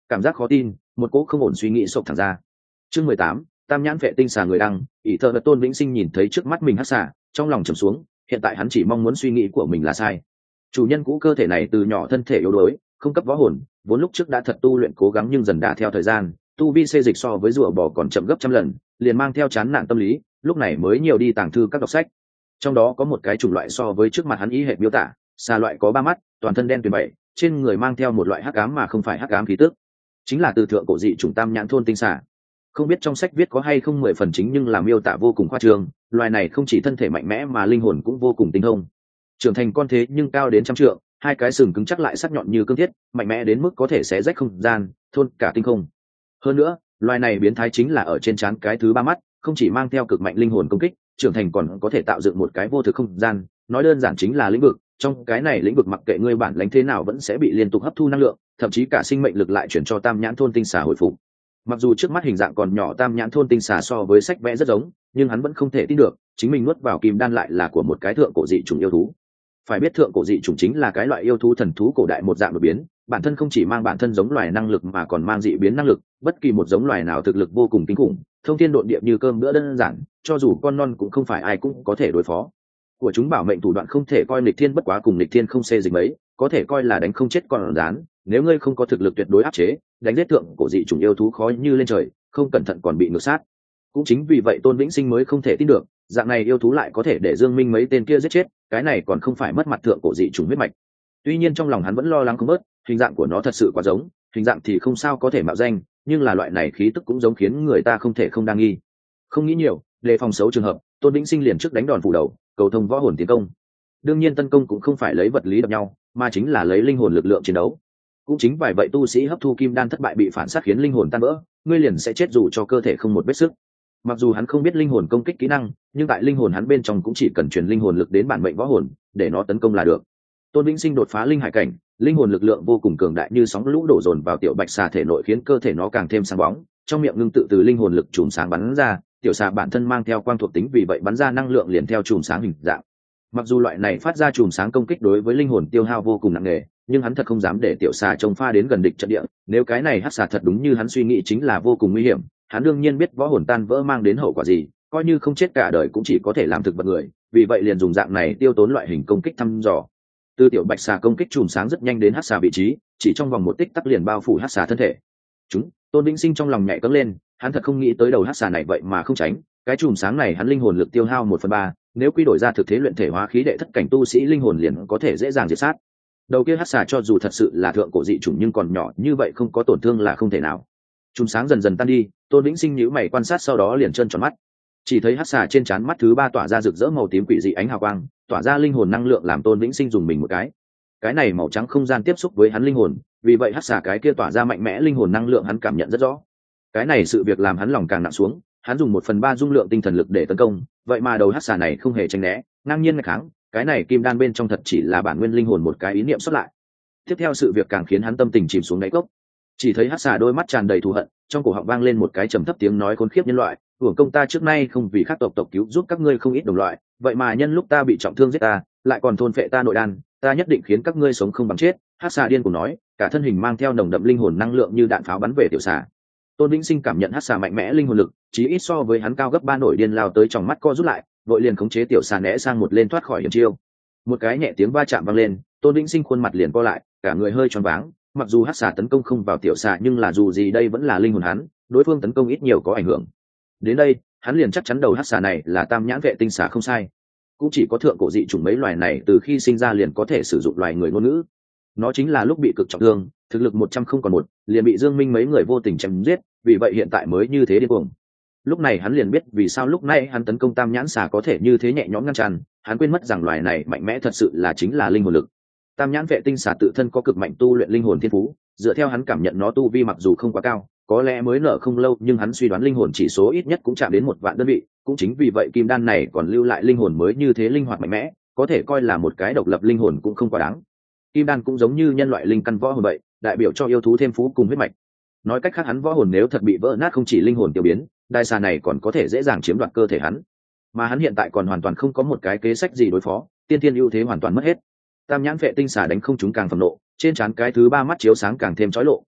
cảm giác khó tin, một cỗ không ổn suy nghĩ sộc thẳng ra. Chương mười tám, tam nhãn vệ tinh xà người đăng. Ỷ thợ Tôn Vĩnh Sinh nhìn thấy trước mắt mình hắc xà, trong lòng trầm xuống, hiện tại hắn chỉ mong muốn suy nghĩ của mình là sai. Chủ nhân cũ cơ thể này từ nhỏ thân thể yếu đuối, không cấp võ hồn, vốn lúc trước đã thật tu luyện cố gắng nhưng dần đà theo thời gian, tu vi xê dịch so với rùa bò còn chậm gấp trăm lần, liền mang theo chán nản tâm lý, lúc này mới nhiều đi tàng thư các đọc sách. Trong đó có một cái chủng loại so với trước mặt hắn ý hệ miêu tả, xà loại có ba mắt, toàn thân đen tuyền bảy, trên người mang theo một loại hắc ám mà không phải hắc ám khí tức, chính là từ thượng cổ dị chủng tam nhãn thôn tinh xà. Không biết trong sách viết có hay không mười phần chính nhưng là miêu tả vô cùng khoa trương, loài này không chỉ thân thể mạnh mẽ mà linh hồn cũng vô cùng tinh thông. Trưởng thành con thế nhưng cao đến trăm trượng, hai cái sừng cứng chắc lại sắc nhọn như cương thiết, mạnh mẽ đến mức có thể xé rách không gian, thôn cả tinh không. Hơn nữa, loài này biến thái chính là ở trên trán cái thứ ba mắt, không chỉ mang theo cực mạnh linh hồn công kích, trưởng thành còn có thể tạo dựng một cái vô thực không gian, nói đơn giản chính là lĩnh vực. Trong cái này lĩnh vực mặc kệ ngươi bản lãnh thế nào vẫn sẽ bị liên tục hấp thu năng lượng, thậm chí cả sinh mệnh lực lại chuyển cho tam nhãn thôn tinh xà hồi phục. Mặc dù trước mắt hình dạng còn nhỏ tam nhãn thôn tinh xà so với sách vẽ rất giống, nhưng hắn vẫn không thể tin được chính mình nuốt vào kim đan lại là của một cái thượng cổ dị chủng yêu thú. Phải biết thượng cổ dị chủng chính là cái loại yêu thú thần thú cổ đại một dạng đột biến, bản thân không chỉ mang bản thân giống loài năng lực mà còn mang dị biến năng lực, bất kỳ một giống loài nào thực lực vô cùng kinh khủng, thông thiên độn địa như cơm bữa đơn giản, cho dù con non cũng không phải ai cũng có thể đối phó. Của chúng bảo mệnh thủ đoạn không thể coi nghịch thiên bất quá cùng nghịch thiên không xê dịch mấy, có thể coi là đánh không chết con rán, nếu ngươi không có thực lực tuyệt đối áp chế, đánh giết thượng cổ dị chủng yêu thú khó như lên trời, không cẩn thận còn bị ngược sát. Cũng chính vì vậy Tôn Vĩnh Sinh mới không thể tin được, dạng này yêu thú lại có thể để Dương Minh mấy tên kia giết chết, cái này còn không phải mất mặt thượng cổ dị chủng huyết mạch. Tuy nhiên trong lòng hắn vẫn lo lắng không bớt, hình dạng của nó thật sự quá giống, hình dạng thì không sao có thể mạo danh, nhưng là loại này khí tức cũng giống khiến người ta không thể không đa nghi. Không nghĩ nhiều, đề phòng xấu trường hợp, Tôn Vĩnh Sinh liền trước đánh đòn phủ đầu, cầu thông võ hồn tiến công. Đương nhiên tấn công cũng không phải lấy vật lý đập nhau, mà chính là lấy linh hồn lực lượng chiến đấu. Cũng chính vì vậy tu sĩ hấp thu kim đan thất bại bị phản sát khiến linh hồn tan vỡ, ngươi liền sẽ chết dù cho cơ thể không một vết sức. Mặc dù hắn không biết linh hồn công kích kỹ năng, nhưng tại linh hồn hắn bên trong cũng chỉ cần truyền linh hồn lực đến bản mệnh võ hồn, để nó tấn công là được. Tôn Vĩnh Sinh đột phá linh hải cảnh, linh hồn lực lượng vô cùng cường đại như sóng lũ đổ dồn vào tiểu bạch xà thể nội khiến cơ thể nó càng thêm sáng bóng, trong miệng ngưng tự từ linh hồn lực chùm sáng bắn ra, tiểu xà bản thân mang theo quang thuộc tính vì vậy bắn ra năng lượng liền theo chùm sáng hình dạng. Mặc dù loại này phát ra chùm sáng công kích đối với linh hồn tiêu hao vô cùng nặng nề, nhưng hắn thật không dám để tiểu xà trông pha đến gần địch trận địa, nếu cái này hắc xà thật đúng như hắn suy nghĩ chính là vô cùng nguy hiểm, hắn đương nhiên biết võ hồn tan vỡ mang đến hậu quả gì, coi như không chết cả đời cũng chỉ có thể làm thực vật người, vì vậy liền dùng dạng này tiêu tốn loại hình công kích thăm dò. Từ tiểu bạch xà công kích chùm sáng rất nhanh đến hắc xà vị trí, chỉ trong vòng một tích tắc liền bao phủ hắc xà thân thể. Chúng, Tôn Vĩnh Sinh trong lòng nhảy cẫng lên, hắn thật không nghĩ tới đầu hắc xà này vậy mà không tránh, cái chùm sáng này hắn linh hồn lực tiêu hao một phần ba, nếu quy đổi ra thực thế luyện thể hóa khí đệ thất cảnh tu sĩ linh hồn liền có thể dễ dàng diệt sát. Đầu kia hắc xà cho dù thật sự là thượng cổ dị chủng nhưng còn nhỏ như vậy không có tổn thương là không thể nào. Chùm sáng dần dần tan đi, Tôn Vĩnh Sinh nhíu mày quan sát sau đó liền trợn tròn mắt. Chỉ thấy hắc xà trên trán mắt thứ ba tỏa ra rực rỡ màu tím quỷ dị ánh hào quang, tỏa ra linh hồn năng lượng làm Tôn Vĩnh Sinh dùng mình một cái. Cái này màu trắng không gian tiếp xúc với hắn linh hồn, vì vậy hắc xà cái kia tỏa ra mạnh mẽ linh hồn năng lượng hắn cảm nhận rất rõ. Cái này sự việc làm hắn lòng càng nặng xuống, hắn dùng một phần ba dung lượng tinh thần lực để tấn công, vậy mà đầu hắc xà này không hề tránh né, ngang nhiên ngày kháng, cái này kim đan bên trong thật chỉ là bản nguyên linh hồn một cái ý niệm xuất lại. Tiếp theo sự việc càng khiến hắn tâm tình chìm xuống đáy cốc. Chỉ thấy hắc xà đôi mắt tràn đầy thù hận, trong cổ họng vang lên một cái trầm thấp tiếng nói khốn khiếp nhân loại, hưởng công ta trước nay không vì khác tộc tộc cứu giúp các ngươi không ít đồng loại, vậy mà nhân lúc ta bị trọng thương giết ta, lại còn thôn phệ ta nội đan, ta nhất định khiến các ngươi sống không bằng chết. Hắc xà điên cuồng nói, cả thân hình mang theo nồng đậm linh hồn năng lượng như đạn pháo bắn về tiểu xà. Tôn Vĩnh Sinh cảm nhận hắc xà mạnh mẽ linh hồn lực, chí ít so với hắn cao gấp ba nổi điên lao tới trong mắt co rút lại, vội liền khống chế tiểu xà né sang một lên thoát khỏi hiểm chiêu. Một cái nhẹ tiếng va chạm vang lên, Tôn Vĩnh Sinh khuôn mặt liền co lại, cả người hơi choáng váng, mặc dù hắc xà tấn công không vào tiểu xà nhưng là dù gì đây vẫn là linh hồn hắn, đối phương tấn công ít nhiều có ảnh hưởng. Đến đây, hắn liền chắc chắn đầu hắc xà này là tam nhãn vệ tinh xà không sai. Cũng chỉ có thượng cổ dị chủng mấy loài này từ khi sinh ra liền có thể sử dụng loài người ngôn ngữ. Nó chính là lúc bị cực trọng thương, thực lực một trăm không còn một, liền bị Dương Minh mấy người vô tình chém giết, vì vậy hiện tại mới như thế điên cuồng. Lúc này hắn liền biết vì sao lúc này hắn tấn công tam nhãn xà có thể như thế nhẹ nhõm ngăn chặn, hắn quên mất rằng loài này mạnh mẽ thật sự là chính là linh hồn lực. Tam nhãn vệ tinh xà tự thân có cực mạnh tu luyện linh hồn thiên phú, dựa theo hắn cảm nhận nó tu vi mặc dù không quá cao, có lẽ mới nở không lâu nhưng hắn suy đoán linh hồn chỉ số ít nhất cũng chạm đến một vạn đơn vị, cũng chính vì vậy kim đan này còn lưu lại linh hồn mới như thế linh hoạt mạnh mẽ, có thể coi là một cái độc lập linh hồn cũng không quá đáng. Kim đan cũng giống như nhân loại linh căn võ hồn vậy, đại biểu cho yêu thú thêm phú cùng huyết mạch. Nói cách khác hắn võ hồn nếu thật bị vỡ nát không chỉ linh hồn tiêu biến, đại xà này còn có thể dễ dàng chiếm đoạt cơ thể hắn. Mà hắn hiện tại còn hoàn toàn không có một cái kế sách gì đối phó, tiên thiên ưu thế hoàn toàn mất hết. Tam nhãn vệ tinh xà đánh không chúng càng phẫn nộ, trên trán cái thứ ba mắt chiếu sáng càng thêm chói lộ,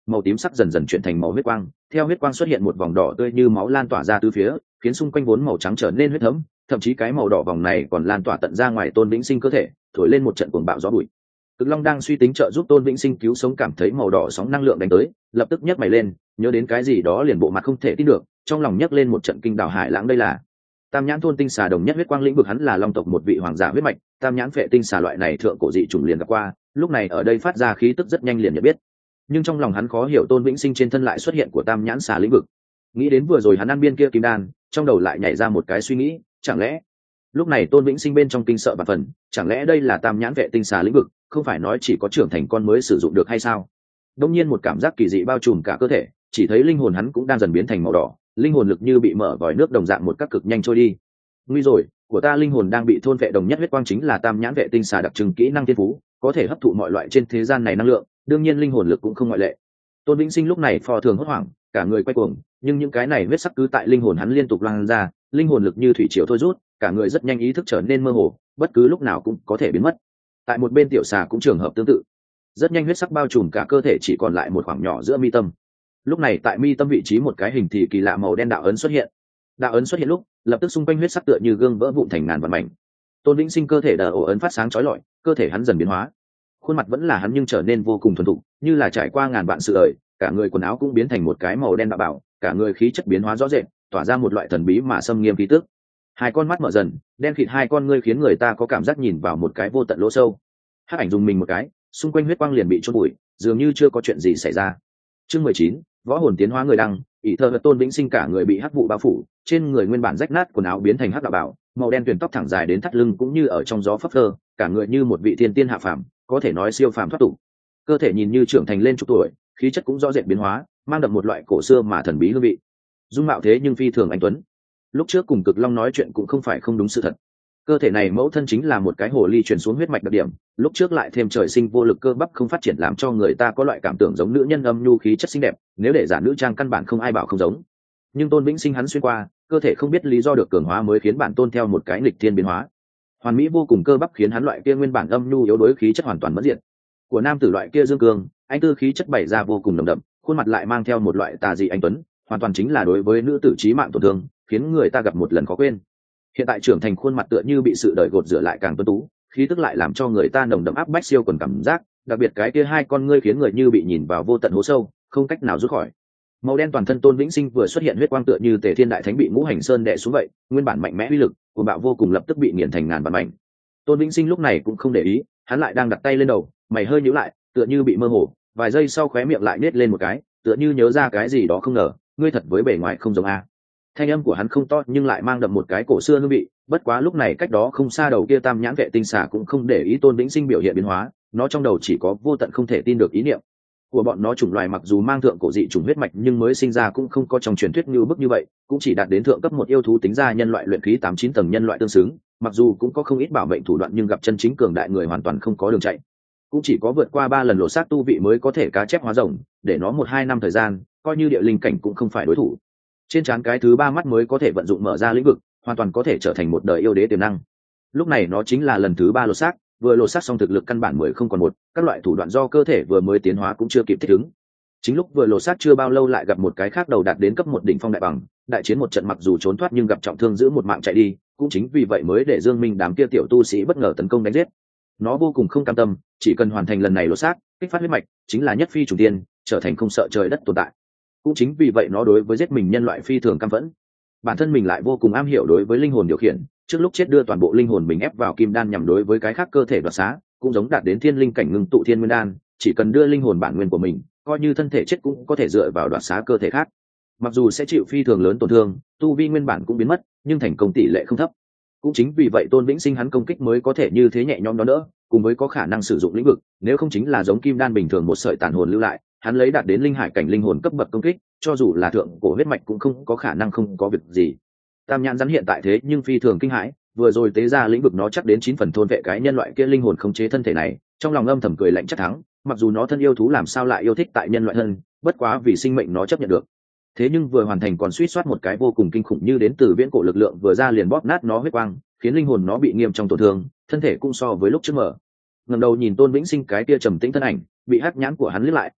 màu tím sắc dần dần chuyển thành màu huyết quang, theo huyết quang xuất hiện một vòng đỏ tươi như máu lan tỏa ra từ phía, khiến xung quanh vốn màu trắng trở nên huyết thẫm, thậm chí cái màu đỏ vòng này còn lan tỏa tận ra ngoài Tôn Vĩnh Sinh cơ thể, thổi lên một trận cuồng bạo gió bụi. Cực Long đang suy tính trợ giúp Tôn Vĩnh Sinh cứu sống, cảm thấy màu đỏ sóng năng lượng đánh tới, lập tức nhấc mày lên, nhớ đến cái gì đó liền bộ mặt không thể tin được, trong lòng nhấc lên một trận kinh đảo hải lãng. Đây là Tam nhãn thôn tinh xà đồng nhất huyết quang lĩnh vực, hắn là long tộc một vị hoàng giả huyết mạch, tam nhãn phệ tinh xà loại này thượng cổ dị chủng liền gặp qua, lúc này ở đây phát ra khí tức rất nhanh liền nhận biết. Nhưng trong lòng hắn khó hiểu Tôn Vĩnh Sinh trên thân lại xuất hiện của tam nhãn xà lĩnh vực. Nghĩ đến vừa rồi hắn ăn biên kia kim đan, trong đầu lại nhảy ra một cái suy nghĩ, chẳng lẽ lúc này Tôn Vĩnh Sinh bên trong kinh sợ và phần, chẳng lẽ đây là tam nhãn vệ tinh xà lĩnh vực, không phải nói chỉ có trưởng thành con mới sử dụng được hay sao? Đông nhiên một cảm giác kỳ dị bao trùm cả cơ thể, chỉ thấy linh hồn hắn cũng đang dần biến thành màu đỏ, linh hồn lực như bị mở vòi nước đồng dạng một cách cực nhanh trôi đi. Nguy rồi, của ta linh hồn đang bị thôn vệ đồng nhất huyết quang chính là tam nhãn vệ tinh xà đặc trưng kỹ năng thiên phú, có thể hấp thụ mọi loại trên thế gian này năng lượng, đương nhiên linh hồn lực cũng không ngoại lệ. Tôn Vĩnh Sinh lúc này phò thường hốt hoảng, cả người quay cuồng, nhưng những cái này huyết sắc cứ tại linh hồn hắn liên tục lan ra, linh hồn lực như thủy triều thôi rút, cả người rất nhanh ý thức trở nên mơ hồ, bất cứ lúc nào cũng có thể biến mất. Tại một bên tiểu xà cũng trường hợp tương tự, rất nhanh huyết sắc bao trùm cả cơ thể, chỉ còn lại một khoảng nhỏ giữa mi tâm. Lúc này tại mi tâm vị trí một cái hình thì kỳ lạ màu đen đạo ấn xuất hiện. Đạo ấn xuất hiện lúc, lập tức xung quanh huyết sắc tựa như gương vỡ vụn thành ngàn vạn mảnh. Tôn Vĩnh Sinh cơ thể đờ ổ ấn phát sáng chói lọi, cơ thể hắn dần biến hóa. Khuôn mặt vẫn là hắn nhưng trở nên vô cùng thuần thục, như là trải qua ngàn vạn sự đời, cả người quần áo cũng biến thành một cái màu đen bạo bảo, cả người khí chất biến hóa rõ rệt, tỏa ra một loại thần bí mà xâm nghiêm khí tức. Hai con mắt mở dần, đen kịt hai con ngươi khiến người ta có cảm giác nhìn vào một cái vô tận lỗ sâu. Hắc ảnh dùng mình một cái, xung quanh huyết quang liền bị chôn bụi, dường như chưa có chuyện gì xảy ra. Chương mười chín, võ hồn tiến hóa người đăng, ỷ thơ Tôn Vĩnh Sinh cả người bị hắc vụ bao phủ, trên người nguyên bản rách nát quần áo biến thành hắc đạo bảo, màu đen tuyền tóc thẳng dài đến thắt lưng cũng như ở trong gió phấp phơ, cả người như một vị thiên tiên hạ phàm, có thể nói siêu phàm thoát tục. Cơ thể nhìn như trưởng thành lên chục tuổi, khí chất cũng rõ rệt biến hóa, mang đậm một loại cổ xưa mà thần bí hương vị. Dung mạo thế nhưng phi thường anh tuấn. Lúc trước cùng Cực Long nói chuyện cũng không phải không đúng sự thật. Cơ thể này mẫu thân chính là một cái hồ ly truyền xuống huyết mạch đặc điểm, lúc trước lại thêm trời sinh vô lực cơ bắp không phát triển, làm cho người ta có loại cảm tưởng giống nữ nhân âm nhu khí chất xinh đẹp, nếu để giả nữ trang căn bản không ai bảo không giống. Nhưng Tôn Vĩnh Sinh hắn xuyên qua, cơ thể không biết lý do được cường hóa mới khiến bản tôn theo một cái nghịch thiên biến hóa. Hoàn mỹ vô cùng cơ bắp khiến hắn loại kia nguyên bản âm nhu yếu đuối khí chất hoàn toàn mất diện. Của nam tử loại kia dương cường, anh tư khí chất bày ra vô cùng nồng đậm, khuôn mặt lại mang theo một loại tà dị anh tuấn, hoàn toàn chính là đối với nữ tử chí mạng tổn thương, khiến người ta gặp một lần khó quên. Hiện tại trưởng thành khuôn mặt tựa như bị sự đời gột rửa lại càng tuấn tú, khí tức lại làm cho người ta nồng đậm áp bách siêu quần cảm giác, đặc biệt cái kia hai con ngươi khiến người như bị nhìn vào vô tận hố sâu, không cách nào rút khỏi. Màu đen toàn thân Tôn Vĩnh Sinh vừa xuất hiện huyết quang tựa như Tề Thiên Đại Thánh bị Ngũ Hành Sơn đè xuống vậy, nguyên bản mạnh mẽ uy lực, cuồng bạo vô cùng lập tức bị nghiền thành ngàn vạn mảnh. Tôn Vĩnh Sinh lúc này cũng không để ý, hắn lại đang đặt tay lên đầu, mày hơi nhíu lại, tựa như bị mơ hồ, vài giây sau khóe miệng lại nết lên một cái, tựa như nhớ ra cái gì đó không ngờ, ngươi thật với bề ngoài không giống a. Thanh âm của hắn không to nhưng lại mang đậm một cái cổ xưa hương vị, bất quá lúc này cách đó không xa đầu kia tam nhãn vệ tinh xà cũng không để ý Tôn Vĩnh Sinh biểu hiện biến hóa, nó trong đầu chỉ có vô tận không thể tin được ý niệm của bọn nó. Chủng loài mặc dù mang thượng cổ dị chủng huyết mạch nhưng mới sinh ra cũng không có trong truyền thuyết như bức như vậy, cũng chỉ đạt đến thượng cấp một yêu thú tính ra nhân loại luyện khí tám chín tầng nhân loại tương xứng, mặc dù cũng có không ít bảo mệnh thủ đoạn nhưng gặp chân chính cường đại người hoàn toàn không có đường chạy, cũng chỉ có vượt qua ba lần lộ xác tu vị mới có thể cá chép hóa rồng, để nó một hai năm thời gian coi như địa linh cảnh cũng không phải đối thủ. Trên trán cái thứ ba mắt mới có thể vận dụng mở ra lĩnh vực, hoàn toàn có thể trở thành một đời yêu đế tiềm năng. Lúc này nó chính là lần thứ ba lột xác, vừa lột xác xong thực lực căn bản mười không còn một, các loại thủ đoạn do cơ thể vừa mới tiến hóa cũng chưa kịp thích ứng. Chính lúc vừa lột xác chưa bao lâu lại gặp một cái khác đầu đạt đến cấp một đỉnh phong đại bằng, đại chiến một trận mặc dù trốn thoát nhưng gặp trọng thương giữ một mạng chạy đi, cũng chính vì vậy mới để Dương Minh đám kia tiểu tu sĩ bất ngờ tấn công đánh giết. Nó vô cùng không cam tâm, chỉ cần hoàn thành lần này lột xác, kích phát huyết mạch, chính là nhất phi trùng tiên, trở thành không sợ trời đất tồn tại. Cũng chính vì vậy nó đối với giết mình nhân loại phi thường căm phẫn. Bản thân mình lại vô cùng am hiểu đối với linh hồn điều khiển, trước lúc chết đưa toàn bộ linh hồn mình ép vào kim đan nhằm đối với cái khác cơ thể đoạt xá, cũng giống đạt đến thiên linh cảnh ngưng tụ thiên nguyên đan, chỉ cần đưa linh hồn bản nguyên của mình, coi như thân thể chết cũng có thể dựa vào đoạt xá cơ thể khác. Mặc dù sẽ chịu phi thường lớn tổn thương, tu vi nguyên bản cũng biến mất, nhưng thành công tỷ lệ không thấp. Cũng chính vì vậy Tôn Vĩnh Sinh hắn công kích mới có thể như thế nhẹ nhõm đó đỡ, cùng với có khả năng sử dụng lĩnh vực, nếu không chính là giống kim đan bình thường một sợi tàn hồn lưu lại, hắn lấy đạt đến linh hải cảnh linh hồn cấp bậc công kích, cho dù là thượng cổ huyết mạch cũng không có khả năng không có việc gì. Tam nhãn rắn hiện tại thế nhưng phi thường kinh hãi, vừa rồi tế ra lĩnh vực nó chắc đến chín phần thôn vệ cái nhân loại kia linh hồn khống chế thân thể này, trong lòng âm thầm cười lạnh chắc thắng, mặc dù nó thân yêu thú làm sao lại yêu thích tại nhân loại thân, bất quá vì sinh mệnh nó chấp nhận được. Thế nhưng vừa hoàn thành còn suýt soát một cái vô cùng kinh khủng như đến từ viễn cổ lực lượng vừa ra liền bóp nát nó huyết quang, khiến linh hồn nó bị nghiêm trong tổn thương, thân thể cũng so với lúc trước mở. Ngẩng đầu nhìn Tôn Vĩnh Sinh cái kia trầm tĩnh thân ảnh, bị hắc nhãn của hắn liếc lại,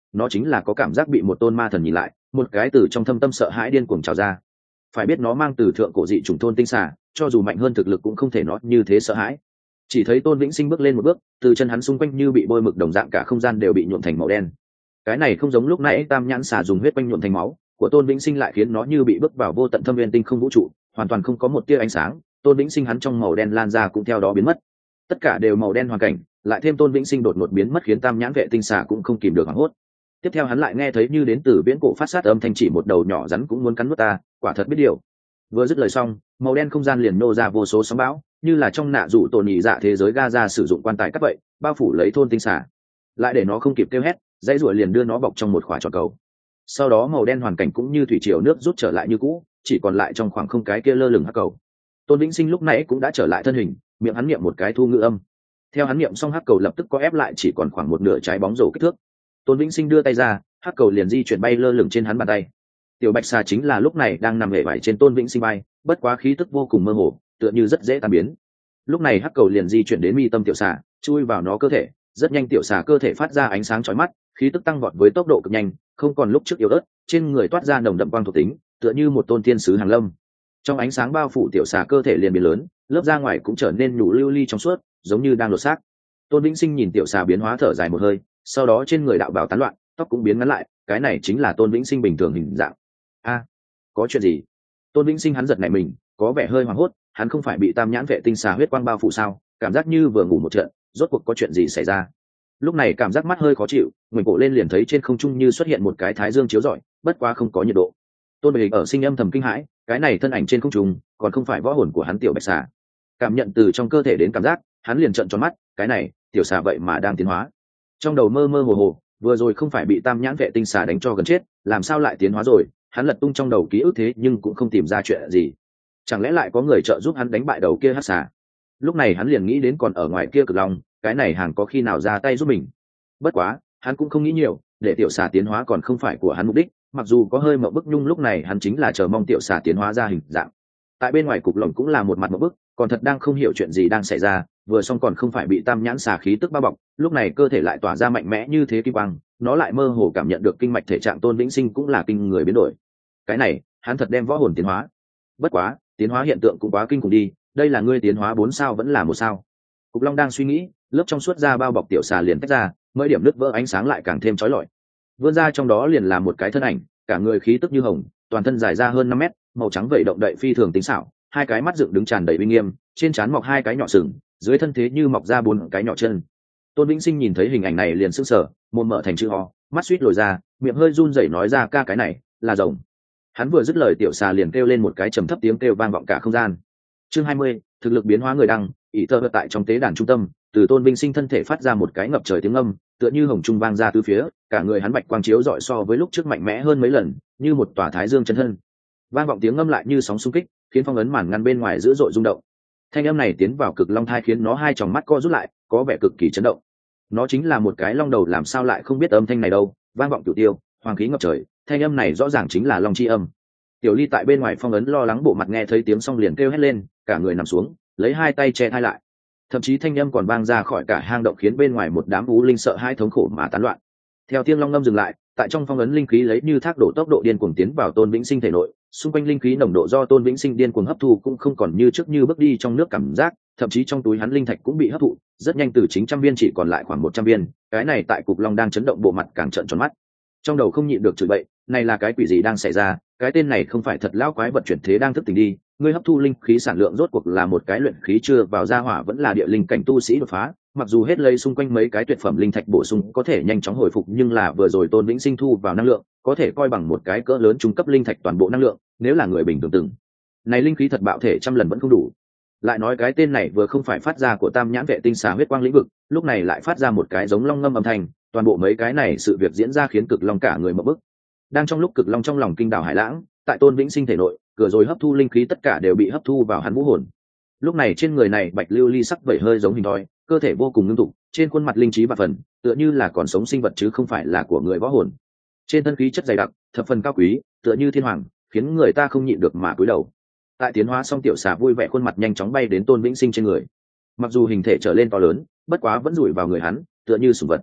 nó chính là có cảm giác bị một tôn ma thần nhìn lại, một cái từ trong thâm tâm sợ hãi điên cuồng trào ra. Phải biết nó mang từ thượng cổ dị chủng thôn tinh xà, cho dù mạnh hơn thực lực cũng không thể nó như thế sợ hãi. Chỉ thấy Tôn Vĩnh Sinh bước lên một bước, từ chân hắn xung quanh như bị bôi mực đồng dạng, cả không gian đều bị nhuộm thành màu đen. Cái này không giống lúc nãy tam nhãn xà dùng huyết quanh nhuộm thành máu của Tôn Vĩnh Sinh, lại khiến nó như bị bước vào vô tận thâm viên tinh không vũ trụ, hoàn toàn không có một tia ánh sáng. Tôn Vĩnh Sinh hắn trong màu đen lan ra cũng theo đó biến mất. Tất cả đều màu đen hoàn cảnh, lại thêm Tôn Vĩnh Sinh đột ngột biến mất khiến tam nhãn vệ tinh xà cũng không kìm được hoảng hốt. Tiếp theo hắn lại nghe thấy như đến từ viễn cổ phát sát âm thanh, chỉ một đầu nhỏ rắn cũng muốn cắn nuốt ta, quả thật biết điều. Vừa dứt lời xong, màu đen không gian liền nô ra vô số sóng bão, như là trong nạ dụ tổ nhị dạ thế giới Gaza sử dụng quan tài cắt vậy, bao phủ lấy thôn tinh xà. Lại để nó không kịp kêu hét, dãy ruồi liền đưa nó bọc trong một khỏa tròn cầu. Sau đó màu đen hoàn cảnh cũng như thủy triều nước rút trở lại như cũ, chỉ còn lại trong khoảng không cái kia lơ lửng hắc cầu. Tôn Vĩnh Sinh lúc nãy cũng đã trở lại thân hình, miệng hắn niệm một cái thu ngữ âm. Theo hắn niệm xong, hắc cầu lập tức có ép lại, chỉ còn khoảng một nửa trái bóng rổ kích thước. Tôn Vĩnh Sinh đưa tay ra, hắc cầu liền di chuyển bay lơ lửng trên hắn bàn tay. Tiểu bạch xà chính là lúc này đang nằm lệ vải trên Tôn Vĩnh Sinh bay, bất quá khí tức vô cùng mơ hồ, tựa như rất dễ tan biến. Lúc này hắc cầu liền di chuyển đến mi tâm tiểu xà, chui vào nó cơ thể. Rất nhanh tiểu xà cơ thể phát ra ánh sáng chói mắt, khí tức tăng vọt với tốc độ cực nhanh, không còn lúc trước yếu ớt, trên người toát ra nồng đậm quang thuộc tính, tựa như một tôn thiên sứ hàng lâm. Trong ánh sáng bao phủ tiểu xà cơ thể liền biến lớn, lớp da ngoài cũng trở nên nhũ lưu ly trong suốt, giống như đang lột xác. Tôn Vĩnh Sinh nhìn tiểu xà biến hóa thở dài một hơi, sau đó trên người đạo bào tán loạn, tóc cũng biến ngắn lại, cái này chính là Tôn Vĩnh Sinh bình thường hình dạng. A, có chuyện gì? Tôn Vĩnh Sinh hắn giật nảy mình, có vẻ hơi hoảng hốt, hắn không phải bị tam nhãn vệ tinh xà huyết quang bao phủ sao, cảm giác như vừa ngủ một trận, rốt cuộc có chuyện gì xảy ra? Lúc này cảm giác mắt hơi khó chịu, ngoảnh cổ lên liền thấy trên không trung như xuất hiện một cái thái dương chiếu rọi, bất quá không có nhiệt độ. Tôn Bệ ở sinh âm thầm kinh hãi, cái này thân ảnh trên không trung, còn không phải võ hồn của hắn tiểu bạch xà. Cảm nhận từ trong cơ thể đến cảm giác, hắn liền trợn tròn mắt, cái này, tiểu xà vậy mà đang tiến hóa. Trong đầu mơ mơ hồ hồ, vừa rồi không phải bị tam nhãn vệ tinh xà đánh cho gần chết, làm sao lại tiến hóa rồi? Hắn lật tung trong đầu ký ức thế nhưng cũng không tìm ra chuyện gì. Chẳng lẽ lại có người trợ giúp hắn đánh bại đầu kia hắc xà? Lúc này hắn liền nghĩ đến còn ở ngoài kia Cực Long, cái này hàng có khi nào ra tay giúp mình. Bất quá hắn cũng không nghĩ nhiều, để tiểu xà tiến hóa còn không phải của hắn mục đích, mặc dù có hơi mộng bức, nhung lúc này hắn chính là chờ mong tiểu xà tiến hóa ra hình dạng. Tại bên ngoài Cục Lồng cũng là một mặt mộng bức, còn thật đang không hiểu chuyện gì đang xảy ra, vừa xong còn không phải bị tam nhãn xà khí tức bao bọc, lúc này cơ thể lại tỏa ra mạnh mẽ như thế kim quang, nó lại mơ hồ cảm nhận được kinh mạch thể trạng Tôn Vĩnh Sinh cũng là kinh người biến đổi. Cái này hắn thật đem võ hồn tiến hóa. Bất quá tiến hóa hiện tượng cũng quá kinh khủng đi, đây là ngươi tiến hóa bốn sao vẫn là một sao? Cục Long đang suy nghĩ, lớp trong suốt da bao bọc tiểu xà liền tách ra, mới điểm nứt vỡ ánh sáng lại càng thêm chói lọi. Vươn ra trong đó liền là một cái thân ảnh, cả người khí tức như hồng, toàn thân dài ra hơn năm mét, màu trắng vậy động đậy phi thường tinh xảo, hai cái mắt dựng đứng tràn đầy uy nghiêm, trên trán mọc hai cái nhỏ sừng, dưới thân thế như mọc ra bốn cái nhỏ chân. Tôn Vĩnh Sinh nhìn thấy hình ảnh này liền sững sờ, mồm mở thành chữ O, mắt suýt lồi ra, miệng hơi run rẩy nói ra, ca cái này là rồng. Hắn vừa dứt lời, tiểu xà liền kêu lên một cái trầm thấp, tiếng kêu vang vọng cả không gian. Chương hai mươi, thực lực biến hóa người đăng, ỷ tơ tại trong tế đàn trung tâm, từ Tôn Vĩnh Sinh thân thể phát ra một cái ngập trời tiếng âm, tựa như hồng trung vang ra tứ phía, cả người hắn bạch quang chiếu rọi so với lúc trước mạnh mẽ hơn mấy lần, như một tòa thái dương chân thân. Vang vọng tiếng âm lại như sóng xung kích, khiến phong ấn màn ngăn bên ngoài dữ dội rung động. Thanh âm này tiến vào Cực Long thai, khiến nó hai tròng mắt co rút lại, có vẻ cực kỳ chấn động. Nó chính là một cái long đầu, làm sao lại không biết âm thanh này đâu? Vang vọng cửu tiêu, hoàng khí ngập trời, thanh âm này rõ ràng chính là long chi âm. Tiểu Ly tại bên ngoài phong ấn lo lắng bộ mặt nghe thấy tiếng xong liền kêu hét lên, cả người nằm xuống, lấy hai tay che thai lại. Thậm chí thanh âm còn vang ra khỏi cả hang động, khiến bên ngoài một đám u linh sợ hai thống khổ mà tán loạn. Theo tiếng long ngâm dừng lại, tại trong phong ấn linh khí lấy như thác đổ tốc độ điên cuồng tiến vào Tôn Vĩnh Sinh thể nội, xung quanh linh khí nồng độ do Tôn Vĩnh Sinh điên cuồng hấp thu cũng không còn như trước như bước đi trong nước cảm giác, thậm chí trong túi hắn linh thạch cũng bị hấp thụ, rất nhanh từ chín trăm viên chỉ còn lại khoảng một trăm viên, cái này tại Cục Long đang chấn động bộ mặt càng trợn tròn mắt. Trong đầu không nhịn được chửi bậy, này là cái quỷ gì đang xảy ra, cái tên này không phải thật lão quái vật chuyển thế đang thức tỉnh đi, ngươi hấp thu linh khí sản lượng rốt cuộc là một cái luyện khí chưa vào gia hỏa vẫn là địa linh cảnh tu sĩ đột phá, mặc dù hết lấy xung quanh mấy cái tuyệt phẩm linh thạch bổ sung có thể nhanh chóng hồi phục, nhưng là vừa rồi Tôn Vĩnh Sinh thu vào năng lượng có thể coi bằng một cái cỡ lớn trung cấp linh thạch toàn bộ năng lượng, nếu là người bình thường từng này linh khí thật bạo thể trăm lần vẫn không đủ. Lại nói cái tên này vừa không phải phát ra của tam nhãn vệ tinh xà huyết quang lĩnh vực, lúc này lại phát ra một cái giống long ngâm âm thanh, toàn bộ mấy cái này sự việc diễn ra khiến Cực Long cả người mở bức. Đang trong lúc Cực Long trong lòng kinh đảo hải lãng, tại Tôn Vĩnh Sinh thể nội vừa rồi hấp thu linh khí tất cả đều bị hấp thu vào hắn vũ hồn. Lúc này trên người này bạch lưu ly sắc vẩy hơi giống hình thoi, cơ thể vô cùng ngưng tụ, trên khuôn mặt linh trí và phần tựa như là còn sống sinh vật chứ không phải là của người võ hồn. Trên thân khí chất dày đặc, thập phần cao quý, tựa như thiên hoàng, khiến người ta không nhịn được mà cúi đầu. Tại tiến hóa xong, tiểu xà vui vẻ khuôn mặt nhanh chóng bay đến Tôn Vĩnh Sinh trên người. Mặc dù hình thể trở lên to lớn, bất quá vẫn rủi vào người hắn, tựa như sủng vật.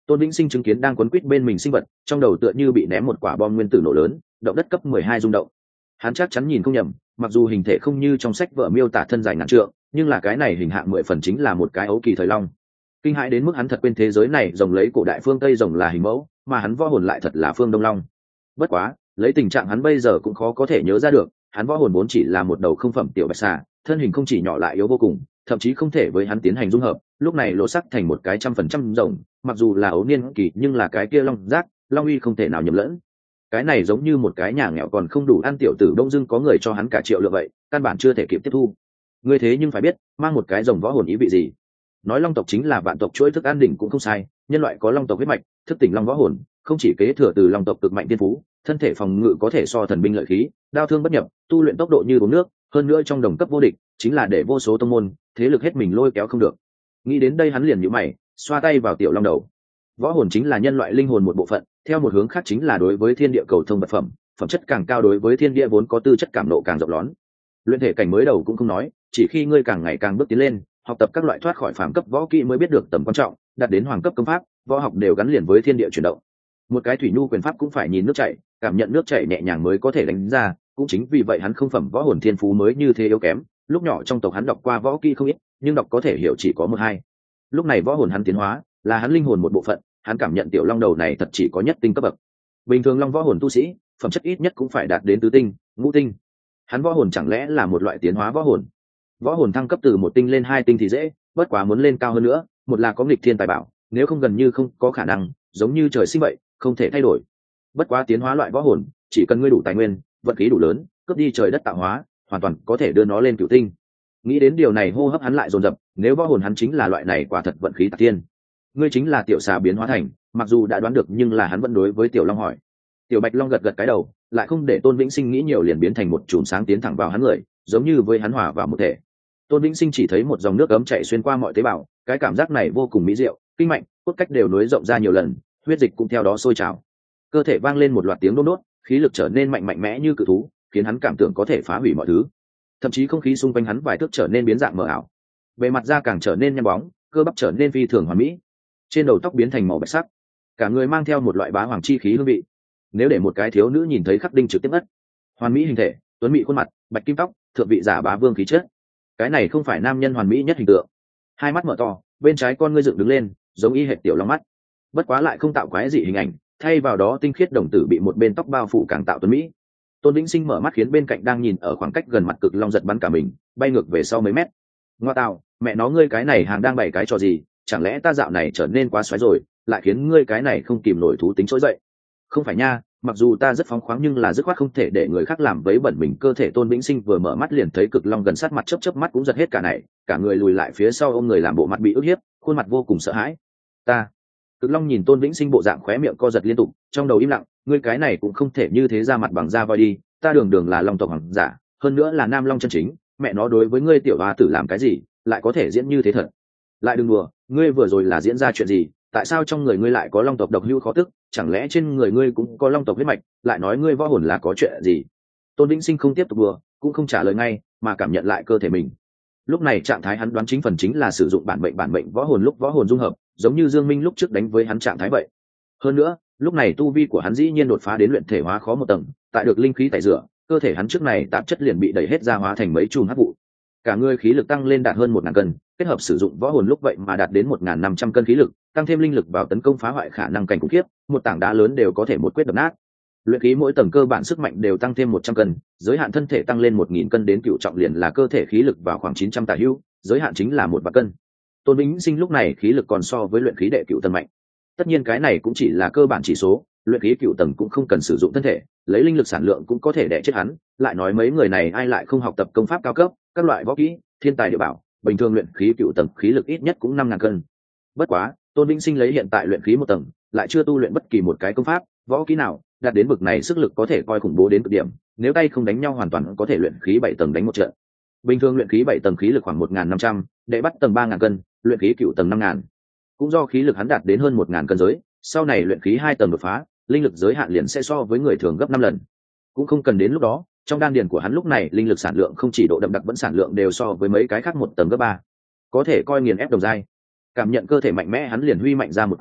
Tôn Vĩnh Sinh chứng kiến đang quấn quýt bên mình sinh vật, trong đầu tựa như bị ném một quả bom nguyên tử nổ lớn, động đất cấp mười hai rung động. Hắn chắc chắn nhìn không nhầm, mặc dù hình thể không như trong sách vở miêu tả thân dài ngàn trượng, nhưng là cái này hình hạng mười phần chính là một cái ấu kỳ thời long. Kinh hãi đến mức hắn thật quên thế giới này rồng lấy cổ đại phương Tây rồng là hình mẫu, mà hắn võ hồn lại thật là phương Đông Long. Bất quá, lấy tình trạng hắn bây giờ cũng khó có thể nhớ ra được, hắn võ hồn vốn chỉ là một đầu không phẩm tiểu bạch xà, thân hình không chỉ nhỏ lại yếu vô cùng, thậm chí không thể với hắn tiến hành dung hợp, lúc này lộ sắc thành một cái trăm phần trăm rồng, mặc dù là ấu niên kỳ nhưng là cái kia long giác, long uy không thể nào nhầm lẫn. Cái này giống như một cái nhà nghèo còn không đủ ăn tiểu tử đông dưng có người cho hắn cả triệu lượng vậy, căn bản chưa thể kịp tiếp thu. Ngươi thế nhưng phải biết, mang một cái rồng võ hồn ý vị gì? Nói long tộc chính là vạn tộc chuỗi thức an đỉnh cũng không sai, nhân loại có long tộc huyết mạch, thức tỉnh long võ hồn, không chỉ kế thừa từ long tộc cực mạnh tiên phú, thân thể phòng ngự có thể so thần binh lợi khí, đao thương bất nhập, tu luyện tốc độ như uống nước, hơn nữa trong đồng cấp vô địch, chính là để vô số tông môn, thế lực hết mình lôi kéo không được. Nghĩ đến đây hắn liền nhíu mày, xoa tay vào tiểu long đầu. Võ hồn chính là nhân loại linh hồn một bộ phận, theo một hướng khác chính là đối với thiên địa cầu thông vật phẩm, phẩm chất càng cao đối với thiên địa vốn có tư chất cảm nộ càng rộng lớn. Luyện thể cảnh mới đầu cũng không nói, chỉ khi ngươi càng ngày càng bước tiến lên, học tập các loại thoát khỏi phàm cấp võ kỹ mới biết được tầm quan trọng, đạt đến hoàng cấp công pháp, võ học đều gắn liền với thiên địa chuyển động. Một cái thủy nhu quyền pháp cũng phải nhìn nước chảy, cảm nhận nước chảy nhẹ nhàng mới có thể đánh ra, cũng chính vì vậy hắn không phẩm võ hồn thiên phú mới như thế yếu kém. Lúc nhỏ trong tộc hắn đọc qua võ kỹ không ít, nhưng đọc có thể hiểu chỉ có một hai. Lúc này võ hồn hắn tiến hóa, là hắn linh hồn một bộ phận, hắn cảm nhận tiểu long đầu này thật chỉ có nhất tinh cấp bậc. Bình thường long võ hồn tu sĩ, phẩm chất ít nhất cũng phải đạt đến tứ tinh, ngũ tinh. Hắn võ hồn chẳng lẽ là một loại tiến hóa võ hồn? Võ hồn thăng cấp từ một tinh lên hai tinh thì dễ, bất quá muốn lên cao hơn nữa, một là có nghịch thiên tài bảo, nếu không gần như không có khả năng, giống như trời sinh vậy, không thể thay đổi. Bất quá tiến hóa loại võ hồn, chỉ cần ngươi đủ tài nguyên, vận khí đủ lớn, cướp đi trời đất tạo hóa, hoàn toàn có thể đưa nó lên cửu tinh. Nghĩ đến điều này hô hấp hắn lại dồn dập, nếu võ hồn hắn chính là loại này quả thật vận khí tạc thiên. Ngươi chính là tiểu xà biến hóa thành, mặc dù đã đoán được nhưng là hắn vẫn đối với tiểu long hỏi. Tiểu bạch long gật gật cái đầu, lại không để Tôn Vĩnh Sinh nghĩ nhiều liền biến thành một chùm sáng tiến thẳng vào hắn người, giống như với hắn hòa vào một thể. Tôn Vĩnh Sinh chỉ thấy một dòng nước ấm chảy xuyên qua mọi tế bào, cái cảm giác này vô cùng mỹ diệu, kinh mạnh, cốt cách đều nối rộng ra nhiều lần, huyết dịch cũng theo đó sôi trào. Cơ thể vang lên một loạt tiếng đốt đốt, khí lực trở nên mạnh mạnh mẽ như cự thú, khiến hắn cảm tưởng có thể phá hủy mọi thứ. Thậm chí không khí xung quanh hắn vài thước trở nên biến dạng mờ ảo, bề mặt da càng trở nên nhăn bóng, cơ bắp trở nên phi thường hoàn mỹ, trên đầu tóc biến thành màu bạch sắc, cả người mang theo một loại bá hoàng chi khí hương vị. Nếu để một cái thiếu nữ nhìn thấy khắc đinh trực tiếp mất, hoàn mỹ hình thể, tuấn mỹ khuôn mặt, bạch kim tóc, thượng vị giả bá vương khí chất, cái này không phải nam nhân hoàn mỹ nhất hình tượng. Hai mắt mở to, bên trái con ngươi dựng đứng lên, giống y hệt tiểu long mắt, bất quá lại không tạo quái dị hình ảnh, thay vào đó tinh khiết đồng tử bị một bên tóc bao phủ càng tạo tuấn mỹ. Tôn Vĩnh Sinh mở mắt khiến bên cạnh đang nhìn ở khoảng cách gần mặt cực long giật bắn cả mình, bay ngược về sau mấy mét. Ngoa tạo, mẹ nó ngươi cái này hàng đang bày cái trò gì, chẳng lẽ ta dạo này trở nên quá xoáy rồi, lại khiến ngươi cái này không kìm nổi thú tính trỗi dậy? Không phải nha, mặc dù ta rất phóng khoáng nhưng là dứt khoát không thể để người khác làm vấy bẩn mình cơ thể. Tôn Vĩnh Sinh vừa mở mắt liền thấy cực long gần sát mặt, chớp chớp mắt cũng giật hết cả này, cả người lùi lại phía sau ôm người làm bộ mặt bị ức hiếp, khuôn mặt vô cùng sợ hãi. Ta Cực long nhìn Tôn Vĩnh Sinh bộ dạng khóe miệng co giật liên tục, trong đầu im lặng, ngươi cái này cũng không thể như thế ra mặt bằng da voi đi, ta đường đường là long tộc hoàng giả, hơn nữa là nam long chân chính, mẹ nó đối với ngươi tiểu hoa tử làm cái gì, lại có thể diễn như thế thật? Lại đừng đùa, ngươi vừa rồi là diễn ra chuyện gì? Tại sao trong người ngươi lại có long tộc độc hưu khó tức? Chẳng lẽ trên người ngươi cũng có long tộc huyết mạch? Lại nói ngươi võ hồn là có chuyện gì? Tôn Vĩnh Sinh không tiếp tục đùa, cũng không trả lời ngay, mà cảm nhận lại cơ thể mình. Lúc này trạng thái hắn đoán chính phần chính là sử dụng bản mệnh bản mệnh võ hồn lúc võ hồn dung hợp, giống như Dương Minh lúc trước đánh với hắn trạng thái vậy. Hơn nữa, lúc này tu vi của hắn dĩ nhiên đột phá đến luyện thể hóa khó một tầng, tại được linh khí tẩy rửa, cơ thể hắn trước này tạp chất liền bị đẩy hết ra hóa thành mấy chùm hắc vụ. Cả người khí lực tăng lên đạt hơn một ngàn cân, kết hợp sử dụng võ hồn lúc vậy mà đạt đến một ngàn năm trăm cân khí lực, tăng thêm linh lực vào tấn công phá hoại khả năng cảnh khủng khiếp, một tảng đá lớn đều có thể một quyết đập nát. Luyện khí mỗi tầng cơ bản sức mạnh đều tăng thêm một trăm cân, giới hạn thân thể tăng lên một nghìn cân đến cựu trọng liền là cơ thể khí lực vào khoảng chín trăm tả hữu, giới hạn chính là một vạn cân. Tôn Vĩnh Sinh lúc này khí lực còn so với luyện khí đệ cựu tầng mạnh. Tất nhiên cái này cũng chỉ là cơ bản chỉ số, luyện khí cựu tầng cũng không cần sử dụng thân thể, lấy linh lực sản lượng cũng có thể đè chết hắn. Lại nói mấy người này ai lại không học tập công pháp cao cấp, các loại võ kỹ, thiên tài địa bảo, bình thường luyện khí cựu tầng khí lực ít nhất cũng năm ngàn cân. Bất quá, Tôn Vĩnh Sinh lấy hiện tại luyện khí một tầng, lại chưa tu luyện bất kỳ một cái công pháp, võ kỹ nào, đạt đến bậc này sức lực có thể coi khủng bố đến cực điểm, nếu tay không đánh nhau hoàn toàn có thể luyện khí bảy tầng đánh một trận. Bình thường luyện khí bảy tầng khí lực khoảng một nghìn năm trăm, đệ bắt tầng ba ngàn cân, luyện khí cựu tầng năm ngàn. Cũng do khí lực hắn đạt đến hơn một ngàn cân giới, sau này luyện khí hai tầng đột phá, linh lực giới hạn liền sẽ so với người thường gấp năm lần. Cũng không cần đến lúc đó, trong đan điền của hắn lúc này linh lực sản lượng không chỉ độ đậm đặc vẫn sản lượng đều so với mấy cái khác một tầng gấp ba, có thể coi nghiền ép đồng giai. Cảm nhận cơ thể mạnh mẽ hắn liền huy mạnh ra một quyền,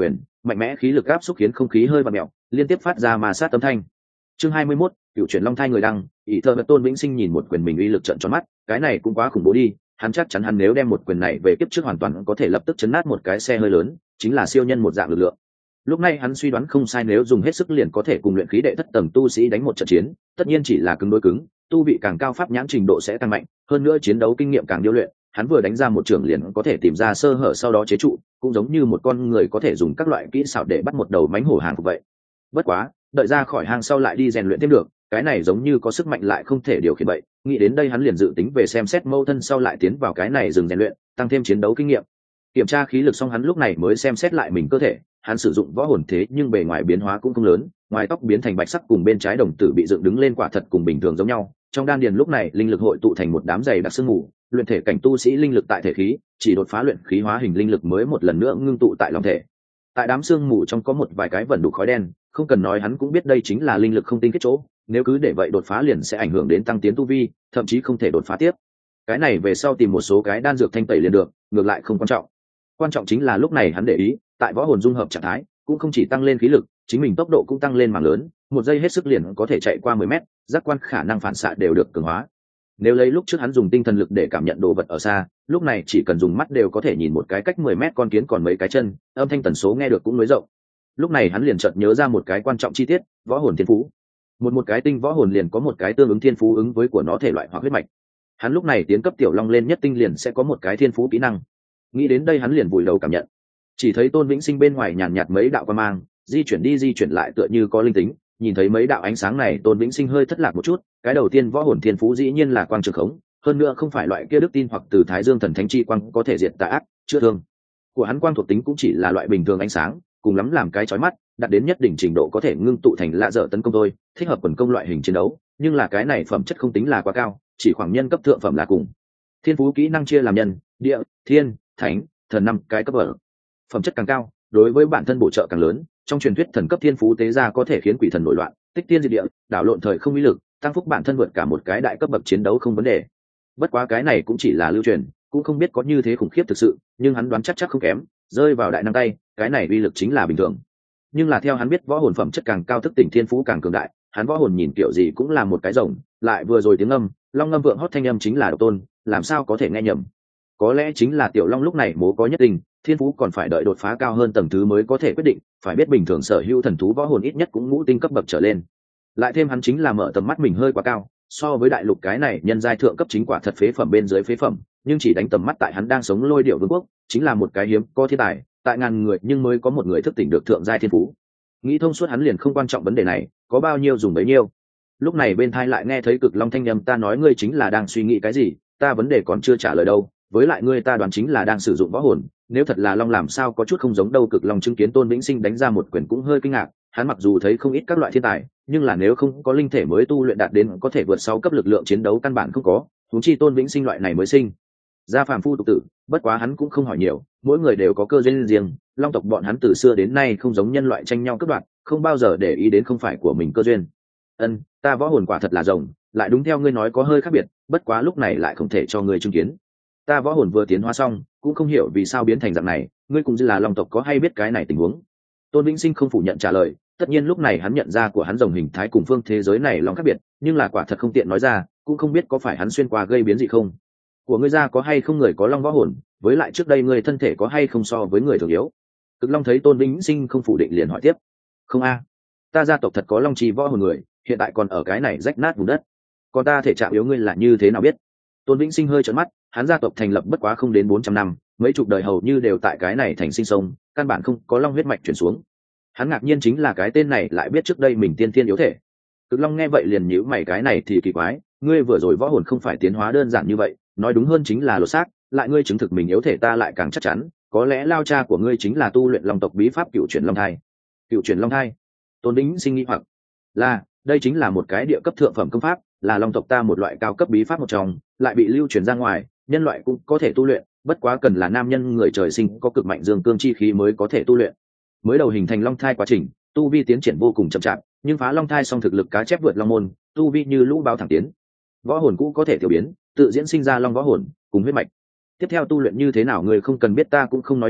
mạnh mẽ khí lực áp xúc khiến không khí hơi vặn mèo, liên tiếp phát ra ma sát âm thanh. Chương hai mươi mốt, cựu chuyển long thai người đăng, ỷ thơ và Tôn Vĩnh Sinh nhìn một quyền mình uy lực trợn tròn mắt, cái này cũng quá khủng bố đi, hắn chắc chắn hắn nếu đem một quyền này về kiếp trước hoàn toàn có thể lập tức chấn nát một cái xe hơi lớn, chính là siêu nhân một dạng lực lượng. Lúc này hắn suy đoán không sai, nếu dùng hết sức liền có thể cùng luyện khí đệ thất tầng tu sĩ đánh một trận chiến, tất nhiên chỉ là cứng đối cứng, tu vị càng cao pháp nhãn trình độ sẽ tăng mạnh, hơn nữa chiến đấu kinh nghiệm càng điêu luyện, hắn vừa đánh ra một trường liền có thể tìm ra sơ hở sau đó chế trụ, cũng giống như một con người có thể dùng các loại kỹ xảo để bắt một đầu mãnh hổ hàng phục vậy. Bất quá, đợi ra khỏi hang sau lại đi rèn luyện thêm được, cái này giống như có sức mạnh lại không thể điều khiển vậy. Nghĩ đến đây hắn liền dự tính về xem xét mâu thân sau lại tiến vào cái này dừng rèn luyện, tăng thêm chiến đấu kinh nghiệm. Kiểm tra khí lực xong hắn lúc này mới xem xét lại mình cơ thể, hắn sử dụng võ hồn thế nhưng bề ngoài biến hóa cũng không lớn, ngoài tóc biến thành bạch sắc cùng bên trái đồng tử bị dựng đứng lên quả thật cùng bình thường giống nhau. Trong đan điền lúc này linh lực hội tụ thành một đám dày đặc sương mù, luyện thể cảnh tu sĩ linh lực tại thể khí, chỉ đột phá luyện khí hóa hình linh lực mới một lần nữa ngưng tụ tại lòng thể. Tại đám sương mù trong có một vài cái vẩn đục khói đen, không cần nói hắn cũng biết đây chính là linh lực không tinh kết chỗ, nếu cứ để vậy đột phá liền sẽ ảnh hưởng đến tăng tiến tu vi, thậm chí không thể đột phá tiếp. Cái này về sau tìm một số cái đan dược thanh tẩy liền được, ngược lại không quan trọng. Quan trọng chính là lúc này hắn để ý, tại võ hồn dung hợp trạng thái, cũng không chỉ tăng lên khí lực, chính mình tốc độ cũng tăng lên mảng lớn, một giây hết sức liền có thể chạy qua mười mét, giác quan khả năng phản xạ đều được cường hóa. Nếu lấy lúc trước hắn dùng tinh thần lực để cảm nhận đồ vật ở xa, lúc này chỉ cần dùng mắt đều có thể nhìn một cái cách mười mét con kiến còn mấy cái chân, âm thanh tần số nghe được cũng nối rộng. Lúc này hắn liền chợt nhớ ra một cái quan trọng chi tiết, võ hồn thiên phú. Một một cái tinh võ hồn liền có một cái tương ứng thiên phú ứng với của nó thể loại hoặc huyết mạch. Hắn lúc này tiến cấp tiểu long lên nhất tinh liền sẽ có một cái thiên phú kỹ năng. Nghĩ đến đây hắn liền vùi đầu cảm nhận. Chỉ thấy Tôn Vĩnh Sinh bên ngoài nhàn nhạt mấy đạo quang mang, di chuyển đi di chuyển lại tựa như có linh tính, nhìn thấy mấy đạo ánh sáng này Tôn Vĩnh Sinh hơi thất lạc một chút, cái đầu tiên võ hồn thiên phú dĩ nhiên là quang trường khống, hơn nữa không phải loại kia đức tin hoặc từ Thái Dương thần thánh chi quang có thể diệt tà ác, chữa thương. Của hắn quang thuộc tính cũng chỉ là loại bình thường ánh sáng, cùng lắm làm cái chói mắt, đạt đến nhất định trình độ có thể ngưng tụ thành lạ dở tấn công thôi, thích hợp quần công loại hình chiến đấu, nhưng là cái này phẩm chất không tính là quá cao, chỉ khoảng nhân cấp thượng phẩm là cùng. Thiên phú kỹ năng chia làm nhân, địa, thiên, thánh, thần năm cái cấp ở. Phẩm chất càng cao, đối với bản thân bổ trợ càng lớn, trong truyền thuyết thần cấp thiên phú tế ra có thể khiến quỷ thần nổi loạn, tích tiên diệt địa, đảo lộn thời không uy lực, tăng phúc bản thân vượt cả một cái đại cấp bậc chiến đấu không vấn đề. Bất quá cái này cũng chỉ là lưu truyền, cũng không biết có như thế khủng khiếp thực sự, nhưng hắn đoán chắc chắc không kém, rơi vào đại năng tay, cái này uy lực chính là bình thường. Nhưng là theo hắn biết võ hồn phẩm chất càng cao thức tỉnh thiên phú càng cường đại, hắn võ hồn nhìn kiểu gì cũng là một cái rồng, lại vừa rồi tiếng âm, long ngâm vượng hót thanh âm chính là độc tôn, làm sao có thể nghe nhầm. Có lẽ chính là tiểu long lúc này bố có nhất định, thiên phú còn phải đợi đột phá cao hơn tầng thứ mới có thể quyết định, phải biết bình thường sở hữu thần thú võ hồn ít nhất cũng ngũ tinh cấp bậc trở lên. Lại thêm hắn chính là mở tầm mắt mình hơi quá cao, so với đại lục cái này nhân giai thượng cấp chính quả thật phế phẩm bên dưới phế phẩm, nhưng chỉ đánh tầm mắt tại hắn đang sống lôi điệu vương quốc, chính là một cái hiếm có thiên tài, tại ngàn người nhưng mới có một người thức tỉnh được thượng giai thiên phú. Nghĩ thông suốt hắn liền không quan trọng vấn đề này, có bao nhiêu dùng bấy nhiêu. Lúc này bên thai lại nghe thấy cực long thanh âm, ta nói ngươi chính là đang suy nghĩ cái gì, ta vấn đề còn chưa trả lời đâu, với lại ngươi ta đoán chính là đang sử dụng võ hồn, nếu thật là long làm sao có chút không giống đâu. Cực long chứng kiến Tôn Vĩnh Sinh đánh ra một quyền cũng hơi kinh ngạc, hắn mặc dù thấy không ít các loại thiên tài, nhưng là nếu không có linh thể mới tu luyện đạt đến có thể vượt sáu cấp lực lượng chiến đấu căn bản không có, huống chi Tôn Vĩnh Sinh loại này mới sinh ra phàm phu tục tử. Bất quá hắn cũng không hỏi nhiều, mỗi người đều có cơ duyên riêng, long tộc bọn hắn từ xưa đến nay không giống nhân loại tranh nhau cướp đoạt, không bao giờ để ý đến không phải của mình cơ duyên. Ân, ta võ hồn quả thật là rồng, lại đúng theo ngươi nói có hơi khác biệt, bất quá lúc này lại không thể cho ngươi chứng kiến. Ta võ hồn vừa tiến hóa xong, cũng không hiểu vì sao biến thành dạng này, ngươi cũng là long tộc có hay biết cái này tình huống? Tôn Vĩnh Sinh không phủ nhận trả lời, tất nhiên lúc này hắn nhận ra của hắn rồng hình thái cùng phương thế giới này long khác biệt, nhưng là quả thật không tiện nói ra, cũng không biết có phải hắn xuyên qua gây biến gì không. Của ngươi ra có hay không người có long võ hồn, với lại trước đây ngươi thân thể có hay không so với người thường yếu? Cực Long thấy Tôn Vĩnh Sinh không phủ định liền hỏi tiếp. Không a, ta gia tộc thật có long chi võ hồn người, hiện tại còn ở cái này rách nát vùng đất. Còn ta thể trạng yếu ngươi là như thế nào biết? Tôn Vĩnh Sinh hơi trợn mắt, hắn gia tộc thành lập bất quá không đến bốn trăm năm, mấy chục đời hầu như đều tại cái này thành sinh sông, căn bản không có long huyết mạch chuyển xuống. Hắn ngạc nhiên chính là cái tên này lại biết trước đây mình tiên thiên yếu thể. Cực Long nghe vậy liền nhíu mày, cái này thì kỳ quái, ngươi vừa rồi võ hồn không phải tiến hóa đơn giản như vậy, nói đúng hơn chính là lột xác, lại ngươi chứng thực mình yếu thể ta lại càng chắc chắn, có lẽ lao cha của ngươi chính là tu luyện long tộc bí pháp cựu chuyển long thai. Cựu chuyển long thai? Tôn Vĩnh Sinh nghi hoặc. Là, đây chính là một cái địa cấp thượng phẩm công pháp, là long tộc ta một loại cao cấp bí pháp một trong, lại bị lưu truyền ra ngoài, nhân loại cũng có thể tu luyện, bất quá cần là nam nhân người trời sinh có cực mạnh dương cương chi khí mới có thể tu luyện. Mới đầu hình thành long thai quá trình, tu vi tiến triển vô cùng chậm chạp, nhưng phá long thai xong thực lực cá chép vượt long môn, tu vi như lũ bao thẳng tiến. Võ hồn cũ có thể tiểu biến, tự diễn sinh ra long võ hồn cùng huyết mạch. Tiếp theo tu luyện như thế nào người không cần biết, ta cũng không nói nhiều,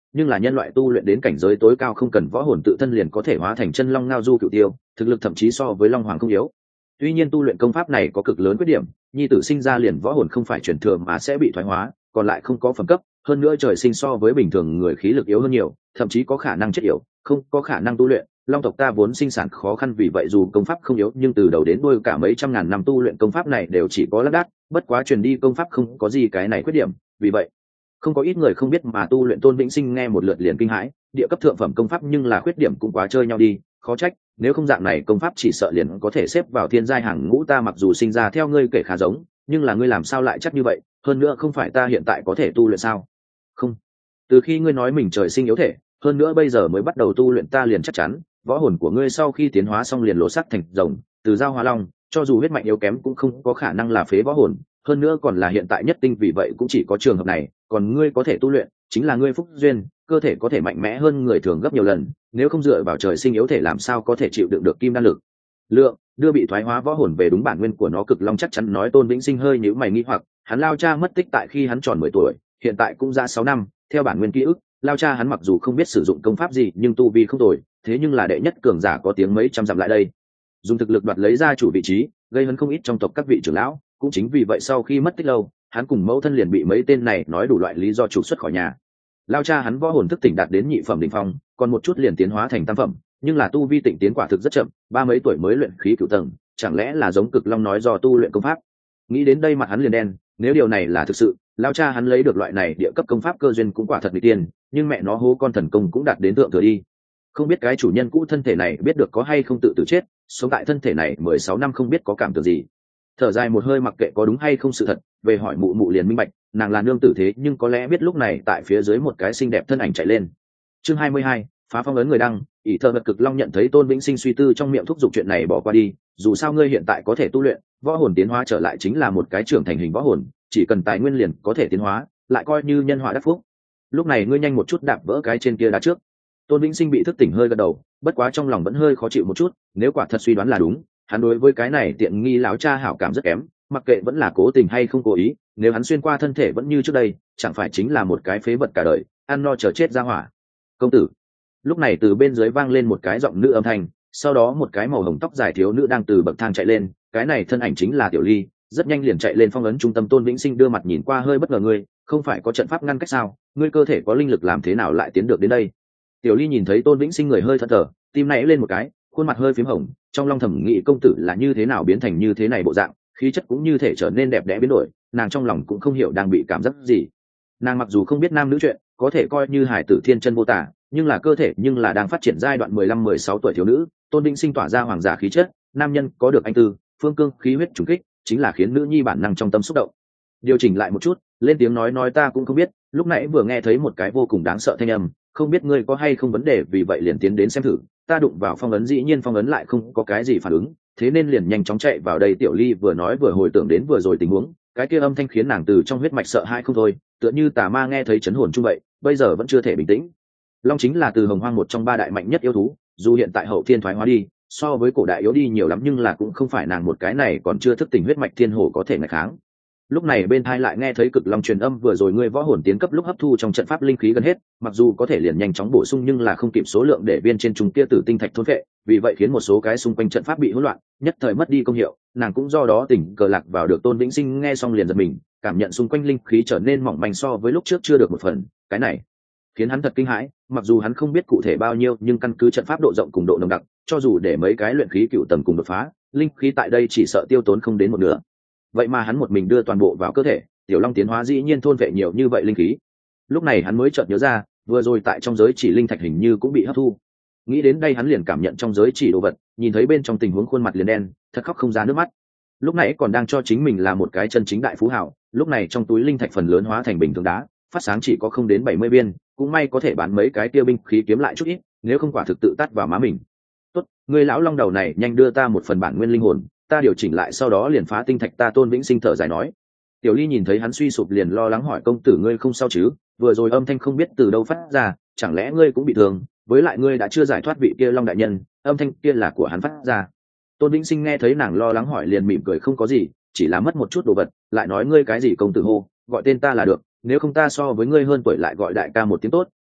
nhưng là nhân loại tu luyện đến cảnh giới tối cao không cần võ hồn tự thân liền có thể hóa thành chân long ngao du cựu tiêu, thực lực thậm chí so với long hoàng không yếu. Tuy nhiên tu luyện công pháp này có cực lớn khuyết điểm, nhi tử sinh ra liền võ hồn không phải chuyển thừa mà sẽ bị thoái hóa, còn lại không có phẩm cấp, hơn nữa trời sinh so với bình thường người khí lực yếu hơn nhiều, thậm chí có khả năng chết yểu, không có khả năng tu luyện. Long tộc ta vốn sinh sản khó khăn, vì vậy dù công pháp không yếu nhưng từ đầu đến đuôi cả mấy trăm ngàn năm tu luyện công pháp này đều chỉ có lác đác, bất quá truyền đi công pháp không có gì cái này khuyết điểm, vì vậy không có ít người không biết mà tu luyện. Tôn Vĩnh Sinh nghe một lượt liền kinh hãi, địa cấp thượng phẩm công pháp nhưng là khuyết điểm cũng quá chơi nhau đi, khó trách, nếu không dạng này công pháp chỉ sợ liền có thể xếp vào thiên giai hàng ngũ. Ta mặc dù sinh ra theo ngươi kể khá giống, nhưng là ngươi làm sao lại chắc như vậy, hơn nữa không phải ta hiện tại có thể tu luyện sao? Không, từ khi ngươi nói mình trời sinh yếu thể, hơn nữa bây giờ mới bắt đầu tu luyện ta liền chắc chắn, võ hồn của ngươi sau khi tiến hóa xong liền lộ sắc thành rồng, từ giao hóa long, cho dù huyết mạnh yếu kém cũng không có khả năng là phế võ hồn, hơn nữa còn là hiện tại nhất tinh, vì vậy cũng chỉ có trường hợp này, còn ngươi có thể tu luyện, chính là ngươi phúc duyên, cơ thể có thể mạnh mẽ hơn người thường gấp nhiều lần, nếu không dựa vào trời sinh yếu thể làm sao có thể chịu đựng được kim đan lực lượng, đưa bị thoái hóa võ hồn về đúng bản nguyên của nó. Cực Long chắc chắn nói. Tôn Vĩnh Sinh hơi nhíu mày nghi hoặc, hắn lao cha mất tích tại khi hắn tròn mười tuổi, hiện tại cũng ra sáu năm, theo bản nguyên ký ức, lao cha hắn mặc dù không biết sử dụng công pháp gì nhưng tu vi không tồi, thế nhưng là đệ nhất cường giả có tiếng mấy trăm dặm lại đây, dùng thực lực đoạt lấy gia chủ vị trí, gây hấn không ít trong tộc các vị trưởng lão, cũng chính vì vậy sau khi mất tích lâu, hắn cùng mẫu thân liền bị mấy tên này nói đủ loại lý do trục xuất khỏi nhà. Lao cha hắn võ hồn thức tỉnh đạt đến nhị phẩm đỉnh phong, còn một chút liền tiến hóa thành tam phẩm, nhưng là tu vi tịnh tiến quả thực rất chậm, ba mấy tuổi mới luyện khí cửu tầng, chẳng lẽ là giống Cực Long nói do tu luyện công pháp? Nghĩ đến đây mặt hắn liền đen, nếu điều này là thực sự, lao cha hắn lấy được loại này địa cấp công pháp cơ duyên cũng quả thật nghịch tiên, nhưng mẹ nó hô con thần công cũng đạt đến thượng thừa đi. Không biết cái chủ nhân cũ thân thể này biết được có hay không tự tử chết, sống tại thân thể này mười sáu năm không biết có cảm tưởng gì. Thở dài một hơi mặc kệ có đúng hay không sự thật, về hỏi mụ mụ liền minh bạch, nàng là nương tử thế nhưng có lẽ biết lúc này tại phía dưới một cái xinh đẹp thân ảnh chạy lên. Chương hai mươi hai, phá phong ấn người đăng. Ỷ thơ vật Cực Long nhận thấy Tôn Vĩnh Sinh suy tư trong miệng thúc giục chuyện này bỏ qua đi, dù sao ngươi hiện tại có thể tu luyện, võ hồn tiến hóa trở lại chính là một cái trưởng thành hình võ hồn, chỉ cần tài nguyên liền có thể tiến hóa, lại coi như nhân họa đắc phúc. Lúc này ngươi nhanh một chút đạp vỡ cái trên kia đá trước. Tôn Vĩnh Sinh bị thức tỉnh hơi gật đầu, bất quá trong lòng vẫn hơi khó chịu một chút, nếu quả thật suy đoán là đúng, hắn đối với cái này tiện nghi lão cha hảo cảm rất kém, mặc kệ vẫn là cố tình hay không cố ý, nếu hắn xuyên qua thân thể vẫn như trước đây, chẳng phải chính là một cái phế vật cả đời, ăn no chờ chết ra hỏa. Công tử. Lúc này từ bên dưới vang lên một cái giọng nữ âm thanh, sau đó một cái màu hồng tóc dài thiếu nữ đang từ bậc thang chạy lên, cái này thân ảnh chính là Tiểu Ly, rất nhanh liền chạy lên phong ấn trung tâm. Tôn Vĩnh Sinh đưa mặt nhìn qua hơi bất ngờ, ngươi không phải có trận pháp ngăn cách sao, ngươi cơ thể có linh lực làm thế nào lại tiến được đến đây? Tiểu Ly nhìn thấy Tôn Vĩnh Sinh người hơi thẫn thờ, tim nảy lên một cái, khuôn mặt hơi phím hồng, trong lòng thẩm nghĩ công tử là như thế nào biến thành như thế này bộ dạng, khí chất cũng như thể trở nên đẹp đẽ biến đổi, nàng trong lòng cũng không hiểu đang bị cảm giác gì. Nàng mặc dù không biết nam nữ chuyện, có thể coi như hải tử thiên chân vô tả, nhưng là cơ thể nhưng là đang phát triển giai đoạn mười lăm mười sáu tuổi thiếu nữ. Tôn Vĩnh Sinh tỏa ra hoàng giả khí chất, nam nhân có được anh tư, phương cương khí huyết trùng kích, chính là khiến nữ nhi bản năng trong tâm xúc động. Điều chỉnh lại một chút, lên tiếng nói nói ta cũng không biết, lúc nãy vừa nghe thấy một cái vô cùng đáng sợ thanh âm, không biết ngươi có hay không vấn đề, vì vậy liền tiến đến xem thử. Ta đụng vào phong ấn, dĩ nhiên phong ấn lại không có cái gì phản ứng, thế nên liền nhanh chóng chạy vào đây. Tiểu Ly vừa nói vừa hồi tưởng đến vừa rồi tình huống, cái kia âm thanh khiến nàng từ trong huyết mạch sợ hãi không thôi, tựa như tà ma nghe thấy chấn hồn chung vậy, bây giờ vẫn chưa thể bình tĩnh. Long chính là từ hồng hoang một trong ba đại mạnh nhất yêu thú, dù hiện tại hậu thiên thoái hóa đi, so với cổ đại yếu đi nhiều lắm, nhưng là cũng không phải nàng một cái này còn chưa thức tỉnh huyết mạch thiên hồ có thể ngạch kháng. Lúc này bên thai lại nghe thấy Cực Long truyền âm, vừa rồi ngươi võ hồn tiến cấp lúc hấp thu trong trận pháp linh khí gần hết, mặc dù có thể liền nhanh chóng bổ sung nhưng là không kịp số lượng để viên trên trùng kia tử tinh thạch thôn phệ, vì vậy khiến một số cái xung quanh trận pháp bị hỗn loạn, nhất thời mất đi công hiệu, nàng cũng do đó tỉnh cờ lạc vào được. Tôn Vĩnh Sinh nghe xong liền giật mình, cảm nhận xung quanh linh khí trở nên mỏng manh so với lúc trước chưa được một phần, cái này khiến hắn thật kinh hãi, mặc dù hắn không biết cụ thể bao nhiêu nhưng căn cứ trận pháp độ rộng cùng độ nồng đặc, cho dù để mấy cái luyện khí cựu tầng cùng đột phá, linh khí tại đây chỉ sợ tiêu tốn không đến một nửa. Vậy mà hắn một mình đưa toàn bộ vào cơ thể, Tiểu Long tiến hóa dĩ nhiên thôn vệ nhiều như vậy linh khí. Lúc này hắn mới chợt nhớ ra, vừa rồi tại trong giới chỉ linh thạch hình như cũng bị hấp thu. Nghĩ đến đây hắn liền cảm nhận trong giới chỉ đồ vật, nhìn thấy bên trong tình huống khuôn mặt liền đen, thật khóc không ra nước mắt. Lúc nãy còn đang cho chính mình là một cái chân chính đại phú hào, lúc này trong túi linh thạch phần lớn hóa thành bình thường đá, phát sáng chỉ có không đến bảy mươi viên, cũng may có thể bán mấy cái tiêu binh khí kiếm lại chút ít, nếu không quả thực tự tát vào má mình. Tốt, người lão long đầu này nhanh đưa ta một phần bản nguyên linh hồn, ta điều chỉnh lại sau đó liền phá tinh thạch ta. Tôn Vĩnh Sinh thở dài nói. Tiểu Ly nhìn thấy hắn suy sụp liền lo lắng hỏi công tử ngươi không sao chứ, vừa rồi âm thanh không biết từ đâu phát ra, chẳng lẽ ngươi cũng bị thương, với lại ngươi đã chưa giải thoát vị kia long đại nhân, âm thanh kia là của hắn phát ra. Tôn Vĩnh Sinh nghe thấy nàng lo lắng hỏi liền mỉm cười không có gì, chỉ là mất một chút đồ vật, lại nói ngươi cái gì công tử hô, gọi tên ta là được, nếu không ta so với ngươi hơn tuổi lại gọi đại ca một tiếng tốt,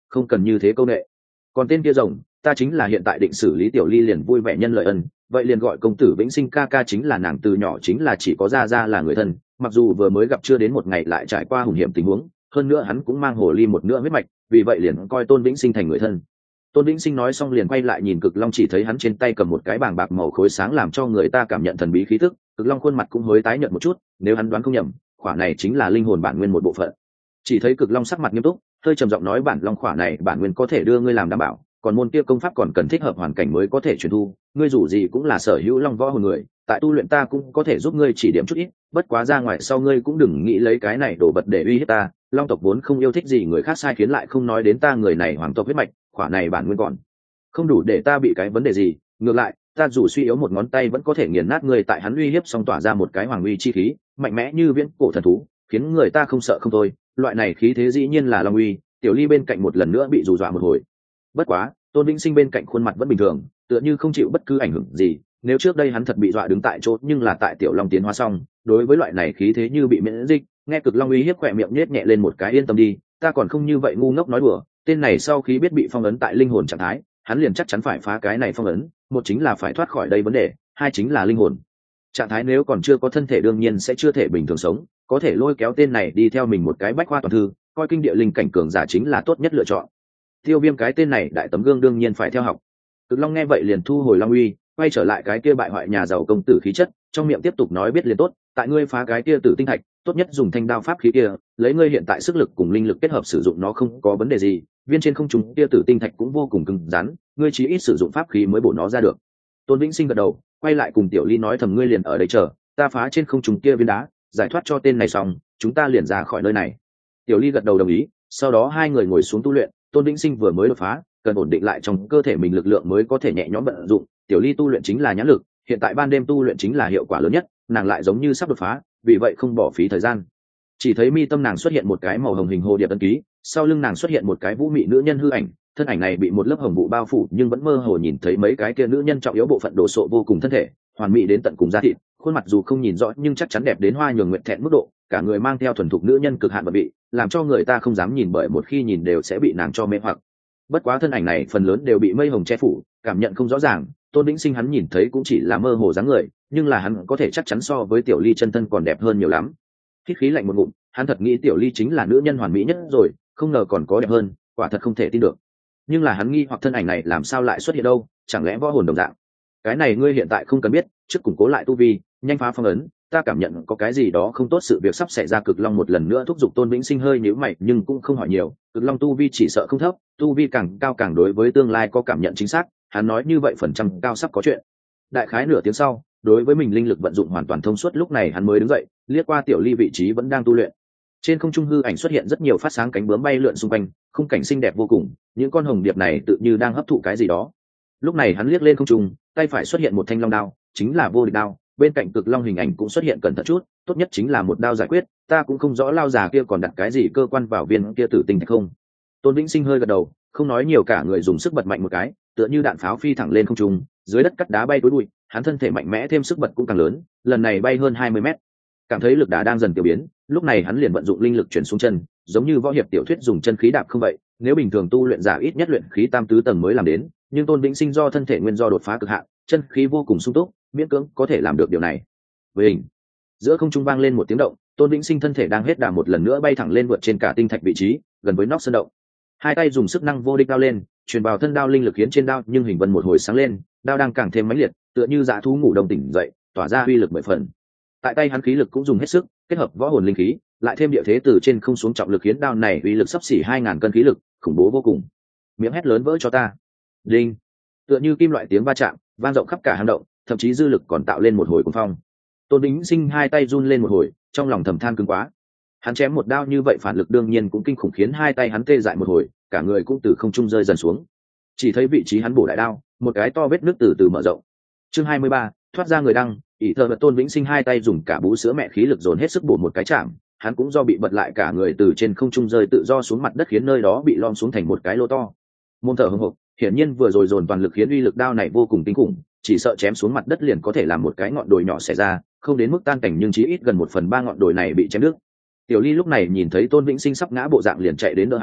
không cần như thế câu nệ. Còn tên kia rồng, ta chính là hiện tại định xử lý. Tiểu ly liền vui vẻ nhân lợi ân, vậy liền gọi công tử Vĩnh Sinh ca ca. Chính là nàng từ nhỏ chính là chỉ có gia gia là người thân, mặc dù vừa mới gặp chưa đến một ngày lại trải qua hùng hiểm tình huống, hơn nữa hắn cũng mang hồ ly một nữa huyết mạch, vì vậy liền coi Tôn Vĩnh Sinh thành người thân. Tôn Vĩnh Sinh nói xong liền quay lại nhìn Cực Long, chỉ thấy hắn trên tay cầm một cái bàng bạc màu khối sáng làm cho người ta cảm nhận thần bí khí tức. Cực Long khuôn mặt cũng hơi tái nhợt một chút, nếu hắn đoán không nhầm, khỏa này chính là linh hồn bản nguyên một bộ phận. Chỉ thấy Cực Long sắc mặt nghiêm túc, hơi trầm giọng nói, bản long khỏa này bản nguyên có thể đưa ngươi làm đảm bảo, còn môn kia công pháp còn cần thích hợp hoàn cảnh mới có thể truyền thu. Ngươi dù gì cũng là sở hữu long võ hồn người, tại tu luyện ta cũng có thể giúp ngươi chỉ điểm chút ít, bất quá ra ngoài sau ngươi cũng đừng nghĩ lấy cái này đổ vật để uy hiếp ta. Long tộc vốn không yêu thích gì người khác sai khiến, lại không nói đến ta người này hoàng tộc huyết mạch, khỏa này bản nguyên còn không đủ để ta bị cái vấn đề gì. Ngược lại, ta dù suy yếu một ngón tay vẫn có thể nghiền nát ngươi. Tại hắn uy hiếp xong tỏa ra một cái hoàng uy chi khí, mạnh mẽ như viễn cổ thần thú, khiến người ta không sợ không thôi. Loại này khí thế dĩ nhiên là long uy. Tiểu ly bên cạnh một lần nữa bị dù dọa một hồi. Bất quá Tôn Vĩnh Sinh bên cạnh khuôn mặt vẫn bình thường, tựa như không chịu bất cứ ảnh hưởng gì. Nếu trước đây hắn thật bị dọa đứng tại chỗ, nhưng là tại Tiểu Long tiến hóa xong, đối với loại này khí thế như bị miễn dịch. Nghe Cực Long uy hiếp, khỏe miệng nhếch nhẹ lên một cái, yên tâm đi, ta còn không như vậy ngu ngốc nói đùa. Tên này sau khi biết bị phong ấn tại linh hồn trạng thái, hắn liền chắc chắn phải phá cái này phong ấn. Một chính là phải thoát khỏi đây vấn đề, hai chính là linh hồn trạng thái nếu còn chưa có thân thể đương nhiên sẽ chưa thể bình thường sống, có thể lôi kéo tên này đi theo mình một cái bách khoa toàn thư, coi kinh địa linh cảnh cường giả chính là tốt nhất lựa chọn. Tiêu Viêm cái tên này đại tấm gương đương nhiên phải theo học. Cực Long nghe vậy liền thu hồi long uy, quay trở lại cái kia bại hoại nhà giàu công tử khí chất, trong miệng tiếp tục nói, biết liền tốt, tại ngươi phá cái kia tử tinh thạch, tốt nhất dùng thanh đao pháp khí kia, lấy ngươi hiện tại sức lực cùng linh lực kết hợp sử dụng nó không có vấn đề gì. Viên trên không trung kia tử tinh thạch cũng vô cùng cứng rắn, ngươi chỉ ít sử dụng pháp khí mới bổ nó ra được. Tôn Vĩnh Sinh gật đầu, quay lại cùng Tiểu Ly nói thầm, ngươi liền ở đây chờ, ta phá trên không trung kia viên đá, giải thoát cho tên này xong, chúng ta liền ra khỏi nơi này. Tiểu Ly gật đầu đồng ý, sau đó hai người ngồi xuống tu luyện. Tôn Vĩnh Sinh vừa mới đột phá, cần ổn định lại trong cơ thể mình lực lượng mới có thể nhẹ nhõm vận dụng. Tiểu Ly tu luyện chính là nhãn lực, hiện tại ban đêm tu luyện chính là hiệu quả lớn nhất, nàng lại giống như sắp đột phá, vì vậy không bỏ phí thời gian. Chỉ thấy mi tâm nàng xuất hiện một cái màu hồng hình hồ điệp ấn ký, sau lưng nàng xuất hiện một cái vũ mị nữ nhân hư ảnh, thân ảnh này bị một lớp hồng vụ bao phủ, nhưng vẫn mơ hồ nhìn thấy mấy cái kia nữ nhân trọng yếu bộ phận đồ sộ vô cùng thân thể, hoàn mỹ đến tận cùng da thịt, khuôn mặt dù không nhìn rõ nhưng chắc chắn đẹp đến hoa nhường nguyện thẹn mức độ, cả người mang theo thuần thục nữ nhân cực hạn bận bị, làm cho người ta không dám nhìn, bởi một khi nhìn đều sẽ bị nàng cho mê hoặc. Bất quá thân ảnh này phần lớn đều bị mây hồng che phủ, cảm nhận không rõ ràng. Tôn Vĩnh Sinh hắn nhìn thấy cũng chỉ là mơ hồ dáng người, nhưng là hắn có thể chắc chắn so với Tiểu Ly chân thân còn đẹp hơn nhiều lắm. Hít khí lạnh một ngụm, hắn thật nghĩ Tiểu Ly chính là nữ nhân hoàn mỹ nhất rồi, không ngờ còn có đẹp hơn, quả thật không thể tin được. Nhưng là hắn nghi hoặc thân ảnh này làm sao lại xuất hiện đâu, chẳng lẽ võ hồn đồng dạng? Cái này ngươi hiện tại không cần biết, trước củng cố lại tu vi, nhanh phá phong ấn, ta cảm nhận có cái gì đó không tốt, sự việc sắp xảy ra. Cực Long một lần nữa thúc giục. Tôn Vĩnh Sinh hơi nhíu mày nhưng cũng không hỏi nhiều, Cực Long tu vi chỉ sợ không thấp, tu vi càng cao càng đối với tương lai có cảm nhận chính xác, hắn nói như vậy phần trăm cao sắp có chuyện. Đại khái nửa tiếng sau, đối với mình linh lực vận dụng hoàn toàn thông suốt, lúc này hắn mới đứng dậy, liếc qua Tiểu Ly vị trí vẫn đang tu luyện. Trên không trung hư ảnh xuất hiện rất nhiều phát sáng cánh bướm bay lượn xung quanh, khung cảnh xinh đẹp vô cùng, những con hồng điệp này tự như đang hấp thụ cái gì đó. Lúc này hắn liếc lên không trung, tay phải xuất hiện một thanh long đao, chính là vô địch đao, bên cạnh Cực Long hình ảnh cũng xuất hiện, cẩn thận chút, tốt nhất chính là một đao giải quyết. Ta cũng không rõ lao già kia còn đặt cái gì cơ quan vào viên kia tử tinh thạch không. Tôn Vĩnh Sinh hơi gật đầu, không nói nhiều, cả người dùng sức bật mạnh một cái, tựa như đạn pháo phi thẳng lên không trung, dưới đất cắt đá bay túi bụi, hắn thân thể mạnh mẽ thêm sức bật cũng càng lớn, lần này bay hơn hai mươi mét. Cảm thấy lực đá đang dần tiểu biến, lúc này hắn liền vận dụng linh lực chuyển xuống chân, giống như võ hiệp tiểu thuyết dùng chân khí đạp không vậy. Nếu bình thường tu luyện giả ít nhất luyện khí tam tứ tầng mới làm đến, nhưng Tôn Vĩnh Sinh do thân thể nguyên do đột phá cực hạn, chân khí vô cùng sung túc, miễn cưỡng có thể làm được điều này. Với hình giữa không trung vang lên một tiếng động, Tôn Vĩnh Sinh thân thể đang hết đà một lần nữa bay thẳng lên, vượt trên cả tinh thạch vị trí, gần với nóc sơn động. Hai tay dùng sức năng vô địch đao lên, truyền vào thân đao linh lực khiến trên đao nhưng hình vân một hồi sáng lên, đao đang càng thêm mãnh liệt, tựa như dã thú ngủ đông tỉnh dậy, tỏa ra uy lực mười phần. Tại tay hắn khí lực cũng dùng hết sức, kết hợp võ hồn linh khí, lại thêm địa thế từ trên không xuống trọng lực, khiến đao này uy lực sắp xỉ hai ngàn cân khí lực, khủng bố vô cùng. Miệng hét lớn, vỡ cho ta! Đinh! Tựa như kim loại tiếng va chạm, vang rộng khắp cả hang động, thậm chí dư lực còn tạo lên một hồi cuồng phong. Tôn Vĩnh Sinh hai tay run lên một hồi, trong lòng thầm than cứng quá. Hắn chém một đao như vậy phản lực đương nhiên cũng kinh khủng, khiến hai tay hắn tê dại một hồi, cả người cũng từ không trung rơi dần xuống. Chỉ thấy vị trí hắn bổ đại đao, một cái to vết nước từ từ mở rộng. Chương hai mươi ba, thoát ra người đăng. Ỷ thơ vật Tôn Vĩnh Sinh hai tay dùng cả bú sữa mẹ khí lực dồn hết sức bổ một cái chạm, hắn cũng do bị bật lại, cả người từ trên không trung rơi tự do xuống mặt đất, khiến nơi đó bị lom xuống thành một cái lô to. Môn thở hổn hộc, hiển nhiên vừa rồi dồn toàn lực khiến uy lực đao này vô cùng kinh khủng, chỉ sợ chém xuống mặt đất liền có thể làm một cái ngọn đồi nhỏ xẻ ra, không đến mức tan cảnh nhưng chí ít gần một phần ba ngọn đồi này bị chém đứt. Tiểu Ly lúc này nhìn thấy Tôn Vĩnh Sinh sắp ngã bộ dạng liền chạy đến đỡ hắn,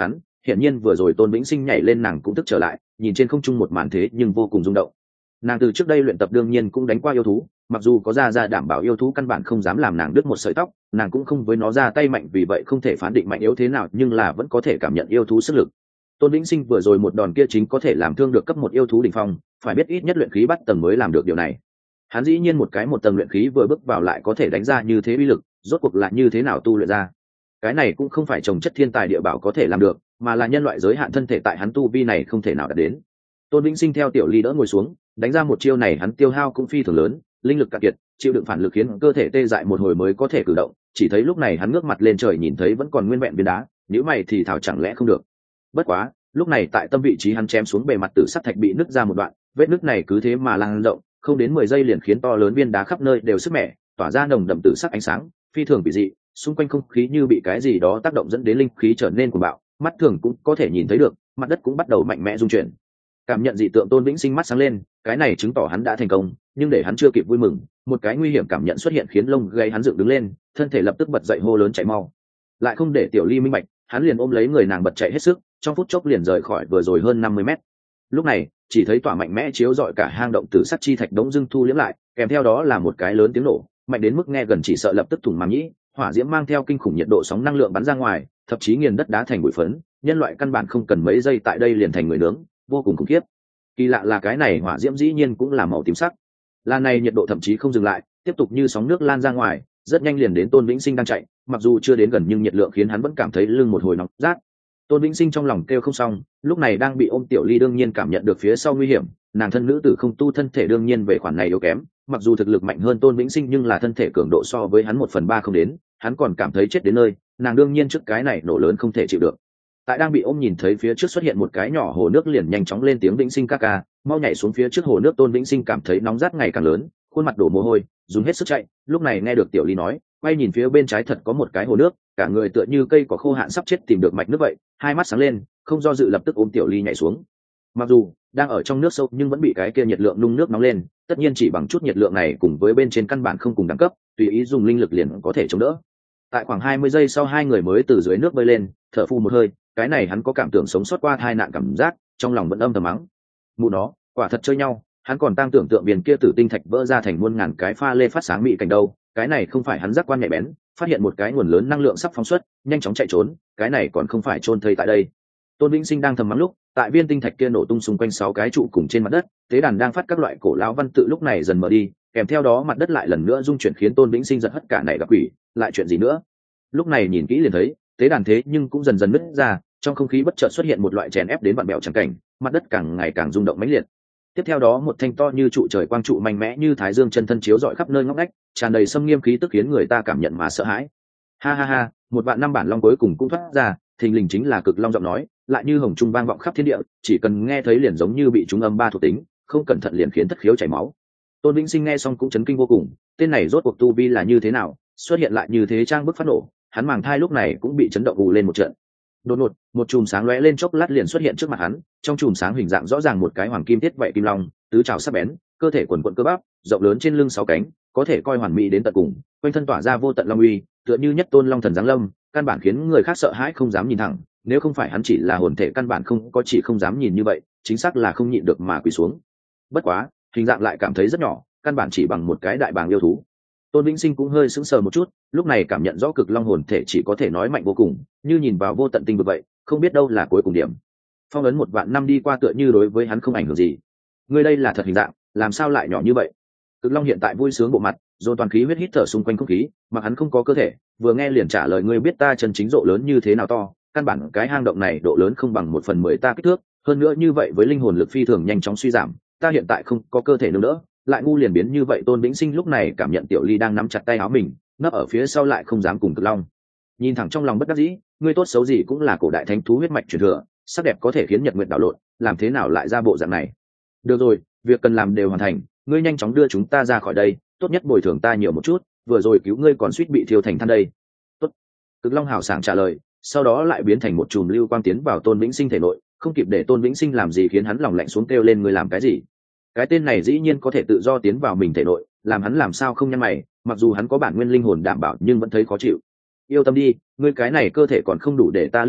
hiển nhiên vừa rồi Tôn Vĩnh Sinh nhảy lên nàng cũng thức trở lại, nhìn trên không trung một màn thế nhưng vô cùng rung động. Nàng từ trước đây luyện tập đương nhiên cũng đánh qua yêu thú, mặc dù có ra ra đảm bảo yêu thú căn bản không dám làm nàng đứt một sợi tóc, nàng cũng không với nó ra tay mạnh, vì vậy không thể phán định mạnh yếu thế nào, nhưng là vẫn có thể cảm nhận yêu thú sức lực. Tôn Vĩnh Sinh vừa rồi một đòn kia chính có thể làm thương được cấp một yêu thú đỉnh phong, phải biết ít nhất luyện khí bắt tầng mới làm được điều này. Hắn dĩ nhiên một cái một tầng luyện khí vừa bước vào lại có thể đánh ra như thế uy lực, rốt cuộc là như thế nào tu luyện ra? Cái này cũng không phải trồng chất thiên tài địa bảo có thể làm được, mà là nhân loại giới hạn thân thể tại hắn tu vi này không thể nào đạt đến. Tôn Vĩnh Sinh theo Tiểu Ly đỡ ngồi xuống, đánh ra một chiêu này hắn tiêu hao cũng phi thường lớn, linh lực cạn kiệt, chịu đựng phản lực khiến cơ thể tê dại một hồi mới có thể cử động, chỉ thấy lúc này hắn ngước mặt lên trời nhìn thấy vẫn còn nguyên vẹn viên đá, nếu mày thì thảo chẳng lẽ không được. Bất quá, lúc này tại tâm vị trí hắn chém xuống bề mặt tử sắc thạch bị nứt ra một đoạn, vết nứt này cứ thế mà lan rộng, không đến mười giây liền khiến to lớn viên đá khắp nơi đều sức mẻ, tỏa ra nồng đậm tử sắc ánh sáng, phi thường kỳ dị, xung quanh không khí như bị cái gì đó tác động dẫn đến linh khí trở nên cuồng bạo, mắt thường cũng có thể nhìn thấy được, mặt đất cũng bắt đầu mạnh mẽ rung chuyển. Cảm nhận dị tượng, Tôn Vĩnh Sinh mắt sáng lên, cái này chứng tỏ hắn đã thành công, nhưng để hắn chưa kịp vui mừng, một cái nguy hiểm cảm nhận xuất hiện khiến lông gáy hắn dựng đứng lên, thân thể lập tức bật dậy hô lớn chạy mau. Lại không để Tiểu Ly minh bạch, hắn liền ôm lấy người nàng bật chạy hết sức, trong phút chốc liền rời khỏi vừa rồi hơn năm mươi mét. Lúc này, chỉ thấy tỏa mạnh mẽ chiếu rọi cả hang động tử sắc chi thạch đống dưng thu liễm lại, kèm theo đó là một cái lớn tiếng nổ, mạnh đến mức nghe gần chỉ sợ lập tức thủng màng nhĩ, hỏa diễm mang theo kinh khủng nhiệt độ sóng năng lượng bắn ra ngoài, thậm chí nghiền đất đá thành bụi phấn, nhân loại căn bản không cần mấy giây tại đây liền thành người nướng, vô cùng khủng khiếp. Kỳ lạ là cái này hỏa diễm dĩ nhiên cũng là màu tím sắc. Là này nhiệt độ thậm chí không dừng lại, tiếp tục như sóng nước lan ra ngoài, rất nhanh liền đến Tôn Vĩnh Sinh đang chạy, mặc dù chưa đến gần nhưng nhiệt lượng khiến hắn vẫn cảm thấy lưng một hồi nóng rát. Tôn Vĩnh Sinh trong lòng kêu không xong, lúc này đang bị ôm Tiểu Ly đương nhiên cảm nhận được phía sau nguy hiểm, nàng thân nữ tử không tu thân thể đương nhiên về khoản này yếu kém, mặc dù thực lực mạnh hơn Tôn Vĩnh Sinh nhưng là thân thể cường độ so với hắn một phần ba không đến, hắn còn cảm thấy chết đến nơi, nàng đương nhiên trước cái này nổ lớn không thể chịu được. Tại đang bị ôm nhìn thấy phía trước xuất hiện một cái nhỏ hồ nước liền nhanh chóng lên tiếng Vĩnh Sinh ca ca, mau nhảy xuống phía trước hồ nước. Tôn Vĩnh Sinh cảm thấy nóng rát ngày càng lớn, khuôn mặt đổ mồ hôi, dùng hết sức chạy, lúc này nghe được Tiểu Ly nói, quay nhìn phía bên trái thật có một cái hồ nước, cả người tựa như cây cỏ khô hạn sắp chết tìm được mạch nước vậy, hai mắt sáng lên, không do dự lập tức ôm Tiểu Ly nhảy xuống. Mặc dù đang ở trong nước sâu nhưng vẫn bị cái kia nhiệt lượng nung nước nóng lên, tất nhiên chỉ bằng chút nhiệt lượng này cùng với bên trên căn bản không cùng đẳng cấp, tùy ý dùng linh lực liền có thể chống đỡ. Tại khoảng hai mươi giây sau hai người mới từ dưới nước bơi lên, thở phù một hơi, cái này hắn có cảm tưởng sống sót qua tai nạn cảm giác, trong lòng vẫn âm thầm mắng. Mụ nó, quả thật chơi nhau, hắn còn đang tưởng tượng biển kia tử tinh thạch vỡ ra thành muôn ngàn cái pha lê phát sáng mị cảnh đâu, cái này không phải hắn giác quan nhạy bén, phát hiện một cái nguồn lớn năng lượng sắp phóng xuất, nhanh chóng chạy trốn, cái này còn không phải chôn thây tại đây. Tôn Vĩnh Sinh đang thầm mắng lúc, tại viên tinh thạch kia nổ tung xung quanh sáu cái trụ cùng trên mặt đất, tế đàn đang phát các loại cổ lão văn tự lúc này dần mở đi, kèm theo đó mặt đất lại lần nữa rung chuyển khiến Tôn Vĩnh Sinh giật hất cả này gặp quỷ, lại chuyện gì nữa? Lúc này nhìn kỹ liền thấy, tế đàn thế nhưng cũng dần dần nứt ra, trong không khí bất chợt xuất hiện một loại chèn ép đến vặn bẹo chẳng cảnh, mặt đất càng ngày càng rung động mãnh liệt. Tiếp theo đó một thanh to như trụ trời quang trụ mạnh mẽ như thái dương chân thân chiếu rọi khắp nơi ngóc ngách, tràn đầy xâm nghiêm khí tức khiến người ta cảm nhận mà sợ hãi. Ha ha ha, một vạn năm bản long cuối cùng cũng thoát ra, thình lình chính là Cực Long giọng nói, lại như hồng trung vang vọng khắp thiên địa, chỉ cần nghe thấy liền giống như bị trúng âm ba thuộc tính, không cẩn thận liền khiến thất khiếu chảy máu. Tôn Vĩnh Sinh nghe xong cũng chấn kinh vô cùng, tên này rốt cuộc tu vi là như thế nào, xuất hiện lại như thế trang bức phát nổ, hắn màng thai lúc này cũng bị chấn động ù lên một trận. Đột ngột, một chùm sáng lóe lên chốc lát liền xuất hiện trước mặt hắn, trong chùm sáng hình dạng rõ ràng một cái hoàng kim thiết vậy kim long, tứ trảo sắc bén, cơ thể quần quần cơ bắp, rộng lớn trên lưng sáu cánh, có thể coi hoàn mỹ đến tận cùng, quanh thân tỏa ra vô tận long uy, tựa như nhất tôn long thần giáng lâm, căn bản khiến người khác sợ hãi không dám nhìn thẳng, nếu không phải hắn chỉ là hồn thể căn bản không có chỉ không dám nhìn như vậy, chính xác là không nhịn được mà quỳ xuống. Bất quá, hình dạng lại cảm thấy rất nhỏ, căn bản chỉ bằng một cái đại bàng yêu thú. Tôn Vĩnh Sinh cũng hơi sững sờ một chút, lúc này cảm nhận rõ cực long hồn thể chỉ có thể nói mạnh vô cùng, như nhìn vào vô tận tinh vực vậy, không biết đâu là cuối cùng điểm. Phong ấn một vạn năm đi qua tựa như đối với hắn không ảnh hưởng gì. Ngươi đây là thật hình dạng, làm sao lại nhỏ như vậy? Cực long hiện tại vui sướng bộ mặt, dồn toàn khí huyết hít thở xung quanh không khí, mà hắn không có cơ thể, vừa nghe liền trả lời ngươi biết ta chân chính độ lớn như thế nào to, căn bản cái hang động này độ lớn không bằng một phần mười ta kích thước, hơn nữa như vậy với linh hồn lực phi thường nhanh chóng suy giảm, ta hiện tại không có cơ thể nương đỡ, lại ngu liền biến như vậy. Tôn Vĩnh Sinh lúc này cảm nhận Tiểu Ly đang nắm chặt tay áo mình, nấp ở phía sau lại không dám cùng Cực Long. Nhìn thẳng trong lòng bất đắc dĩ, ngươi tốt xấu gì cũng là cổ đại thánh thú huyết mạch truyền thừa, sắc đẹp có thể khiến nhật nguyệt đảo lộn, làm thế nào lại ra bộ dạng này? Được rồi, việc cần làm đều hoàn thành, ngươi nhanh chóng đưa chúng ta ra khỏi đây, tốt nhất bồi thường ta nhiều một chút, vừa rồi cứu ngươi còn suýt bị thiêu thành than đây. Tốt. Cực Long hào sảng trả lời, sau đó lại biến thành một chùm lưu quang tiến vào Tôn Vĩnh Sinh thể nội, không kịp để Tôn Vĩnh Sinh làm gì khiến hắn lòng lạnh xuống kêu lên ngươi làm cái gì? Cái tên này dĩ nhiên có thể tự do tiến vào mình thể nội, làm hắn làm sao không nhăn mày, mặc dù hắn có bản nguyên linh hồn đảm bảo nhưng vẫn thấy khó chịu. Yêu tâm đi, ngươi cái này cơ thể còn không đủ để ta liếc mắt,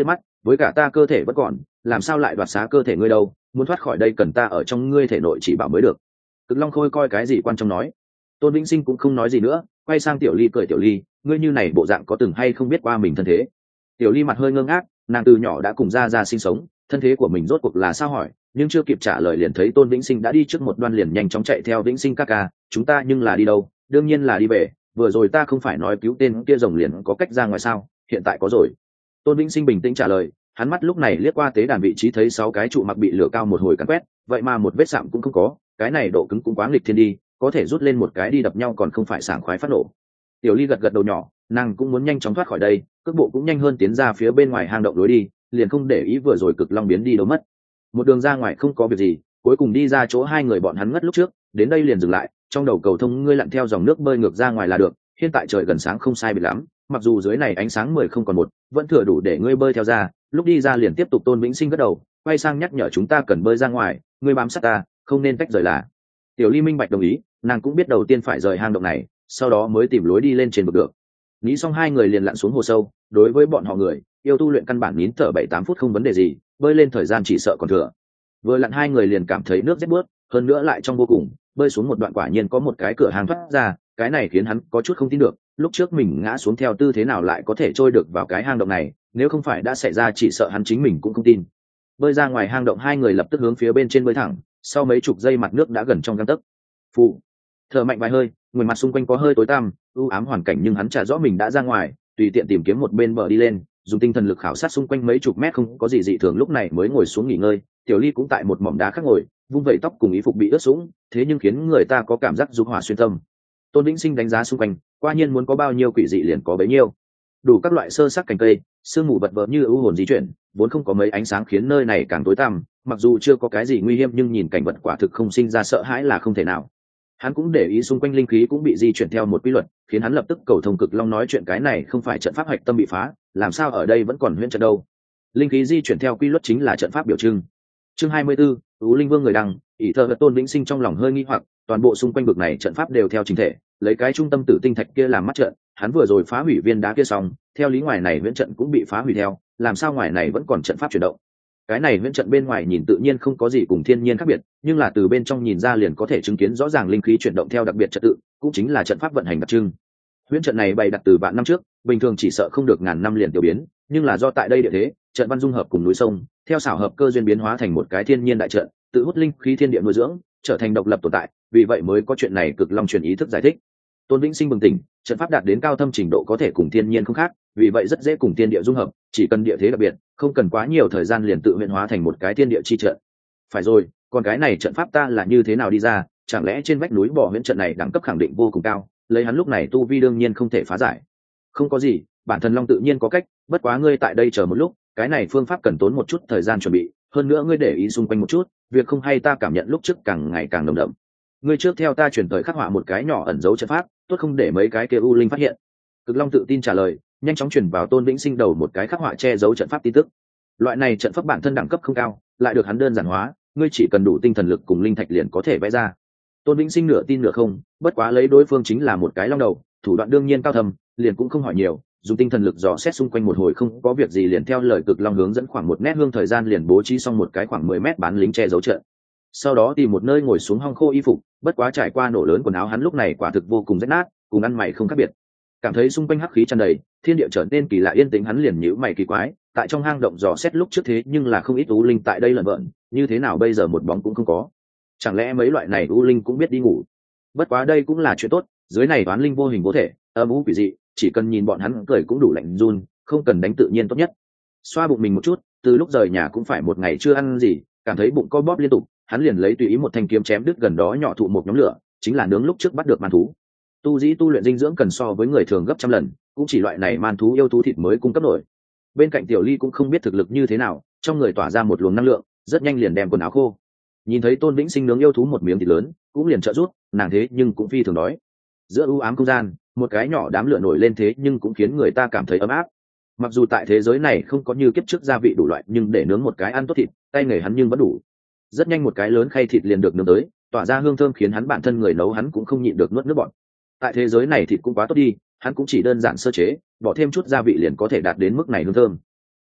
với cả ta cơ thể vẫn còn, làm sao lại đoạt xá cơ thể ngươi đâu, muốn thoát khỏi đây cần ta ở trong ngươi thể nội chỉ bảo mới được. Cực Long Khôi coi cái gì quan trọng nói. Tôn Vĩnh Sinh cũng không nói gì nữa, quay sang Tiểu Ly cười. Tiểu Ly, ngươi như này bộ dạng có từng hay không biết qua mình thân thế? Tiểu Ly mặt hơi ngơ ngác, nàng từ nhỏ đã cùng gia gia sinh sống, thân thế của mình rốt cuộc là sao hỏi, nhưng chưa kịp trả lời liền thấy Tôn Vĩnh Sinh đã đi trước một đoan, liền nhanh chóng chạy theo. Vĩnh Sinh ca ca, chúng ta nhưng là đi đâu? Đương nhiên là đi về, vừa rồi ta không phải nói cứu tên kia rồng liền có cách ra ngoài sao, hiện tại có rồi. Tôn Vĩnh Sinh bình tĩnh trả lời, hắn mắt lúc này liếc qua tế đàn vị trí, thấy sáu cái trụ mặc bị lửa cao một hồi cắn quét, vậy mà một vết sạm cũng không có, cái này độ cứng cũng quá nghịch thiên đi, có thể rút lên một cái đi đập nhau còn không phải sảng khoái phát nổ. Tiểu Ly gật gật đầu nhỏ, nàng cũng muốn nhanh chóng thoát khỏi đây, cước bộ cũng nhanh hơn tiến ra phía bên ngoài hang động lối đi, liền không để ý vừa rồi Cực Long biến đi đâu mất. Một đường ra ngoài không có việc gì, cuối cùng đi ra chỗ hai người bọn hắn ngất lúc trước, đến đây liền dừng lại, trong đầu cầu thông ngươi lặn theo dòng nước bơi ngược ra ngoài là được, hiện tại trời gần sáng không sai biệt lắm, mặc dù dưới này ánh sáng mười không còn một, vẫn thừa đủ để ngươi bơi theo ra, lúc đi ra liền tiếp tục. Tôn Vĩnh Sinh gật đầu, quay sang nhắc nhở chúng ta cần bơi ra ngoài, ngươi bám sát ta, không nên tách rời là. Tiểu Ly minh bạch đồng ý, nàng cũng biết đầu tiên phải rời hang động này, sau đó mới tìm lối đi lên trên bực được. Nghĩ xong hai người liền lặn xuống hồ sâu, đối với bọn họ người yêu tu luyện căn bản nín thở bảy tám phút không vấn đề gì, bơi lên thời gian chỉ sợ còn thừa. Vừa lặn hai người liền cảm thấy nước rét buốt, hơn nữa lại trong vô cùng, bơi xuống một đoạn quả nhiên có một cái cửa hang thoát ra, cái này khiến hắn có chút không tin được, lúc trước mình ngã xuống theo tư thế nào lại có thể trôi được vào cái hang động này, nếu không phải đã xảy ra chỉ sợ hắn chính mình cũng không tin. Bơi ra ngoài hang động hai người lập tức hướng phía bên trên bơi thẳng, sau mấy chục giây mặt nước đã gần trong gang tấc. Phụ thở mạnh vài hơi, người mặt xung quanh có hơi tối tăm u ám hoàn cảnh, nhưng hắn chả rõ mình đã ra ngoài, tùy tiện tìm kiếm một bên bờ đi lên, dùng tinh thần lực khảo sát xung quanh mấy chục mét không có gì dị thường, lúc này mới ngồi xuống nghỉ ngơi. Tiểu Ly cũng tại một mỏm đá khác ngồi, vung vẩy tóc cùng y phục bị ướt sũng, thế nhưng khiến người ta có cảm giác dục hỏa xuyên tâm. Tôn Vĩnh Sinh đánh giá xung quanh, qua nhiên muốn có bao nhiêu quỷ dị liền có bấy nhiêu, đủ các loại sơ sắc cành cây, sương mù vật vờ như ưu hồn di chuyển, vốn không có mấy ánh sáng khiến nơi này càng tối tăm. Mặc dù chưa có cái gì nguy hiểm nhưng nhìn cảnh vật quả thực không sinh ra sợ hãi là không thể nào. Hắn cũng để ý xung quanh linh khí cũng bị di chuyển theo một quy luật, khiến hắn lập tức cầu thông Cực Long nói chuyện, cái này không phải trận pháp hạch tâm bị phá, làm sao ở đây vẫn còn huyễn trận đâu? Linh khí di chuyển theo quy luật chính là trận pháp biểu trưng. Chương hai mươi 'ứ, Ú Linh Vương người đăng, ỷ thơ vật Tôn Vĩnh Sinh trong lòng hơi nghi hoặc, toàn bộ xung quanh vực này trận pháp đều theo chính thể, lấy cái trung tâm tử tinh thạch kia làm mắt trận, hắn vừa rồi phá hủy viên đá kia xong, theo lý ngoài này huyễn trận cũng bị phá hủy theo, làm sao ngoài này vẫn còn trận pháp chuyển động? Cái này huyễn trận bên ngoài nhìn tự nhiên không có gì cùng thiên nhiên khác biệt, nhưng là từ bên trong nhìn ra liền có thể chứng kiến rõ ràng linh khí chuyển động theo đặc biệt trật tự, cũng chính là trận pháp vận hành đặc trưng. Huyễn trận này bày đặt từ vạn năm trước, bình thường chỉ sợ không được ngàn năm liền tiêu biến, nhưng là do tại đây địa thế, trận văn dung hợp cùng núi sông, theo xảo hợp cơ duyên biến hóa thành một cái thiên nhiên đại trận, tự hút linh khí thiên địa nuôi dưỡng, trở thành độc lập tồn tại, vì vậy mới có chuyện này. Cực Long truyền ý thức giải thích. Tôn Vĩnh Sinh bừng tỉnh, trận pháp đạt đến cao thâm trình độ có thể cùng thiên nhiên không khác, vì vậy rất dễ cùng thiên địa dung hợp, chỉ cần địa thế đặc biệt, không cần quá nhiều thời gian liền tự huyễn hóa thành một cái thiên địa chi trận. Phải rồi, còn cái này trận pháp ta là như thế nào đi ra, chẳng lẽ trên vách núi bỏ huyễn trận này đẳng cấp khẳng định vô cùng cao, lấy hắn lúc này tu vi đương nhiên không thể phá giải. Không có gì, bản thân Long tự nhiên có cách, bất quá ngươi tại đây chờ một lúc, cái này phương pháp cần tốn một chút thời gian chuẩn bị, hơn nữa ngươi để ý xung quanh một chút, việc không hay ta cảm nhận lúc trước càng ngày càng nồng đậm. Ngươi trước theo ta chuyển tới khắc họa một cái nhỏ ẩn dấu trận pháp, tốt không để mấy cái kia u linh phát hiện. Cực Long tự tin trả lời, nhanh chóng chuyển vào Tôn Vĩnh Sinh đầu một cái khắc họa che giấu trận pháp tin tức. Loại này trận pháp bản thân đẳng cấp không cao, lại được hắn đơn giản hóa, ngươi chỉ cần đủ tinh thần lực cùng linh thạch liền có thể vẽ ra. Tôn Vĩnh Sinh nửa tin nửa không, bất quá lấy đối phương chính là một cái long đầu, thủ đoạn đương nhiên cao thâm, liền cũng không hỏi nhiều, dùng tinh thần lực dò xét xung quanh một hồi không có việc gì liền theo lời Cực Long hướng dẫn khoảng một mét hương thời gian liền bố trí xong một cái khoảng mười mét bán lính che giấu trận. Sau đó tìm một nơi ngồi xuống hong khô y phục, bất quá trải qua nổ lớn quần áo hắn lúc này quả thực vô cùng rách nát, cùng ăn mày không khác biệt. Cảm thấy xung quanh hắc khí tràn đầy, thiên địa trở nên kỳ lạ yên tĩnh, hắn liền nhíu mày kỳ quái, tại trong hang động dò xét lúc trước thế nhưng là không ít u linh tại đây lẩn vợn, như thế nào bây giờ một bóng cũng không có? Chẳng lẽ mấy loại này u linh cũng biết đi ngủ? Bất quá đây cũng là chuyện tốt, dưới này toán linh vô hình vô thể, âm u quỷ dị, chỉ cần nhìn bọn hắn cười cũng đủ lạnh run, không cần đánh tự nhiên tốt nhất. Xoa bụng mình một chút, từ lúc rời nhà cũng phải một ngày chưa ăn gì, cảm thấy bụng co bóp liên tục, hắn liền lấy tùy ý một thanh kiếm chém đứt gần đó nhỏ thụ một nhóm lửa, chính là nướng lúc trước bắt được man thú. Tu dĩ tu luyện dinh dưỡng cần so với người thường gấp trăm lần, cũng chỉ loại này man thú yêu thú thịt mới cung cấp nổi. Bên cạnh Tiểu Ly cũng không biết thực lực như thế nào, trong người tỏa ra một luồng năng lượng, rất nhanh liền đem quần áo khô. Nhìn thấy Tôn Vĩnh Sinh nướng yêu thú một miếng thịt lớn, cũng liền trợ rút, nàng thế nhưng cũng phi thường đói. Giữa u ám không gian, một cái nhỏ đám lửa nổi lên thế nhưng cũng khiến người ta cảm thấy ấm áp. Mặc dù tại thế giới này không có như kiếp trước gia vị đủ loại, nhưng để nướng một cái ăn tốt thịt, tay nghề hắn nhưng vẫn đủ. Rất nhanh một cái lớn khay thịt liền được nướng tới, tỏa ra hương thơm khiến hắn bản thân người nấu hắn cũng không nhịn được nuốt nước bọt. Tại thế giới này thịt cũng quá tốt đi, hắn cũng chỉ đơn giản sơ chế, bỏ thêm chút gia vị liền có thể đạt đến mức này hương thơm.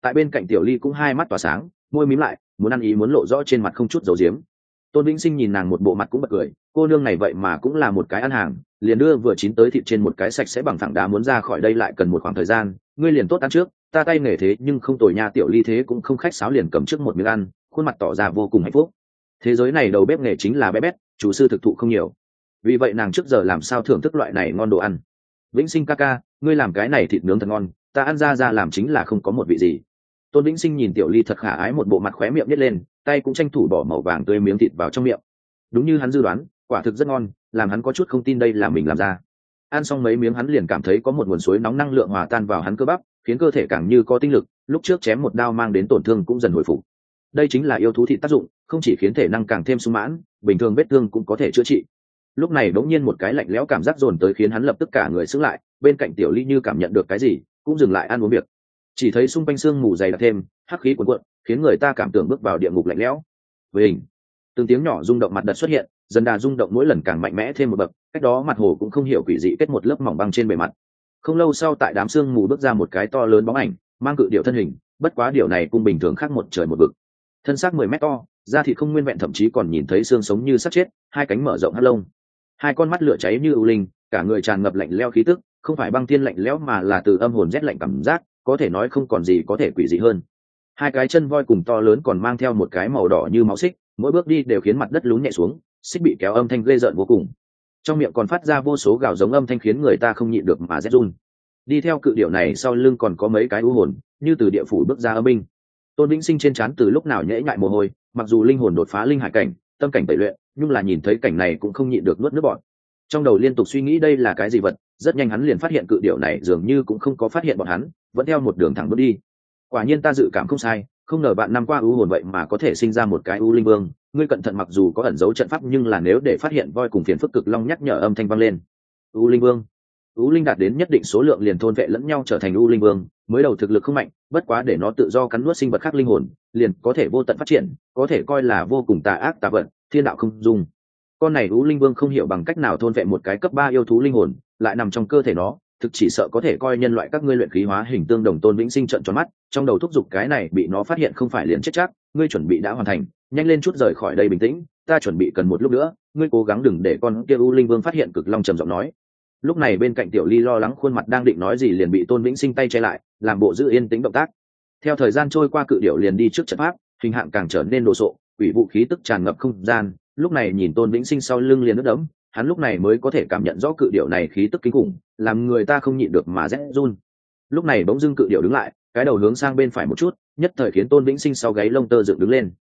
Tại bên cạnh Tiểu Ly cũng hai mắt tỏa sáng, môi mím lại, muốn ăn ý muốn lộ rõ trên mặt không chút giấu giếm. Tôn Vĩnh Sinh nhìn nàng một bộ mặt cũng bật cười, cô nương này vậy mà cũng là một cái ăn hàng, liền đưa vừa chín tới thịt trên một cái sạch sẽ bằng thẳng đá, muốn ra khỏi đây lại cần một khoảng thời gian, ngươi liền tốt ăn trước, ta tay nghề thế nhưng không tồi nha. Tiểu Ly thế cũng không khách sáo, liền cầm trước một miếng ăn, khuôn mặt tỏ ra vô cùng hạnh phúc. Thế giới này đầu bếp nghề chính là bé bét, chủ sư thực thụ không nhiều, vì vậy nàng trước giờ làm sao thưởng thức loại này ngon đồ ăn. Vĩnh Sinh ca ca, ngươi làm cái này thịt nướng thật ngon, ta ăn ra ra làm chính là không có một vị gì. Tôn Vĩnh Sinh nhìn Tiểu Ly thật khả ái, một bộ mặt khóe miệng nhếch lên, tay cũng tranh thủ bỏ màu vàng tươi miếng thịt vào trong miệng. Đúng như hắn dự đoán, quả thực rất ngon, làm hắn có chút không tin đây là mình làm ra. Ăn xong mấy miếng hắn liền cảm thấy có một nguồn suối nóng năng lượng hòa tan vào hắn cơ bắp, khiến cơ thể càng như có tinh lực, lúc trước chém một đao mang đến tổn thương cũng dần hồi phục. Đây chính là yêu thú thịt tác dụng, không chỉ khiến thể năng càng thêm sung mãn, bình thường vết thương cũng có thể chữa trị. Lúc này đống nhiên một cái lạnh lẽo cảm giác dồn tới khiến hắn lập tức cả người sững lại, bên cạnh Tiểu Ly như cảm nhận được cái gì, cũng dừng lại ăn uống việc. Chỉ thấy xung quanh sương mù dày đặc thêm, hắc khí cuồn cuộn, khiến người ta cảm tưởng bước vào địa ngục lạnh lẽo. Với hình, từng tiếng nhỏ rung động mặt đất xuất hiện, dần đà rung động mỗi lần càng mạnh mẽ thêm một bậc, cách đó mặt hồ cũng không hiểu quỷ dị kết một lớp mỏng băng trên bề mặt. Không lâu sau, tại đám sương mù bước ra một cái to lớn bóng ảnh, mang cự điểu thân hình, bất quá điểu này cũng bình thường khác một trời một vực. Thân xác mười mét to, da thịt không nguyên vẹn, thậm chí còn nhìn thấy xương sống như xác chết, hai cánh mở rộng hắt lông, hai con mắt lửa cháy như ưu linh, cả người tràn ngập lạnh lẽo khí tức, không phải băng thiên lạnh lẽo mà là từ âm hồn rét lạnh cảm giác, có thể nói không còn gì có thể quỷ dị hơn. Hai cái chân voi cùng to lớn còn mang theo một cái màu đỏ như máu xích, mỗi bước đi đều khiến mặt đất lún nhẹ xuống, xích bị kéo âm thanh ghê rợn vô cùng, trong miệng còn phát ra vô số gào giống âm thanh khiến người ta không nhịn được mà rét run. Đi theo cự điểu này sau lưng còn có mấy cái u hồn, như từ địa phủ bước ra âm binh. Tôn Vĩnh Sinh trên trán từ lúc nào nhễ nhại mồ hôi, mặc dù linh hồn đột phá linh hải cảnh, tâm cảnh tẩy luyện, nhưng là nhìn thấy cảnh này cũng không nhịn được nuốt nước bọt. Trong đầu liên tục suy nghĩ đây là cái gì vật, rất nhanh hắn liền phát hiện cự điểu này dường như cũng không có phát hiện bọn hắn, vẫn theo một đường thẳng bước đi. Quả nhiên ta dự cảm không sai, không ngờ bạn năm qua u hồn vậy mà có thể sinh ra một cái u linh vương. Ngươi cẩn thận, mặc dù có ẩn dấu trận pháp nhưng là nếu để phát hiện voi cùng phiền phức cực long nhắc nhở âm thanh vang lên. U linh vương, u linh đạt đến nhất định số lượng liền thôn vệ lẫn nhau trở thành u linh vương. Mới đầu thực lực không mạnh, bất quá để nó tự do cắn nuốt sinh vật khác linh hồn, liền có thể vô tận phát triển, có thể coi là vô cùng tà ác tà vận, thiên đạo không dung. Con này u linh vương không hiểu bằng cách nào thôn vệ một cái cấp ba yêu thú linh hồn, lại nằm trong cơ thể nó, thực chỉ sợ có thể coi nhân loại các ngươi luyện khí hóa hình tương đồng. Tôn Vĩnh Sinh trợn tròn mắt, trong đầu thúc giục cái này bị nó phát hiện không phải liền chết chắc, ngươi chuẩn bị đã hoàn thành, nhanh lên chút rời khỏi đây bình tĩnh, ta chuẩn bị cần một lúc nữa, ngươi cố gắng đừng để con kia u linh vương phát hiện. Cực Long trầm giọng nói. Lúc này bên cạnh Tiểu Ly lo lắng khuôn mặt đang định nói gì liền bị Tôn Vĩnh Sinh tay che lại, làm bộ giữ yên tĩnh động tác. Theo thời gian trôi qua, cự điểu liền đi trước trận pháp, hình hạng càng trở nên đồ sộ, quỷ vụ khí tức tràn ngập không gian. Lúc này nhìn Tôn Vĩnh Sinh sau lưng liền nước đẫm, hắn lúc này mới có thể cảm nhận rõ cự điểu này khí tức kinh khủng, làm người ta không nhịn được mà rét run. Lúc này bỗng dưng cự điểu đứng lại, cái đầu hướng sang bên phải một chút, nhất thời khiến Tôn Vĩnh Sinh sau gáy lông tơ dựng đứng lên.